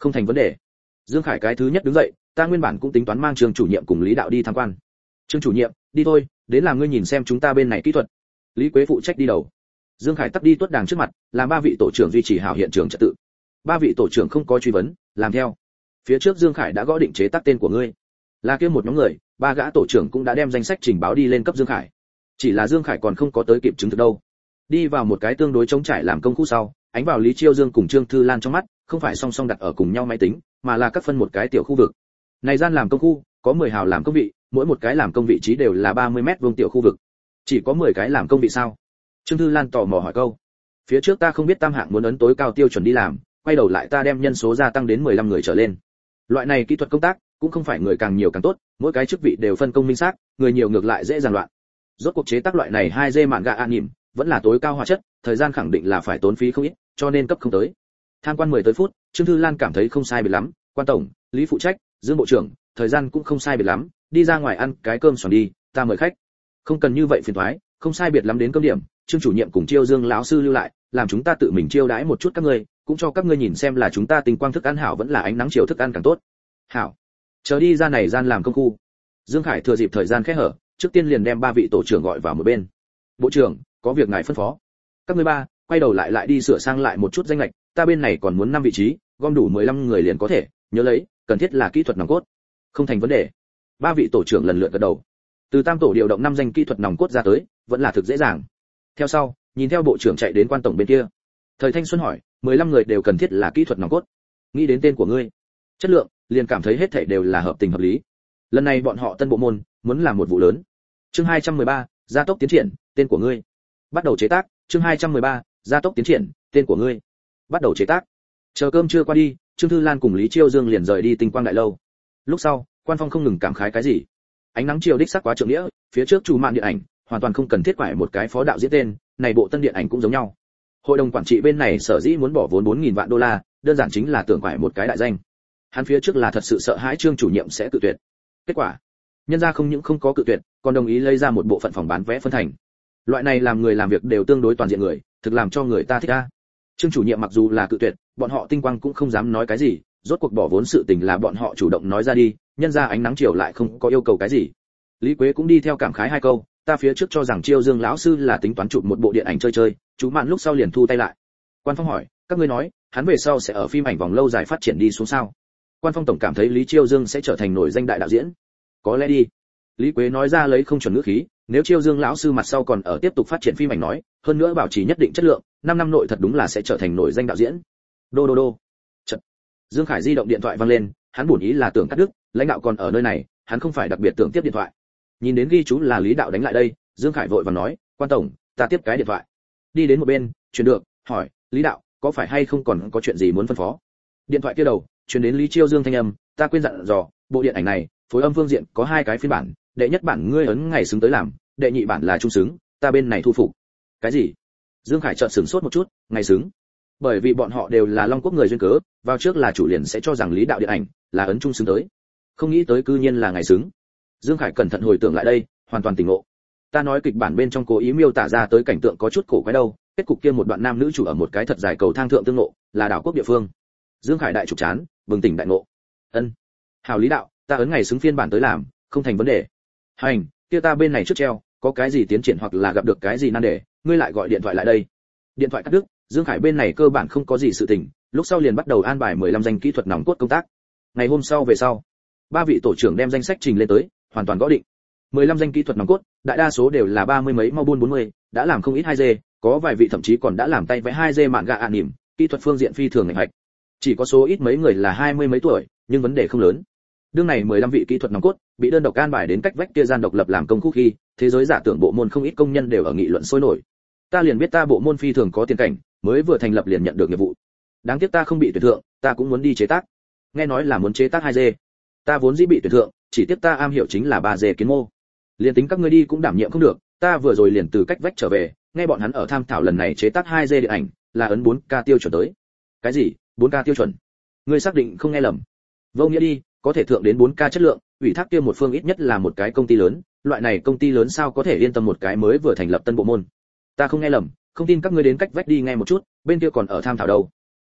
Không thành vấn đề. Dương Khải cái thứ nhất đứng dậy, ta nguyên bản cũng tính toán mang Trương chủ nhiệm cùng Lý đạo đi tham quan. Trương chủ nhiệm, đi thôi, đến làm ngươi nhìn xem chúng ta bên này kỹ thuật. Lý Quế phụ trách đi đầu. Dương Khải tắt đi tuốt đàng trước mặt, làm ba vị tổ trưởng duy trì hảo hiện trường trật tự. Ba vị tổ trưởng không có truy vấn, làm theo. Phía trước Dương Khải đã gõ định chế tác tên của ngươi. Là kia một nhóm người, ba gã tổ trưởng cũng đã đem danh sách trình báo đi lên cấp Dương Khải. Chỉ là Dương Khải còn không có tới kịp chứng thực đâu. Đi vào một cái tương đối trống trải làm công khu sau, ánh vào Lý Chiêu Dương cùng Trương Thư Lan trong mắt, không phải song song đặt ở cùng nhau máy tính, mà là các phân một cái tiểu khu vực. Này gian làm công khu, có 10 hào làm công vị, mỗi một cái làm công vị trí đều là 30 mét vuông tiểu khu vực. Chỉ có 10 cái làm công vị sao? Trương Thư Lan tò mò hỏi câu. Phía trước ta không biết tam hạng muốn ấn tối cao tiêu chuẩn đi làm, quay đầu lại ta đem nhân số gia tăng đến 15 người trở lên. Loại này kỹ thuật công tác cũng không phải người càng nhiều càng tốt, mỗi cái chức vị đều phân công minh xác, người nhiều ngược lại dễ dàng loạn. Rốt cuộc chế tác loại này 2D mạn gạ anime, vẫn là tối cao hóa chất, thời gian khẳng định là phải tốn phí không ít, cho nên cấp không tới. Tham quan 10 tới phút, Trương Thư Lan cảm thấy không sai biệt lắm, quan tổng, Lý phụ trách, Dương bộ trưởng, thời gian cũng không sai biệt lắm, đi ra ngoài ăn cái cơm xoắn đi, ta mời khách. Không cần như vậy phiền toái, không sai biệt lắm đến cơm điểm, Trương chủ nhiệm cùng Chiêu Dương lão sư lưu lại, làm chúng ta tự mình chiêu đãi một chút các ngươi, cũng cho các ngươi nhìn xem là chúng ta tinh quang thức ăn hảo vẫn là ánh nắng chiều thức ăn càng tốt. Hảo. Chờ đi ra này gian làm công khu. Dương Khải thừa dịp thời gian khẽ hở, trước tiên liền đem ba vị tổ trưởng gọi vào một bên. Bộ trưởng, có việc ngài phân phó. Các ngươi ba, quay đầu lại đi sửa sang lại một chút danh lệch, ta bên này còn muốn 5 vị trí, gom đủ 15 người liền có thể, nhớ lấy, cần thiết là kỹ thuật nòng cốt. Không thành vấn đề. Ba vị tổ trưởng lần lượt gật đầu. Từ tam tổ điều động 5 danh kỹ thuật nòng cốt ra tới, vẫn là thực dễ dàng. Theo sau, nhìn theo bộ trưởng chạy đến quan tổng bên kia. Thời Thanh Xuân hỏi, 15 người đều cần thiết là kỹ thuật nòng cốt. Nghĩ đến tên của ngươi, chất lượng, liền cảm thấy hết thảy đều là hợp tình hợp lý. Lần này bọn họ tân bộ môn, muốn làm một vụ lớn. Chương 213, gia tốc tiến triển, tên của ngươi. Bắt đầu chế tác, chương 213, gia tốc tiến triển, tên của ngươi. Bắt đầu chế tác. Chờ cơm trưa qua đi, Trương Thư Lan cùng Lý Chiêu Dương liền rời đi Tinh Quang Đại lâu. Lúc sau, Quan Phong không ngừng cảm khái cái gì. Ánh nắng chiều đích sắc quá trượng nghĩa, phía trước chủ mạn điện ảnh, hoàn toàn không cần thiết phải một cái phó đạo diễn tên, này bộ tân điện ảnh cũng giống nhau. Hội đồng quản trị bên này sở dĩ muốn bỏ vốn 4.000 vạn đô la, đơn giản chính là tưởng phải một cái đại danh. Hắn phía trước là thật sự sợ hãi Trương chủ nhiệm sẽ cự tuyệt. Kết quả, nhân gia không những không có cự tuyệt, còn đồng ý lấy ra một bộ phận phòng bán vé phân thành. Loại này làm người làm việc đều tương đối toàn diện người, thực làm cho người ta thích a. Trương chủ nhiệm mặc dù là cự tuyệt, bọn họ Tinh Quang cũng không dám nói cái gì, rốt cuộc bỏ vốn sự tình là bọn họ chủ động nói ra đi, nhân ra ánh nắng chiều lại không có yêu cầu cái gì. Lý Quế cũng đi theo cảm khái hai câu, ta phía trước cho rằng Chiêu Dương lão sư là tính toán chụp một bộ điện ảnh chơi, chú mạn lúc sau liền thu tay lại. Quan Phong hỏi, các ngươi nói, hắn về sau sẽ ở phim ảnh vòng lâu dài phát triển đi xuống sao? Quan Phong tổng cảm thấy Lý Chiêu Dương sẽ trở thành nổi danh đại đạo diễn. Có lẽ đi. Lý Quế nói ra lấy không chuẩn ngữ khí, nếu Chiêu Dương lão sư mặt sau còn ở tiếp tục phát triển phim ảnh nói, hơn nữa bảo trì nhất định chất lượng, 5 năm nội thật đúng là sẽ trở thành nổi danh đạo diễn. Đô. Chật. Dương Khải di động điện thoại vang lên, hắn bổn ý là tưởng cắt đứt, lãnh đạo còn ở nơi này, hắn không phải đặc biệt tưởng tiếp điện thoại. Nhìn đến ghi chú là Lý đạo đánh lại đây, Dương Khải vội vàng nói, quan tổng, ta tiếp cái điện thoại. Đi đến một bên, truyền được, hỏi, Lý đạo, có phải hay không còn có chuyện gì muốn phân phó? Điện thoại kia đầu, truyền đến Lý Chiêu Dương thanh âm, ta quên dặn dò, bộ điện ảnh này, phối âm phương diện có 2 cái phiên bản, đệ nhất bản ngươi ấn ngày xứng tới làm, đệ nhị bản là trung xứng, ta bên này thu phục. Cái gì? Dương Khải chợt sửng sốt một chút, ngày xứng. Bởi vì bọn họ đều là Long Quốc người duyên cớ, vào trước là chủ liền sẽ cho rằng Lý đạo điện ảnh là ấn trung xứng tới. Không nghĩ tới cư nhiên là ngày xứng. Dương Khải cẩn thận hồi tưởng lại đây, hoàn toàn tỉnh ngộ. Ta nói kịch bản bên trong cố ý miêu tả ra tới cảnh tượng có chút cổ quái đâu, kết cục kia một đoạn nam nữ chủ ở một cái thật dài cầu thang thượng tương ngộ, là đảo quốc địa phương. Dương Khải đại trục chán, bừng tỉnh đại ngộ. Ân. Hảo Lý đạo, ta ấn ngày xứng phiên bản tới làm, không thành vấn đề. Hành, kia ta bên này trước treo, có cái gì tiến triển hoặc là gặp được cái gì nan đề, ngươi lại gọi điện thoại lại đây. Điện thoại cắt đứt, Dương Khải bên này cơ bản không có gì sự tình, lúc sau liền bắt đầu an bài 15 danh kỹ thuật nòng cốt công tác. Ngày hôm sau về sau, 3 vị tổ trưởng đem danh sách trình lên tới, hoàn toàn gõ định. 15 danh kỹ thuật nòng cốt, đại đa số đều là 30 mấy mau buôn 40, đã làm không ít 2D, có vài vị thậm chí còn đã làm tay vẽ 2D mạn gạ anime, kỹ thuật phương diện phi thường ngành hạch. Chỉ có số ít mấy người là 20 mấy tuổi, nhưng vấn đề không lớn. Đương này 15 vị kỹ thuật nòng cốt, bị đơn độc an bài đến cách vách kia gian độc lập làm công khu khi, thế giới giả tưởng bộ môn không ít công nhân đều ở nghị luận sôi nổi. Ta liền biết ta bộ môn phi thường có tiền cảnh, mới vừa thành lập liền nhận được nhiệm vụ. Đáng tiếc ta không bị tuyển thượng, ta cũng muốn đi chế tác. Nghe nói là muốn chế tác 2D. Ta vốn dĩ bị tuyển thượng, chỉ tiếc ta am hiểu chính là 3D kiến mô. Liền tính các ngươi đi cũng đảm nhiệm không được, ta vừa rồi liền từ cách vách trở về, nghe bọn hắn ở tham thảo lần này chế tác 2D điện ảnh, là ấn 4K tiêu chuẩn tới. Cái gì? 4K tiêu chuẩn? Ngươi xác định không nghe lầm? Vô nghĩa đi, có thể thượng đến 4K chất lượng, ủy thác kia một phương ít nhất là một cái công ty lớn, loại này công ty lớn sao có thể yên tâm một cái mới vừa thành lập tân bộ môn. Ta không nghe lầm, không tin các ngươi đến cách vách đi nghe một chút, bên kia còn ở tham thảo đâu. Nói,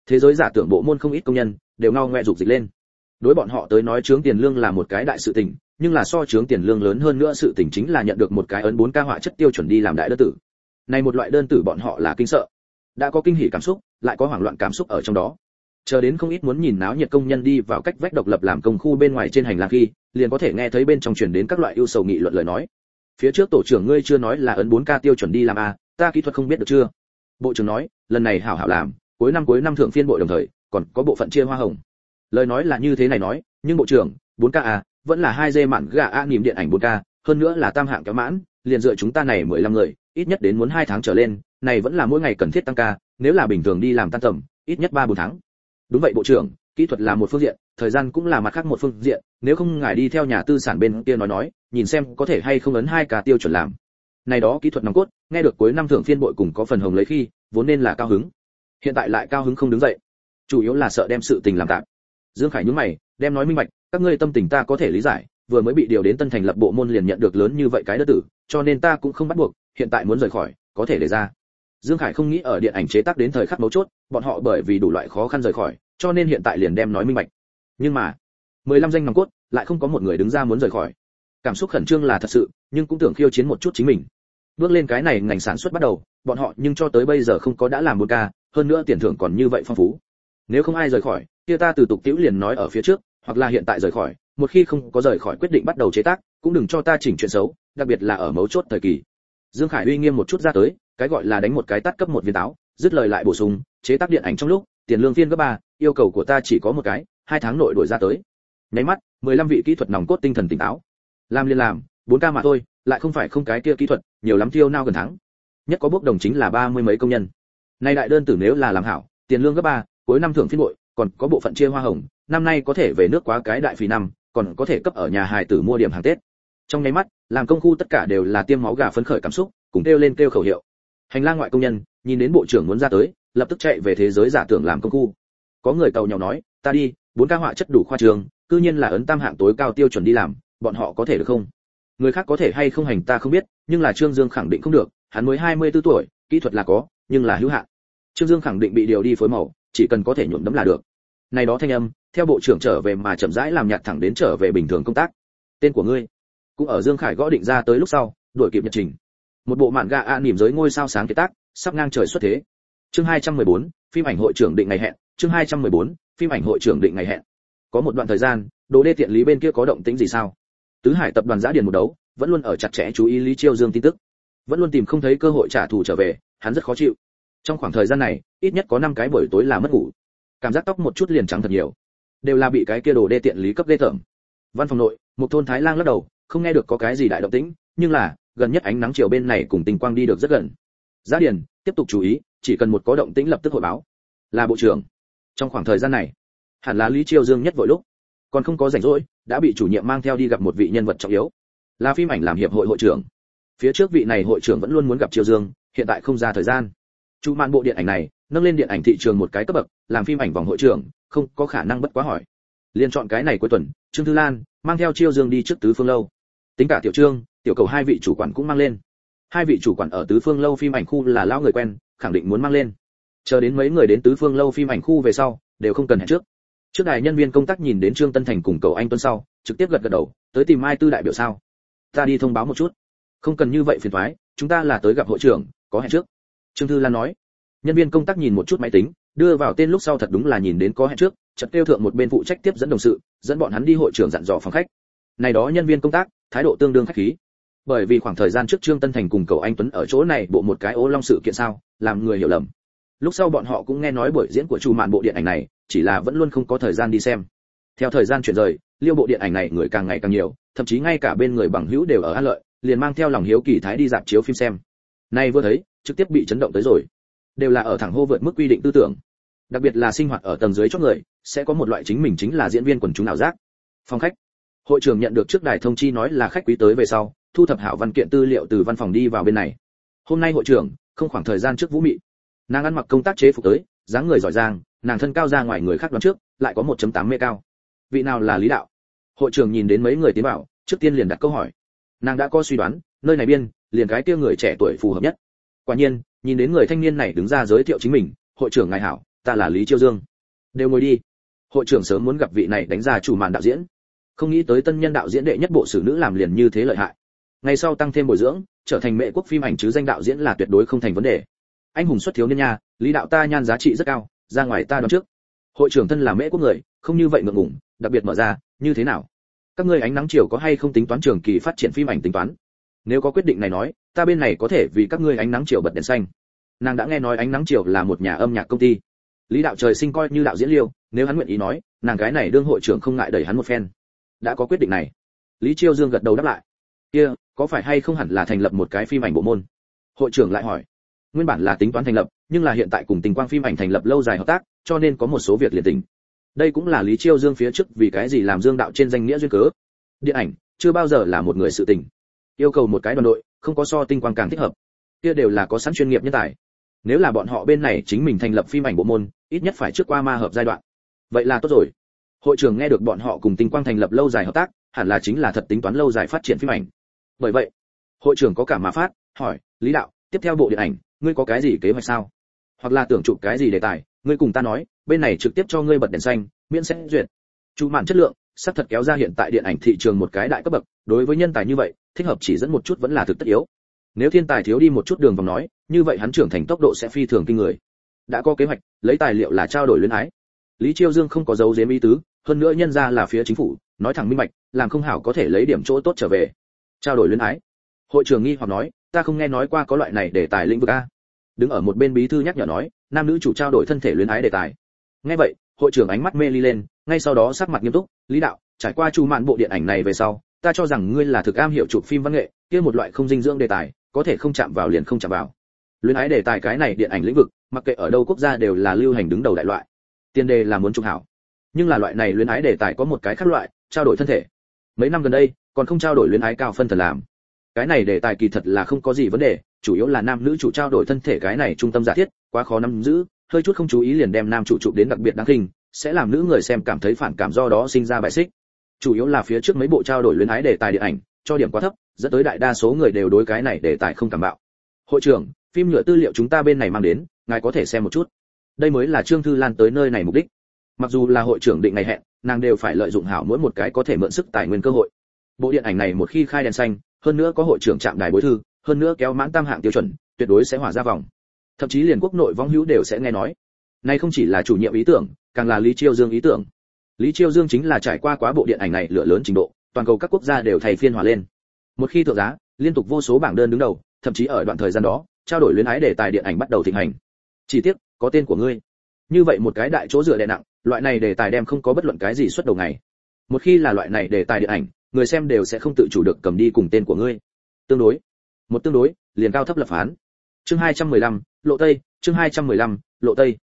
Thế giới giả tưởng bộ môn không ít công nhân đều ngao ngoe dục dịch lên. Đối bọn họ tới nói chướng tiền lương là một cái đại sự tình, nhưng là so chướng tiền lương lớn hơn nữa sự tình chính là nhận được một cái ấn 4K họa chất tiêu chuẩn đi làm đại đơn tử. Này một loại đơn tử bọn họ là kinh sợ, đã có kinh hỉ cảm xúc, lại có hoảng loạn cảm xúc ở trong đó. Chờ đến không ít muốn nhìn náo nhiệt công nhân đi vào cách vách độc lập làm công khu bên ngoài trên hành lang khi, liền có thể nghe thấy bên trong truyền đến các loại ưu sầu nghị luận lời nói. Phía trước tổ trưởng ngươi chưa nói là ấn 4K tiêu chuẩn đi làm à, ta kỹ thuật không biết được chưa? Bộ trưởng nói, lần này hảo hảo làm, cuối năm thưởng phiên bội đồng thời, còn có bộ phận chia hoa hồng. Lời nói là như thế này nói, nhưng bộ trưởng, 4K à, vẫn là 2D mạn gà a niềm điện ảnh 4K, hơn nữa là tam hạng kéo mãn, liền dựa chúng ta này 15 người, ít nhất đến muốn 2 tháng trở lên, này vẫn là mỗi ngày cần thiết tăng ca, nếu là bình thường đi làm tan tầm, ít nhất 3-4 tháng. Đúng vậy bộ trưởng, kỹ thuật là một phương diện, thời gian cũng là mặt khác một phương diện, nếu không ngài đi theo nhà tư sản bên kia nói, nhìn xem có thể hay không ấn 2K tiêu chuẩn làm. Này đó kỹ thuật nòng cốt, nghe được cuối năm thưởng phiên bội cùng có phần hồng lấy khi, vốn nên là cao hứng. Hiện tại lại cao hứng không đứng dậy, chủ yếu là sợ đem sự tình làm tạm. Dương Khải nhướng mày, đem nói minh bạch, các ngươi tâm tình ta có thể lý giải, vừa mới bị điều đến tân thành lập bộ môn liền nhận được lớn như vậy cái đỡ tử, cho nên ta cũng không bắt buộc, hiện tại muốn rời khỏi, có thể để ra. Dương Khải không nghĩ ở điện ảnh chế tác đến thời khắc mấu chốt, bọn họ bởi vì đủ loại khó khăn rời khỏi, cho nên hiện tại liền đem nói minh bạch. Nhưng mà, 15 danh nòng cốt, lại không có một người đứng ra muốn rời khỏi. Cảm xúc khẩn trương là thật sự, nhưng cũng tưởng khiêu chiến một chút chính mình. Bước lên cái này ngành sản xuất bắt đầu, bọn họ nhưng cho tới bây giờ không có đã làm 4K, hơn nữa tiền thưởng còn như vậy phong phú. Nếu không ai rời khỏi, kia ta từ tục tiểu liền nói ở phía trước, hoặc là hiện tại rời khỏi, một khi không có rời khỏi quyết định bắt đầu chế tác, cũng đừng cho ta chỉnh chuyện xấu, đặc biệt là ở mấu chốt thời kỳ. Dương Khải uy nghiêm một chút ra tới, cái gọi là đánh một cái tát cấp một viên táo, dứt lời lại bổ sung, chế tác điện ảnh trong lúc, tiền lương phiên gấp 3, yêu cầu của ta chỉ có một cái, 2 tháng nội đổi ra tới. Nháy mắt, 15 vị kỹ thuật nòng cốt tinh thần tỉnh táo. Làm liền làm, 4K mà thôi, lại không phải không cái kia kỹ thuật, nhiều lắm tiêu nao gần tháng. Nhất có bốc đồng chính là 30 mấy công nhân. Nay đại đơn tử nếu là làm hảo, tiền lương gấp 3, cuối năm thưởng phiên bội, còn có bộ phận chia hoa hồng, năm nay có thể về nước quá cái đại phí năm, còn có thể cấp ở nhà hài tử mua điểm hàng Tết. Trong nháy mắt, làm công khu tất cả đều là tiêm máu gà phấn khởi cảm xúc, cùng kêu lên kêu khẩu hiệu. Hành lang ngoại công nhân, nhìn đến bộ trưởng muốn ra tới, lập tức chạy về thế giới giả tưởng làm công khu. Có người tàu nhào nói, ta đi, 4K họa chất đủ khoa trường, cư nhiên là ấn tam hạng tối cao tiêu chuẩn đi làm, bọn họ có thể được không? Người khác có thể hay không hành ta không biết, nhưng là Trương Dương khẳng định không được, hắn mới 24 tuổi, kỹ thuật là có, nhưng là hữu hạn. Trương Dương khẳng định bị điều đi phối màu, chỉ cần có thể nhuộm đấm là được. Này đó thanh âm, theo bộ trưởng trở về mà chậm rãi làm nhạt thẳng đến trở về bình thường công tác. Tên của ngươi cũng ở Dương Khải gõ định ra tới lúc sau, đuổi kịp nhật trình. Một bộ mạn gà a niềm giới ngôi sao sáng kiệt tác, sắp ngang trời xuất thế. Chương 214, phim ảnh hội trưởng định ngày hẹn, chương 214, phim ảnh hội trưởng định ngày hẹn. Có một đoạn thời gian, Đồ Đê tiện lý bên kia có động tĩnh gì sao? Tứ Hải tập đoàn giã điền một đấu, vẫn luôn ở chặt chẽ chú ý Lý Chiêu Dương tin tức, vẫn luôn tìm không thấy cơ hội trả thù trở về, hắn rất khó chịu. Trong khoảng thời gian này, ít nhất có 5 cái buổi tối là mất ngủ. Cảm giác tóc một chút liền trắng thật nhiều, đều là bị cái kia Đồ Đê tiện lý cấp ghê tởm. Văn phòng nội, một thôn Thái Lang lắc đầu, không nghe được có cái gì đại động tĩnh, nhưng là, gần nhất ánh nắng chiều bên này cùng tình quang đi được rất gần. Giã điền, tiếp tục chú ý, chỉ cần một có động tĩnh lập tức hội báo. Là bộ trưởng. Trong khoảng thời gian này, hẳn là Lý Chiêu Dương nhất vội lúc, còn không có rảnh rỗi, đã bị chủ nhiệm mang theo đi gặp một vị nhân vật trọng yếu, là phim ảnh làm hiệp hội hội trưởng. Phía trước vị này hội trưởng vẫn luôn muốn gặp Chiêu Dương, hiện tại không ra thời gian. Chu mạn bộ điện ảnh này, nâng lên điện ảnh thị trường một cái cấp bậc, làm phim ảnh vòng hội trưởng, không có khả năng bất quá hỏi. Liên chọn cái này cuối tuần, Trương Thư Lan mang theo Chiêu Dương đi trước Tứ Phương lâu. Tính cả Tiểu Trương, Tiểu Cầu hai vị chủ quản cũng mang lên. Hai vị chủ quản ở Tứ Phương lâu phim ảnh khu là lão người quen, khẳng định muốn mang lên. Chờ đến mấy người đến Tứ Phương lâu phim ảnh khu về sau, đều không cần hẹn trước. Trước đài nhân viên công tác nhìn đến Trương Tân Thành cùng Cầu Anh Tuấn sau, trực tiếp gật gật đầu, tới tìm Mai Tư đại biểu sao? Ta đi thông báo một chút. Không cần như vậy phiền toái, chúng ta là tới gặp hội trưởng, có hẹn trước. Trương Thư Lan nói. Nhân viên công tác nhìn một chút máy tính, đưa vào tên lúc sau thật đúng là nhìn đến có hẹn trước, chợt kêu thượng một bên phụ trách tiếp dẫn đồng sự, dẫn bọn hắn đi hội trưởng dặn dò phòng khách. Này đó nhân viên công tác, thái độ tương đương khách khí. Bởi vì khoảng thời gian trước Trương Tân Thành cùng Cầu Anh Tuấn ở chỗ này bộ một cái ố long sự kiện sao, làm người hiểu lầm. Lúc sau bọn họ cũng nghe nói buổi diễn của Chu Mạn bộ điện ảnh này, chỉ là vẫn luôn không có thời gian đi xem. Theo thời gian chuyển rời, Liêu bộ điện ảnh này người càng ngày càng nhiều, thậm chí ngay cả bên người bằng hữu đều ở An Lợi, liền mang theo lòng hiếu kỳ thái đi dạp chiếu phim xem. Nay vừa thấy, trực tiếp bị chấn động tới rồi. Đều là ở thẳng hô vượt mức quy định tư tưởng. Đặc biệt là sinh hoạt ở tầng dưới chót người, sẽ có một loại chính mình chính là diễn viên quần chúng ảo giác. Phòng khách. Hội trưởng nhận được trước đài thông chi nói là khách quý tới về sau, thu thập hảo văn kiện tư liệu từ văn phòng đi vào bên này. Hôm nay hội trưởng, không khoảng thời gian trước Vũ Mị. Nàng ăn mặc công tác chế phục tới, dáng người giỏi giang, nàng thân cao ra ngoài người khác đoán trước, lại có 1.8 mê cao. Vị nào là Lý đạo? Hội trưởng nhìn đến mấy người tiến vào, trước tiên liền đặt câu hỏi. Nàng đã có suy đoán, nơi này biên, liền cái kia người trẻ tuổi phù hợp nhất. Quả nhiên, nhìn đến người thanh niên này đứng ra giới thiệu chính mình, hội trưởng ngài hảo, ta là Lý Chiêu Dương. Đều ngồi đi. Hội trưởng sớm muốn gặp vị này đánh ra chủ màn đạo diễn, không nghĩ tới tân nhân đạo diễn đệ nhất bộ xử nữ làm liền như thế lợi hại. Ngày sau tăng thêm bồi dưỡng, trở thành mệ quốc phim ảnh chứ danh đạo diễn là tuyệt đối không thành vấn đề. Anh hùng xuất thiếu niên nha, Lý đạo ta nhan giá trị rất cao, ra ngoài ta đoán trước. Hội trưởng thân là mễ quốc người, không như vậy ngượng ngùng, đặc biệt mở ra, như thế nào? Các ngươi ánh nắng chiều có hay không tính toán trường kỳ phát triển phim ảnh tính toán? Nếu có quyết định này nói, ta bên này có thể vì các ngươi ánh nắng chiều bật đèn xanh. Nàng đã nghe nói ánh nắng chiều là một nhà âm nhạc công ty. Lý đạo trời sinh coi như đạo diễn liêu, nếu hắn nguyện ý nói, nàng cái này đương hội trưởng không ngại đẩy hắn một phen. Đã có quyết định này. Lý Chiêu Dương gật đầu đáp lại. Kia, có phải hay không hẳn là thành lập một cái phim ảnh bộ môn? Hội trưởng lại hỏi. Nguyên bản là tính toán thành lập, nhưng là hiện tại cùng Tình Quang phim ảnh thành lập lâu dài hợp tác, cho nên có một số việc liền tình. Đây cũng là Lý Chiêu Dương phía trước vì cái gì làm Dương đạo trên danh nghĩa duyên cớ. Điện ảnh chưa bao giờ là một người sự tình, yêu cầu một cái đoàn đội, không có so Tinh Quang càng thích hợp. Kia đều là có sẵn chuyên nghiệp nhân tài. Nếu là bọn họ bên này chính mình thành lập phim ảnh bộ môn, ít nhất phải trước qua ma hợp giai đoạn. Vậy là tốt rồi. Hội trưởng nghe được bọn họ cùng Tinh Quang thành lập lâu dài hợp tác, hẳn là chính là thật tính toán lâu dài phát triển phim ảnh. Bởi vậy, hội trưởng có cả mà phát, hỏi, Lý đạo, tiếp theo bộ điện ảnh, ngươi có cái gì kế hoạch sao? Hoặc là tưởng chụp cái gì đề tài, ngươi cùng ta nói, bên này trực tiếp cho ngươi bật đèn xanh, miễn xét duyệt. Chủ mạn chất lượng, sắp thật kéo ra hiện tại điện ảnh thị trường một cái đại cấp bậc, đối với nhân tài như vậy, thích hợp chỉ dẫn một chút vẫn là thực tất yếu. Nếu thiên tài thiếu đi một chút đường vòng nói, như vậy hắn trưởng thành tốc độ sẽ phi thường kinh người. Đã có kế hoạch, lấy tài liệu là trao đổi luyến ái. Lý Chiêu Dương không có giấu giếm ý tứ, hơn nữa nhân ra là phía chính phủ, nói thẳng minh bạch, làm không hảo có thể lấy điểm chỗ tốt trở về. Trao đổi luyến ái. Hội trưởng nghi hoặc nói, ta không nghe nói qua có loại này để tài lĩnh vực a. Đứng ở một bên bí thư nhắc nhở nói, nam nữ chủ trao đổi thân thể luyến ái đề tài. Nghe vậy, hội trưởng ánh mắt mê ly lên, ngay sau đó sắc mặt nghiêm túc, Lý đạo, trải qua chu mạn bộ điện ảnh này về sau, ta cho rằng ngươi là thực am hiểu chụp phim văn nghệ, kia một loại không dinh dưỡng đề tài, có thể không chạm vào liền không chạm vào. Luyến ái đề tài cái này điện ảnh lĩnh vực, mặc kệ ở đâu quốc gia đều là lưu hành đứng đầu đại loại. Tiền đề là muốn chụp hảo. Nhưng là loại này luyến ái đề tài có một cái khác loại, trao đổi thân thể. Mấy năm gần đây, còn không trao đổi luyến ái cao phân thần làm. Cái này đề tài kỳ thật là không có gì vấn đề, chủ yếu là nam nữ chủ trao đổi thân thể cái này trung tâm giả thiết, quá khó nắm giữ, hơi chút không chú ý liền đem nam chủ chụp đến đặc biệt đáng kinh, sẽ làm nữ người xem cảm thấy phản cảm, do đó sinh ra bài xích. Chủ yếu là phía trước mấy bộ trao đổi luyến ái đề tài điện ảnh, cho điểm quá thấp, dẫn tới đại đa số người đều đối cái này đề tài không cảm bạo. Hội trưởng, phim nhựa tư liệu chúng ta bên này mang đến, ngài có thể xem một chút. Đây mới là Trương Thư Lan tới nơi này mục đích. Mặc dù là hội trưởng định ngày hẹn, nàng đều phải lợi dụng hảo mỗi một cái có thể mượn sức tài nguyên cơ hội. Bộ điện ảnh này một khi khai đèn xanh, hơn nữa có hội trưởng trạm đài bối thư, hơn nữa kéo mãn tam hạng tiêu chuẩn, tuyệt đối sẽ hỏa ra vòng. Thậm chí liền quốc nội vong hữu đều sẽ nghe nói. Này không chỉ là chủ nhiệm ý tưởng, càng là Lý Chiêu Dương ý tưởng. Lý Chiêu Dương chính là trải qua quá bộ điện ảnh này lửa lớn trình độ, toàn cầu các quốc gia đều thay phiên hòa lên. Một khi thượng giá, liên tục vô số bảng đơn đứng đầu, thậm chí ở đoạn thời gian đó, trao đổi luyến ái đề tài điện ảnh bắt đầu thịnh hành. Chỉ tiếc, có tên của ngươi. Như vậy một cái đại chỗ dựa đè nặng, loại này đề tài đem không có bất luận cái gì xuất đầu ngày. Một khi là loại này đề tài điện ảnh, người xem đều sẽ không tự chủ được cầm đi cùng tên của ngươi. Tương đối, một tương đối, liền cao thấp lập phán. Chương 215, Lộ Tây, chương 215, Lộ Tây.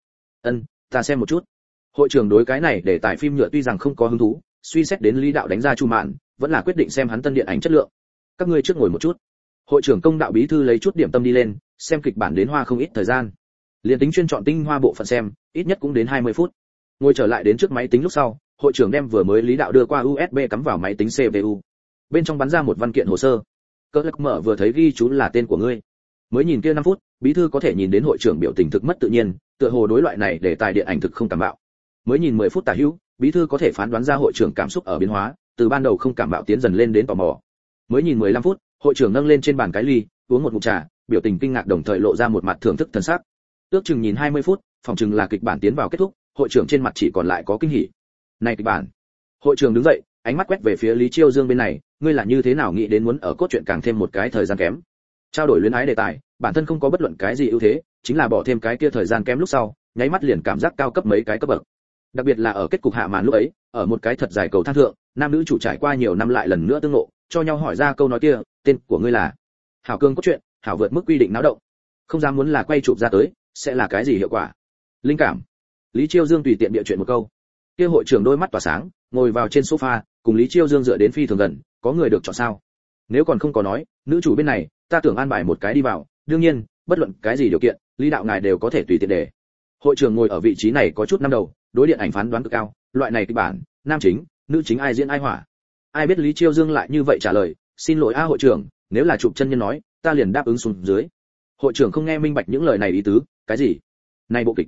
Ta xem một chút. Hội trưởng đối cái này đề tài phim nhựa tuy rằng không có hứng thú, suy xét đến Lý đạo đánh ra chu mạn, vẫn là quyết định xem hắn tân điện ảnh chất lượng. Các ngươi trước ngồi một chút. Hội trưởng công đạo bí thư lấy chút điểm tâm đi lên, xem kịch bản đến hoa không ít thời gian. Liên tính chuyên chọn tinh hoa bộ phận xem, ít nhất cũng đến 20 phút. Ngồi trở lại đến trước máy tính lúc sau, hội trưởng đem vừa mới Lý đạo đưa qua USB cắm vào máy tính CPU. Bên trong bắn ra một văn kiện hồ sơ. Cơ lắc mở vừa thấy ghi chú là tên của ngươi. Mới nhìn kia 5 phút, bí thư có thể nhìn đến hội trưởng biểu tình thực mất tự nhiên, tựa hồ đối loại này để tài điện ảnh thực không cảm bạo. Mới nhìn 10 phút tả hữu, bí thư có thể phán đoán ra hội trưởng cảm xúc ở biến hóa, từ ban đầu không cảm bạo tiến dần lên đến tò mò. Mới nhìn 15 phút, hội trưởng nâng lên trên bàn cái ly, uống một ngụm trà, biểu tình kinh ngạc đồng thời lộ ra một mặt thưởng thức thần sắc. Ước chừng nhìn 20 phút, phòng chừng là kịch bản tiến vào kết thúc, hội trưởng trên mặt chỉ còn lại có kinh hỉ. Này kịch bản. Hội trưởng đứng dậy, ánh mắt quét về phía Lý Chiêu Dương bên này, ngươi là như thế nào nghĩ đến muốn ở cốt truyện càng thêm một cái thời gian kém. Trao đổi luyến ái đề tài, bản thân không có bất luận cái gì ưu thế, chính là bỏ thêm cái kia thời gian kém lúc sau, nháy mắt liền cảm giác cao cấp mấy cái cấp bậc. Đặc biệt là ở kết cục hạ màn lúc ấy, ở một cái thật dài cầu thang thượng, nam nữ chủ trải qua nhiều năm lại lần nữa tương ngộ, cho nhau hỏi ra câu nói kia, tên của ngươi là. Hảo cương cốt truyện, hảo vượt mức quy định náo động. Không dám muốn là quay chụp ra tới, sẽ là cái gì hiệu quả. Linh cảm. Lý Chiêu Dương tùy tiện địa chuyện một câu. Kia hội trưởng đôi mắt tỏa sáng, ngồi vào trên sofa, cùng Lý Chiêu Dương dựa đến phi thường gần, có người được chọn sao? Nếu còn không có nói, nữ chủ bên này, ta tưởng an bài một cái đi vào, đương nhiên, bất luận cái gì điều kiện, Lý đạo ngài đều có thể tùy tiện để. Hội trưởng ngồi ở vị trí này có chút năm đầu, đối điện ảnh phán đoán cực cao, loại này kịch bản, nam chính, nữ chính ai diễn ai hỏa. Ai biết Lý Chiêu Dương lại như vậy trả lời, xin lỗi hội trưởng, nếu là chụp chân nhân nói, ta liền đáp ứng xuống dưới. Hội trưởng không nghe minh bạch những lời này ý tứ, cái gì? Này bộ kịch,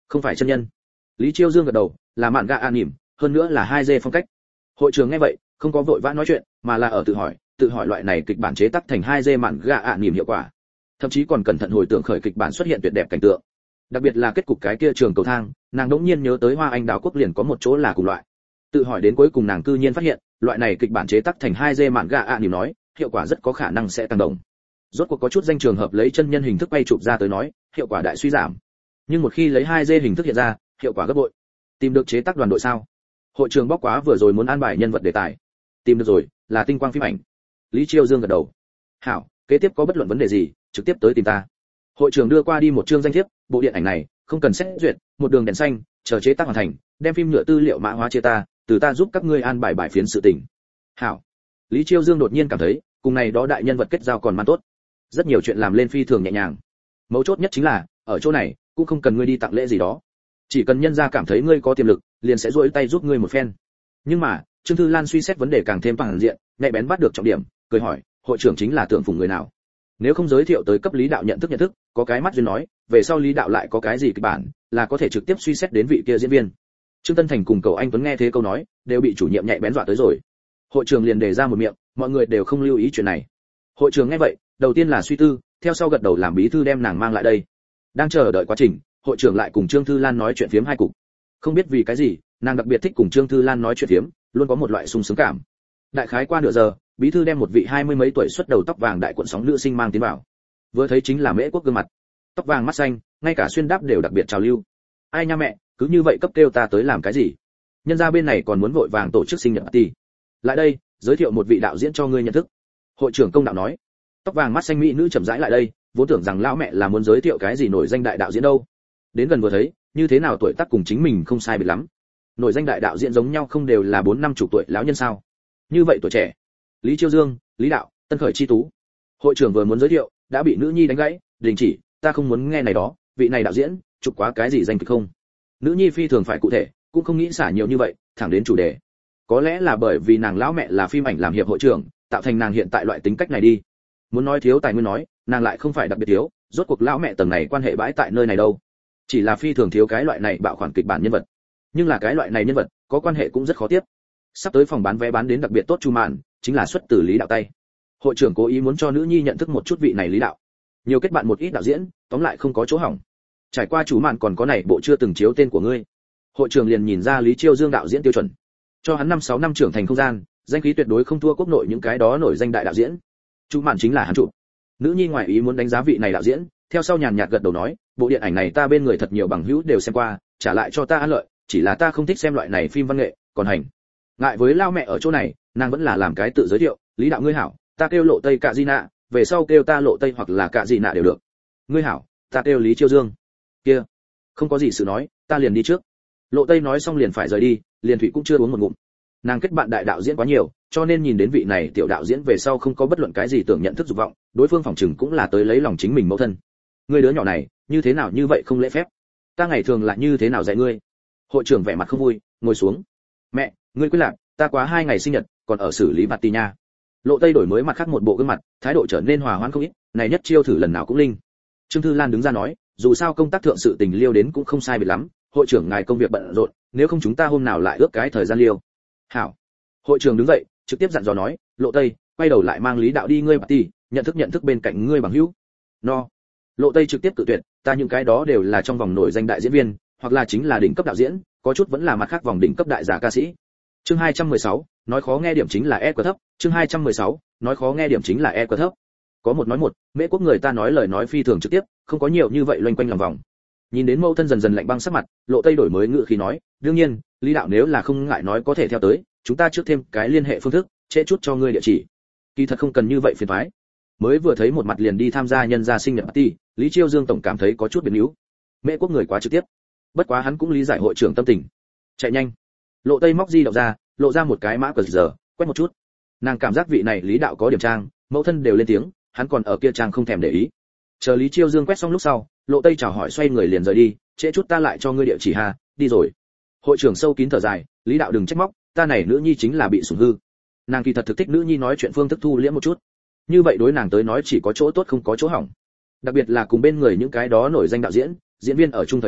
Không phải chân nhân. Lý Chiêu Dương gật đầu, là mạn gạ an nỉm, hơn nữa là 2D phong cách. Hội trưởng nghe vậy, không có vội vã nói chuyện, mà là ở tự hỏi loại này kịch bản chế tác thành 2D mạn gạ an nỉm hiệu quả. Thậm chí còn cẩn thận hồi tưởng khởi kịch bản xuất hiện tuyệt đẹp cảnh tượng. Đặc biệt là kết cục cái kia trường cầu thang, nàng đống nhiên nhớ tới Hoa Anh Đào Quốc liền có một chỗ là cùng loại. Tự hỏi đến cuối cùng nàng cư nhiên phát hiện, loại này kịch bản chế tác thành 2D mạn gạ an nỉm nói, hiệu quả rất có khả năng sẽ tăng động. Rốt cuộc có chút danh trường hợp lấy chân nhân hình thức bay chụp ra tới nói, hiệu quả đại suy giảm. Nhưng một khi lấy 2D hình thức hiện ra, hiệu quả gấp bội. Tìm được chế tác đoàn đội sao? Hội trưởng bóc quá vừa rồi muốn an bài nhân vật đề tài. Tìm được rồi, là tinh quang phim ảnh. Lý Chiêu Dương gật đầu. Hảo, kế tiếp có bất luận vấn đề gì, trực tiếp tới tìm ta. Hội trưởng đưa qua đi một chương danh thiếp, bộ điện ảnh này không cần xét duyệt, một đường đèn xanh, chờ chế tác hoàn thành, đem phim nhựa tư liệu mã hóa chia ta, từ ta giúp các ngươi an bài bài phiến sự tình. Hảo. Lý Chiêu Dương đột nhiên cảm thấy, cùng này đó đại nhân vật kết giao còn man tốt. Rất nhiều chuyện làm lên phi thường nhẹ nhàng. Mấu chốt nhất chính là, ở chỗ này, cũng không cần ngươi đi tặng lễ gì đó. Chỉ cần nhân gia cảm thấy ngươi có tiềm lực, liền sẽ duỗi tay giúp ngươi một phen. Nhưng mà, Trương Thư Lan suy xét vấn đề càng thêm toàn diện, nhạy bén bắt được trọng điểm, cười hỏi, hội trưởng chính là tượng phụng người nào? Nếu không giới thiệu tới cấp Lý đạo nhận thức, có cái mắt duyên nói, về sau Lý đạo lại có cái gì kịch bản, là có thể trực tiếp suy xét đến vị kia diễn viên. Trương Tân Thành cùng cậu anh Tuấn nghe thế câu nói, đều bị chủ nhiệm nhạy bén dọa tới rồi. Hội trưởng liền đề ra một miệng, mọi người đều không lưu ý chuyện này. Hội trưởng nghe vậy, đầu tiên là suy tư, theo sau gật đầu làm bí thư đem nàng mang lại đây. Đang chờ đợi quá trình, hội trưởng lại cùng Trương Thư Lan nói chuyện phiếm hai cục. Không biết vì cái gì, nàng đặc biệt thích cùng Trương Thư Lan nói chuyện phiếm, luôn có một loại sung sướng cảm. Đại khái qua nửa giờ, bí thư đem một vị 20 mấy tuổi xuất đầu tóc vàng đại cuộn sóng nữ sinh mang tiến vào. Vừa thấy chính là Mễ Quốc gương mặt, tóc vàng mắt xanh, ngay cả xuyên đáp đều đặc biệt trào lưu. Ai nha mẹ, cứ như vậy cấp kêu ta tới làm cái gì? Nhân gia bên này còn muốn vội vàng tổ chức sinh nhật party. Lại đây, giới thiệu một vị đạo diễn cho ngươi nhận thức. Hội trưởng công đạo nói. Tóc vàng mắt xanh mỹ nữ chậm rãi lại đây, vốn tưởng rằng lão mẹ là muốn giới thiệu cái gì nổi danh đại đạo diễn đâu. Đến gần vừa thấy, như thế nào tuổi tác cùng chính mình không sai biệt lắm. Nổi danh đại đạo diễn giống nhau không đều là 4-50 tuổi lão nhân sao? Như vậy tuổi trẻ. Lý Chiêu Dương, Lý đạo, Tân Khởi chi tú. Hội trưởng vừa muốn giới thiệu, đã bị nữ nhi đánh gãy, đình chỉ, ta không muốn nghe này đó, vị này đạo diễn, chụp quá cái gì danh kịch không? Nữ nhi phi thường phải cụ thể, cũng không nghĩ xả nhiều như vậy, thẳng đến chủ đề. Có lẽ là bởi vì nàng lão mẹ là phim ảnh làm hiệp hội trưởng, tạo thành nàng hiện tại loại tính cách này đi. Muốn nói thiếu tài nguyên nói, nàng lại không phải đặc biệt thiếu, rốt cuộc lão mẹ tầng này quan hệ bãi tại nơi này đâu. Chỉ là phi thường thiếu cái loại này bạo khoản kịch bản nhân vật. Nhưng là cái loại này nhân vật, có quan hệ cũng rất khó tiếp. Sắp tới phòng bán vé bán đến đặc biệt tốt chu mạn, chính là xuất từ Lý đạo tay. Hội trưởng cố ý muốn cho nữ nhi nhận thức một chút vị này Lý đạo. Nhiều kết bạn một ít đạo diễn, tóm lại không có chỗ hỏng. Trải qua chủ mạn còn có này bộ chưa từng chiếu tên của ngươi. Hội trưởng liền nhìn ra Lý Chiêu Dương đạo diễn tiêu chuẩn. Cho hắn 5-6 năm trưởng thành không gian, danh khí tuyệt đối không thua quốc nội những cái đó nổi danh đại đạo diễn. Chủ mạn chính là hắn chụp. Nữ nhi ngoài ý muốn đánh giá vị này đạo diễn, theo sau nhàn nhạt gật đầu nói, bộ điện ảnh này ta bên người thật nhiều bằng hữu đều xem qua, trả lại cho ta an lợi, chỉ là ta không thích xem loại này phim văn nghệ, còn hành. Ngại với lao mẹ ở chỗ này, nàng vẫn là làm cái tự giới thiệu, Lý đạo ngươi hảo, ta kêu Lộ Tây Cạ Di Nạ, về sau kêu ta Lộ Tây hoặc là Cạ Di Nạ đều được. Ngươi hảo, ta kêu Lý Chiêu Dương. Kia, không có gì sự nói, ta liền đi trước. Lộ Tây nói xong liền phải rời đi, liền thủy cũng chưa uống một ngụm. Nàng kết bạn đại đạo diễn quá nhiều, cho nên nhìn đến vị này tiểu đạo diễn về sau không có bất luận cái gì tưởng nhận thức dục vọng, đối phương phòng trừng cũng là tới lấy lòng chính mình mẫu thân. Ngươi đứa nhỏ này, như thế nào như vậy không lễ phép? Ta ngày thường là như thế nào dạy ngươi? Hội trưởng vẻ mặt không vui, ngồi xuống. Mẹ, ngươi quyết lạc, ta quá 2 ngày sinh nhật, còn ở xử lý bạt tì nha. Lộ Tây đổi mới mặt khác một bộ gương mặt, thái độ trở nên hòa hoãn không ít, này nhất chiêu thử lần nào cũng linh. Trương Thư Lan đứng ra nói, dù sao công tác thượng sự tình liêu đến cũng không sai biệt lắm, hội trưởng ngài công việc bận rộn, nếu không chúng ta hôm nào lại ước cái thời gian liêu. Hảo. Hội trưởng đứng dậy, trực tiếp dặn dò nói, Lộ Tây, quay đầu lại mang Lý đạo đi ngươi party, nhận thức bên cạnh ngươi bằng hữu. No. Lộ Tây trực tiếp cự tuyệt, ta những cái đó đều là trong vòng nổi danh đại diễn viên, hoặc là chính là đỉnh cấp đạo diễn, có chút vẫn là mặt khác vòng đỉnh cấp đại giả ca sĩ. Chương 216, nói khó nghe điểm chính là E quá thấp, chương 216, nói khó nghe điểm chính là E quá thấp. Có một nói một, Mễ Quốc người ta nói lời nói phi thường trực tiếp, không có nhiều như vậy loanh quanh lòng vòng. Nhìn đến mẫu thân dần dần lạnh băng sắc mặt, Lộ Tây đổi mới ngữ khí nói, đương nhiên, Lý đạo nếu là không ngại nói có thể theo tới, chúng ta trước thêm cái liên hệ phương thức, trễ chút cho ngươi địa chỉ. Kỳ thật không cần như vậy phiền toái. Mới vừa thấy một mặt liền đi tham gia nhân gia sinh nhật party, Lý Chiêu Dương tổng cảm thấy có chút biến yếu. Mễ Quốc người quá trực tiếp. Bất quá hắn cũng lý giải hội trưởng tâm tình. Chạy nhanh. Lộ Tây móc di động ra, lộ ra một cái mã QR, quét một chút. Nàng cảm giác vị này Lý đạo có điểm trang, mẫu thân đều lên tiếng, hắn còn ở kia trang không thèm để ý. Chờ Lý Chiêu Dương quét xong lúc sau, Lộ Tây chào hỏi xoay người liền rời đi, trễ chút ta lại cho ngươi địa chỉ ha, đi rồi. Hội trưởng sâu kín thở dài, Lý đạo đừng trách móc, ta này nữ nhi chính là bị sủng hư. Nàng kỳ thật thực thích nữ nhi nói chuyện phương thức thu liễm một chút. Như vậy đối nàng tới nói chỉ có chỗ tốt không có chỗ hỏng. Đặc biệt là cùng bên người những cái đó nổi danh đạo diễn, diễn viên ở chung thời điểm,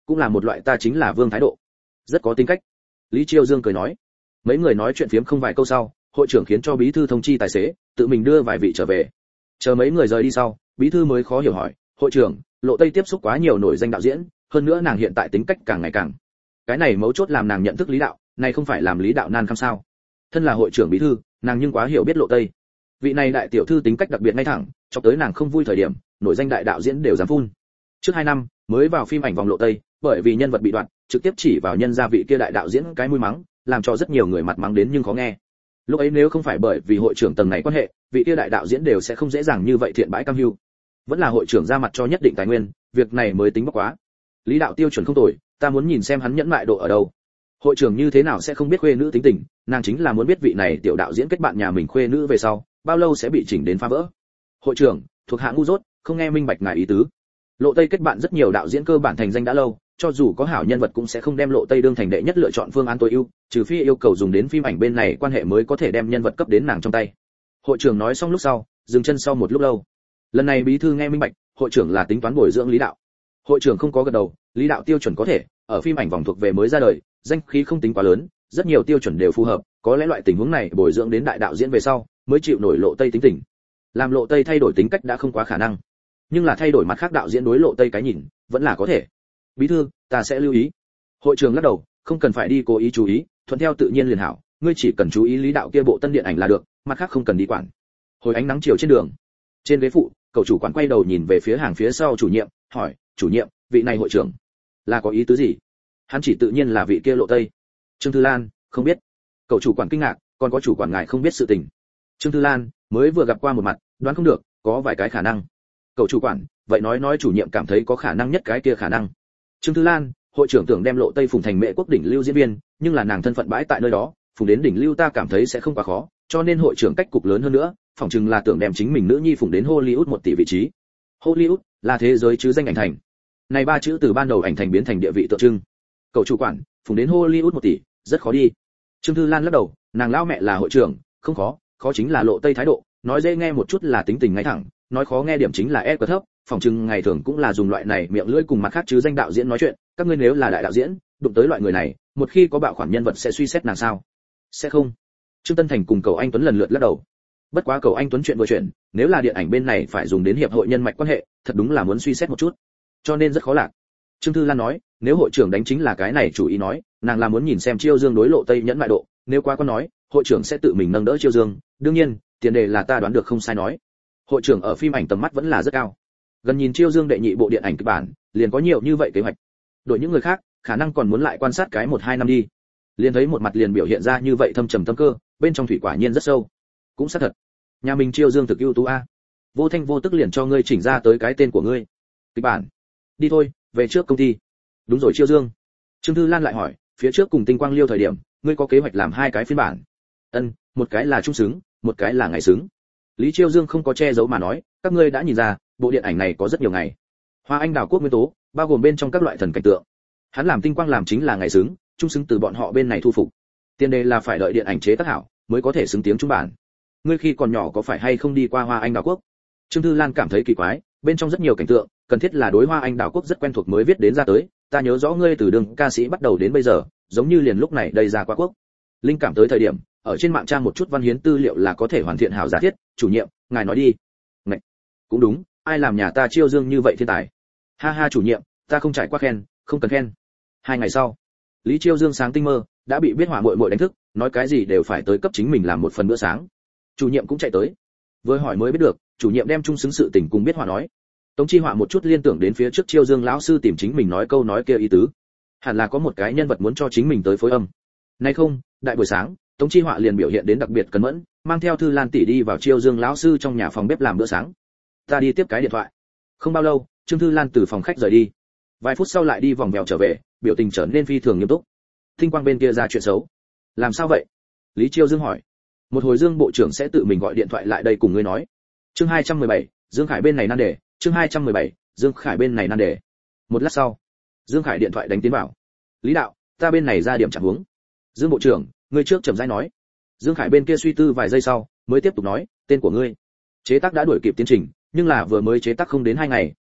cũng là một loại ta chính là vương thái độ, rất có tính cách. Lý Chiêu Dương cười nói. Mấy người nói chuyện phiếm không vài câu sau, hội trưởng khiến cho bí thư thông chi tài xế tự mình đưa vài vị trở về. Chờ mấy người rời đi sau, bí thư mới khó hiểu hỏi, hội trưởng, Lộ Tây tiếp xúc quá nhiều nổi danh đạo diễn, hơn nữa nàng hiện tại tính cách càng ngày càng, cái này mấu chốt làm nàng nhận thức Lý đạo, này không phải làm Lý đạo nan khăm sao? Thân là hội trưởng bí thư, nàng nhưng quá hiểu biết Lộ Tây. Vị này đại tiểu thư tính cách đặc biệt ngay thẳng, cho tới nàng không vui thời điểm, nổi danh đại đạo diễn đều dám phun. Trước 2 năm, mới vào phim ảnh vòng Lộ Tây, bởi vì nhân vật bị đoạn, trực tiếp chỉ vào nhân gia vị kia đại đạo diễn cái mũi mắng, làm cho rất nhiều người mặt mắng đến nhưng khó nghe. Lúc ấy nếu không phải bởi vì hội trưởng tầng này quan hệ, vị kia đại đạo diễn đều sẽ không dễ dàng như vậy thiện bãi cam hưu. Vẫn là hội trưởng ra mặt cho nhất định tài nguyên, việc này mới tính bóc quá. Lý đạo tiêu chuẩn không tồi, ta muốn nhìn xem hắn nhẫn mại độ ở đâu. Hội trưởng như thế nào sẽ không biết khuê nữ tính tình, nàng chính là muốn biết vị này tiểu đạo diễn kết bạn nhà mình khuê nữ về sau, bao lâu sẽ bị chỉnh đến phá vỡ. Hội trưởng, thuộc hạ ngu dốt, không nghe minh bạch ngài ý tứ. Lộ Tây kết bạn rất nhiều đạo diễn cơ bản thành danh đã lâu, cho dù có hảo nhân vật cũng sẽ không đem Lộ Tây đương thành đệ nhất lựa chọn phương án tối ưu, trừ phi yêu cầu dùng đến phim ảnh bên này quan hệ mới có thể đem nhân vật cấp đến nàng trong tay. Hội trưởng nói xong lúc sau, dừng chân sau một lúc lâu. Lần này bí thư nghe minh bạch, hội trưởng là tính toán bồi dưỡng Lý đạo. Hội trưởng không có gật đầu, Lý đạo tiêu chuẩn có thể, ở phim ảnh vòng thuộc về mới ra đời, danh khí không tính quá lớn, rất nhiều tiêu chuẩn đều phù hợp, có lẽ loại tình huống này bồi dưỡng đến đại đạo diễn về sau, mới chịu nổi Lộ Tây tính tình. Làm Lộ Tây thay đổi tính cách đã không quá khả năng, nhưng là thay đổi mặt khác đạo diễn đối Lộ Tây cái nhìn, vẫn là có thể. Bí thư, ta sẽ lưu ý. Hội trưởng lắc đầu, không cần phải đi cố ý chú ý, thuận theo tự nhiên liền hảo, ngươi chỉ cần chú ý Lý đạo kia bộ tân điện ảnh là được, mặt khác không cần đi quản. Hồi ánh nắng chiều trên đường, trên ghế phụ, cậu chủ quản quay đầu nhìn về phía hàng phía sau chủ nhiệm, hỏi, chủ nhiệm, vị này hội trưởng là có ý tứ gì? Hắn chỉ tự nhiên là vị kia Lộ Tây. Trương Thư Lan, không biết. Cậu chủ quản kinh ngạc, còn có chủ quản ngài không biết sự tình. Trương Thư Lan, mới vừa gặp qua một mặt, đoán không được, có vài cái khả năng. Cậu chủ quản, vậy nói chủ nhiệm cảm thấy có khả năng nhất cái kia khả năng. Trương Thư Lan, hội trưởng tưởng đem Lộ Tây phùng thành mẹ quốc đỉnh lưu diễn viên, nhưng là nàng thân phận bãi tại nơi đó, phùng đến đỉnh lưu ta cảm thấy sẽ không quá khó, cho nên hội trưởng cách cục lớn hơn nữa, phỏng chừng là tưởng đem chính mình nữ nhi phùng đến Hollywood 1 tỷ vị trí. Hollywood là thế giới chứ danh ảnh thành. Này 3 chữ từ ban đầu ảnh thành biến thành địa vị tượng trưng. Cậu chủ quản, phùng đến Hollywood 1 tỷ, rất khó đi. Trương Thư Lan lắc đầu, nàng lão mẹ là hội trưởng, không khó, khó chính là Lộ Tây thái độ, nói dễ nghe một chút là tính tình ngay thẳng, nói khó nghe điểm chính là ép thấp, phỏng chừng ngày thường cũng là dùng loại này miệng lưỡi cùng mặt khác chứ danh đạo diễn nói chuyện, các ngươi nếu là đại đạo diễn, đụng tới loại người này, một khi có bạo khoản nhân vật sẽ suy xét nàng sao? Sẽ không. Trương Tân Thành cùng cậu anh Tuấn lần lượt lắc đầu. Bất quá cậu anh Tuấn chuyện vừa chuyện, nếu là điện ảnh bên này phải dùng đến hiệp hội nhân mạch quan hệ, thật đúng là muốn suy xét một chút, cho nên rất khó lạc. Trương Thư Lan nói, nếu hội trưởng đánh chính là cái này chủ ý nói, nàng là muốn nhìn xem Chiêu Dương đối Lộ Tây nhẫn mại độ, nếu quá có nói, hội trưởng sẽ tự mình nâng đỡ Chiêu Dương, đương nhiên, tiền đề là ta đoán được không sai nói. Hội trưởng ở phim ảnh tầm mắt vẫn là rất cao. Gần nhìn Chiêu Dương đệ nhị bộ điện ảnh kịch bản, liền có nhiều như vậy kế hoạch. Đội những người khác, khả năng còn muốn lại quan sát cái 1-2 năm đi. Liền thấy một mặt liền biểu hiện ra như vậy thâm trầm tâm cơ, bên trong thủy quả nhiên rất sâu. Cũng xác thật. Nhà mình Chiêu Dương thực ưu tú a. Vô thanh vô tức liền cho ngươi chỉnh ra tới cái tên của ngươi. Kịch bản. Đi thôi, về trước công ty. Đúng rồi Chiêu Dương. Trương Thư Lan lại hỏi, phía trước cùng Tinh Quang Liêu thời điểm, ngươi có kế hoạch làm 2 cái phiên bản? Ân, một cái là trung xứng, một cái là ngày xứng. Lý Chiêu Dương không có che giấu mà nói, các ngươi đã nhìn ra, bộ điện ảnh này có rất nhiều ngày. Hoa Anh Đào Quốc nguyên tố, bao gồm bên trong các loại thần cảnh tượng. Hắn làm Tinh Quang làm chính là ngày xứng, trung xứng từ bọn họ bên này thu phục. Tiền đề là phải đợi điện ảnh chế tác hảo, mới có thể xứng tiếng trung bản. Ngươi khi còn nhỏ có phải hay không đi qua Hoa Anh Đào Quốc? Trương Thư Lan cảm thấy kỳ quái, bên trong rất nhiều cảnh tượng, cần thiết là đối Hoa Anh Đào Quốc rất quen thuộc mới viết đến ra tới. Ta nhớ rõ ngươi từ đường ca sĩ bắt đầu đến bây giờ, giống như liền lúc này đây ra qua quốc. Linh cảm tới thời điểm, ở trên mạng trang một chút văn hiến tư liệu là có thể hoàn thiện hảo giả thiết. Chủ nhiệm, ngài nói đi. Ngậy. Cũng đúng, ai làm nhà ta Chiêu Dương như vậy thiên tài. Ha ha chủ nhiệm, ta không trải qua khen, không cần khen. 2 ngày sau, Lý Chiêu Dương sáng tinh mơ, đã bị biết hỏa muội muội đánh thức, nói cái gì đều phải tới cấp chính mình làm một phần bữa sáng. Chủ nhiệm cũng chạy tới. Vừa hỏi mới biết được, chủ nhiệm đem chung xứng sự tình cùng biết hỏa nói. Tống Chi Họa một chút liên tưởng đến phía trước Chiêu Dương lão sư tìm chính mình nói câu nói kia ý tứ. Hẳn là có một cái nhân vật muốn cho chính mình tới phối âm. Nay không, đại buổi sáng, Tống Chi Họa liền biểu hiện đến đặc biệt cẩn mẫn, mang theo Thư Lan tỷ đi vào Chiêu Dương lão sư trong nhà phòng bếp làm bữa sáng. Ta đi tiếp cái điện thoại. Không bao lâu, Trương Thư Lan từ phòng khách rời đi. Vài phút sau lại đi vòng vèo trở về, biểu tình trở nên phi thường nghiêm túc. Tinh Quang bên kia ra chuyện xấu. Làm sao vậy? Lý Chiêu Dương hỏi. Một hồi Dương bộ trưởng sẽ tự mình gọi điện thoại lại đây cùng ngươi nói. Chương 217, Dương Khải bên này nan đề. Chương 217, Dương Khải bên này nan đề. Một lát sau, Dương Khải điện thoại đánh tiến vào. Lý đạo, ta bên này ra điểm chẳng huống. Dương bộ trưởng, ngươi trước chậm rãi nói. Dương Khải bên kia suy tư vài giây sau, mới tiếp tục nói, tên của ngươi. Chế tác đã đuổi kịp tiến trình, nhưng là vừa mới chế tác không đến 2 ngày,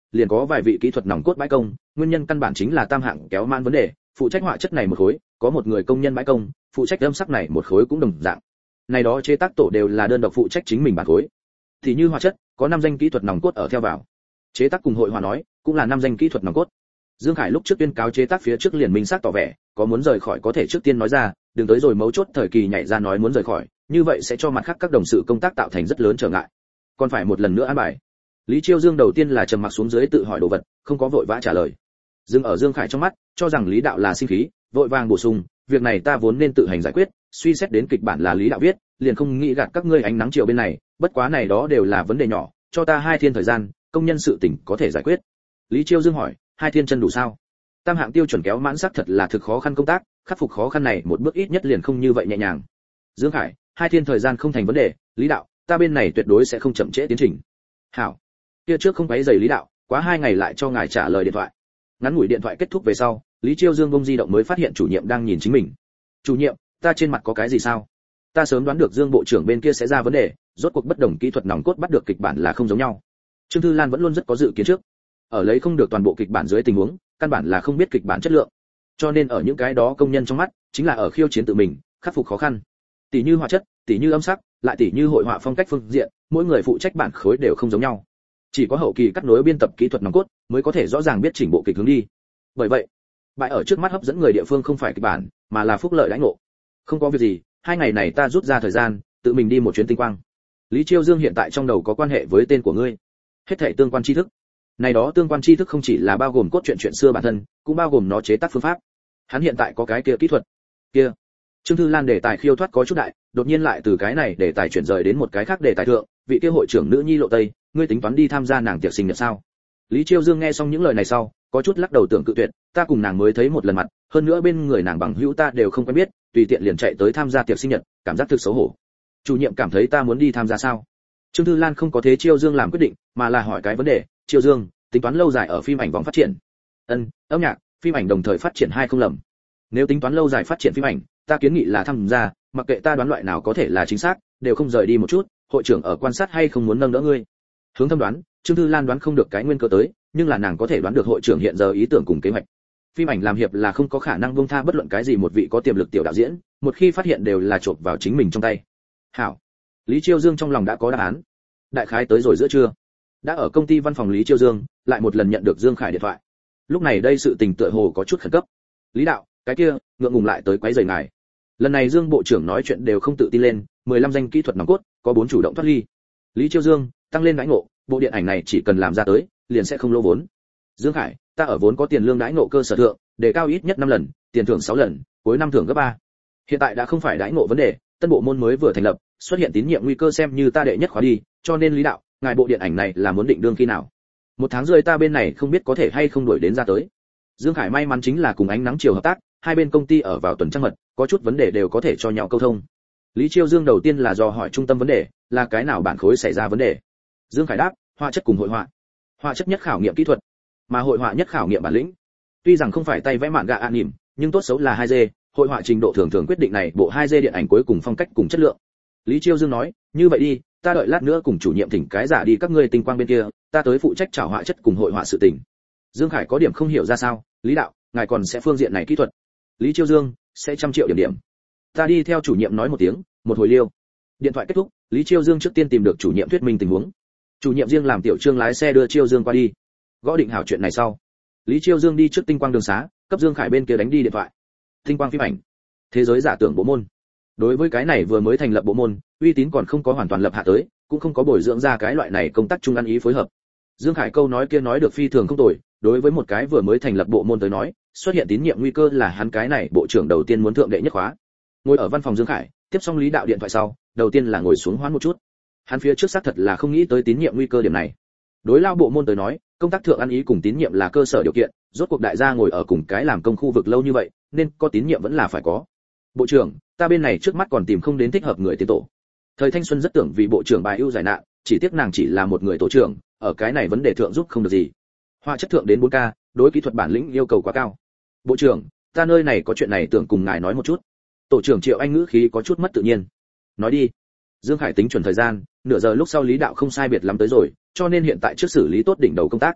liền có vài vị kỹ thuật nòng cốt bãi công, nguyên nhân căn bản chính là tam hạng kéo mãn vấn đề, phụ trách họa chất này một khối, có một người công nhân bãi công, phụ trách âm sắc này một khối cũng đồng dạng. Này đó chế tác tổ đều là đơn độc phụ trách chính mình bản khối. Thì như họa chất, có 5 danh kỹ thuật nòng cốt ở theo vào. Chế tác cùng hội họa nói, cũng là 5 danh kỹ thuật nòng cốt. Dương Khải lúc trước tuyên cáo chế tác phía trước liền minh xác tỏ vẻ, có muốn rời khỏi có thể trước tiên nói ra, đừng tới rồi mấu chốt thời kỳ nhảy ra nói muốn rời khỏi, như vậy sẽ cho mặt khác các đồng sự công tác tạo thành rất lớn trở ngại. Còn phải một lần nữa an bài. Lý Chiêu Dương đầu tiên là trầm mặc xuống dưới tự hỏi đồ vật, không có vội vã trả lời. Dương ở Dương Khải trong mắt, cho rằng Lý đạo là sinh khí, vội vàng bổ sung, việc này ta vốn nên tự hành giải quyết, suy xét đến kịch bản là Lý đạo viết, liền không nghĩ gạt các ngươi ánh nắng chiều bên này, bất quá này đó đều là vấn đề nhỏ, cho ta 2 thiên thời gian, công nhân sự tình có thể giải quyết. Lý Chiêu Dương hỏi, 2 thiên chân đủ sao? Tam hạng tiêu chuẩn kéo mãn sắc thật là thực khó khăn công tác, khắc phục khó khăn này một bước ít nhất liền không như vậy nhẹ nhàng. Dương Khải, 2 thiên thời gian không thành vấn đề, Lý đạo, ta bên này tuyệt đối sẽ không chậm trễ tiến trình. Hảo. Kia trước không quấy rầy Lý đạo, quá 2 ngày lại cho ngài trả lời điện thoại. Ngắn ngủi điện thoại kết thúc về sau, Lý Chiêu Dương bông di động mới phát hiện chủ nhiệm đang nhìn chính mình. Chủ nhiệm, ta trên mặt có cái gì sao? Ta sớm đoán được Dương bộ trưởng bên kia sẽ ra vấn đề, rốt cuộc bất đồng kỹ thuật nòng cốt bắt được kịch bản là không giống nhau. Trương Thư Lan vẫn luôn rất có dự kiến trước. Ở lấy không được toàn bộ kịch bản dưới tình huống, căn bản là không biết kịch bản chất lượng. Cho nên ở những cái đó công nhân trong mắt, chính là ở khiêu chiến tự mình, khắc phục khó khăn. Tỷ như họa chất, tỷ như âm sắc, lại tỷ như hội họa phong cách phương diện, mỗi người phụ trách bản khối đều không giống nhau. Chỉ có hậu kỳ cắt nối biên tập kỹ thuật nòng cốt mới có thể rõ ràng biết chỉnh bộ kịch hướng đi. Bởi vậy, bại ở trước mắt hấp dẫn người địa phương không phải kịch bản, mà là phúc lợi đãi ngộ. Không có việc gì, 2 ngày này ta rút ra thời gian, tự mình đi một chuyến tinh quang. Lý Chiêu Dương hiện tại trong đầu có quan hệ với tên của ngươi. Hết thảy tương quan tri thức. Này đó tương quan tri thức không chỉ là bao gồm cốt truyện chuyện xưa bản thân, cũng bao gồm nó chế tác phương pháp. Hắn hiện tại có cái kia kỹ thuật. Kia. Trương Thư Lan đề tài khiêu thoát có chút đại, đột nhiên lại từ cái này đề tài chuyển rời đến một cái khác đề tài thượng, vị kia hội trưởng nữ nhi Lộ Tây, ngươi tính toán đi tham gia nàng tiệc sinh nhật sao? Lý Chiêu Dương nghe xong những lời này sau, có chút lắc đầu tưởng cự tuyệt, ta cùng nàng mới thấy một lần mặt, hơn nữa bên người nàng bằng hữu ta đều không quen biết, tùy tiện liền chạy tới tham gia tiệc sinh nhật, cảm giác thực xấu hổ. Chủ nhiệm cảm thấy ta muốn đi tham gia sao? Trương Thư Lan không có thế Chiêu Dương làm quyết định, mà là hỏi cái vấn đề, Chiêu Dương, tính toán lâu dài ở phim ảnh vòng phát triển. Âm nhạc, phim ảnh đồng thời phát triển hai không lầm. Nếu tính toán lâu dài phát triển phim ảnh, ta kiến nghị là tham gia, mặc kệ ta đoán loại nào có thể là chính xác, đều không rời đi một chút, hội trưởng ở quan sát hay không muốn nâng đỡ ngươi. Hướng thâm đoán, Trương Thư Lan đoán không được cái nguyên cơ tới, nhưng là nàng có thể đoán được hội trưởng hiện giờ ý tưởng cùng kế hoạch. Phim ảnh làm hiệp là không có khả năng buông tha bất luận cái gì một vị có tiềm lực tiểu đạo diễn, một khi phát hiện đều là chộp vào chính mình trong tay. Hảo. Lý Chiêu Dương trong lòng đã có đáp án. Đại khái tới rồi giữa trưa, đã ở công ty văn phòng Lý Chiêu Dương, lại một lần nhận được Dương Khải điện thoại. Lúc này đây sự tình tựa hồ có chút khẩn cấp. Lý đạo, cái kia, ngượng ngùng lại tới quấy rầy ngài. Lần này Dương bộ trưởng nói chuyện đều không tự tin lên, 15 danh kỹ thuật nòng cốt, có 4 chủ động thoát ly. Lý Chiêu Dương, tăng lên đãi ngộ, bộ điện ảnh này chỉ cần làm ra tới, liền sẽ không lỗ vốn. Dương Khải, ta ở vốn có tiền lương đãi ngộ cơ sở thượng, đề cao ít nhất 5 lần, tiền thưởng 6 lần, cuối năm thưởng gấp 3. Hiện tại đã không phải đãi ngộ vấn đề, tân bộ môn mới vừa thành lập, xuất hiện tín nhiệm nguy cơ xem như ta đệ nhất khóa đi, cho nên Lý đạo, ngài bộ điện ảnh này là muốn định đương khi nào? 1 tháng rưỡi ta bên này không biết có thể hay không đuổi đến ra tới. Dương Khải may mắn chính là cùng ánh nắng chiều hợp tác, hai bên công ty ở vào tuần trăng mật, có chút vấn đề đều có thể cho nhau câu thông. Lý Chiêu Dương đầu tiên là do hỏi trung tâm vấn đề, là cái nào bản khối xảy ra vấn đề. Dương Khải đáp, họa chất cùng hội họa. Họa chất nhất khảo nghiệm kỹ thuật, mà hội họa nhất khảo nghiệm bản lĩnh. Tuy rằng không phải tay vẽ mạn gạ anime, nhưng tốt xấu là 2D, hội họa trình độ thường thường quyết định này bộ 2D điện ảnh cuối cùng phong cách cùng chất lượng. Lý Chiêu Dương nói, như vậy đi, ta đợi lát nữa cùng chủ nhiệm thỉnh cái giả đi các ngươi tinh quang bên kia, ta tới phụ trách chảo họa chất cùng hội họa sự tình. Dương Khải có điểm không hiểu ra sao, Lý đạo, ngài còn sẽ phương diện này kỹ thuật. Lý Chiêu Dương, sẽ 100 triệu điểm. Ta đi theo chủ nhiệm nói một tiếng, một hồi liêu. Điện thoại kết thúc, Lý Chiêu Dương trước tiên tìm được chủ nhiệm thuyết minh tình huống. Chủ nhiệm riêng làm tiểu Trương lái xe đưa Chiêu Dương qua đi. Gõ định hảo chuyện này sau, Lý Chiêu Dương đi trước tinh quang đường xá, cấp Dương Khải bên kia đánh đi điện thoại. Tinh quang phim ảnh, thế giới giả tưởng bộ môn. Đối với cái này vừa mới thành lập bộ môn, uy tín còn không có hoàn toàn lập hạ tới, cũng không có bồi dưỡng ra cái loại này công tác chung ăn ý phối hợp. Dương Khải câu nói kia nói được phi thường không tồi, đối với một cái vừa mới thành lập bộ môn tới nói, xuất hiện tín nhiệm nguy cơ là hắn cái này bộ trưởng đầu tiên muốn thượng đệ nhất khóa. Ngồi ở văn phòng Dương Khải, tiếp xong Lý đạo điện thoại sau, đầu tiên là ngồi xuống hoán một chút. Hắn phía trước xác thật là không nghĩ tới tín nhiệm nguy cơ điểm này. Đối lao bộ môn tới nói, công tác thượng ăn ý cùng tín nhiệm là cơ sở điều kiện, rốt cuộc đại gia ngồi ở cùng cái làm công khu vực lâu như vậy, nên có tín nhiệm vẫn là phải có. Bộ trưởng, ta bên này trước mắt còn tìm không đến thích hợp người tiến tổ. Thời Thanh Xuân rất tưởng vì bộ trưởng bài ưu giải nạn, chỉ tiếc nàng chỉ là một người tổ trưởng, ở cái này vấn đề thượng giúp không được gì. Họa chất thượng đến 4K, đối kỹ thuật bản lĩnh yêu cầu quá cao. Bộ trưởng, ta nơi này có chuyện này tưởng cùng ngài nói một chút. Tổ trưởng Triệu Anh ngữ khí có chút mất tự nhiên. Nói đi. Dương Khải tính chuẩn thời gian, nửa giờ lúc sau Lý đạo không sai biệt lắm tới rồi, cho nên hiện tại trước xử lý tốt đỉnh đầu công tác.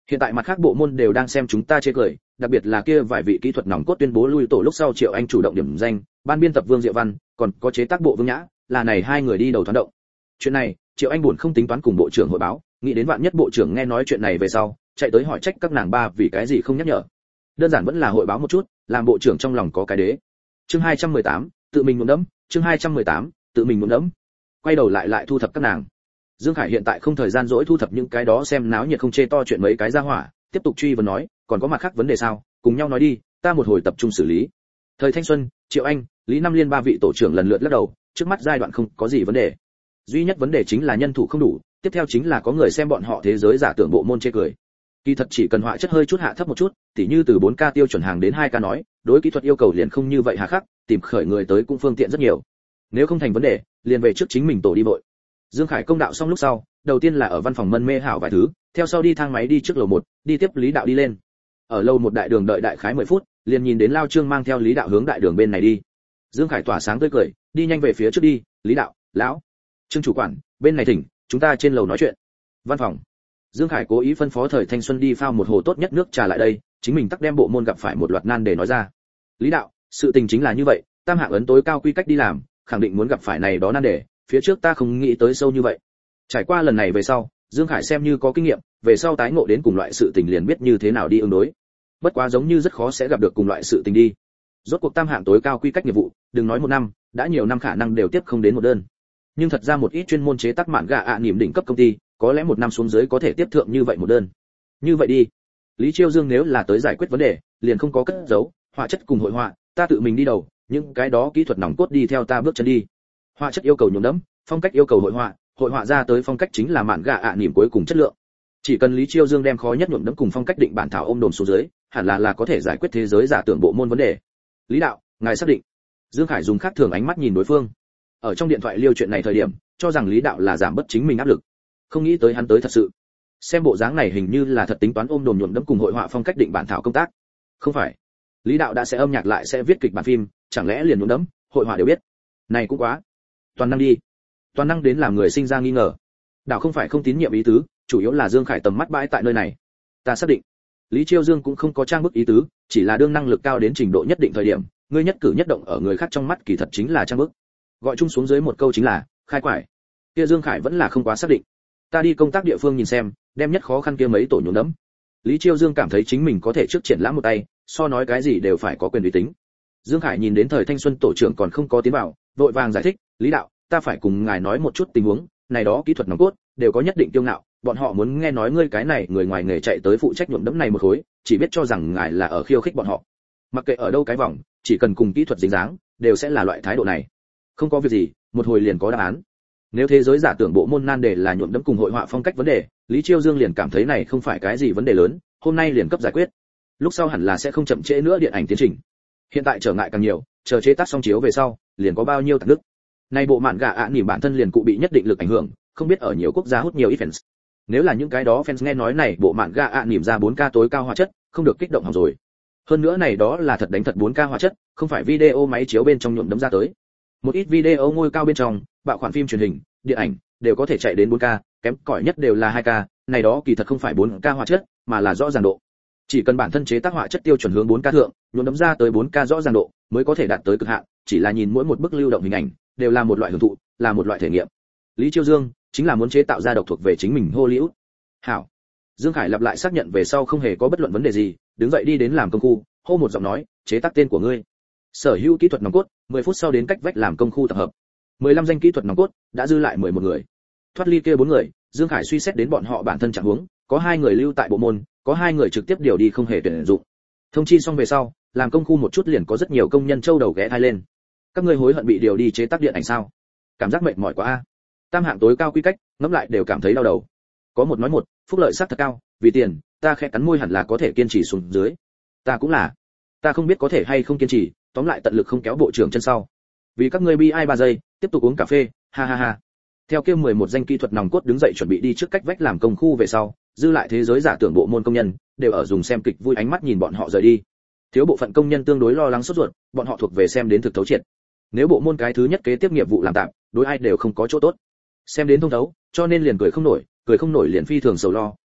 Hiện tại mặt khác bộ môn đều đang xem chúng ta chê cười, đặc biệt là kia vài vị kỹ thuật nòng cốt tuyên bố lui tổ lúc sau Triệu Anh chủ động điểm danh, ban biên tập Vương Diệu Văn, còn có chế tác bộ Vương Nhã, là này hai người đi đầu thoán động. Chuyện này, Triệu Anh buồn không tính toán cùng bộ trưởng hội báo, nghĩ đến vạn nhất bộ trưởng nghe nói chuyện này về sau, chạy tới hỏi trách các nàng ba vì cái gì không nhắc nhở. Đơn giản vẫn là hội báo một chút, làm bộ trưởng trong lòng có cái đế. Chương 218, tự mình nhuộm đẫm, chương 218, tự mình nhuộm đẫm. Quay đầu lại thu thập các nàng. Dương Khải hiện tại không thời gian dỗi thu thập những cái đó xem náo nhiệt không chê to chuyện mấy cái ra hỏa, tiếp tục truy vấn nói, còn có mặt khác vấn đề sao, cùng nhau nói đi, ta một hồi tập trung xử lý. Thời thanh xuân, Triệu Anh, Lý Nam Liên ba vị tổ trưởng lần lượt lắc đầu, trước mắt giai đoạn không có gì vấn đề. Duy nhất vấn đề chính là nhân thủ không đủ, tiếp theo chính là có người xem bọn họ thế giới giả tưởng bộ môn chê cười. Kỳ thật chỉ cần họa chất hơi chút hạ thấp một chút, tỉ như từ 4K tiêu chuẩn hàng đến 2K nói, đối kỹ thuật yêu cầu liền không như vậy hà khắc, tìm khởi người tới cũng phương tiện rất nhiều. Nếu không thành vấn đề, liền về trước chính mình tổ đi vội. Dương Khải công đạo xong lúc sau, đầu tiên là ở văn phòng mân mê hảo vài thứ, theo sau đi thang máy đi trước lầu 1, đi tiếp Lý Đạo đi lên. Ở lầu 1 đại đường đợi đại khái 10 phút, liền nhìn đến Lao Trương mang theo Lý Đạo hướng đại đường bên này đi. Dương Khải tỏa sáng tươi cười, đi nhanh về phía trước đi, Lý Đạo, lão, Trương chủ quản, bên này thỉnh, chúng ta trên lầu nói chuyện. Văn phòng. Dương Khải cố ý phân phó Thời Thanh Xuân đi phao một hồ tốt nhất nước trà lại đây, chính mình tắc đem bộ môn gặp phải một loạt nan để nói ra. Lý Đạo, sự tình chính là như vậy, tam hạng ấn tối cao quy cách đi làm, khẳng định muốn gặp phải này đó nan đề, phía trước ta không nghĩ tới sâu như vậy. Trải qua lần này về sau, Dương Khải xem như có kinh nghiệm, về sau tái ngộ đến cùng loại sự tình liền biết như thế nào đi ứng đối. Bất quá giống như rất khó sẽ gặp được cùng loại sự tình đi. Rốt cuộc tam hạng tối cao quy cách nghiệp vụ, đừng nói một năm, đã nhiều năm khả năng đều tiếp không đến một đơn. Nhưng thật ra một ít chuyên môn chế tác mạn gà niềm đỉnh cấp công ty, có lẽ một năm xuống dưới có thể tiếp thượng như vậy một đơn. Như vậy đi, Lý Chiêu Dương nếu là tới giải quyết vấn đề, liền không có cất giấu, họa chất cùng hội họa, ta tự mình đi đầu, những cái đó kỹ thuật nòng cốt đi theo ta bước chân đi. Họa chất yêu cầu nhuộm đẫm, phong cách yêu cầu hội họa ra tới phong cách chính là mạn gà niềm cuối cùng chất lượng. Chỉ cần Lý Chiêu Dương đem khó nhất nhuộm đẫm cùng phong cách định bản thảo ôm đồm xuống dưới, hẳn là có thể giải quyết thế giới giả tưởng bộ môn vấn đề. Lý Đạo, ngài xác định? Dương Khải dùng khác thường ánh mắt nhìn đối phương. Ở trong điện thoại liêu chuyện này thời điểm, cho rằng Lý Đạo là giảm bớt chính mình áp lực. Không nghĩ tới hắn tới thật sự. Xem bộ dáng này hình như là thật tính toán ôm đồm nhuộm đẫm cùng hội họa phong cách định bản thảo công tác. Không phải. Lý Đạo đã sẽ âm nhạc lại sẽ viết kịch bản phim, chẳng lẽ liền nhuộm đẫm, hội họa đều biết. Này cũng quá. Toàn năng đi. Toàn năng đến làm người sinh ra nghi ngờ. Đạo không phải không tín nhiệm ý tứ, chủ yếu là Dương Khải tầm mắt bãi tại nơi này. Ta xác định. Lý Chiêu Dương cũng không có trang bức ý tứ, chỉ là đương năng lực cao đến trình độ nhất định thời điểm, ngươi nhất cử nhất động ở người khác trong mắt kỳ thật chính là trang bức. Gọi chung xuống dưới một câu chính là khai quải. Kia Dương Khải vẫn là không quá xác định. Ta đi công tác địa phương nhìn xem, đem nhất khó khăn kia mấy tổ nhuộm đẫm. Lý Chiêu Dương cảm thấy chính mình có thể trước triển lãm một tay, so nói cái gì đều phải có quyền uy tín. Dương Khải nhìn đến Thời Thanh Xuân tổ trưởng còn không có tiến vào, vội vàng giải thích, Lý Đạo, ta phải cùng ngài nói một chút tình huống, này đó kỹ thuật nòng cốt đều có nhất định kiêu ngạo, bọn họ muốn nghe nói ngươi cái này người ngoài nghề chạy tới phụ trách nhuộm đẫm này một khối, chỉ biết cho rằng ngài là ở khiêu khích bọn họ. Mặc kệ ở đâu cái vòng, chỉ cần cùng kỹ thuật dính dáng, đều sẽ là loại thái độ này. Không có việc gì, một hồi liền có đáp án. Nếu thế giới giả tưởng bộ môn nan đề là nhuộm đẫm cùng hội họa phong cách vấn đề, Lý Chiêu Dương liền cảm thấy này không phải cái gì vấn đề lớn, hôm nay liền cấp giải quyết. Lúc sau hẳn là sẽ không chậm trễ nữa điện ảnh tiến trình. Hiện tại trở ngại càng nhiều, chờ chế tác xong chiếu về sau, liền có bao nhiêu tạc đức. Nay bộ mạn gà nỉm bản thân liền cụ bị nhất định lực ảnh hưởng, không biết ở nhiều quốc gia hút nhiều ít fans. Nếu là những cái đó fans nghe nói này bộ mạn gà nỉm ra 4K tối cao hóa chất, không được kích động hỏng rồi. Hơn nữa này đó là thật đánh thật 4K hóa chất, không phải video máy chiếu bên trong nhuộm đấm ra tới. Một ít video ngôi cao bên trong, bạo khoản phim truyền hình, điện ảnh đều có thể chạy đến 4K, kém cỏi nhất đều là 2K, này đó kỳ thật không phải 4K hóa chất, mà là rõ ràng độ. Chỉ cần bản thân chế tác họa chất tiêu chuẩn hướng 4K thượng, nhuộm đấm ra tới 4K rõ ràng độ, mới có thể đạt tới cực hạn, chỉ là nhìn mỗi một bức lưu động hình ảnh, đều là một loại hưởng thụ, là một loại thể nghiệm. Lý Chiêu Dương chính là muốn chế tạo ra độc thuộc về chính mình Hollywood. Hảo. Dương Khải lặp lại xác nhận về sau không hề có bất luận vấn đề gì, đứng dậy đi đến làm công khu, hô một giọng nói, chế tác tên của ngươi. Sở hữu kỹ thuật nòng cốt, 10 phút sau đến cách vách làm công khu tập hợp. 15 danh kỹ thuật nòng cốt, đã dư lại 11 người. Thoát ly kia 4 người, Dương Khải suy xét đến bọn họ bản thân trạng huống, có 2 người lưu tại bộ môn, có 2 người trực tiếp điều đi không hề tuyển dụng. Thông chi xong về sau, làm công khu một chút liền có rất nhiều công nhân châu đầu ghé thai lên. Các ngươi hối hận bị điều đi chế tác điện ảnh sao? Cảm giác mệt mỏi quá a. Tam hạng tối cao quy cách, ngẫm lại đều cảm thấy đau đầu. Có một nói một, phúc lợi sát thật cao, vì tiền, ta khẽ cắn môi hẳn là có thể kiên trì xuống dưới. Ta cũng là. Ta không biết có thể hay không kiên trì, tóm lại tận lực không kéo bộ trưởng chân sau. Vì các ngươi bi ai 3 giây, tiếp tục uống cà phê, ha ha ha. Theo kêu 11 danh kỹ thuật nòng cốt đứng dậy chuẩn bị đi trước cách vách làm công khu về sau, dư lại thế giới giả tưởng bộ môn công nhân, đều ở dùng xem kịch vui ánh mắt nhìn bọn họ rời đi. Thiếu bộ phận công nhân tương đối lo lắng sốt ruột, bọn họ thuộc về xem đến thực thấu triệt. Nếu bộ môn cái thứ nhất kế tiếp nghiệp vụ làm tạm, đối ai đều không có chỗ tốt. Xem đến thông thấu, cho nên liền cười không nổi liền phi thường sầu lo,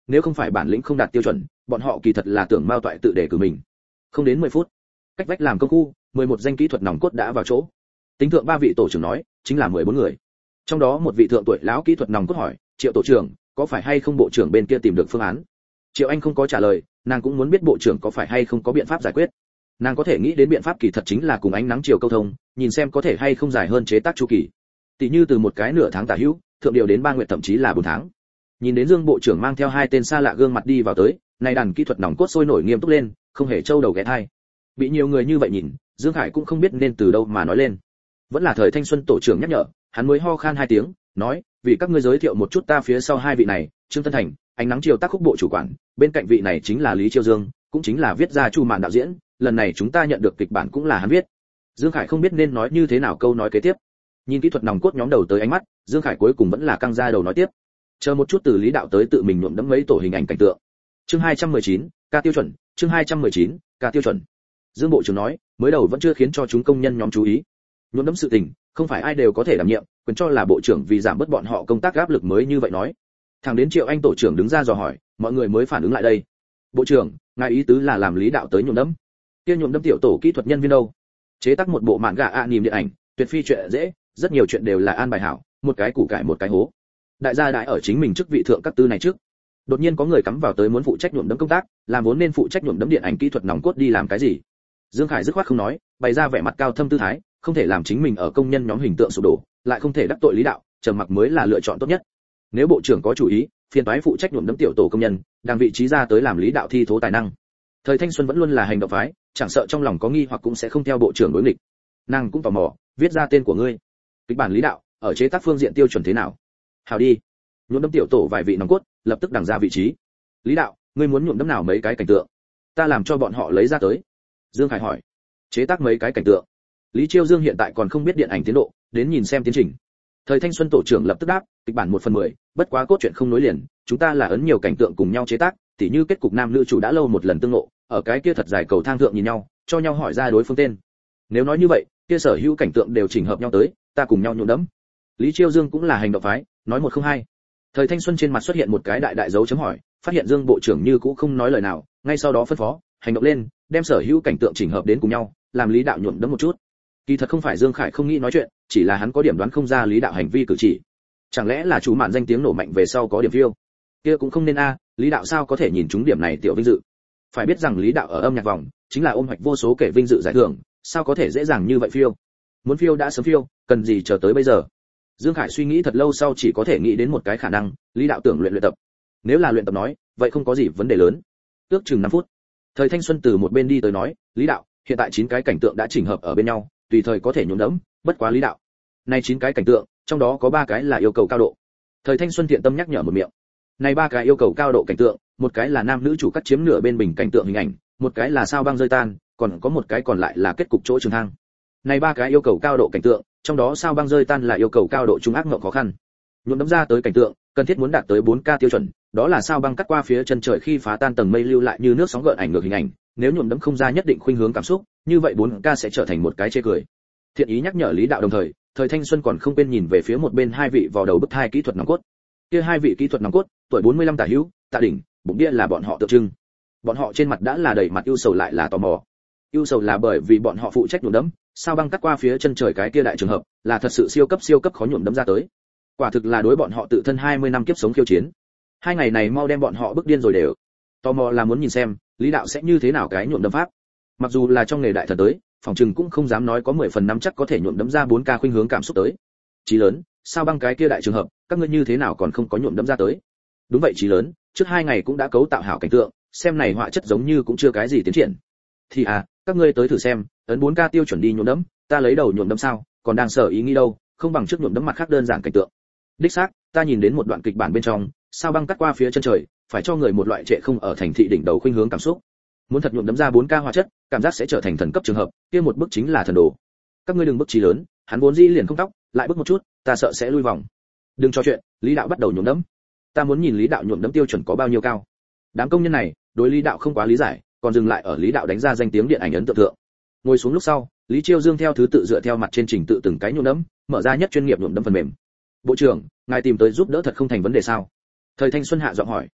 nếu không phải bản lĩnh không đạt tiêu chuẩn, bọn họ kỳ thật là tưởng mao toại tự đề cử mình. Không đến 10 phút, cách vách làm công khu, 11 danh kỹ thuật nòng cốt đã vào chỗ. Tính thượng 3 vị tổ trưởng nói, chính là 14 người. Trong đó một vị thượng tuổi lão kỹ thuật nòng cốt hỏi, Triệu tổ trưởng, có phải hay không bộ trưởng bên kia tìm được phương án? Triệu Anh không có trả lời, nàng cũng muốn biết bộ trưởng có phải hay không có biện pháp giải quyết. Nàng có thể nghĩ đến biện pháp kỳ thật chính là cùng ánh nắng chiều câu thông, nhìn xem có thể hay không dài hơn chế tác chu kỳ. Tỷ như từ một cái nửa tháng tả hữu, thượng điều đến 3 nguyện thậm chí là 4 tháng. Nhìn đến Dương bộ trưởng mang theo 2 tên xa lạ gương mặt đi vào tới, này đàn kỹ thuật nòng cốt sôi nổi nghiêm túc lên, không hề trâu đầu ghé thai. Bị nhiều người như vậy nhìn, Dương Khải cũng không biết nên từ đâu mà nói lên. Vẫn là thời thanh xuân tổ trưởng nhắc nhở, hắn mới ho khan 2 tiếng, nói, vì các ngươi giới thiệu một chút ta phía sau 2 vị này, Trương Tân Thành, ánh nắng chiều tác khúc bộ chủ quản, bên cạnh vị này chính là Lý Chiêu Dương, cũng chính là viết ra Chu Mạn đạo diễn, lần này chúng ta nhận được kịch bản cũng là hắn viết. Dương Khải không biết nên nói như thế nào câu nói kế tiếp. Nhìn kỹ thuật nòng cốt nhóm đầu tới ánh mắt, Dương Khải cuối cùng vẫn là căng ra đầu nói tiếp. Chờ một chút từ Lý đạo tới tự mình nhuộm đẫm mấy tổ hình ảnh cảnh tượng. Chương 219, ca tiêu chuẩn, chương 219, ca tiêu chuẩn. Dương bộ trưởng nói, mới đầu vẫn chưa khiến cho chúng công nhân nhóm chú ý. Nhuộm đẫm sự tình, không phải ai đều có thể đảm nhiệm, quyền cho là bộ trưởng vì giảm bớt bọn họ công tác áp lực mới như vậy nói. Thẳng đến Triệu Anh tổ trưởng đứng ra dò hỏi, mọi người mới phản ứng lại đây. Bộ trưởng, ngài ý tứ là làm Lý đạo tới nhuộm đẫm? Kia nhuộm đẫm tiểu tổ kỹ thuật nhân viên đâu? Chế tác một bộ mạn gà anime điện ảnh, tuyệt phi chuyện dễ, rất nhiều chuyện đều là an bài hảo, một cái củ cải một cái hố. Đại gia đại ở chính mình chức vị thượng các tư này trước. Đột nhiên có người cắm vào tới muốn phụ trách nhuộm đẫm công tác, làm vốn nên phụ trách nhuộm đẫm điện ảnh kỹ thuật nòng cốt đi làm cái gì? Dương Khải dứt khoát không nói, bày ra vẻ mặt cao thâm tư thái, không thể làm chính mình ở công nhân nhóm hình tượng sụp đổ, lại không thể đắc tội Lý đạo, trầm mặc mới là lựa chọn tốt nhất. Nếu bộ trưởng có chủ ý, phiền toái phụ trách nhuộm đẫm tiểu tổ công nhân, đang vị trí ra tới làm Lý đạo thi thố tài năng. Thời thanh xuân vẫn luôn là hành động phái, chẳng sợ trong lòng có nghi hoặc cũng sẽ không theo bộ trưởng đối nghịch. Nàng cũng tò mò, viết ra tên của ngươi. Kịch bản Lý đạo, ở chế tác phương diện tiêu chuẩn thế nào? Hào đi. Nhuộm đẫm tiểu tổ vài vị nòng cốt, lập tức đằng ra vị trí. Lý đạo, ngươi muốn nhuộm đẫm nào mấy cái cảnh tượng? Ta làm cho bọn họ lấy ra tới. Dương Khải hỏi. Chế tác mấy cái cảnh tượng? Lý Chiêu Dương hiện tại còn không biết điện ảnh tiến độ, đến nhìn xem tiến trình. Thời thanh xuân tổ trưởng lập tức đáp, kịch bản 1/10, bất quá cốt truyện không nối liền, chúng ta là ấn nhiều cảnh tượng cùng nhau chế tác, tỉ như kết cục nam nữ chủ đã lâu một lần tương ngộ, ở cái kia thật dài cầu thang thượng nhìn nhau, cho nhau hỏi ra đối phương tên. Nếu nói như vậy, kia sở hữu cảnh tượng đều chỉnh hợp nhau tới, ta cùng nhau nhuộm đẫm. Lý Chiêu Dương cũng là hành động phái, nói 102. Thời thanh xuân trên mặt xuất hiện một cái đại đại dấu chấm hỏi, phát hiện Dương bộ trưởng như cũ không nói lời nào, ngay sau đó phân phó, hành động lên, đem sở hữu cảnh tượng chỉnh hợp đến cùng nhau, làm Lý đạo nhuộm đẫm một chút. Kỳ thật không phải Dương Khải không nghĩ nói chuyện, chỉ là hắn có điểm đoán không ra Lý đạo hành vi cử chỉ. Chẳng lẽ là chú Mạn danh tiếng nổ mạnh về sau có điểm phiêu? Kia cũng không nên a, Lý đạo sao có thể nhìn trúng điểm này tiểu vinh dự? Phải biết rằng Lý đạo ở âm nhạc vòng chính là ôm hoạch vô số kể vinh dự giải thưởng, sao có thể dễ dàng như vậy phiêu? Muốn phiêu đã sớm phiêu, cần gì chờ tới bây giờ? Dương Khải suy nghĩ thật lâu sau chỉ có thể nghĩ đến một cái khả năng, Lý đạo tưởng luyện tập. Nếu là luyện tập nói, vậy không có gì vấn đề lớn. Ước chừng 5 phút. Thời thanh xuân từ một bên đi tới nói, Lý đạo, hiện tại 9 cái cảnh tượng đã chỉnh hợp ở bên nhau, tùy thời có thể nhuộm đẫm, bất quá Lý đạo. Này 9 cái cảnh tượng, trong đó có 3 cái là yêu cầu cao độ. Thời thanh xuân thiện tâm nhắc nhở một miệng. Này 3 cái yêu cầu cao độ cảnh tượng, một cái là nam nữ chủ cắt chiếm nửa bên bình cảnh tượng hình ảnh, một cái là sao băng rơi tan, còn có một cái còn lại là kết cục chỗ trường thang. Này 3 cái yêu cầu cao độ cảnh tượng, trong đó sao băng rơi tan là yêu cầu cao độ trung ác ngộng khó khăn. Nhuộm đẫm ra tới cảnh tượng, cần thiết muốn đạt tới 4K tiêu chuẩn, đó là sao băng cắt qua phía chân trời khi phá tan tầng mây lưu lại như nước sóng gợn ảnh ngược hình ảnh, nếu nhuộm đẫm không ra nhất định khuynh hướng cảm xúc, như vậy 4K sẽ trở thành một cái chê cười. Thiện ý nhắc nhở Lý đạo đồng thời, thời thanh xuân còn không quên nhìn về phía một bên 2 vị vào đầu bức thai kỹ thuật nòng cốt. Kia 2 vị kỹ thuật nòng cốt, tuổi 45 tả hữu, Tạ Đỉnh, bụng bia là bọn họ tượng trưng. Bọn họ trên mặt đã là đầy mặt ưu sầu lại là tò mò. Ưu sầu là bởi vì bọn họ phụ trách nhuộm đẫm, sao băng cắt qua phía chân trời cái kia đại trường hợp, là thật sự siêu cấp khó nhuộm đẫm ra tới. Quả thực là đối bọn họ tự thân 20 năm kiếp sống khiêu chiến. 2 ngày này mau đem bọn họ bức điên rồi đều. Tò mò là muốn nhìn xem, Lý đạo sẽ như thế nào cái nhuộm đẫm pháp. Mặc dù là trong nghề đại thần tới, phòng trừng cũng không dám nói có 10 phần 5 chắc có thể nhuộm đẫm ra 4K khuynh hướng cảm xúc tới. Chí lớn, sao băng cái kia đại trường hợp, các ngươi như thế nào còn không có nhuộm đẫm ra tới? Đúng vậy Chí lớn, trước 2 ngày cũng đã cấu tạo hảo cảnh tượng, xem này họa chất giống như cũng chưa cái gì tiến triển. Thì các ngươi tới thử xem, ấn 4K tiêu chuẩn đi nhuộm đẫm, ta lấy đầu nhuộm đẫm sao, còn đang sở ý nghĩ đâu, không bằng trước nhuộm đẫm mặt khác đơn giản cảnh tượng. Đích xác, ta nhìn đến một đoạn kịch bản bên trong, sao băng cắt qua phía chân trời, phải cho người một loại trệ không ở thành thị đỉnh đầu khuynh hướng cảm xúc. Muốn thật nhuộm đẫm ra 4K hóa chất, cảm giác sẽ trở thành thần cấp trường hợp, kia một bức chính là thần đồ. Các ngươi đừng bức Chí lớn, hắn vốn dĩ liền không tóc, lại bức một chút, ta sợ sẽ lui vòng. Đừng cho chuyện, Lý đạo bắt đầu nhuộm đẫm. Ta muốn nhìn Lý đạo nhuộm đẫm tiêu chuẩn có bao nhiêu cao. Đám công nhân này, đối Lý đạo không quá lý giải, còn dừng lại ở Lý đạo đánh ra danh tiếng điện ảnh ấn tượng thượng. Ngồi xuống lúc sau, Lý Chiêu Dương theo thứ tự dựa theo mặt trên trình tự từng cái nhuộm đẫm, mở ra nhất chuyên nghiệp nhuộm đẫm phần mềm. Bộ trưởng, ngài tìm tới giúp đỡ thật không thành vấn đề sao? Thời thanh xuân hạ giọng hỏi.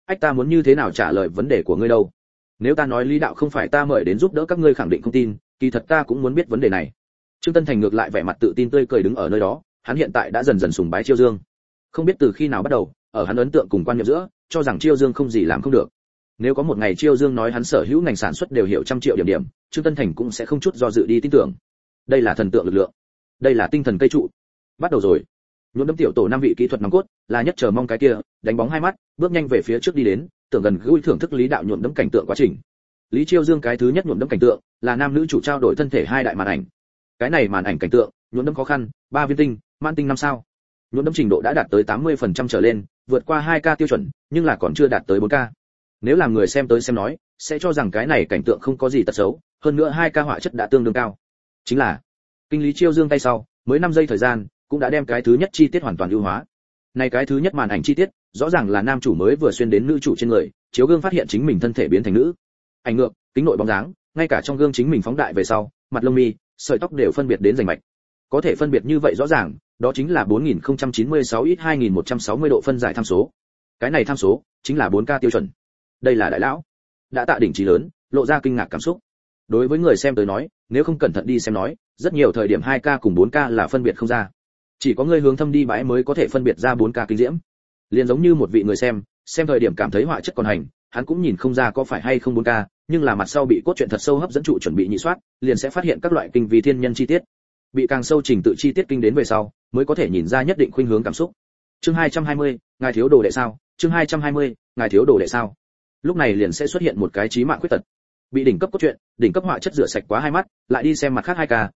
Ách, ta muốn như thế nào trả lời vấn đề của ngươi đâu? Nếu ta nói Lý đạo không phải ta mời đến giúp đỡ các ngươi khẳng định không tin, kỳ thật ta cũng muốn biết vấn đề này. Trương Tân Thành ngược lại vẻ mặt tự tin tươi cười đứng ở nơi đó, hắn hiện tại đã dần dần sùng bái Chiêu Dương. Không biết từ khi nào bắt đầu, ở hắn ấn tượng cùng quan niệm giữa, cho rằng Chiêu Dương không gì làm không được. Nếu có một ngày Chiêu Dương nói hắn sở hữu ngành sản xuất đều hiểu 100 triệu điểm, Trương Tân Thành cũng sẽ không chút do dự đi tin tưởng. Đây là thần tượng lực lượng, đây là tinh thần cây trụ. Bắt đầu rồi. Nhuộm đấm tiểu tổ 5 vị kỹ thuật nòng cốt, là nhất chờ mong cái kia, đánh bóng hai mắt, bước nhanh về phía trước đi đến, tưởng gần gũi thưởng thức Lý đạo nhuộm đấm cảnh tượng quá trình. Lý Chiêu Dương cái thứ nhất nhuộm đấm cảnh tượng, là nam nữ chủ trao đổi thân thể hai đại màn ảnh. Cái này màn ảnh cảnh tượng, nhuộm đấm khó khăn, 3 viên tinh, mãn tinh 5 sao. Nhuộm đấm trình độ đã đạt tới 80% trở lên, vượt qua 2K tiêu chuẩn, nhưng là còn chưa đạt tới 4K. Nếu làm người xem tới xem nói, sẽ cho rằng cái này cảnh tượng không có gì tật xấu, hơn nữa 2K họa chất đã tương đương cao. Chính là, kinh Lý Chiêu Dương tay sau, mới 5 giây thời gian, cũng đã đem cái thứ nhất chi tiết hoàn toàn ưu hóa. Này cái thứ nhất màn ảnh chi tiết, rõ ràng là nam chủ mới vừa xuyên đến nữ chủ trên người, chiếu gương phát hiện chính mình thân thể biến thành nữ. Ảnh ngược, kính nội bóng dáng, ngay cả trong gương chính mình phóng đại về sau, mặt lông mi, sợi tóc đều phân biệt đến rành mạch. Có thể phân biệt như vậy rõ ràng, đó chính là 4096 ít 2160 độ phân giải tham số. Cái này tham số chính là 4K tiêu chuẩn. Đây là đại lão đã tạ đỉnh trí lớn, lộ ra kinh ngạc cảm xúc. Đối với người xem tới nói, nếu không cẩn thận đi xem nói, rất nhiều thời điểm 2K cùng 4K là phân biệt không ra. Chỉ có người hướng thâm đi bãi mới có thể phân biệt ra 4K kinh diễm. Liền giống như một vị người xem thời điểm cảm thấy họa chất còn hành, hắn cũng nhìn không ra có phải hay không 4K, nhưng là mặt sau bị cốt truyện thật sâu hấp dẫn trụ chuẩn bị nhị soát, liền sẽ phát hiện các loại kinh vi thiên nhân chi tiết. Bị càng sâu trình tự chi tiết kinh đến về sau, mới có thể nhìn ra nhất định khuynh hướng cảm xúc. Chương 220, ngài thiếu đồ đệ sao? Chương 220, ngài thiếu đồ đệ sao? Lúc này liền sẽ xuất hiện một cái chí mạng khuyết tật. Bị đỉnh cấp cốt truyện, đỉnh cấp họa chất rửa sạch quá hai mắt, lại đi xem mặt khác 2K,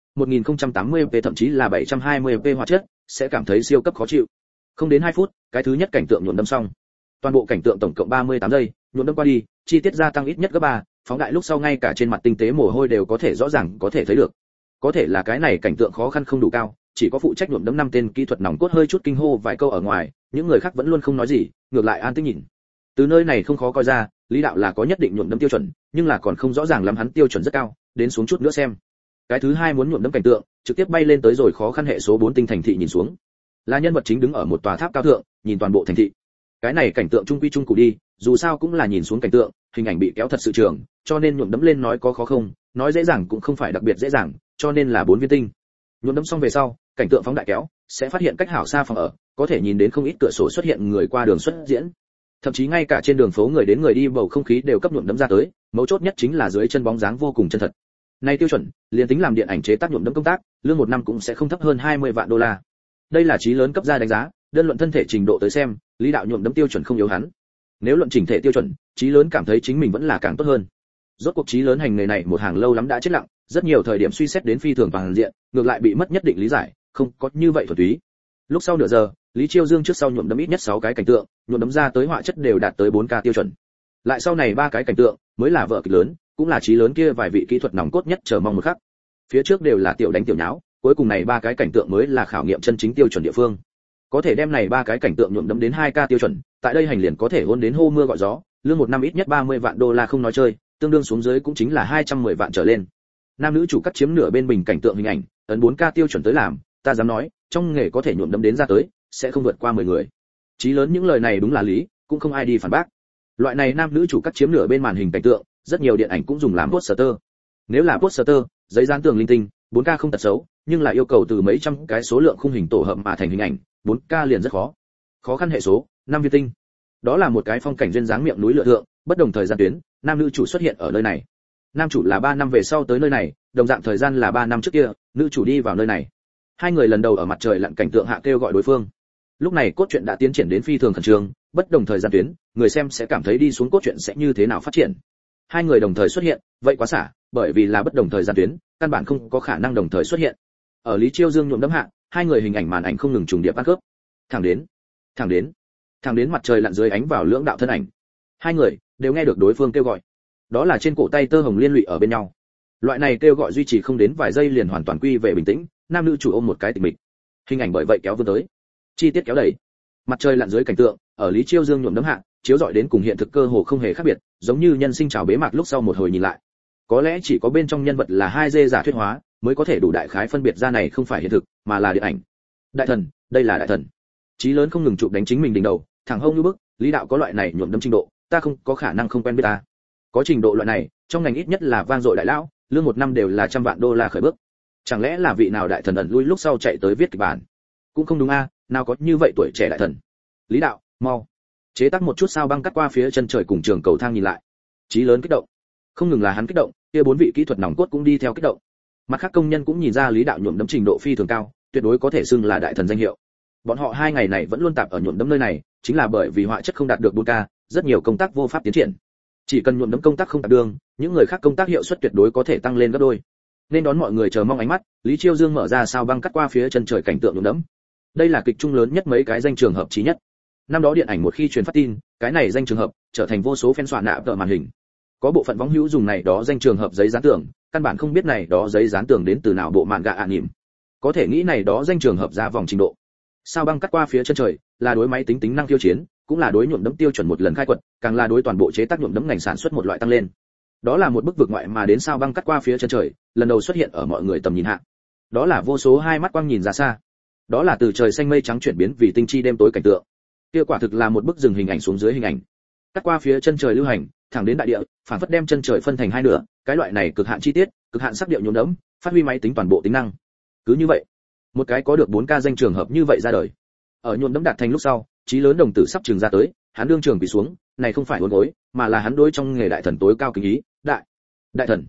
1080p thậm chí là 720p họa chất, sẽ cảm thấy siêu cấp khó chịu. Không đến 2 phút, cái thứ nhất cảnh tượng nhuộm đâm xong. Toàn bộ cảnh tượng tổng cộng 38 giây, nhuộm đâm qua đi, chi tiết gia tăng ít nhất gấp 3, phóng đại lúc sau ngay cả trên mặt tinh tế mồ hôi đều có thể rõ ràng có thể thấy được. Có thể là cái này cảnh tượng khó khăn không đủ cao, chỉ có phụ trách nhuộm đấm 5 tên kỹ thuật nòng cốt hơi chút kinh hô vài câu ở ngoài, những người khác vẫn luôn không nói gì, ngược lại an tĩnh nhìn. Từ nơi này không khó coi ra, Lý đạo là có nhất định nhuộm đấm tiêu chuẩn, nhưng là còn không rõ ràng lắm hắn tiêu chuẩn rất cao, đến xuống chút nữa xem. Cái thứ hai muốn nhuộm đấm cảnh tượng, trực tiếp bay lên tới rồi khó khăn hệ số 4 tinh thành thị nhìn xuống. Là nhân vật chính đứng ở một tòa tháp cao thượng, nhìn toàn bộ thành thị. Cái này cảnh tượng trung quy trung cụ đi, dù sao cũng là nhìn xuống cảnh tượng, hình ảnh bị kéo thật sự trường, cho nên nhuộm đấm lên nói có khó không, nói dễ dàng cũng không phải đặc biệt dễ dàng, cho nên là 4 viên tinh. Nhuộm đấm xong về sau, cảnh tượng phóng đại kéo, sẽ phát hiện cách hảo xa phòng ở, có thể nhìn đến không ít cửa sổ xuất hiện người qua đường xuất diễn. Thậm chí ngay cả trên đường phố người đến người đi bầu không khí đều cấp nhuộm đấm ra tới, mấu chốt nhất chính là dưới chân bóng dáng vô cùng chân thật. Này tiêu chuẩn, liền tính làm điện ảnh chế tác nhuộm đấm công tác, lương một năm cũng sẽ không thấp hơn 20 vạn đô la. Đây là chí lớn cấp ra đánh giá, đơn luận thân thể trình độ tới xem, Lý đạo nhuộm đấm tiêu chuẩn không yếu hắn. Nếu luận chỉnh thể tiêu chuẩn, chí lớn cảm thấy chính mình vẫn là càng tốt hơn. Rốt cuộc chí lớn hành nghề này một hàng lâu lắm đã chết lặng, rất nhiều thời điểm suy xét đến phi thường toàn diện, ngược lại bị mất nhất định lý giải, không có như vậy thuần túy. Lúc sau nửa giờ, Lý Chiêu Dương trước sau nhuộm đấm ít nhất 6 cái cảnh tượng, nhuộm đấm ra tới họa chất đều đạt tới 4K tiêu chuẩn. Lại sau này 3 cái cảnh tượng, mới là vở kịch lớn, cũng là chí lớn kia vài vị kỹ thuật nòng cốt nhất chờ mong một khắc. Phía trước đều là tiểu đánh tiểu nháo, cuối cùng này 3 cái cảnh tượng mới là khảo nghiệm chân chính tiêu chuẩn địa phương. Có thể đem này 3 cái cảnh tượng nhuộm đấm đến 2K tiêu chuẩn, tại đây hành liền có thể hôn đến hô mưa gọi gió, lương một năm ít nhất 30 vạn đô la không nói chơi, tương đương xuống dưới cũng chính là 210 vạn trở lên. Nam nữ chủ cắt chiếm nửa bên bình cảnh tượng hình ảnh, ấn 4K tiêu chuẩn tới làm, ta dám nói, trong nghề có thể nhuộm đấm đến ra tới, sẽ không vượt qua 10 người. Chí lớn những lời này đúng là lý, cũng không ai đi phản bác. Loại này nam nữ chủ cắt chiếm nửa bên màn hình cảnh tượng, rất nhiều điện ảnh cũng dùng làm poster. Nếu là poster, giấy dán tường linh tinh, 4K không tật xấu, nhưng lại yêu cầu từ mấy trăm cái số lượng khung hình tổ hợp mà thành hình ảnh, 4K liền rất khó. Khó khăn hệ số, 5 viên tinh. Đó là một cái phong cảnh duyên dáng miệng núi lửa thượng, bất đồng thời gian tuyến, nam nữ chủ xuất hiện ở nơi này. Nam chủ là 3 năm về sau tới nơi này, đồng dạng thời gian là 3 năm trước kia, nữ chủ đi vào nơi này. Hai người lần đầu ở mặt trời lặn cảnh tượng hạ kêu gọi đối phương. Lúc này cốt truyện đã tiến triển đến phi thường khẩn trương, bất đồng thời gian tuyến, người xem sẽ cảm thấy đi xuống cốt truyện sẽ như thế nào phát triển. Hai người đồng thời xuất hiện, vậy quá xả, bởi vì là bất đồng thời gian tuyến, căn bản không có khả năng đồng thời xuất hiện. Ở Lý Chiêu Dương nhuộm đấm hạ, hai người hình ảnh màn ảnh không ngừng trùng điệp ăn khớp. Thẳng đến mặt trời lặn dưới ánh vào lưỡng đạo thân ảnh. Hai người đều nghe được đối phương kêu gọi. Đó là trên cổ tay tơ hồng liên lụy ở bên nhau. Loại này kêu gọi duy trì không đến vài giây liền hoàn toàn quy về bình tĩnh, nam nữ chủ ôm một cái tịch mịch. Hình ảnh bởi vậy kéo vươn tới. Chi tiết kéo đẩy. Mặt trời lặn dưới cảnh tượng, ở Lý Chiêu Dương nhuộm đấm hạ, chiếu rọi đến cùng hiện thực cơ hồ không hề khác biệt, giống như nhân sinh chào bế mạc lúc sau một hồi nhìn lại. Có lẽ chỉ có bên trong nhân vật là 2D giả thuyết hóa, mới có thể đủ đại khái phân biệt ra này không phải hiện thực, mà là điện ảnh. Đại thần, đây là đại thần. Chí lớn không ngừng chụp đánh chính mình đỉnh đầu, thẳng hông như bức, Lý đạo có loại này nhuộm đấm trình độ, ta không có khả năng không quen biết ta. Có trình độ loại này, trong ngành ít nhất là vang dội đại lão, lương một năm đều là $100 vạn khởi bước. Chẳng lẽ là vị nào đại thần ẩn lui lúc sau chạy tới viết kịch bản? Cũng không đúng a, nào có như vậy tuổi trẻ đại thần. Lý đạo, mau chế tác một chút sao băng cắt qua phía chân trời cùng trường cầu thang nhìn lại. Chí lớn kích động. Không ngừng là hắn kích động, kia 4 vị kỹ thuật nòng cốt cũng đi theo kích động. Mặt khác công nhân cũng nhìn ra Lý đạo nhuộm đấm trình độ phi thường cao, tuyệt đối có thể xưng là đại thần danh hiệu. Bọn họ 2 ngày này vẫn luôn tạp ở nhuộm đấm nơi này, chính là bởi vì họa chất không đạt được 4K, rất nhiều công tác vô pháp tiến triển. Chỉ cần nhuộm đấm công tác không đạt đường, những người khác công tác hiệu suất tuyệt đối có thể tăng lên gấp đôi. Nên đón mọi người chờ mong ánh mắt, Lý Chiêu Dương mở ra sao băng cắt qua phía chân trời cảnh tượng nhuộm đấm. Đây là kịch trung lớn nhất mấy cái danh trường hợp chí nhất. Năm đó điện ảnh một khi truyền phát tin, cái này danh trường hợp trở thành vô số fan soạn nạ tợ màn hình. Có bộ phận võng hữu dùng này đó danh trường hợp giấy dán tường, căn bản không biết này đó giấy dán tường đến từ nào bộ mạn gạ anime. Có thể nghĩ này đó danh trường hợp ra vòng trình độ. Sao băng cắt qua phía chân trời, là đối máy tính tính năng tiêu chiến, cũng là đối nhuộm đấm tiêu chuẩn một lần khai quật, càng là đối toàn bộ chế tác nhuộm đấm ngành sản xuất một loại tăng lên. Đó là một bức vực ngoại mà đến sao băng cắt qua phía chân trời, lần đầu xuất hiện ở mọi người tầm nhìn hạ. Đó là vô số hai mắt quang nhìn ra xa. Đó là từ trời xanh mây trắng chuyển biến vì tinh chi đêm tối cảnh tượng. Kia quả thực là một bức rừng hình ảnh xuống dưới hình ảnh. Cắt qua phía chân trời lưu hành, thẳng đến đại địa, phản phất đem chân trời phân thành hai nửa, cái loại này cực hạn chi tiết, cực hạn sắc điệu nhuộm đấm, phát huy máy tính toàn bộ tính năng. Cứ như vậy, một cái có được 4K danh trường hợp như vậy ra đời. Ở nhuộm đấm đạt thành lúc sau, chí lớn đồng tử sắp trường ra tới, hắn đương trường bị xuống, này không phải uốn gối, mà là hắn đối trong nghề đại thần tối cao kính ý, đại thần,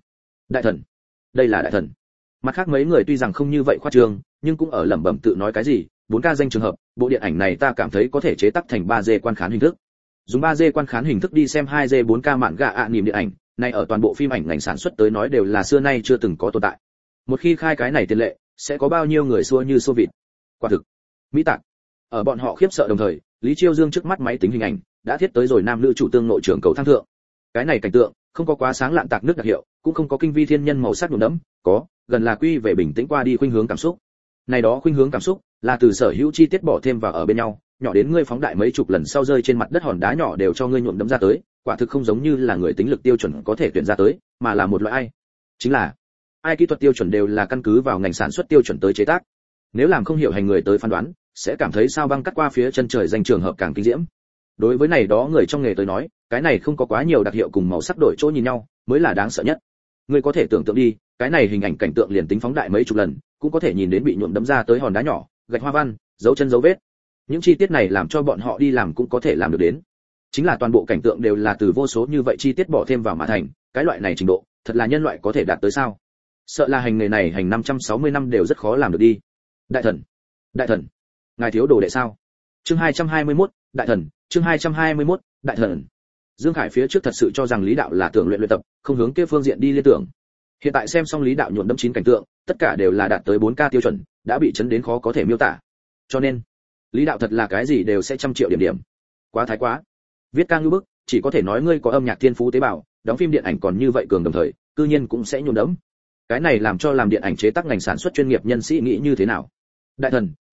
đây là đại thần. Mặt khác mấy người tuy rằng không như vậy khoa trương, nhưng cũng ở lẩm bẩm tự nói cái gì, 4K danh trường hợp, bộ điện ảnh này ta cảm thấy có thể chế tác thành 3D quan khán hình thức. Dùng 3D quan khán hình thức đi xem 2D 4K mạn gạ anime điện ảnh, này ở toàn bộ phim ảnh ngành sản xuất tới nói đều là xưa nay chưa từng có tồn tại. Một khi khai cái này tiền lệ, sẽ có bao nhiêu người xua như xua vịt. Quả thực, mỹ tạc. Ở bọn họ khiếp sợ đồng thời, Lý Chiêu Dương trước mắt máy tính hình ảnh đã thiết tới rồi nam nữ chủ tương nội trưởng cầu thang thượng. Cái này cảnh tượng, không có quá sáng lạn tạc nước đặc hiệu, cũng không có kinh vi thiên nhân màu sắc nhuộm đẫm, có, gần là quy về bình tĩnh qua đi khuynh hướng cảm xúc. Này đó khuynh hướng cảm xúc là từ sở hữu chi tiết bỏ thêm vào ở bên nhau, nhỏ đến ngươi phóng đại mấy chục lần sau rơi trên mặt đất hòn đá nhỏ đều cho ngươi nhuộm đẫm ra tới, quả thực không giống như là người tính lực tiêu chuẩn có thể tuyển ra tới, mà là một loại ai. Chính là ai kỹ thuật tiêu chuẩn đều là căn cứ vào ngành sản xuất tiêu chuẩn tới chế tác. Nếu làm không hiểu hành người tới phán đoán, sẽ cảm thấy sao băng cắt qua phía chân trời danh trường hợp càng kinh diễm. Đối với này đó người trong nghề tới nói, cái này không có quá nhiều đặc hiệu cùng màu sắc đổi chỗ nhìn nhau, mới là đáng sợ nhất. Ngươi có thể tưởng tượng đi, cái này hình ảnh cảnh tượng liền tính phóng đại mấy chục lần, cũng có thể nhìn đến bị nhuộm đẫm ra tới hòn đá nhỏ, gạch hoa văn, dấu chân dấu vết. Những chi tiết này làm cho bọn họ đi làm cũng có thể làm được đến. Chính là toàn bộ cảnh tượng đều là từ vô số như vậy chi tiết bỏ thêm vào mà thành, cái loại này trình độ, thật là nhân loại có thể đạt tới sao? Sợ là hành nghề này hành 560 năm đều rất khó làm được đi. Đại thần, ngài thiếu đồ đệ sao? Chương 221, đại thần, chương 221, đại thần. Dương Khải phía trước thật sự cho rằng Lý đạo là tưởng luyện tập, không hướng kia phương diện đi liên tưởng. Hiện tại xem xong Lý đạo nhuộm đẫm chín cảnh tượng, tất cả đều là đạt tới 4K tiêu chuẩn, đã bị chấn đến khó có thể miêu tả. Cho nên, Lý đạo thật là cái gì đều sẽ 100 triệu điểm. Quá thái quá. Viết ca ngưu bức, chỉ có thể nói ngươi có âm nhạc thiên phú tế bào, đóng phim điện ảnh còn như vậy cường đồng thời, cư nhiên cũng sẽ nhuộm đẫm. Cái này làm cho làm điện ảnh chế tác ngành sản xuất chuyên nghiệp nhân sĩ nghĩ như thế nào? Đại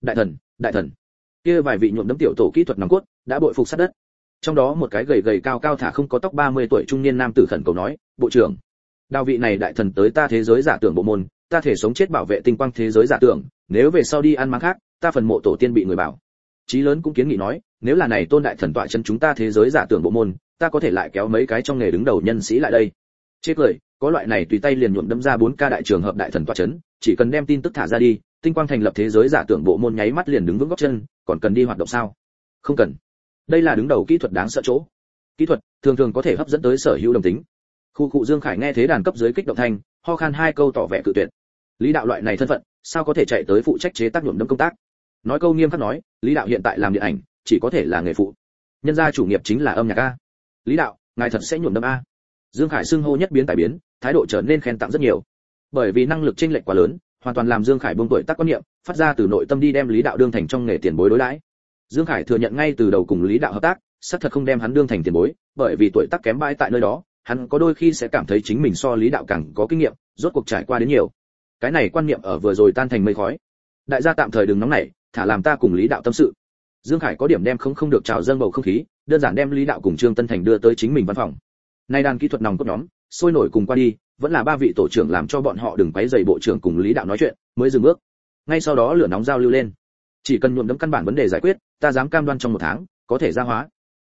thần. Kia vài vị nhuộm đẫm tiểu tổ kỹ thuật nòng cốt, đã bội phục sát đất. Trong đó một cái gầy cao cao thả không có tóc 30 tuổi trung niên nam tử khẩn cầu nói, "Bộ trưởng, đào vị này đại thần tới ta thế giới giả tưởng bộ môn, ta thể sống chết bảo vệ tinh quang thế giới giả tưởng, nếu về sau đi ăn máng khác, ta phần mộ tổ tiên bị người bảo." Chí lớn cũng kiến nghị nói, "Nếu là này tôn đại thần tọa chân chúng ta thế giới giả tưởng bộ môn, ta có thể lại kéo mấy cái trong nghề đứng đầu nhân sĩ lại đây." Chê cười, có loại này tùy tay liền nhuộm đâm ra 4K đại trường hợp đại thần tọa chấn, chỉ cần đem tin tức thả ra đi, tinh quang thành lập thế giới giả tưởng bộ môn nháy mắt liền đứng vững gót chân, còn cần đi hoạt động sao? Không cần. Đây là đứng đầu kỹ thuật đáng sợ chỗ. Kỹ thuật thường thường có thể hấp dẫn tới sở hữu đồng tính. Khu Dương Khải nghe thế đàn cấp dưới kích động thanh, ho khan hai câu tỏ vẻ cự tuyệt. Lý đạo loại này thân phận, sao có thể chạy tới phụ trách chế tác nhuộm đâm công tác? Nói câu nghiêm khắc nói, Lý đạo hiện tại làm điện ảnh, chỉ có thể là nghề phụ. Nhân gia chủ nghiệp chính là âm nhạc a. Lý đạo, ngài thật sẽ nhuộm đâm a? Dương Khải xưng hô nhất biến tại biến, thái độ trở nên khen tặng rất nhiều. Bởi vì năng lực chênh lệch quá lớn, hoàn toàn làm Dương Khải buông tuổi tác quan niệm, phát ra từ nội tâm đi đem Lý đạo đương thành trong nghề tiền bối đối đãi. Dương Khải thừa nhận ngay từ đầu cùng Lý đạo hợp tác, xác thật không đem hắn đương thành tiền bối, bởi vì tuổi tác kém bãi tại nơi đó, hắn có đôi khi sẽ cảm thấy chính mình so Lý đạo càng có kinh nghiệm, rốt cuộc trải qua đến nhiều. Cái này quan niệm ở vừa rồi tan thành mây khói. Đại gia tạm thời đừng nóng nảy, thả làm ta cùng Lý đạo tâm sự. Dương Khải có điểm đem không được trào dâng bầu không khí, đơn giản đem Lý đạo cùng Trương Tân Thành đưa tới chính mình văn phòng. Nay đàn kỹ thuật nòng cốt nhóm, sôi nổi cùng qua đi, vẫn là ba vị tổ trưởng làm cho bọn họ đừng quấy rầy bộ trưởng cùng Lý đạo nói chuyện, mới dừng bước. Ngay sau đó lửa nóng giao lưu lên. Chỉ cần nhuộm đẫm căn bản vấn đề giải quyết, ta dám cam đoan trong 1 tháng có thể ra hóa.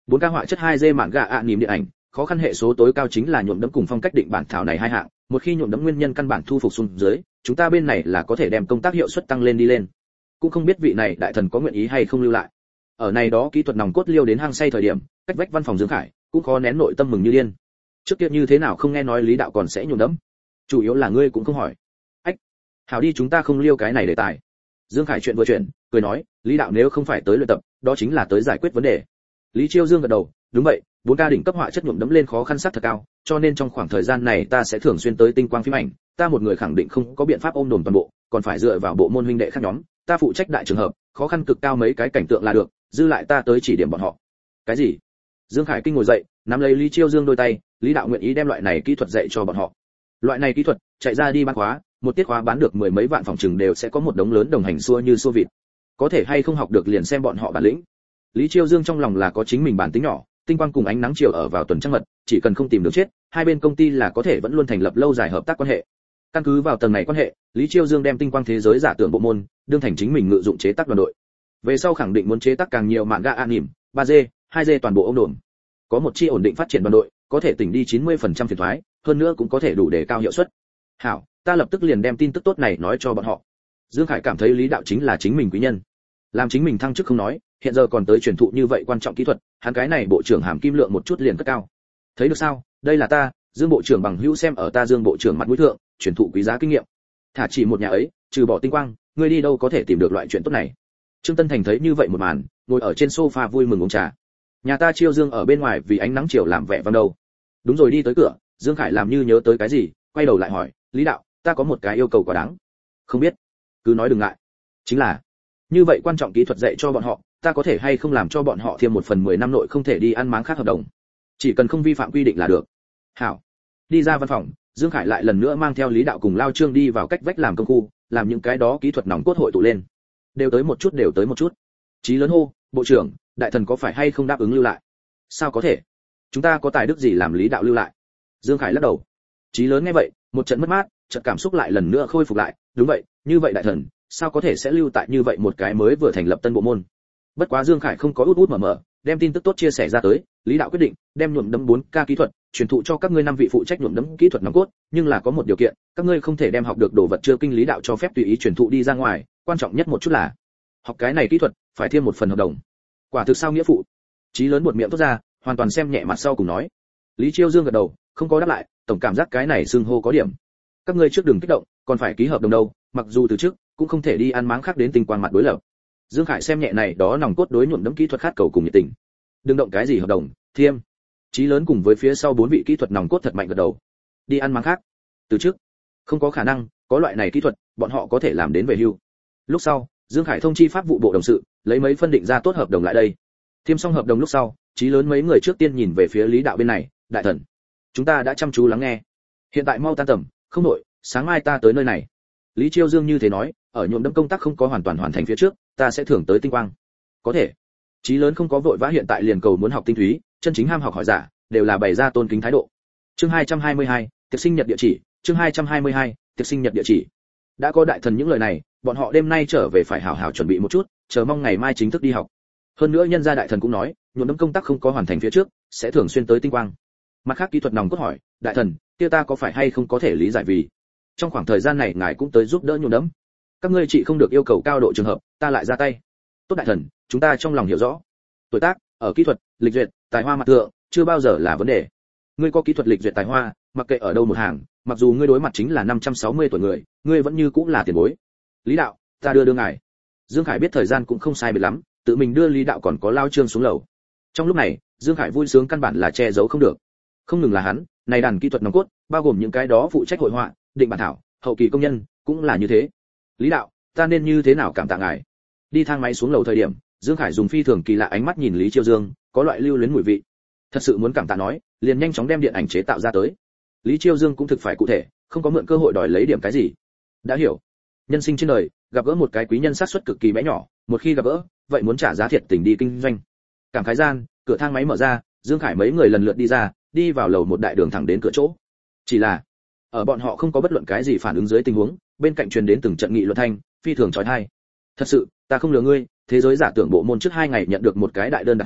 4K họa chất 2D mạn gạ ạ niềm điện ảnh, khó khăn hệ số tối cao chính là nhuộm đẫm cùng phong cách định bản thảo này hai hạng, một khi nhuộm đẫm nguyên nhân căn bản thu phục xuống dưới, chúng ta bên này là có thể đem công tác hiệu suất tăng lên đi lên. Cũng không biết vị này đại thần có nguyện ý hay không lưu lại. Ở này đó kỹ thuật nòng cốt liêu đến hang say thời điểm, cách vách văn phòng Dương Khải cũng khó nén nội tâm mừng như điên. Trước kia như thế nào không nghe nói Lý đạo còn sẽ nhuộm đẫm, chủ yếu là ngươi cũng không hỏi. Ách, hảo đi, chúng ta không liêu cái này đề tài. Dương Khải chuyện vừa chuyển, cười nói, Lý đạo nếu không phải tới luyện tập, đó chính là tới giải quyết vấn đề. Lý Chiêu Dương gật đầu, đúng vậy, 4K đỉnh cấp họa chất nhuộm đẫm lên khó khăn sắc thật cao, cho nên trong khoảng thời gian này ta sẽ thường xuyên tới tinh quang phim ảnh, ta một người khẳng định không có biện pháp ôm đồm toàn bộ, còn phải dựa vào bộ môn huynh đệ khác nhóm, ta phụ trách đại trường hợp, khó khăn cực cao mấy cái cảnh tượng là được, dư lại ta tới chỉ điểm bọn họ. Cái gì? Dương Khải kinh ngồi dậy, nắm lấy Lý Chiêu Dương đôi tay, Lý đạo nguyện ý đem loại này kỹ thuật dạy cho bọn họ. Loại này kỹ thuật, chạy ra đi bán khóa, một tiết khóa bán được mười mấy vạn phòng chừng đều sẽ có một đống lớn đồng hành xua như xua vịt. Có thể hay không học được liền xem bọn họ bản lĩnh. Lý Chiêu Dương trong lòng là có chính mình bản tính nhỏ, tinh quang cùng ánh nắng chiều ở vào tuần trăng mật, chỉ cần không tìm được chết, hai bên công ty là có thể vẫn luôn thành lập lâu dài hợp tác quan hệ. Căn cứ vào tầng này quan hệ, Lý Chiêu Dương đem tinh quang thế giới giả tưởng bộ môn, đương thành chính mình ngự dụng chế tác đoàn đội. Về sau khẳng định muốn chế tác càng nhiều mạn ga anime, 3D, 2D toàn bộ ôm đồn. Có một chi ổn định phát triển đoàn đội, có thể tỉnh đi 90% phiền toái, hơn nữa cũng có thể đủ để cao hiệu suất. Hảo, ta lập tức liền đem tin tức tốt này nói cho bọn họ. Dương Khải cảm thấy Lý đạo chính là chính mình quý nhân. Làm chính mình thăng chức không nói, hiện giờ còn tới truyền thụ như vậy quan trọng kỹ thuật, hắn cái này bộ trưởng hàm kim lượng một chút liền cất cao. Thấy được sao, đây là ta, Dương bộ trưởng bằng hữu xem ở ta Dương bộ trưởng mặt mũi thượng, truyền thụ quý giá kinh nghiệm. Thả chỉ một nhà ấy, trừ bỏ tinh quang, ngươi đi đâu có thể tìm được loại chuyện tốt này. Trương Tân Thành thấy như vậy một màn, ngồi ở trên sofa vui mừng uống trà. Nhà ta Chiêu Dương ở bên ngoài vì ánh nắng chiều làm vẻ vang đầu. Đúng rồi, đi tới cửa, Dương Khải làm như nhớ tới cái gì, quay đầu lại hỏi, Lý đạo, ta có một cái yêu cầu quá đáng. Không biết, cứ nói đừng ngại. Chính là, như vậy quan trọng kỹ thuật dạy cho bọn họ, ta có thể hay không làm cho bọn họ thêm 1/10 năm nội không thể đi ăn máng khác hợp đồng, chỉ cần không vi phạm quy định là được. Hảo. Đi ra văn phòng, Dương Khải lại lần nữa mang theo Lý đạo cùng Lao Trương đi vào cách vách làm công khu, làm những cái đó kỹ thuật nòng cốt hội tụ lên. Đều tới một chút. Chí lớn hô, bộ trưởng, đại thần có phải hay không đáp ứng lưu lại? Sao có thể? Chúng ta có tài đức gì làm Lý đạo lưu lại? Dương Khải lắc đầu. Chí lớn nghe vậy, một trận mất mát, trận cảm xúc lại lần nữa khôi phục lại, đúng vậy, như vậy đại thần, sao có thể sẽ lưu tại như vậy một cái mới vừa thành lập tân bộ môn. Bất quá Dương Khải không có út út mở, đem tin tức tốt chia sẻ ra tới, Lý đạo quyết định đem nhuộm đẫm 4K kỹ thuật truyền thụ cho các ngươi 5 vị phụ trách nhuộm đẫm kỹ thuật nòng cốt, nhưng là có một điều kiện, các ngươi không thể đem học được đồ vật chưa kinh Lý đạo cho phép tùy ý truyền thụ đi ra ngoài, quan trọng nhất một chút là học cái này kỹ thuật phải thêm một phần hợp đồng. Quả thực sao nghĩa phụ? Chí lớn buột miệng thốt ra, hoàn toàn xem nhẹ mặt sau cùng nói. Lý Chiêu Dương gật đầu, không có đáp lại, tổng cảm giác cái này xưng hô có điểm. Các ngươi trước đừng kích động, còn phải ký hợp đồng đâu, mặc dù từ trước cũng không thể đi ăn máng khác đến tình quan mặt đối lập. Dương Khải xem nhẹ này đó nòng cốt đối nhuộm đẫm kỹ thuật khát cầu cùng nhiệt tình. Đừng động cái gì hợp đồng, thiêm. Chí lớn cùng với phía sau 4 vị kỹ thuật nòng cốt thật mạnh gật đầu. Đi ăn máng khác? Từ trước, không có khả năng, có loại này kỹ thuật, bọn họ có thể làm đến về hưu. Lúc sau, Dương Khải thông chi pháp vụ bộ đồng sự, lấy mấy phân định ra tốt hợp đồng lại đây. Thiêm xong hợp đồng lúc sau, Chí lớn mấy người trước tiên nhìn về phía Lý đạo bên này, đại thần, chúng ta đã chăm chú lắng nghe. Hiện tại mau tan tầm, không đổi, sáng mai ta tới nơi này. Lý Chiêu Dương như thế nói, ở nhuộm đẫm công tác không có hoàn toàn hoàn thành phía trước, ta sẽ thưởng tới tinh quang. Có thể. Chí lớn không có vội vã hiện tại liền cầu muốn học tinh túy, chân chính ham học hỏi giả, đều là bày ra tôn kính thái độ. Chương 222, tiệc sinh nhật địa chỉ, chương 222, tiệc sinh nhật địa chỉ. Đã có đại thần những lời này, bọn họ đêm nay trở về phải hảo hảo chuẩn bị một chút, chờ mong ngày mai chính thức đi học. Hơn nữa nhân gia đại thần cũng nói, nhuộm đẫm công tác không có hoàn thành phía trước, sẽ thường xuyên tới tinh quang. Mặt khác kỹ thuật nòng cốt hỏi, đại thần, kia ta có phải hay không có thể lý giải vì trong khoảng thời gian này ngài cũng tới giúp đỡ nhuộm đẫm. Các ngươi chỉ không được yêu cầu cao độ trường hợp, ta lại ra tay. Tốt đại thần, chúng ta trong lòng hiểu rõ. Tuổi tác, ở kỹ thuật, lịch duyệt, tài hoa mặt thượng, chưa bao giờ là vấn đề. Ngươi có kỹ thuật lịch duyệt tài hoa, mặc kệ ở đâu một hàng, mặc dù ngươi đối mặt chính là 560 tuổi người, ngươi vẫn như cũng là tiền bối. Lý đạo, ta đưa ngài. Dương Khải biết thời gian cũng không sai biệt lắm, tự mình đưa Lý đạo còn có Lao Trương xuống lầu. Trong lúc này, Dương Khải vui sướng căn bản là che giấu không được. Không ngừng là hắn, này đàn kỹ thuật nòng cốt, bao gồm những cái đó phụ trách hội họa, định bản thảo, hậu kỳ công nhân, cũng là như thế. Lý đạo, ta nên như thế nào cảm tạ ngài? Đi thang máy xuống lầu thời điểm, Dương Khải dùng phi thường kỳ lạ ánh mắt nhìn Lý Chiêu Dương, có loại lưu luyến mùi vị. Thật sự muốn cảm tạ nói, liền nhanh chóng đem điện ảnh chế tạo ra tới. Lý Chiêu Dương cũng thực phải cụ thể, không có mượn cơ hội đòi lấy điểm cái gì. Đã hiểu. Nhân sinh trên đời, gặp gỡ một cái quý nhân xác suất cực kỳ bé nhỏ, một khi gặp gỡ, vậy muốn trả giá thiệt tình đi kinh doanh. Cảm khái gian, cửa thang máy mở ra, Dương Khải mấy người lần lượt đi ra, đi vào lầu một đại đường thẳng đến cửa chỗ. Chỉ là, ở bọn họ không có bất luận cái gì phản ứng dưới tình huống, bên cạnh truyền đến từng trận nghị luận thanh, phi thường chói tai. Thật sự, ta không lừa ngươi, thế giới giả tưởng bộ môn trước 2 ngày nhận được một cái đại đơn đặt hàng,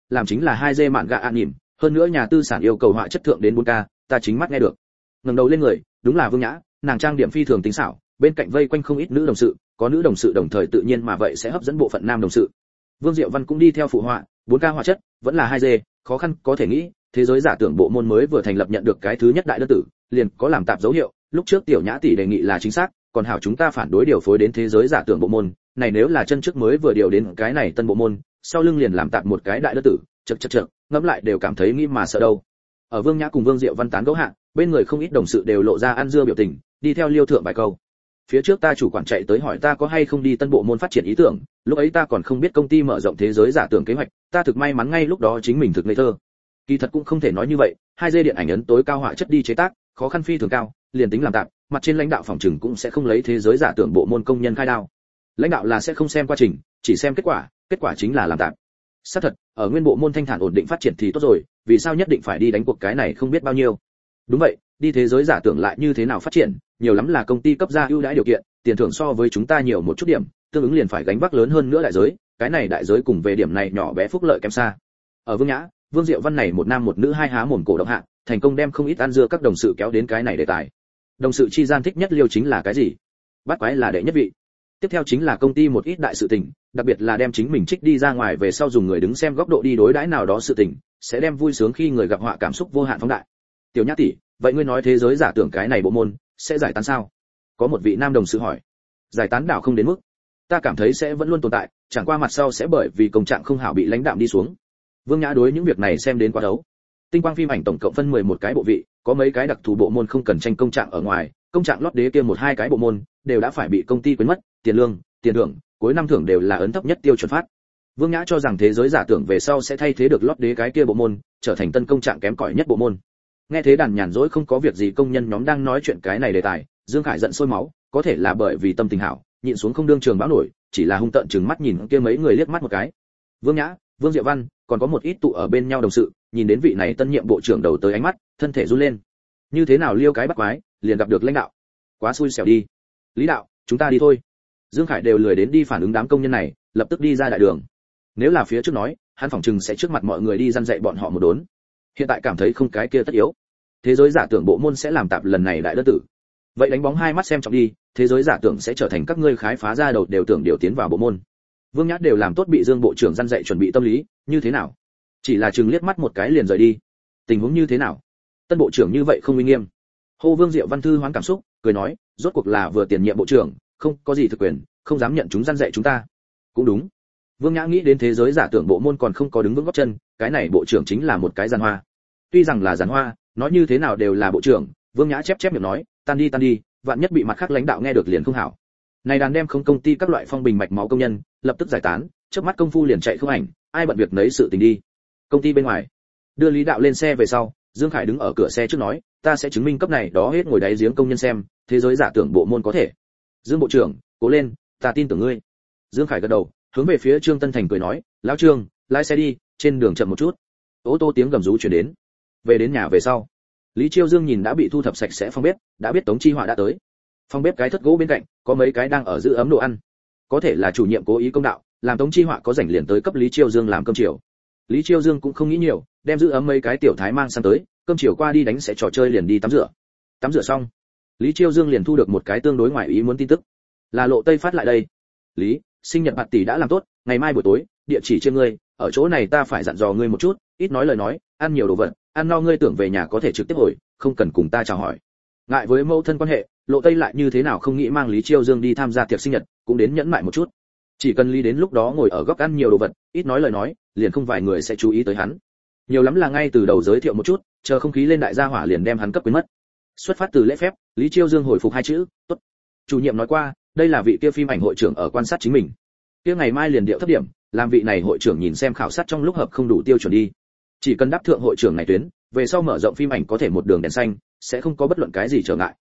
làm chính là 2D mạn gạ an nhỉm, hơn nữa nhà tư sản yêu cầu họa chất thượng đến 4K, ta chính mắt nghe được. Ngẩng đầu lên người, đúng là Vương Nhã, nàng trang điểm phi thường tinh xảo, bên cạnh vây quanh không ít nữ đồng sự, có nữ đồng sự đồng thời tự nhiên mà vậy sẽ hấp dẫn bộ phận nam đồng sự. Vương Diệu Văn cũng đi theo phụ họa, 4K họa chất, vẫn là 2D, khó khăn có thể nghĩ, thế giới giả tưởng bộ môn mới vừa thành lập nhận được cái thứ nhất đại đơn tử, liền có làm tạp dấu hiệu, lúc trước Tiểu Nhã tỷ đề nghị là chính xác, còn hảo chúng ta phản đối điều phối đến thế giới giả tưởng bộ môn, này nếu là chân trước mới vừa điều đến cái này tân bộ môn, sau lưng liền làm tạp một cái đại đơn tử, chậc, ngẫm lại đều cảm thấy nghĩ mà sợ đâu. Ở Vương Nhã cùng Vương Diệu Văn tán gẫu hạ, bên người không ít đồng sự đều lộ ra ăn dưa biểu tình, đi theo liêu thượng vài câu. Phía trước ta chủ quản chạy tới hỏi ta có hay không đi tân bộ môn phát triển ý tưởng, lúc ấy ta còn không biết công ty mở rộng thế giới giả tưởng kế hoạch, ta thực may mắn ngay lúc đó chính mình thực ngây thơ. Kỳ thật cũng không thể nói như vậy, 2D điện ảnh ấn tối cao họa chất đi chế tác, khó khăn phi thường cao, liền tính làm tạm, mặt trên lãnh đạo phòng trừng cũng sẽ không lấy thế giới giả tưởng bộ môn công nhân khai đao. Lãnh đạo là sẽ không xem quá trình, chỉ xem kết quả chính là làm tạm. Xác thật, ở nguyên bộ môn thanh thản ổn định phát triển thì tốt rồi, vì sao nhất định phải đi đánh cuộc cái này không biết bao nhiêu. Đúng vậy, đi thế giới giả tưởng lại như thế nào phát triển, nhiều lắm là công ty cấp ra ưu đãi điều kiện, tiền thưởng so với chúng ta nhiều một chút điểm, tương ứng liền phải gánh vác lớn hơn nữa đại giới, cái này đại giới cùng về điểm này nhỏ bé phúc lợi kém xa. Ở Vương Nhã, Vương Diệu Văn này một nam một nữ hai há mồm cổ động hạ, thành công đem không ít ăn dưa các đồng sự kéo đến cái này đề tài. Đồng sự chi gian thích nhất liêu chính là cái gì? Bắt quái là đệ nhất vị. Tiếp theo chính là công ty một ít đại sự tình, đặc biệt là đem chính mình trích đi ra ngoài về sau dùng người đứng xem góc độ đi đối đãi nào đó sự tình, sẽ đem vui sướng khi người gặp họa cảm xúc vô hạn phóng đại. Tiểu Nhã tỷ, vậy ngươi nói thế giới giả tưởng cái này bộ môn sẽ giải tán sao? Có một vị nam đồng sự hỏi. Giải tán đảo không đến mức, ta cảm thấy sẽ vẫn luôn tồn tại, chẳng qua mặt sau sẽ bởi vì công trạng không hảo bị lãnh đạm đi xuống. Vương Nhã đối những việc này xem đến quá đấu. Tinh quang phim ảnh tổng cộng phân 11 cái bộ vị, có mấy cái đặc thù bộ môn không cần tranh công trạng ở ngoài, công trạng lót đế kia một hai cái bộ môn đều đã phải bị công ty quên mất, tiền lương, tiền thưởng, cuối năm thưởng đều là ấn thấp nhất tiêu chuẩn phát. Vương Nhã cho rằng thế giới giả tưởng về sau sẽ thay thế được lót đế cái kia bộ môn, trở thành tân công trạng kém cỏi nhất bộ môn. Nghe thế đàn nhàn rỗi không có việc gì công nhân nhóm đang nói chuyện cái này đề tài, Dương Khải giận sôi máu, có thể là bởi vì tâm tình hảo, nhịn xuống không đương trường báo nổi, chỉ là hung tợn trừng mắt nhìn kia mấy người liếc mắt một cái. Vương Nhã, Vương Diệu Văn, còn có một ít tụ ở bên nhau đồng sự, nhìn đến vị này tân nhiệm bộ trưởng đầu tới ánh mắt, thân thể run lên. Như thế nào liêu cái bắt quái, liền gặp được lãnh đạo. Quá xui xẻo đi. Lý đạo, chúng ta đi thôi. Dương Khải đều lười đến đi phản ứng đám công nhân này, lập tức đi ra đại đường. Nếu là phía trước nói, hắn phỏng chừng sẽ trước mặt mọi người đi răn dạy bọn họ một đốn. Hiện tại cảm thấy không cái kia tất yếu. Thế giới giả tưởng bộ môn sẽ làm tạp lần này đại đơn tử. Vậy đánh bóng hai mắt xem trọng đi, thế giới giả tưởng sẽ trở thành các ngươi khái phá ra đầu đều tưởng điều tiến vào bộ môn. Vương Nhã đều làm tốt bị Dương bộ trưởng răn dạy chuẩn bị tâm lý, như thế nào? Chỉ là chừng liếc mắt một cái liền rời đi. Tình huống như thế nào? Tân bộ trưởng như vậy không uy nghiêm. Hô Vương Diệu Văn thư hoán cảm xúc, cười nói, rốt cuộc là vừa tiền nhiệm bộ trưởng, không có gì thực quyền, không dám nhận chúng răn dạy chúng ta. Cũng đúng. Vương Nhã nghĩ đến thế giới giả tưởng bộ môn còn không có đứng vững gót chân, cái này bộ trưởng chính là một cái giàn hoa. Tuy rằng là giàn hoa, nói như thế nào đều là bộ trưởng, Vương Nhã chép miệng nói, tan đi, vạn nhất bị mặt khác lãnh đạo nghe được liền không hảo. Này đàn đem không công ty các loại phong bình mạch máu công nhân, lập tức giải tán, chớp mắt công phu liền chạy không ảnh, ai bận việc nấy sự tình đi. Công ty bên ngoài, đưa Lý đạo lên xe về sau, Dương Khải đứng ở cửa xe trước nói, ta sẽ chứng minh cấp này đó hết ngồi đáy giếng công nhân xem, thế giới giả tưởng bộ môn có thể. Dương bộ trưởng, cố lên, ta tin tưởng ngươi. Dương Khải gật đầu, hướng về phía Trương Tân Thành cười nói, lão Trương, lái xe đi, trên đường chậm một chút. Ô tô tiếng gầm rú truyền đến. Về đến nhà về sau, Lý Chiêu Dương nhìn đã bị thu thập sạch sẽ phòng bếp, đã biết Tống Chi Họa đã tới. Phòng bếp cái thất gỗ bên cạnh, có mấy cái đang ở giữ ấm đồ ăn. Có thể là chủ nhiệm cố ý công đạo, làm Tống Chi Họa có rảnh liền tới cấp Lý Chiêu Dương làm cơm chiều. Lý Chiêu Dương cũng không nghĩ nhiều, đem giữ ấm mấy cái tiểu thái mang sang tới, cơm chiều qua đi đánh sẽ trò chơi liền đi tắm rửa. Tắm rửa xong, Lý Chiêu Dương liền thu được một cái tương đối ngoài ý muốn tin tức. Là Lộ Tây phát lại đây. Lý, sinh nhật bạn tỷ đã làm tốt, ngày mai buổi tối, địa chỉ trên ngươi, ở chỗ này ta phải dặn dò ngươi một chút, ít nói lời nói, ăn nhiều đồ vật, ăn no ngươi tưởng về nhà có thể trực tiếp hồi, không cần cùng ta chào hỏi. Ngại với mâu thân quan hệ, Lộ Tây lại như thế nào không nghĩ mang Lý Chiêu Dương đi tham gia tiệc sinh nhật, cũng đến nhẫn mại một chút. Chỉ cần Lý đến lúc đó ngồi ở góc ăn nhiều đồ vật, ít nói lời nói, liền không vài người sẽ chú ý tới hắn. Nhiều lắm là ngay từ đầu giới thiệu một chút, chờ không khí lên đại gia hỏa liền đem hắn cấp quên mất. Xuất phát từ lễ phép, Lý Chiêu Dương hồi phục hai chữ, tốt. Chủ nhiệm nói qua, đây là vị kia phim ảnh hội trưởng ở quan sát chính mình. Kia ngày mai liền điệu thấp điểm, làm vị này hội trưởng nhìn xem khảo sát trong lúc hợp không đủ tiêu chuẩn đi. Chỉ cần đáp thượng hội trưởng này tuyến, về sau mở rộng phim ảnh có thể một đường đèn xanh, sẽ không có bất luận cái gì trở ngại.